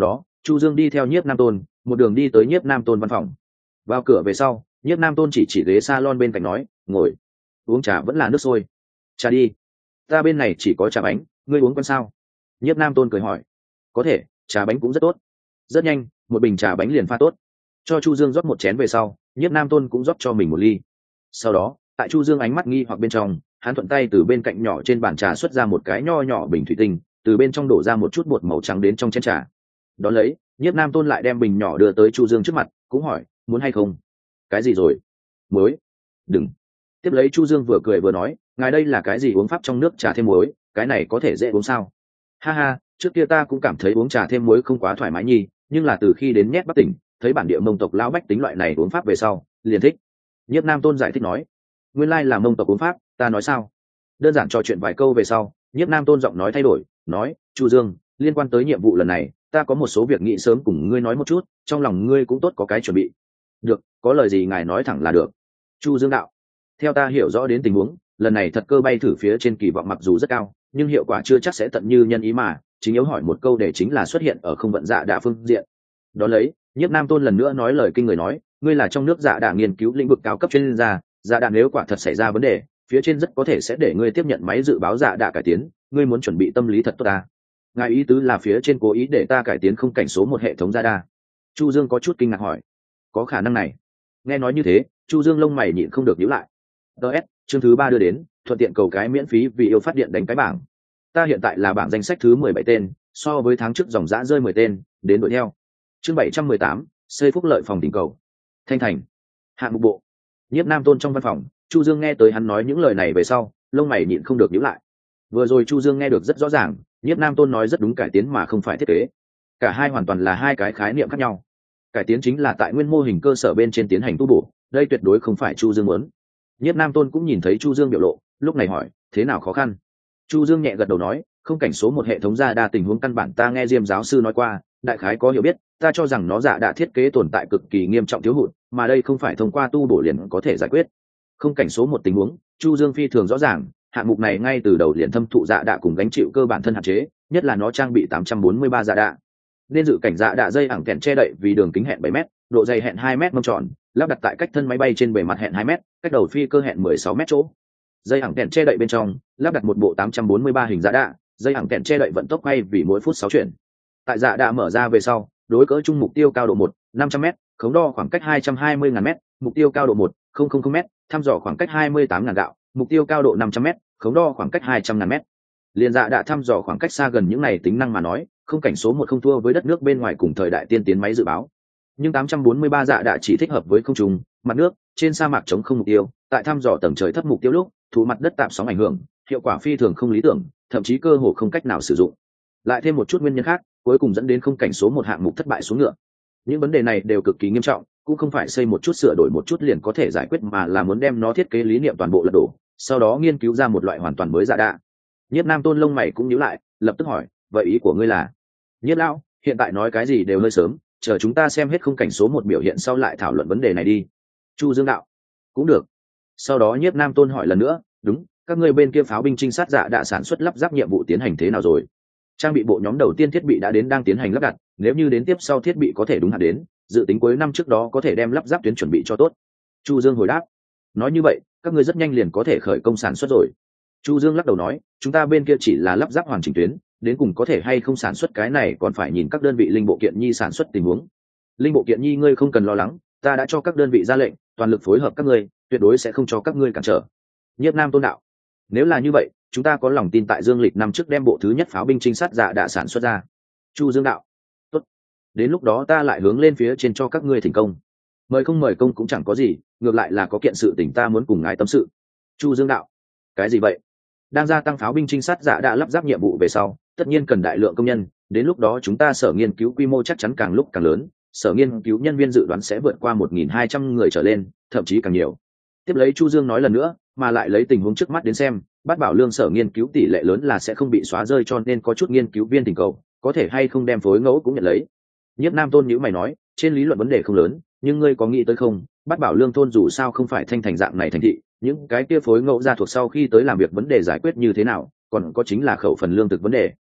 Chu Dương đi theo Nhiếp Nam Tôn, một đường đi tới Nhiếp Nam Tôn văn phòng. Vào cửa về sau, Nhiếp Nam Tôn chỉ chỉ ghế salon bên cạnh nói, ngồi. Uống trà vẫn là nước sôi. Trà đi. Ta bên này chỉ có trà bánh, ngươi uống con sao? Nhiếp Nam Tôn cười hỏi. Có thể, trà bánh cũng rất tốt. Rất nhanh, một bình trà bánh liền pha tốt. Cho Chu Dương rót một chén về sau, Nhiếp Nam Tôn cũng rót cho mình một ly. Sau đó, tại Chu Dương ánh mắt nghi hoặc bên trong, hắn thuận tay từ bên cạnh nhỏ trên bàn trà xuất ra một cái nho nhỏ bình thủy tinh, từ bên trong đổ ra một chút bột màu trắng đến trong chén trà. Đón lấy, Nhiếp Nam Tôn lại đem bình nhỏ đưa tới Chu Dương trước mặt, cũng hỏi, muốn hay không? Cái gì rồi? Muối. Đừng. Tiếp lấy Chu Dương vừa cười vừa nói, ngài đây là cái gì uống pháp trong nước trà thêm muối, cái này có thể dễ uống sao? Ha ha, trước kia ta cũng cảm thấy uống trà thêm muối không quá thoải mái nhi, nhưng là từ khi đến Nhét Bắc tỉnh, thấy bản địa Mông tộc lão bách tính loại này uống pháp về sau, liền thích. Nhiếp Nam Tôn giải thích nói, nguyên lai là Mông tộc uống pháp, ta nói sao? Đơn giản trò chuyện vài câu về sau, Nhiếp Nam Tôn giọng nói thay đổi, nói, Chu Dương, liên quan tới nhiệm vụ lần này, ta có một số việc nghĩ sớm cùng ngươi nói một chút, trong lòng ngươi cũng tốt có cái chuẩn bị. Được, có lời gì ngài nói thẳng là được. Chu Dương đạo, theo ta hiểu rõ đến tình huống, lần này thật cơ bay thử phía trên kỳ vọng mặc dù rất cao, nhưng hiệu quả chưa chắc sẽ tận như nhân ý mà, chính yếu hỏi một câu để chính là xuất hiện ở không vận dạ đạ phương diện. Đó lấy, Nhiếp Nam Tôn lần nữa nói lời kinh người nói, ngươi là trong nước dạ đạ nghiên cứu lĩnh vực cao cấp chuyên gia, dạ đạ nếu quả thật xảy ra vấn đề, phía trên rất có thể sẽ để ngươi tiếp nhận máy dự báo dạ đạ cải tiến, ngươi muốn chuẩn bị tâm lý thật tốt ta. Ngài ý tứ là phía trên cố ý để ta cải tiến không cảnh số một hệ thống dạ đạ. Chu Dương có chút kinh ngạc hỏi, có khả năng này? Nghe nói như thế, Chu Dương lông mày nhịn không được nhíu lại. ds chương thứ ba đưa đến, thuận tiện cầu cái miễn phí vì yêu phát điện đánh cái bảng. Ta hiện tại là bảng danh sách thứ mười bảy tên, so với tháng trước dòng dã rơi mười tên, đến đuổi theo. Chương bảy trăm mười tám, xây phúc lợi phòng tình cầu. Thanh Thành, hạng mục bộ. Nhiếp Nam Tôn trong văn phòng, Chu Dương nghe tới hắn nói những lời này về sau, lông mày nhịn không được nhíu lại. Vừa rồi Chu Dương nghe được rất rõ ràng, Nhiếp Nam Tôn nói rất đúng, cải tiến mà không phải thiết kế. Cả hai hoàn toàn là hai cái khái niệm khác nhau. Cải tiến chính là tại nguyên mô hình cơ sở bên trên tiến hành tu bổ, đây tuyệt đối không phải Chu Dương muốn. Nhiếp Nam Tôn cũng nhìn thấy Chu Dương biểu lộ, lúc này hỏi, thế nào khó khăn? Chu Dương nhẹ gật đầu nói, không cảnh số một hệ thống ra đa tình huống căn bản ta nghe Diêm giáo sư nói qua, đại khái có hiểu biết, ta cho rằng nó giả đã thiết kế tồn tại cực kỳ nghiêm trọng thiếu hụt, mà đây không phải thông qua tu bổ liền có thể giải quyết. Không cảnh số một tình huống, Chu Dương phi thường rõ ràng, hạng mục này ngay từ đầu liền thâm thụ dạ đạ cùng gánh chịu cơ bản thân hạn chế, nhất là nó trang bị tám trăm bốn mươi ba dạ đạ. Nên dự cảnh dạ đạ dây ẳng kèn che đậy vì đường kính hẹn bảy mét, độ dày hẹn hai mét mâm tròn, lắp đặt tại cách thân máy bay trên bề mặt hẹn hai mét, cách đầu phi cơ hẹn mười sáu mét chỗ. Dây ẳng kèn che đậy bên trong, lắp đặt một bộ tám trăm bốn mươi ba hình dạ đạ, dây ẳng kèn che đậy vận tốc quay vì mỗi phút sáu chuyển. Tại dạ đạ mở ra về sau, đối cỡ chung mục tiêu cao độ một, năm trăm mét, khống đo khoảng cách hai trăm hai mươi nghìn mét, mục tiêu cao độ một, không không không mét, thăm dò khoảng cách hai mươi tám nghìn gạo, mục tiêu cao độ năm trăm mét, khống đo khoảng cách hai trăm nghìn mét. Liên dạ đã thăm dò khoảng cách xa gần những này tính năng mà nói, không cảnh số một không thua với đất nước bên ngoài cùng thời đại tiên tiến máy dự báo. Nhưng tám trăm bốn mươi ba dạ đã chỉ thích hợp với không trung, mặt nước, trên sa mạc chống không mục tiêu, tại thăm dò tầng trời thấp mục tiêu lúc, thủ mặt đất tạm sóng ảnh hưởng, hiệu quả phi thường không lý tưởng, thậm chí cơ hồ không cách nào sử dụng. Lại thêm một chút nguyên nhân khác, cuối cùng dẫn đến không cảnh số một hạng mục thất bại xuống ngựa. Những vấn đề này đều cực kỳ nghiêm trọng, cũng không phải xây một chút sửa đổi một chút liền có thể giải quyết, mà là muốn đem nó thiết kế lý niệm toàn bộ lật đổ, sau đó nghiên cứu ra một loại hoàn toàn mới dạ đạ. Nhiếp Nam Tôn lông mày cũng nhíu lại, lập tức hỏi, vậy ý của ngươi là? Nhiếp lão, hiện tại nói cái gì đều hơi sớm, chờ chúng ta xem hết không cảnh số một biểu hiện sau lại thảo luận vấn đề này đi. Chu Dương đạo, cũng được. Sau đó Nhiếp Nam Tôn hỏi lần nữa, đúng, các ngươi bên kia pháo binh trinh sát dạ đã sản xuất lắp ráp nhiệm vụ tiến hành thế nào rồi? Trang bị bộ nhóm đầu tiên thiết bị đã đến, đang tiến hành lắp đặt, nếu như đến tiếp sau thiết bị có thể đúng hạn đến, dự tính cuối năm trước đó có thể đem lắp ráp tuyến chuẩn bị cho tốt. Chu Dương hồi đáp, nói như vậy các ngươi rất nhanh liền có thể khởi công sản xuất rồi. Chu Dương lắc đầu nói, chúng ta bên kia chỉ là lắp ráp hoàn chỉnh tuyến, đến cùng có thể hay không sản xuất cái này còn phải nhìn các đơn vị linh bộ kiện nhi sản xuất tình huống. Linh bộ kiện nhi ngươi không cần lo lắng, ta đã cho các đơn vị ra lệnh, toàn lực phối hợp các ngươi, tuyệt đối sẽ không cho các ngươi cản trở. Nhiếp Nam Tôn đạo, nếu là như vậy, chúng ta có lòng tin tại dương lịch năm trước đem bộ thứ nhất pháo binh trinh sát dạ đã sản xuất ra. Chu Dương đạo, tốt, đến lúc đó ta lại hướng lên phía trên cho các ngươi thành công. Mời không mời công cũng chẳng có gì, ngược lại là có kiện sự tình ta muốn cùng ngài tâm sự. Chu Dương đạo, cái gì vậy? Đang gia tăng pháo binh trinh sát dạ đã lắp ráp nhiệm vụ về sau, tất nhiên cần đại lượng công nhân, đến lúc đó chúng ta sở nghiên cứu quy mô chắc chắn càng lúc càng lớn, sở nghiên cứu nhân viên dự đoán sẽ vượt qua một nghìn hai trăm người trở lên, thậm chí càng nhiều. Tiếp lấy Chu Dương nói lần nữa, mà lại lấy tình huống trước mắt đến xem, Bát Bảo Lương sở nghiên cứu tỷ lệ lớn là sẽ không bị xóa rơi, cho nên có chút nghiên cứu viên tình cầu, có thể hay không đem phối ngẫu cũng nhận lấy. Nhiếp Nam Tôn nhíu mày nói, trên lý luận vấn đề không lớn, nhưng ngươi có nghĩ tới không, Bát Bảo Lương thôn dù sao không phải Thanh Thành dạng này thành thị, những cái kia phối ngẫu ra thuộc sau khi tới làm việc vấn đề giải quyết như thế nào, còn có chính là khẩu phần lương thực vấn đề.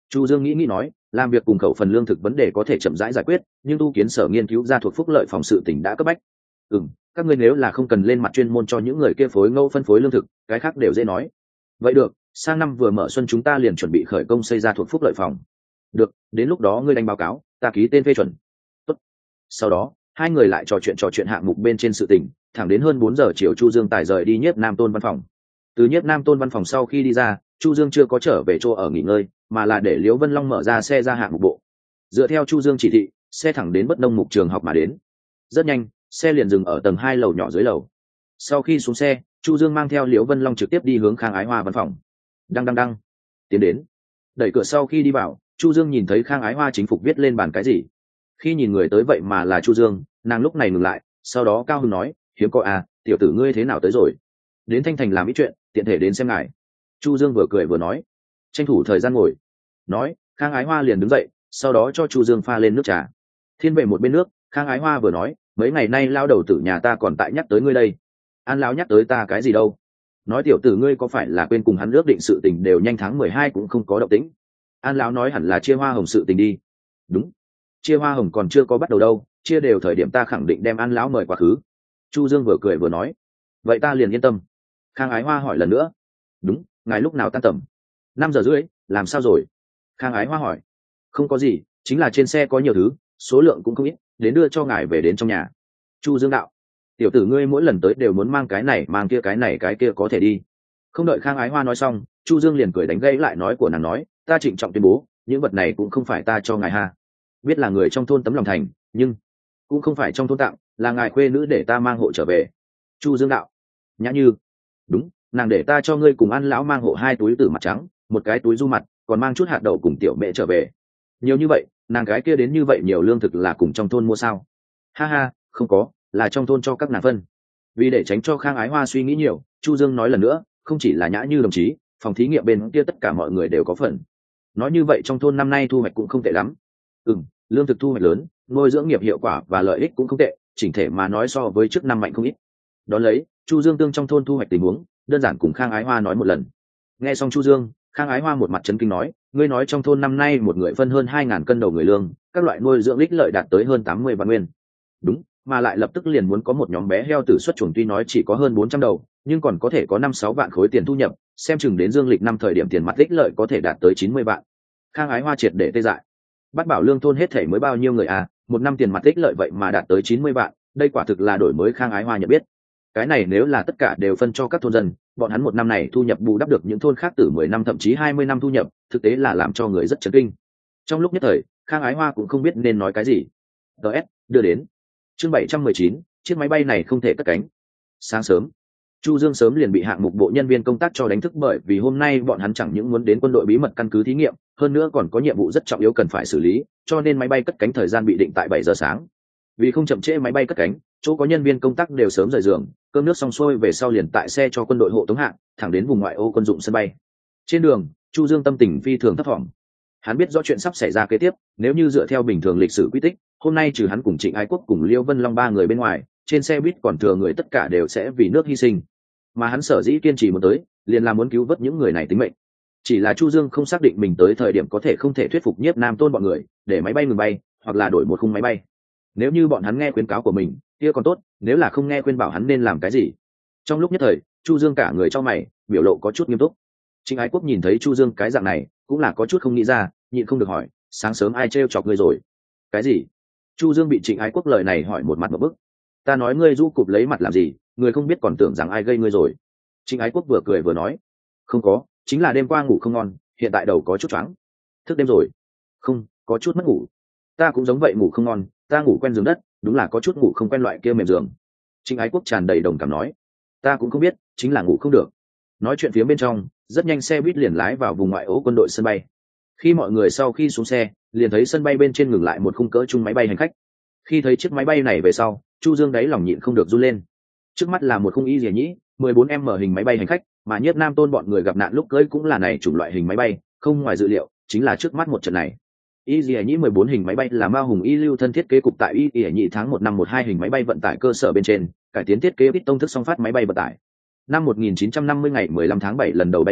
Chu Dương nghĩ nghĩ nói, làm việc cùng khẩu phần lương thực vấn đề có thể chậm rãi giải quyết, nhưng tu kiến sở nghiên cứu ra thuộc phúc lợi phòng sự tỉnh đã cấp bách. Ừm, các ngươi nếu là không cần lên mặt chuyên môn cho những người kia phối ngẫu phân phối lương thực, cái khác đều dễ nói. Vậy được, sang năm vừa mở xuân chúng ta liền chuẩn bị khởi công xây ra thuộc phúc lợi phòng. Được, đến lúc đó ngươi đánh báo cáo, ta ký tên phê chuẩn. Tốt. Sau đó, hai người lại trò chuyện trò chuyện hạng mục bên trên sự tình, thẳng đến hơn bốn giờ chiều Chu Dương tài rời đi Nhiếp Nam Tôn văn phòng. Từ Nhiếp Nam Tôn văn phòng sau khi đi ra, Chu Dương chưa có trở về chỗ ở nghỉ ngơi, mà là để Liễu Vân Long mở ra xe ra hạng mục bộ. Dựa theo Chu Dương chỉ thị, xe thẳng đến Bất Đông Mục trường học mà đến. Rất nhanh, xe liền dừng ở tầng hai lầu nhỏ dưới lầu. Sau khi xuống xe, Chu Dương mang theo Liễu Vân Long trực tiếp đi hướng Khang Ái Hoa văn phòng. Đăng đăng đăng, tiến đến. Đẩy cửa sau khi đi vào, Chu Dương nhìn thấy Khang Ái Hoa chính phục viết lên bàn cái gì. Khi nhìn người tới vậy mà là Chu Dương, nàng lúc này ngừng lại, sau đó cao hứng nói, hiếm có à, tiểu tử ngươi thế nào tới rồi? Đến Thanh Thành làm ít chuyện, tiện thể đến xem ngài. Chu Dương vừa cười vừa nói, tranh thủ thời gian ngồi. Nói, Khang Ái Hoa liền đứng dậy, sau đó cho Chu Dương pha lên nước trà. Thiên về một bên nước, Khang Ái Hoa vừa nói, mấy ngày nay lao đầu tử nhà ta còn tại nhắc tới ngươi đây. An lão nhắc tới ta cái gì đâu? Nói tiểu tử ngươi có phải là quên cùng hắn ước định sự tình đều nhanh tháng mười hai cũng không có động tĩnh. An lão nói hẳn là chia hoa hồng sự tình đi. Đúng, chia hoa hồng còn chưa có bắt đầu đâu, chia đều thời điểm ta khẳng định đem An lão mời quá khứ. Chu Dương vừa cười vừa nói, vậy ta liền yên tâm. Khang Ái Hoa hỏi lần nữa, đúng, ngài lúc nào tan tầm? Năm giờ rưỡi, làm sao rồi? Khang Ái Hoa hỏi, không có gì, chính là trên xe có nhiều thứ, số lượng cũng không ít, đến đưa cho ngài về đến trong nhà. Chu Dương đạo, tiểu tử ngươi mỗi lần tới đều muốn mang cái này mang kia cái này cái kia có thể đi. Không đợi Khang Ái Hoa nói xong, Chu Dương liền cười đánh gãy lại nói của nàng nói, ta trịnh trọng tuyên bố, những vật này cũng không phải ta cho ngài ha. Biết là người trong thôn tấm lòng thành, nhưng cũng không phải trong thôn tặng, là ngài khuê nữ để ta mang hộ trở về. Chu Dương đạo, nhã như, đúng, nàng để ta cho ngươi cùng An lão mang hộ hai túi tử mặt trắng, một cái túi du mặt, còn mang chút hạt đậu cùng tiểu mẹ trở về. Nhiều như vậy, nàng cái kia đến như vậy nhiều lương thực là cùng trong thôn mua sao? Ha ha, không có, là trong thôn cho các nàng phân. Vì để tránh cho Khang Ái Hoa suy nghĩ nhiều, Chu Dương nói lần nữa, không chỉ là nhã như đồng chí, phòng thí nghiệm bên kia tất cả mọi người đều có phần. Nói như vậy trong thôn năm nay thu hoạch cũng không tệ lắm. Ừm, lương thực thu hoạch lớn, nuôi dưỡng nghiệp hiệu quả và lợi ích cũng không tệ, chỉnh thể mà nói so với trước năm mạnh không ít. Đón lấy, Chu Dương tương trong thôn thu hoạch tình huống, đơn giản cùng Khang Ái Hoa nói một lần. Nghe xong Chu Dương, Khang Ái Hoa một mặt chấn kinh nói, ngươi nói trong thôn năm nay một người phân hơn hai ngàn cân đầu người lương, các loại nuôi dưỡng ích lợi đạt tới hơn tám mươi vạn nguyên. Đúng, mà lại lập tức liền muốn có một nhóm bé heo tử xuất chuồng, tuy nói chỉ có hơn bốn trăm đầu, nhưng còn có thể có năm sáu vạn khối tiền thu nhập, xem chừng đến dương lịch năm thời điểm tiền mặt ích lợi có thể đạt tới chín mươi vạn. Khang Ái Hoa triệt để tê dại. Bắt bảo lương thôn hết thể mới bao nhiêu người à, một năm tiền mặt ích lợi vậy mà đạt tới chín mươi vạn, đây quả thực là đổi mới Khang Ái Hoa nhận biết. Cái này nếu là tất cả đều phân cho các thôn dân, bọn hắn một năm này thu nhập bù đắp được những thôn khác từ mười năm thậm chí hai mươi năm thu nhập, thực tế là làm cho người rất chấn kinh. Trong lúc nhất thời, Khang Ái Hoa cũng không biết nên nói cái gì. ds đưa đến chương bảy trăm mười chín, chiếc máy bay này không thể cất cánh. Sáng sớm, Chu Dương sớm liền bị hạng mục bộ nhân viên công tác cho đánh thức, bởi vì hôm nay bọn hắn chẳng những muốn đến quân đội bí mật căn cứ thí nghiệm, hơn nữa còn có nhiệm vụ rất trọng yếu cần phải xử lý, cho nên máy bay cất cánh thời gian bị định tại bảy giờ sáng. Vì không chậm trễ máy bay cất cánh, chỗ có nhân viên công tác đều sớm rời giường, cơm nước xong xuôi về sau liền tại xe cho quân đội hộ tống hạng, thẳng đến vùng ngoại ô quân dụng sân bay. Trên đường, Chu Dương tâm tình phi thường thấp thỏm. Hắn biết rõ chuyện sắp xảy ra kế tiếp, nếu như dựa theo bình thường lịch sử quy tích, hôm nay trừ hắn cùng Trịnh Ái Quốc cùng Liêu Vân Long ba người bên ngoài, trên xe buýt còn thừa người tất cả đều sẽ vì nước hy sinh. Mà hắn sở dĩ kiên trì muốn tới, liền là muốn cứu vớt những người này tính mệnh. Chỉ là Chu Dương không xác định mình tới thời điểm có thể không thể thuyết phục Nhiếp Nam Tôn bọn người để máy bay ngừng bay, hoặc là đổi một khung máy bay. Nếu như bọn hắn nghe khuyến cáo của mình, kia còn tốt, nếu là không nghe khuyên bảo hắn nên làm cái gì. Trong lúc nhất thời, Chu Dương cả người trong mày, biểu lộ có chút nghiêm túc. Trịnh Ái Quốc nhìn thấy Chu Dương cái dạng này, cũng là có chút không nghĩ ra, nhịn không được hỏi, sáng sớm ai trêu chọc ngươi rồi? Cái gì? Chu Dương bị Trịnh Ái Quốc lời này hỏi một mặt một bức. Ta nói ngươi du cụp lấy mặt làm gì, người không biết còn tưởng rằng ai gây ngươi rồi. Trịnh Ái Quốc vừa cười vừa nói, không có, chính là đêm qua ngủ không ngon, hiện tại đầu có chút choáng. Thức đêm rồi? Không, có chút mất ngủ. Ta cũng giống vậy, ngủ không ngon, ta ngủ quen giường đất, đúng là có chút ngủ không quen loại kia mềm giường. Trịnh Ái Quốc tràn đầy đồng cảm nói, ta cũng không biết, chính là ngủ không được. Nói chuyện phía bên trong, rất nhanh xe buýt liền lái vào vùng ngoại ô quân đội sân bay. Khi mọi người sau khi xuống xe, liền thấy sân bay bên trên ngừng lại một khung cỡ chung máy bay hành khách. Khi thấy chiếc máy bay này về sau, Chu Dương đáy lòng nhịn không được run lên. Trước mắt là một khung y dìa nhĩ mười bốn em hình máy bay hành khách, mà Nhiếp Nam Tôn bọn người gặp nạn lúc cưỡi cũng là này chủng loại hình máy bay, không ngoài dự liệu, chính là trước mắt một trận này. Y dìa nhĩ mười bốn hình máy bay là Mao Hùng Y lưu thân thiết kế cục tại Y dìa nhĩ tháng một năm một hai hình máy bay vận tải cơ sở bên trên, cải tiến thiết kế Piston thức song phát máy bay vận tải. Năm một nghìn chín trăm năm mươi ngày mười lăm tháng bảy lần đầu bay thử,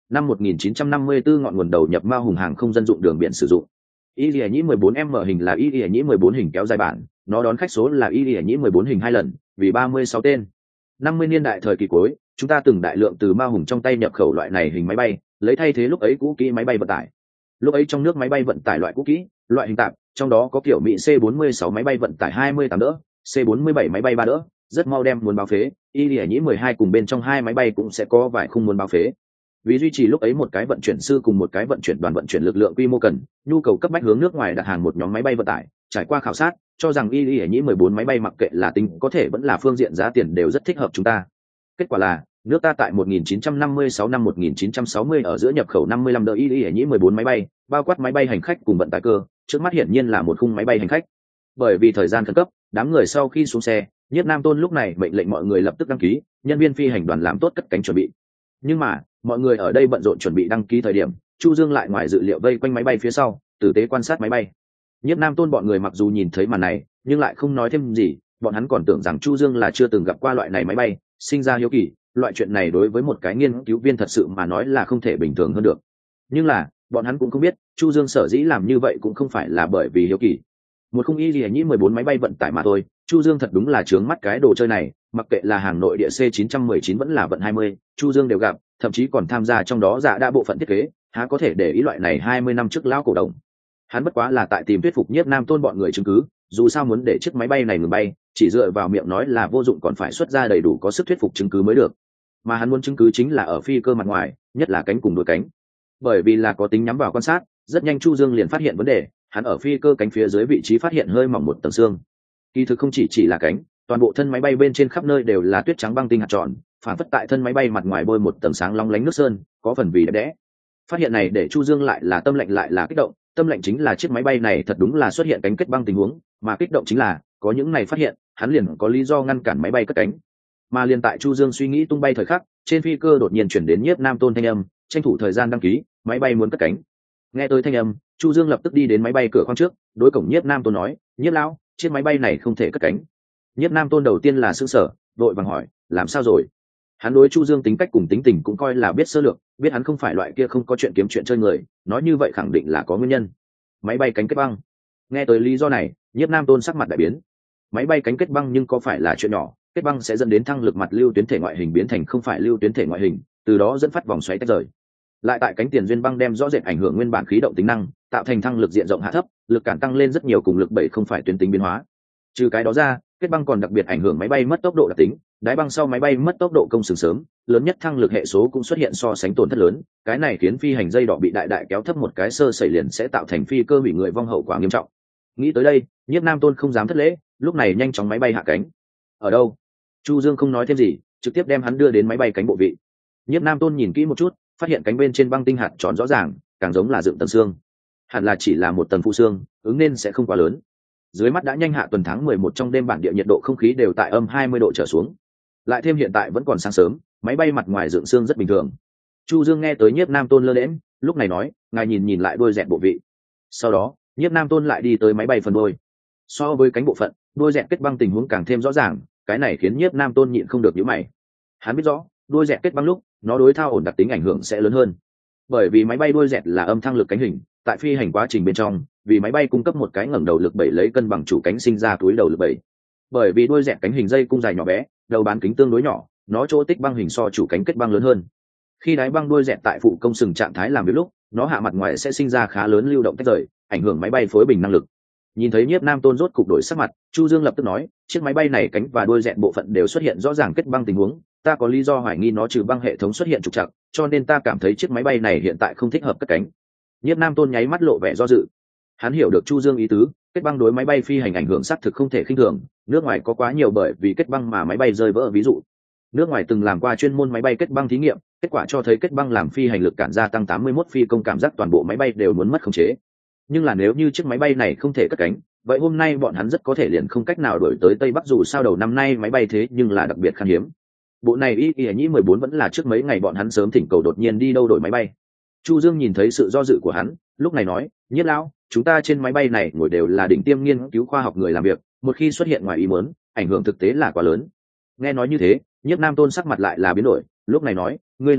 năm một nghìn chín trăm năm mươi tư ngọn nguồn đầu nhập Mao Hùng hàng không dân dụng đường biển sử dụng. Y Lìa Nhĩ mười bốn M hình là Y Lìa Nhĩ mười bốn hình kéo dài bản, nó đón khách số là Y Lìa Nhĩ mười bốn hình hai lần, vì ba mươi sáu tên. năm mươi niên đại thời kỳ cuối, chúng ta từng đại lượng từ Mao Hùng trong tay nhập khẩu loại này hình máy bay, lấy thay thế lúc ấy cũ kỹ máy bay vận tải. Lúc ấy trong nước máy bay vận tải loại cũ kỹ, loại hình tạp, trong đó có kiểu Mỹ C bốn mươi sáu máy bay vận tải hai mươi tám đỡ, C bốn mươi bảy máy bay ba đỡ, rất mau đem muốn báo phế. Y Lìa Nhĩ mười hai cùng bên trong hai máy bay cũng sẽ có vài khung muốn báo phế. Vì duy trì lúc ấy một cái vận chuyển sư cùng một cái vận chuyển đoàn vận chuyển lực lượng quy mô cần, nhu cầu cấp bách hướng nước ngoài đặt hàng một nhóm máy bay vận tải, trải qua khảo sát, cho rằng Y Lìa Nhĩ mười bốn máy bay mặc kệ là tính có thể vẫn là phương diện giá tiền đều rất thích hợp chúng ta. Kết quả là, nước ta tại một nghìn chín trăm năm mươi sáu năm một nghìn chín trăm sáu mươi ở giữa nhập khẩu năm mươi lăm đỡ Y Lìa Nhĩ mười bốn máy bay, bao quát máy bay hành khách cùng vận tải cơ, trước mắt hiển nhiên là một khung máy bay hành khách. Bởi vì thời gian khẩn cấp, đám người sau khi xuống xe, Nhiếp Nam Tôn lúc này mệnh lệnh mọi người lập tức đăng ký, nhân viên phi hành đoàn làm tốt cất cánh chuẩn bị. Nhưng mà, mọi người ở đây bận rộn chuẩn bị đăng ký thời điểm, Chu Dương lại ngoài dự liệu vây quanh máy bay phía sau, tử tế quan sát máy bay. Nhiếp Nam Tôn bọn người mặc dù nhìn thấy màn này, nhưng lại không nói thêm gì, bọn hắn còn tưởng rằng Chu Dương là chưa từng gặp qua loại này máy bay, sinh ra hiếu kỳ, loại chuyện này đối với một cái nghiên cứu viên thật sự mà nói là không thể bình thường hơn được. Nhưng là, bọn hắn cũng không biết, Chu Dương sở dĩ làm như vậy cũng không phải là bởi vì hiếu kỳ. Một khung Y Lìa Nhĩ mười bốn máy bay vận tải mà thôi, Chu Dương thật đúng là trướng mắt cái đồ chơi này, mặc kệ là hàng nội địa C chín một chín vẫn là vận hai mươi, Chu Dương đều gặp, thậm chí còn tham gia trong đó giả đa bộ phận thiết kế, há có thể để ý loại này hai mươi năm trước lão cổ đồng. Hắn bất quá là tại tìm thuyết phục Nhiếp Nam Tôn bọn người chứng cứ, dù sao muốn để chiếc máy bay này ngừng bay, chỉ dựa vào miệng nói là vô dụng, còn phải xuất ra đầy đủ có sức thuyết phục chứng cứ mới được. Mà hắn muốn chứng cứ chính là ở phi cơ mặt ngoài, nhất là cánh cùng đuôi cánh. Bởi vì là có tính nhắm vào quan sát, rất nhanh Chu Dương liền phát hiện vấn đề, hắn ở phi cơ cánh phía dưới vị trí phát hiện hơi mỏng một tầng xương. Kỳ thực không chỉ chỉ là cánh, toàn bộ thân máy bay bên trên khắp nơi đều là tuyết trắng băng tinh hạt tròn, phản phất tại thân máy bay mặt ngoài bôi một tầng sáng long lánh nước sơn, có phần vì đẹp đẽ. Phát hiện này để Chu Dương lại là tâm lệnh lại là kích động, tâm lệnh chính là chiếc máy bay này thật đúng là xuất hiện cánh kết băng tình huống, mà kích động chính là có những này phát hiện, hắn liền có lý do ngăn cản máy bay cất cánh. Mà liền tại Chu Dương suy nghĩ tung bay thời khắc, trên phi cơ đột nhiên chuyển đến Nhiếp Nam Tôn thanh âm, tranh thủ thời gian đăng ký, máy bay muốn cất cánh. Nghe tới thanh âm, Chu Dương lập tức đi đến máy bay cửa khoang trước, đối cổng Nhiếp Nam Tôn nói, Nhiếp lão, chiếc máy bay này không thể cất cánh. Nhiếp Nam Tôn đầu tiên là sững sờ, vội vàng hỏi, làm sao rồi? Hắn đối Chu Dương tính cách cùng tính tình cũng coi là biết sơ lược, biết hắn không phải loại kia không có chuyện kiếm chuyện chơi người, nói như vậy khẳng định là có nguyên nhân. Máy bay cánh kết băng. Nghe tới lý do này, Nhiếp Nam Tôn sắc mặt đại biến. Máy bay cánh kết băng nhưng có phải là chuyện nhỏ, kết băng sẽ dẫn đến thăng lực mặt lưu tuyến thể ngoại hình biến thành không phải lưu tuyến thể ngoại hình, từ đó dẫn phát vòng xoáy tách rời. Lại tại cánh tiền duyên băng đem rõ rệt ảnh hưởng nguyên bản khí động tính năng, tạo thành thăng lực diện rộng hạ thấp, lực cản tăng lên rất nhiều cùng lực bảy không phải tuyến tính biến hóa. Trừ cái đó ra, kết băng còn đặc biệt ảnh hưởng máy bay mất tốc độ đặc tính, đáy băng sau máy bay mất tốc độ công sừng sớm, lớn nhất thăng lực hệ số cũng xuất hiện so sánh tổn thất lớn, cái này khiến phi hành dây đỏ bị đại đại kéo thấp một cái sơ sẩy liền sẽ tạo thành phi cơ hủy người vong hậu quả nghiêm trọng. Nghĩ tới đây, Nhiếp Nam Tôn không dám thất lễ, lúc này nhanh chóng máy bay hạ cánh. Ở đâu? Chu Dương không nói thêm gì, trực tiếp đem hắn đưa đến máy bay cánh bộ vị. Nhiếp Nam Tôn nhìn kỹ một chút, phát hiện cánh bên trên băng tinh hạt tròn rõ ràng, càng giống là dựng tầng xương. Hẳn là chỉ là một tầng phụ xương, ứng nên sẽ không quá lớn. Dưới mắt đã nhanh hạ tuần tháng mười một, trong đêm bản địa nhiệt độ không khí đều tại âm hai mươi độ trở xuống. Lại thêm hiện tại vẫn còn sáng sớm, máy bay mặt ngoài dựng xương rất bình thường. Chu Dương nghe tới Nhiếp Nam Tôn lơ lẽm, lúc này nói, ngài nhìn nhìn lại đuôi dẹt bộ vị. Sau đó, Nhiếp Nam Tôn lại đi tới máy bay phần đuôi. So với cánh bộ phận, đuôi dẹt kết băng tình huống càng thêm rõ ràng, cái này khiến Nhiếp Nam Tôn nhịn không được nhíu mày. Hắn biết rõ, đuôi dẹt kết băng lúc, nó đối thao ổn đặc tính ảnh hưởng sẽ lớn hơn. Bởi vì máy bay đuôi dẹt là âm thăng lực cánh hình, tại phi hành quá trình bên trong, vì máy bay cung cấp một cái ngẩng đầu lực bảy lấy cân bằng chủ cánh sinh ra túi đầu lực bảy. Bởi vì đuôi dẹt cánh hình dây cung dài nhỏ bé, đầu bán kính tương đối nhỏ, nó chỗ tích băng hình so chủ cánh kết băng lớn hơn. Khi đáy băng đuôi dẹt tại phụ công sừng trạng thái làm việc lúc, nó hạ mặt ngoài sẽ sinh ra khá lớn lưu động tách rời, ảnh hưởng máy bay phối bình năng lực. Nhìn thấy Nhiếp Nam Tôn rốt cục đổi sắc mặt, Chu Dương lập tức nói, chiếc máy bay này cánh và đuôi dẹt bộ phận đều xuất hiện rõ ràng kết băng tình huống, ta có lý do hoài nghi nó trừ băng hệ thống xuất hiện trục trặc, cho nên ta cảm thấy chiếc máy bay này hiện tại không thích hợp cất cánh. Nhiếp Nam Tôn nháy mắt lộ vẻ do dự. Hắn hiểu được Chu Dương ý tứ, kết băng đối máy bay phi hành ảnh hưởng xác thực không thể khinh thường, nước ngoài có quá nhiều bởi vì kết băng mà máy bay rơi vỡ ví dụ. Nước ngoài từng làm qua chuyên môn máy bay kết băng thí nghiệm, kết quả cho thấy kết băng làm phi hành lực cản gia tăng tám mươi mốt phi công cảm giác toàn bộ máy bay đều muốn mất khống chế. Nhưng là nếu như chiếc máy bay này không thể cất cánh, vậy hôm nay bọn hắn rất có thể liền không cách nào đổi tới Tây Bắc, dù sao đầu năm nay máy bay thế nhưng là đặc biệt khan hiếm. Bộ này Y Lìa Nhĩ mười bốn vẫn là trước mấy ngày bọn hắn sớm thỉnh cầu đột nhiên đi đâu đổi máy bay. Chu Dương nhìn thấy sự do dự của hắn, lúc này nói, Nhiếp lão, chúng ta trên máy bay này ngồi đều là đỉnh tiêm nghiên cứu khoa học người làm việc, một khi xuất hiện ngoài ý muốn, ảnh hưởng thực tế là quá lớn. Nghe nói như thế, Nhiếp Nam Tôn sắc mặt lại là biến đổi, lúc này nói, ngươi nói đúng,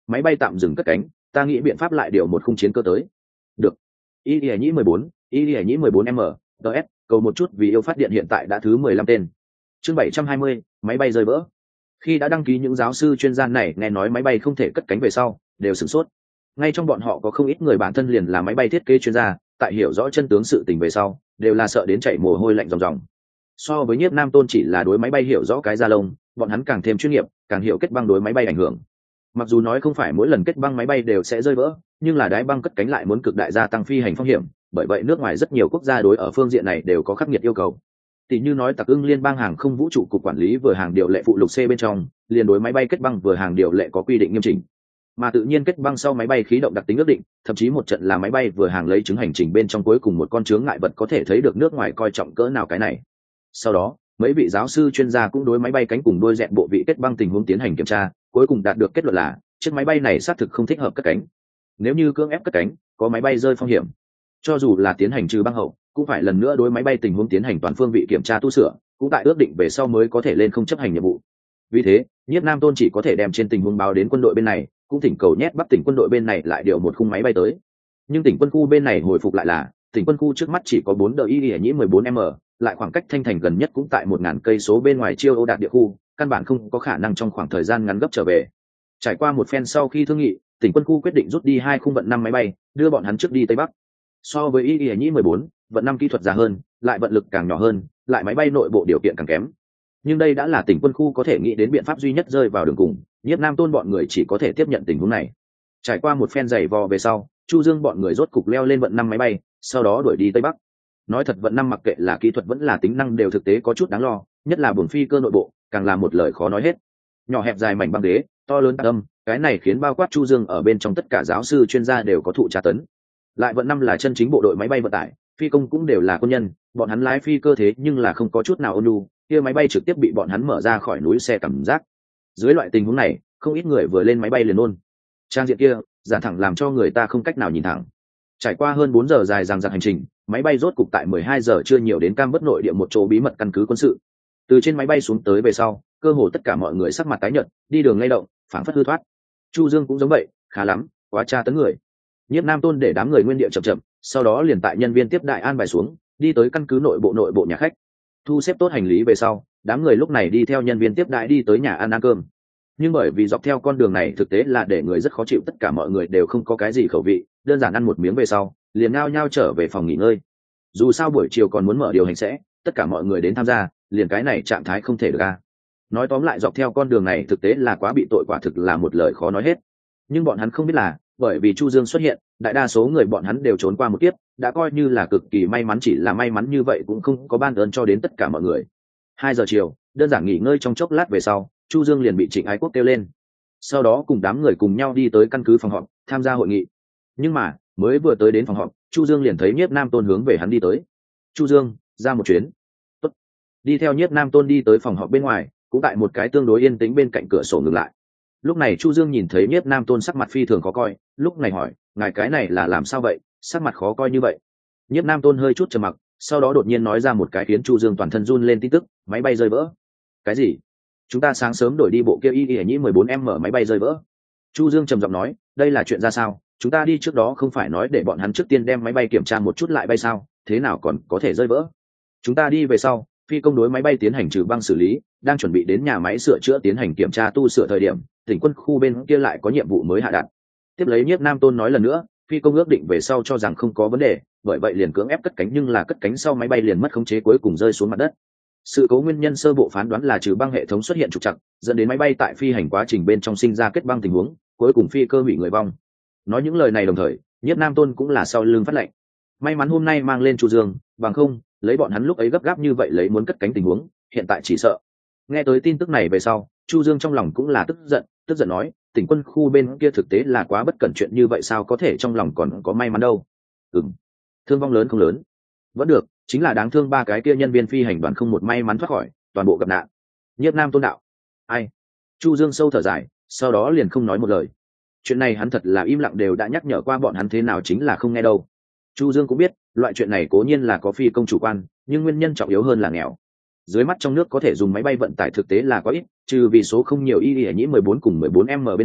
máy bay tạm dừng cất cánh, ta nghĩ biện pháp lại điều một khung chiến cơ tới. Được. Y Lìa Nhĩ mười bốn, Y Lìa Nhĩ mười bốn M, ds, cầu một chút vì yêu phát điện hiện tại đã thứ mười lăm tên. Chương bảy trăm hai mươi, máy bay rơi vỡ. Khi đã đăng ký những giáo sư chuyên gia này nghe nói máy bay không thể cất cánh về sau, đều sửng sốt. Ngay trong bọn họ có không ít người bản thân liền là máy bay thiết kế chuyên gia, tại hiểu rõ chân tướng sự tình về sau, đều là sợ đến chảy mồ hôi lạnh ròng ròng. So với Nhiếp Nam Tôn chỉ là đối máy bay hiểu rõ cái da lông, bọn hắn càng thêm chuyên nghiệp, càng hiểu kết băng đối máy bay ảnh hưởng. Mặc dù nói không phải mỗi lần kết băng máy bay đều sẽ rơi vỡ, nhưng là đáy băng cất cánh lại muốn cực đại gia tăng phi hành phong hiểm, bởi vậy nước ngoài rất nhiều quốc gia đối ở phương diện này đều có khắc nghiệt yêu cầu. Tỷ như nói Tặc Ưng Liên bang hàng không vũ trụ cục quản lý vừa hàng điều lệ phụ lục C bên trong, liền đối máy bay kết băng vừa hàng điều lệ có quy định nghiêm chỉnh. Mà tự nhiên kết băng sau máy bay khí động đặc tính ước định, thậm chí một trận là máy bay vừa hàng lấy chứng hành trình bên trong cuối cùng một con chướng ngại vật có thể thấy được nước ngoài coi trọng cỡ nào cái này. Sau đó, mấy vị giáo sư chuyên gia cũng đối máy bay cánh cùng đôi dẹn bộ vị kết băng tình huống tiến hành kiểm tra, cuối cùng đạt được kết luận là chiếc máy bay này xác thực không thích hợp cất cánh. Nếu như cưỡng ép cất cánh, có máy bay rơi phong hiểm. Cho dù là tiến hành trừ băng hậu, cũng phải lần nữa đối máy bay tình huống tiến hành toàn phương vị kiểm tra tu sửa, cũng tại ước định về sau mới có thể lên không chấp hành nhiệm vụ. Vì thế, Nhiếp Nam Tôn chỉ có thể đem trên tình huống báo đến quân đội bên này, cũng thỉnh cầu nhét Bắc tỉnh quân đội bên này lại điều một khung máy bay tới. Nhưng tỉnh quân khu bên này hồi phục lại là, tỉnh quân khu trước mắt chỉ có bốn đợt Y Lìa Nhĩ mười bốn M, lại khoảng cách Thanh Thành gần nhất cũng tại một nghìn cây số bên ngoài Chiêu Âu Đạt địa khu, căn bản không có khả năng trong khoảng thời gian ngắn gấp trở về. Trải qua một phen sau khi thương nghị, tỉnh quân khu quyết định rút đi hai khung vận năm máy bay, đưa bọn hắn trước đi Tây Bắc. So với Y Lìa Nhĩ mười bốn, vận năm kỹ thuật già hơn, lại vận lực càng nhỏ hơn, lại máy bay nội bộ điều kiện càng kém. Nhưng đây đã là tỉnh quân khu có thể nghĩ đến biện pháp duy nhất rơi vào đường cùng, Nhiếp Nam Tôn bọn người chỉ có thể tiếp nhận tình huống này. Trải qua một phen giày vò về sau, Chu Dương bọn người rốt cục leo lên vận năm máy bay, sau đó đuổi đi Tây Bắc. Nói thật vận năm mặc kệ là kỹ thuật vẫn là tính năng đều thực tế có chút đáng lo, nhất là buồng phi cơ nội bộ, càng là một lời khó nói hết. Nhỏ hẹp dài mảnh băng ghế, to lớn tạc âm, cái này khiến bao quát Chu Dương ở bên trong tất cả giáo sư chuyên gia đều có thụ tra tấn. Lại vận năm là chân chính bộ đội máy bay vận tải, phi công cũng đều là quân nhân, bọn hắn lái phi cơ thế nhưng là không có chút nào ôn nhu, kia máy bay trực tiếp bị bọn hắn mở ra khỏi núi xe cảm giác. Dưới loại tình huống này, không ít người vừa lên máy bay liền ôn. Trang diện kia, giản thẳng làm cho người ta không cách nào nhìn thẳng. Trải qua hơn bốn giờ dài dằng dặc hành trình, máy bay rốt cục tại mười hai giờ trưa nhiều đến Cam Bất nội địa một chỗ bí mật căn cứ quân sự. Từ trên máy bay xuống tới về sau, cơ hồ tất cả mọi người sắc mặt tái nhợt, đi đường lay động, phảng phất hư thoát. Chu Dương cũng giống vậy, khá lắm, quá tra tấn người. Nhiếp Nam Tôn để đám người nguyên địa chậm chậm, sau đó liền tại nhân viên tiếp đại an bài xuống, đi tới căn cứ nội bộ nội bộ nhà khách. Thu xếp tốt hành lý về sau, đám người lúc này đi theo nhân viên tiếp đại đi tới nhà ăn ăn cơm. Nhưng bởi vì dọc theo con đường này thực tế là để người rất khó chịu, tất cả mọi người đều không có cái gì khẩu vị, đơn giản ăn một miếng về sau, liền ngao nhao trở về phòng nghỉ ngơi. Dù sao buổi chiều còn muốn mở điều hành sẽ, tất cả mọi người đến tham gia, liền cái này trạng thái không thể được a. Nói tóm lại dọc theo con đường này thực tế là quá bị tội, quả thực là một lời khó nói hết. Nhưng bọn hắn không biết là, bởi vì Chu Dương xuất hiện, đại đa số người bọn hắn đều trốn qua một kiếp, đã coi như là cực kỳ may mắn, chỉ là may mắn như vậy cũng không có ban ơn cho đến tất cả mọi người. Hai giờ chiều, đơn giản nghỉ ngơi trong chốc lát về sau, Chu Dương liền bị Trịnh Ái Quốc kêu lên, sau đó cùng đám người cùng nhau đi tới căn cứ phòng họp tham gia hội nghị. Nhưng mà mới vừa tới đến phòng họp, Chu Dương liền thấy Nhiếp Nam Tôn hướng về hắn đi tới. Chu Dương, ra một chuyến. Tốt. Đi theo Nhiếp Nam Tôn đi tới phòng họp bên ngoài, cũng tại một cái tương đối yên tĩnh bên cạnh cửa sổ ngừng lại. Lúc này Chu Dương nhìn thấy Nhiếp Nam Tôn sắc mặt phi thường khó coi, lúc này hỏi, ngài cái này là làm sao vậy, sắc mặt khó coi như vậy? Nhiếp Nam Tôn hơi chút trầm mặc, sau đó đột nhiên nói ra một cái khiến Chu Dương toàn thân run lên tin tức, máy bay rơi vỡ. Cái gì? Chúng ta sáng sớm đổi đi bộ kia Y Lìa Nhĩ mười bốn M máy bay rơi vỡ. Chu Dương trầm giọng nói, đây là chuyện ra sao? Chúng ta đi trước đó không phải nói để bọn hắn trước tiên đem máy bay kiểm tra một chút lại bay sao, thế nào còn có thể rơi vỡ? Chúng ta đi về sau, phi công đối máy bay tiến hành trừ băng xử lý, đang chuẩn bị đến nhà máy sửa chữa tiến hành kiểm tra tu sửa thời điểm, tỉnh quân khu bên kia lại có nhiệm vụ mới hạ đạt. Tiếp lấy Nhiếp Nam Tôn nói lần nữa, phi công ước định về sau cho rằng không có vấn đề, bởi vậy liền cưỡng ép cất cánh, nhưng là cất cánh sau máy bay liền mất khống chế, cuối cùng rơi xuống mặt đất. Sự cố nguyên nhân sơ bộ phán đoán là trừ băng hệ thống xuất hiện trục trặc, dẫn đến máy bay tại phi hành quá trình bên trong sinh ra kết băng tình huống, cuối cùng phi cơ hủy người vong. Nói những lời này đồng thời, Nhiếp Nam Tôn cũng là sau lưng phát lệnh. May mắn hôm nay mang lên Chu Dương, bằng không, lấy bọn hắn lúc ấy gấp gáp như vậy lấy muốn cất cánh tình huống, hiện tại chỉ sợ. Nghe tới tin tức này về sau, Chu Dương trong lòng cũng là tức giận, tức giận nói, tỉnh quân khu bên kia thực tế là quá bất cẩn, chuyện như vậy sao có thể trong lòng còn có may mắn đâu. Ừm, thương vong lớn không lớn, vẫn được, chính là đáng thương ba cái kia nhân viên phi hành đoàn không một may mắn thoát khỏi, toàn bộ gặp nạn. Nhiếp Nam Tôn đạo, ai? Chu Dương sâu thở dài, sau đó liền không nói một lời. Chuyện này hắn thật là im lặng, đều đã nhắc nhở qua bọn hắn thế nào chính là không nghe đâu. Chu Dương cũng biết, loại chuyện này cố nhiên là có phi công chủ quan, nhưng nguyên nhân trọng yếu hơn là nghèo. Dưới mắt trong nước có thể dùng máy bay vận tải thực tế là quá ít, trừ vì số không nhiều Y Lìa Nhĩ mười bốn cùng mười bốn M bên ngoài,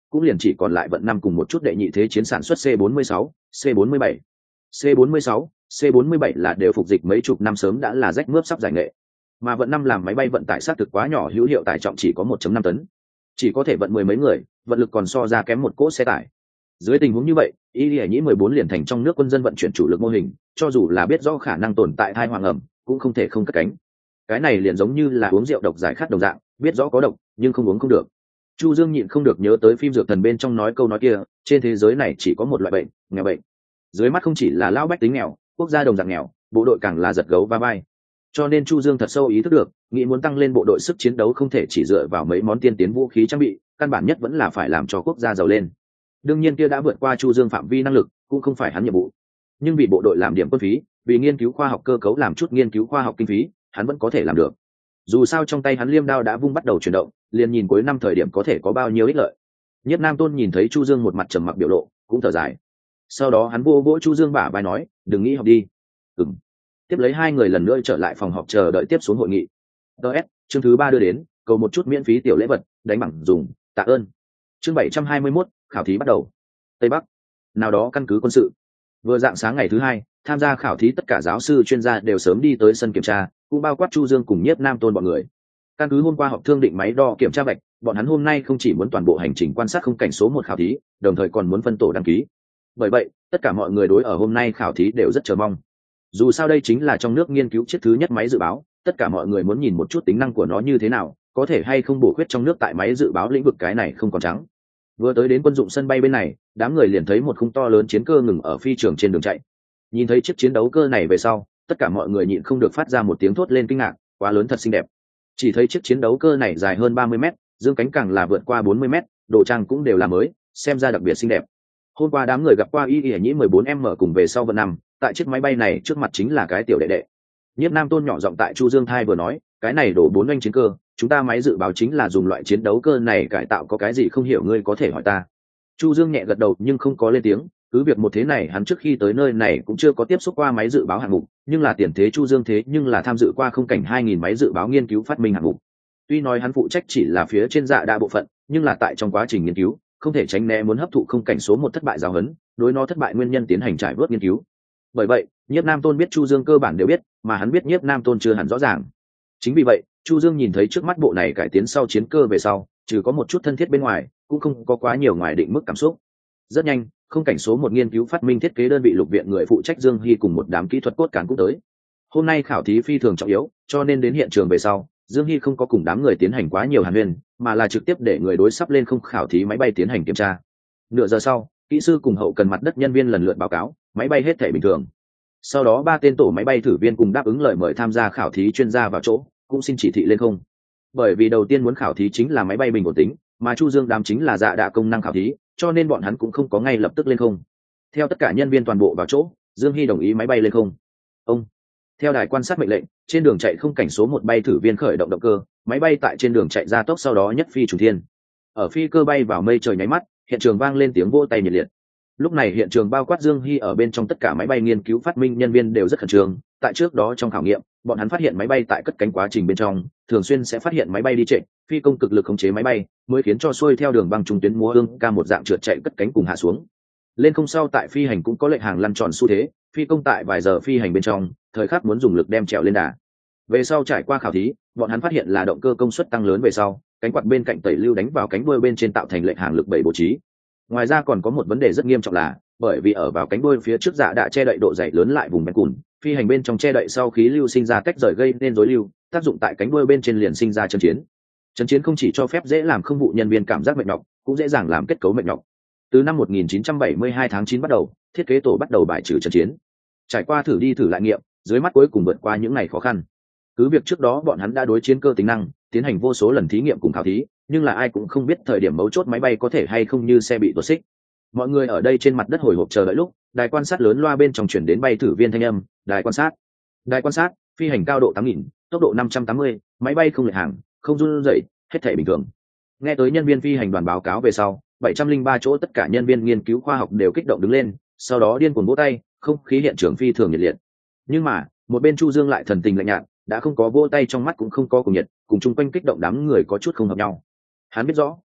cũng liền chỉ còn lại vận năm cùng một chút đệ nhị thế chiến sản xuất C bốn mươi sáu, C bốn mươi bảy. C bốn mươi sáu, C bốn mươi bảy là đều phục dịch mấy chục năm sớm đã là rách mướp sắp giải nghệ, mà vận năm làm máy bay vận tải xác thực quá nhỏ, hữu hiệu tải trọng chỉ có một phẩy năm tấn, chỉ có thể vận mười mấy người, vận lực còn so ra kém một cỗ xe tải. Dưới tình huống như vậy, Y Lệ Nhĩ mười bốn liền thành trong nước quân dân vận chuyển chủ lực mô hình, cho dù là biết rõ khả năng tồn tại thai hoàng ẩm, cũng không thể không cất cánh. Cái này liền giống như là uống rượu độc giải khát đồng dạng, biết rõ có độc, nhưng không uống không được. Chu Dương nhịn không được nhớ tới phim Dược Thần bên trong nói câu nói kia, trên thế giới này chỉ có một loại bệnh, nghèo bệnh. Dưới mắt không chỉ là lão bách tính nghèo, quốc gia đồng dạng nghèo, bộ đội càng là giật gấu va vai. Cho nên Chu Dương thật sâu ý thức được, nghĩ muốn tăng lên bộ đội sức chiến đấu không thể chỉ dựa vào mấy món tiên tiến vũ khí trang bị, căn bản nhất vẫn là phải làm cho quốc gia giàu lên. Đương nhiên kia đã vượt qua Chu Dương phạm vi năng lực, cũng không phải hắn nhiệm vụ. Nhưng vì bộ đội làm điểm quân phí, vì nghiên cứu khoa học cơ cấu làm chút nghiên cứu khoa học kinh phí, hắn vẫn có thể làm được. Dù sao trong tay hắn liêm đao đã vung bắt đầu chuyển động, liền nhìn cuối năm thời điểm có thể có bao nhiêu ích lợi. Nhất Nam Tôn nhìn thấy Chu Dương một mặt trầm mặc biểu lộ, cũng thở dài. Sau đó hắn vô vỗ Chu Dương bả vai nói, đừng nghĩ học đi. Ừm. Tiếp lấy hai người lần nữa trở lại phòng họp chờ đợi tiếp xuống hội nghị. ds chương thứ ba đưa đến, cầu một chút miễn phí tiểu lễ vật, đánh bằng dùng, tạ ơn. Chương bảy trăm hai mươi mốt, khảo thí bắt đầu. Tây Bắc, nào đó căn cứ quân sự. Vừa dạng sáng ngày thứ hai, tham gia khảo thí tất cả giáo sư chuyên gia đều sớm đi tới sân kiểm tra, cũng bao quát Chu Dương cùng Nhiếp Nam Tôn bọn người. Căn cứ hôm qua họp thương định máy đo kiểm tra vạch, bọn hắn hôm nay không chỉ muốn toàn bộ hành trình quan sát khung cảnh số một khảo thí, đồng thời còn muốn phân tổ đăng ký. Bởi vậy, tất cả mọi người đối ở hôm nay khảo thí đều rất chờ mong. Dù sao đây chính là trong nước nghiên cứu chiếc thứ nhất máy dự báo, tất cả mọi người muốn nhìn một chút tính năng của nó như thế nào, có thể hay không bổ khuyết trong nước tại máy dự báo lĩnh vực cái này không còn trắng. Vừa tới đến quân dụng sân bay bên này, đám người liền thấy một khung to lớn chiến cơ ngừng ở phi trường trên đường chạy. Nhìn thấy chiếc chiến đấu cơ này về sau, tất cả mọi người nhịn không được phát ra một tiếng thốt lên kinh ngạc, quá lớn thật xinh đẹp. Chỉ thấy chiếc chiến đấu cơ này dài hơn ba mươi mét, dương cánh càng là vượt qua bốn mươi mét, đồ trang cũng đều là mới, xem ra đặc biệt xinh đẹp. hôm qua đám người gặp qua Y Y Nhĩ mười bốn M cùng về sau vận năm, tại chiếc máy bay này trước mặt chính là cái tiểu đệ đệ. Nhiếp Nam Tôn nhỏ giọng tại Chu Dương thai vừa nói, cái này đổ bốn anh chiến cơ, chúng ta máy dự báo chính là dùng loại chiến đấu cơ này cải tạo, có cái gì không hiểu ngươi có thể hỏi ta. Chu Dương nhẹ gật đầu nhưng không có lên tiếng, cứ việc một thế này hắn trước khi tới nơi này cũng chưa có tiếp xúc qua máy dự báo hạng mục, nhưng là tiền thế Chu Dương thế nhưng là tham dự qua không cảnh hai nghìn máy dự báo nghiên cứu phát minh hạng mục. Tuy nói hắn phụ trách chỉ là phía trên dạ đa bộ phận, nhưng là tại trong quá trình nghiên cứu, không thể tránh né muốn hấp thụ không cảnh số một thất bại giáo huấn, đối nó thất bại nguyên nhân tiến hành trải vớt nghiên cứu. Bởi vậy, Nhiếp Nam Tôn biết Chu Dương cơ bản đều biết, mà hắn biết Nhiếp Nam Tôn chưa hẳn rõ ràng. Chính vì vậy, Chu Dương nhìn thấy trước mắt bộ này cải tiến sau chiến cơ về sau, trừ có một chút thân thiết bên ngoài, cũng không có quá nhiều ngoài định mức cảm xúc. Rất nhanh, không cảnh số một nghiên cứu phát minh thiết kế đơn vị lục viện người phụ trách Dương Hy cùng một đám kỹ thuật cốt cán cũng tới. Hôm nay khảo thí phi thường trọng yếu, cho nên đến hiện trường về sau, Dương Hy không có cùng đám người tiến hành quá nhiều hàn huyên, mà là trực tiếp để người đối sắp lên không khảo thí máy bay tiến hành kiểm tra. Nửa giờ sau, kỹ sư cùng hậu cần mặt đất nhân viên lần lượt báo cáo, máy bay hết thể bình thường. Sau đó ba tên tổ máy bay thử viên cùng đáp ứng lời mời tham gia khảo thí chuyên gia vào chỗ, cũng xin chỉ thị lên không. Bởi vì đầu tiên muốn khảo thí chính là máy bay bình ổn tính, mà Chu Dương đám chính là dạ đạ công năng khảo thí, cho nên bọn hắn cũng không có ngay lập tức lên không. Theo tất cả nhân viên toàn bộ vào chỗ, Dương Hy đồng ý máy bay lên không. Ông theo đài quan sát mệnh lệnh, trên đường chạy không cảnh số một bay thử viên khởi động động cơ, máy bay tại trên đường chạy ra tốc, sau đó nhất phi trùng thiên. Ở phi cơ bay vào mây trời nháy mắt, hiện trường vang lên tiếng vỗ tay nhiệt liệt. Lúc này hiện trường bao quát Dương Hy ở bên trong tất cả máy bay nghiên cứu phát minh nhân viên đều rất khẩn trương. Tại trước đó trong khảo nghiệm, bọn hắn phát hiện máy bay tại cất cánh quá trình bên trong, thường xuyên sẽ phát hiện máy bay đi trệ, phi công cực lực khống chế máy bay, mới khiến cho xuôi theo đường băng trung tuyến múa ương ca một dạng trượt chạy cất cánh cùng hạ xuống. Lên không sau tại phi hành cũng có lệnh hàng lăn tròn xu thế, phi công tại vài giờ phi hành bên trong, thời khắc muốn dùng lực đem trèo lên đà. Về sau trải qua khảo thí, bọn hắn phát hiện là động cơ công suất tăng lớn về sau, cánh quạt bên cạnh tẩy lưu đánh vào cánh đuôi bên trên tạo thành lệnh hàng lực bảy bố trí. Ngoài ra còn có một vấn đề rất nghiêm trọng là, bởi vì ở vào cánh đuôi phía trước dạ đã che đậy độ dày lớn lại vùng bén cùn, phi hành bên trong che đậy sau khí lưu sinh ra tách rời gây nên rối lưu, tác dụng tại cánh đuôi bên trên liền sinh ra chấn chiến. Chấn chiến không chỉ cho phép dễ làm không vụ nhân viên cảm giác mệt nhọc, cũng dễ dàng làm kết cấu mệt nhọc. Từ năm một nghìn chín trăm bảy mươi hai tháng chín bắt đầu, thiết kế tổ bắt đầu bài trừ chấn chiến. Trải qua thử đi thử lại nghiệm, dưới mắt cuối cùng vượt qua những ngày khó khăn. Cứ việc trước đó bọn hắn đã đối chiến cơ tính năng, tiến hành vô số lần thí nghiệm cùng khảo thí, nhưng là ai cũng không biết thời điểm mấu chốt máy bay có thể hay không như xe bị tuột xích. Mọi người ở đây trên mặt đất hồi hộp chờ đợi lúc, đài quan sát lớn loa bên trong chuyển đến bay thử viên thanh âm, đài quan sát. Đài quan sát, phi hành cao độ tám nghìn, tốc độ năm trăm tám mươi, máy bay không lệch hàng, không run rẩy, hết thảy bình thường. Nghe tới nhân viên phi hành đoàn báo cáo về sau, bảy trăm linh ba chỗ tất cả nhân viên nghiên cứu khoa học đều kích động đứng lên, sau đó điên cuồng vỗ tay, không khí hiện trường phi thường nhiệt liệt. Nhưng mà, một bên Chu Dương lại thần tình lạnh nhạt, đã không có vỗ tay trong mắt cũng không có cùng nhiệt, cùng chung quanh kích động đám người có chút không hợp nhau. Hắn biết rõ,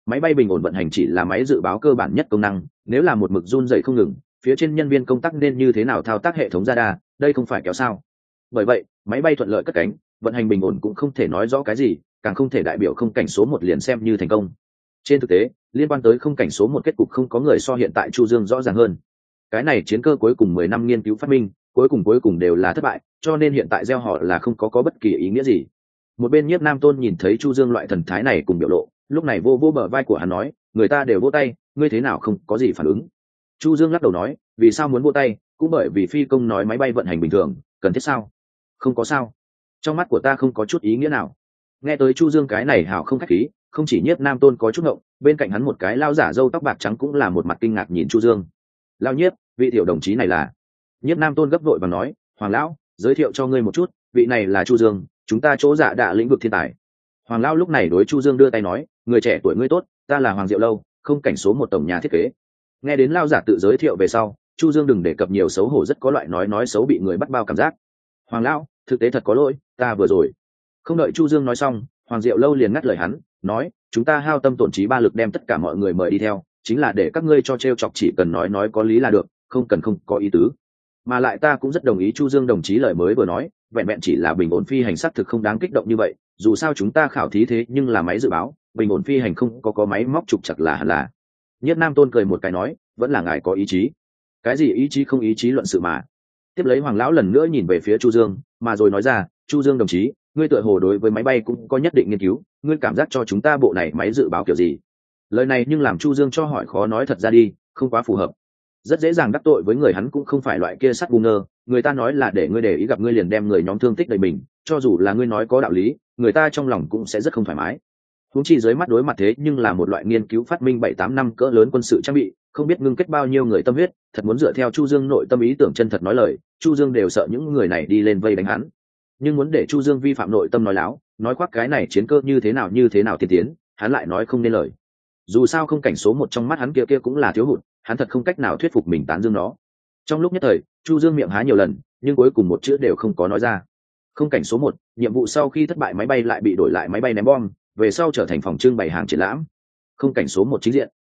máy bay bình ổn vận hành chỉ là máy dự báo cơ bản nhất công năng, nếu là một mực run dậy không ngừng, phía trên nhân viên công tác nên như thế nào thao tác hệ thống radar, đây không phải kéo sao. Bởi vậy máy bay thuận lợi cất cánh, vận hành bình ổn cũng không thể nói rõ cái gì, càng không thể đại biểu không cảnh số một liền xem như thành công. Trên thực tế liên quan tới không cảnh số một kết cục không có người so hiện tại Chu Dương rõ ràng hơn. Cái này chiến cơ cuối cùng mười năm nghiên cứu phát minh, cuối cùng cuối cùng đều là thất bại, cho nên hiện tại gieo họ là không có có bất kỳ ý nghĩa gì. Một bên Nhiếp Nam Tôn nhìn thấy Chu Dương loại thần thái này cùng biểu lộ, lúc này vô vô bờ vai của hắn nói, người ta đều vỗ tay, ngươi thế nào không có gì phản ứng? Chu Dương lắc đầu nói, vì sao muốn vỗ tay, cũng bởi vì phi công nói máy bay vận hành bình thường, cần thiết sao? Không có sao, trong mắt của ta không có chút ý nghĩa nào. Nghe tới Chu Dương cái này hảo không khách khí, không chỉ Nhiếp Nam Tôn có chút ngộng, bên cạnh hắn một cái lao giả râu tóc bạc trắng cũng là một mặt kinh ngạc nhìn Chu Dương. Lao Nhiếp, vị tiểu đồng chí này là? Nhiếp Nam Tôn gấp vội và nói, Hoàng lão, giới thiệu cho ngươi một chút, vị này là Chu Dương, chúng ta chỗ dạ đạ lĩnh vực thiên tài. Hoàng lão lúc này đối Chu Dương đưa tay nói, người trẻ tuổi ngươi tốt, ta là Hoàng Diệu Lâu, không cảnh số một tổng nhà thiết kế. Nghe đến lao giả tự giới thiệu về sau, Chu Dương đừng đề cập nhiều xấu hổ, rất có loại nói nói xấu bị người bắt bao cảm giác. Hoàng lão, thực tế thật có lỗi, ta vừa rồi. Không đợi Chu Dương nói xong, Hoàng Diệu Lâu liền ngắt lời hắn, nói, chúng ta hao tâm tổn trí ba lực đem tất cả mọi người mời đi theo, chính là để các ngươi cho trêu chọc chỉ cần nói nói có lý là được, không cần không có ý tứ. Mà lại ta cũng rất đồng ý Chu Dương đồng chí lời mới vừa nói, vẹn vẹn chỉ là bình ổn phi hành xác thực không đáng kích động như vậy, dù sao chúng ta khảo thí thế nhưng là máy dự báo, bình ổn phi hành không có có máy móc trục chặt là hẳn là. Nhất Nam Tôn cười một cái nói, vẫn là ngài có ý chí. Cái gì ý chí không ý chí luận sự mà. Tiếp lấy Hoàng lão lần nữa nhìn về phía Chu Dương, mà rồi nói ra, Chu Dương đồng chí, ngươi tựa hồ đối với máy bay cũng có nhất định nghiên cứu, ngươi cảm giác cho chúng ta bộ này máy dự báo kiểu gì? Lời này nhưng làm Chu Dương cho hỏi khó nói thật ra đi, không quá phù hợp. Rất dễ dàng đắc tội với người, hắn cũng không phải loại kia sắt bu ngơ, người ta nói là để ngươi để ý gặp ngươi liền đem người nhóm thương tích đầy mình, cho dù là ngươi nói có đạo lý, người ta trong lòng cũng sẽ rất không thoải mái. Huống chi dưới mắt đối mặt thế nhưng là một loại nghiên cứu phát minh bảy tám năm cỡ lớn quân sự trang bị, không biết ngưng kết bao nhiêu người tâm huyết, thật muốn dựa theo Chu Dương nội tâm ý tưởng chân thật nói lời, Chu Dương đều sợ những người này đi lên vây đánh hắn. Nhưng muốn để Chu Dương vi phạm nội tâm nói láo, nói khoác cái này chiến cơ như thế nào như thế nào tiên tiến, hắn lại nói không nên lời. Dù sao không cảnh số một trong mắt hắn kia kia cũng là thiếu hụt, hắn thật không cách nào thuyết phục mình tán dương nó. Trong lúc nhất thời, Chu Dương miệng há nhiều lần, nhưng cuối cùng một chữ đều không có nói ra. Không cảnh số một, nhiệm vụ sau khi thất bại máy bay lại bị đổi lại máy bay ném bom, về sau trở thành phòng trưng bày hàng triển lãm. Không cảnh số một chính diện.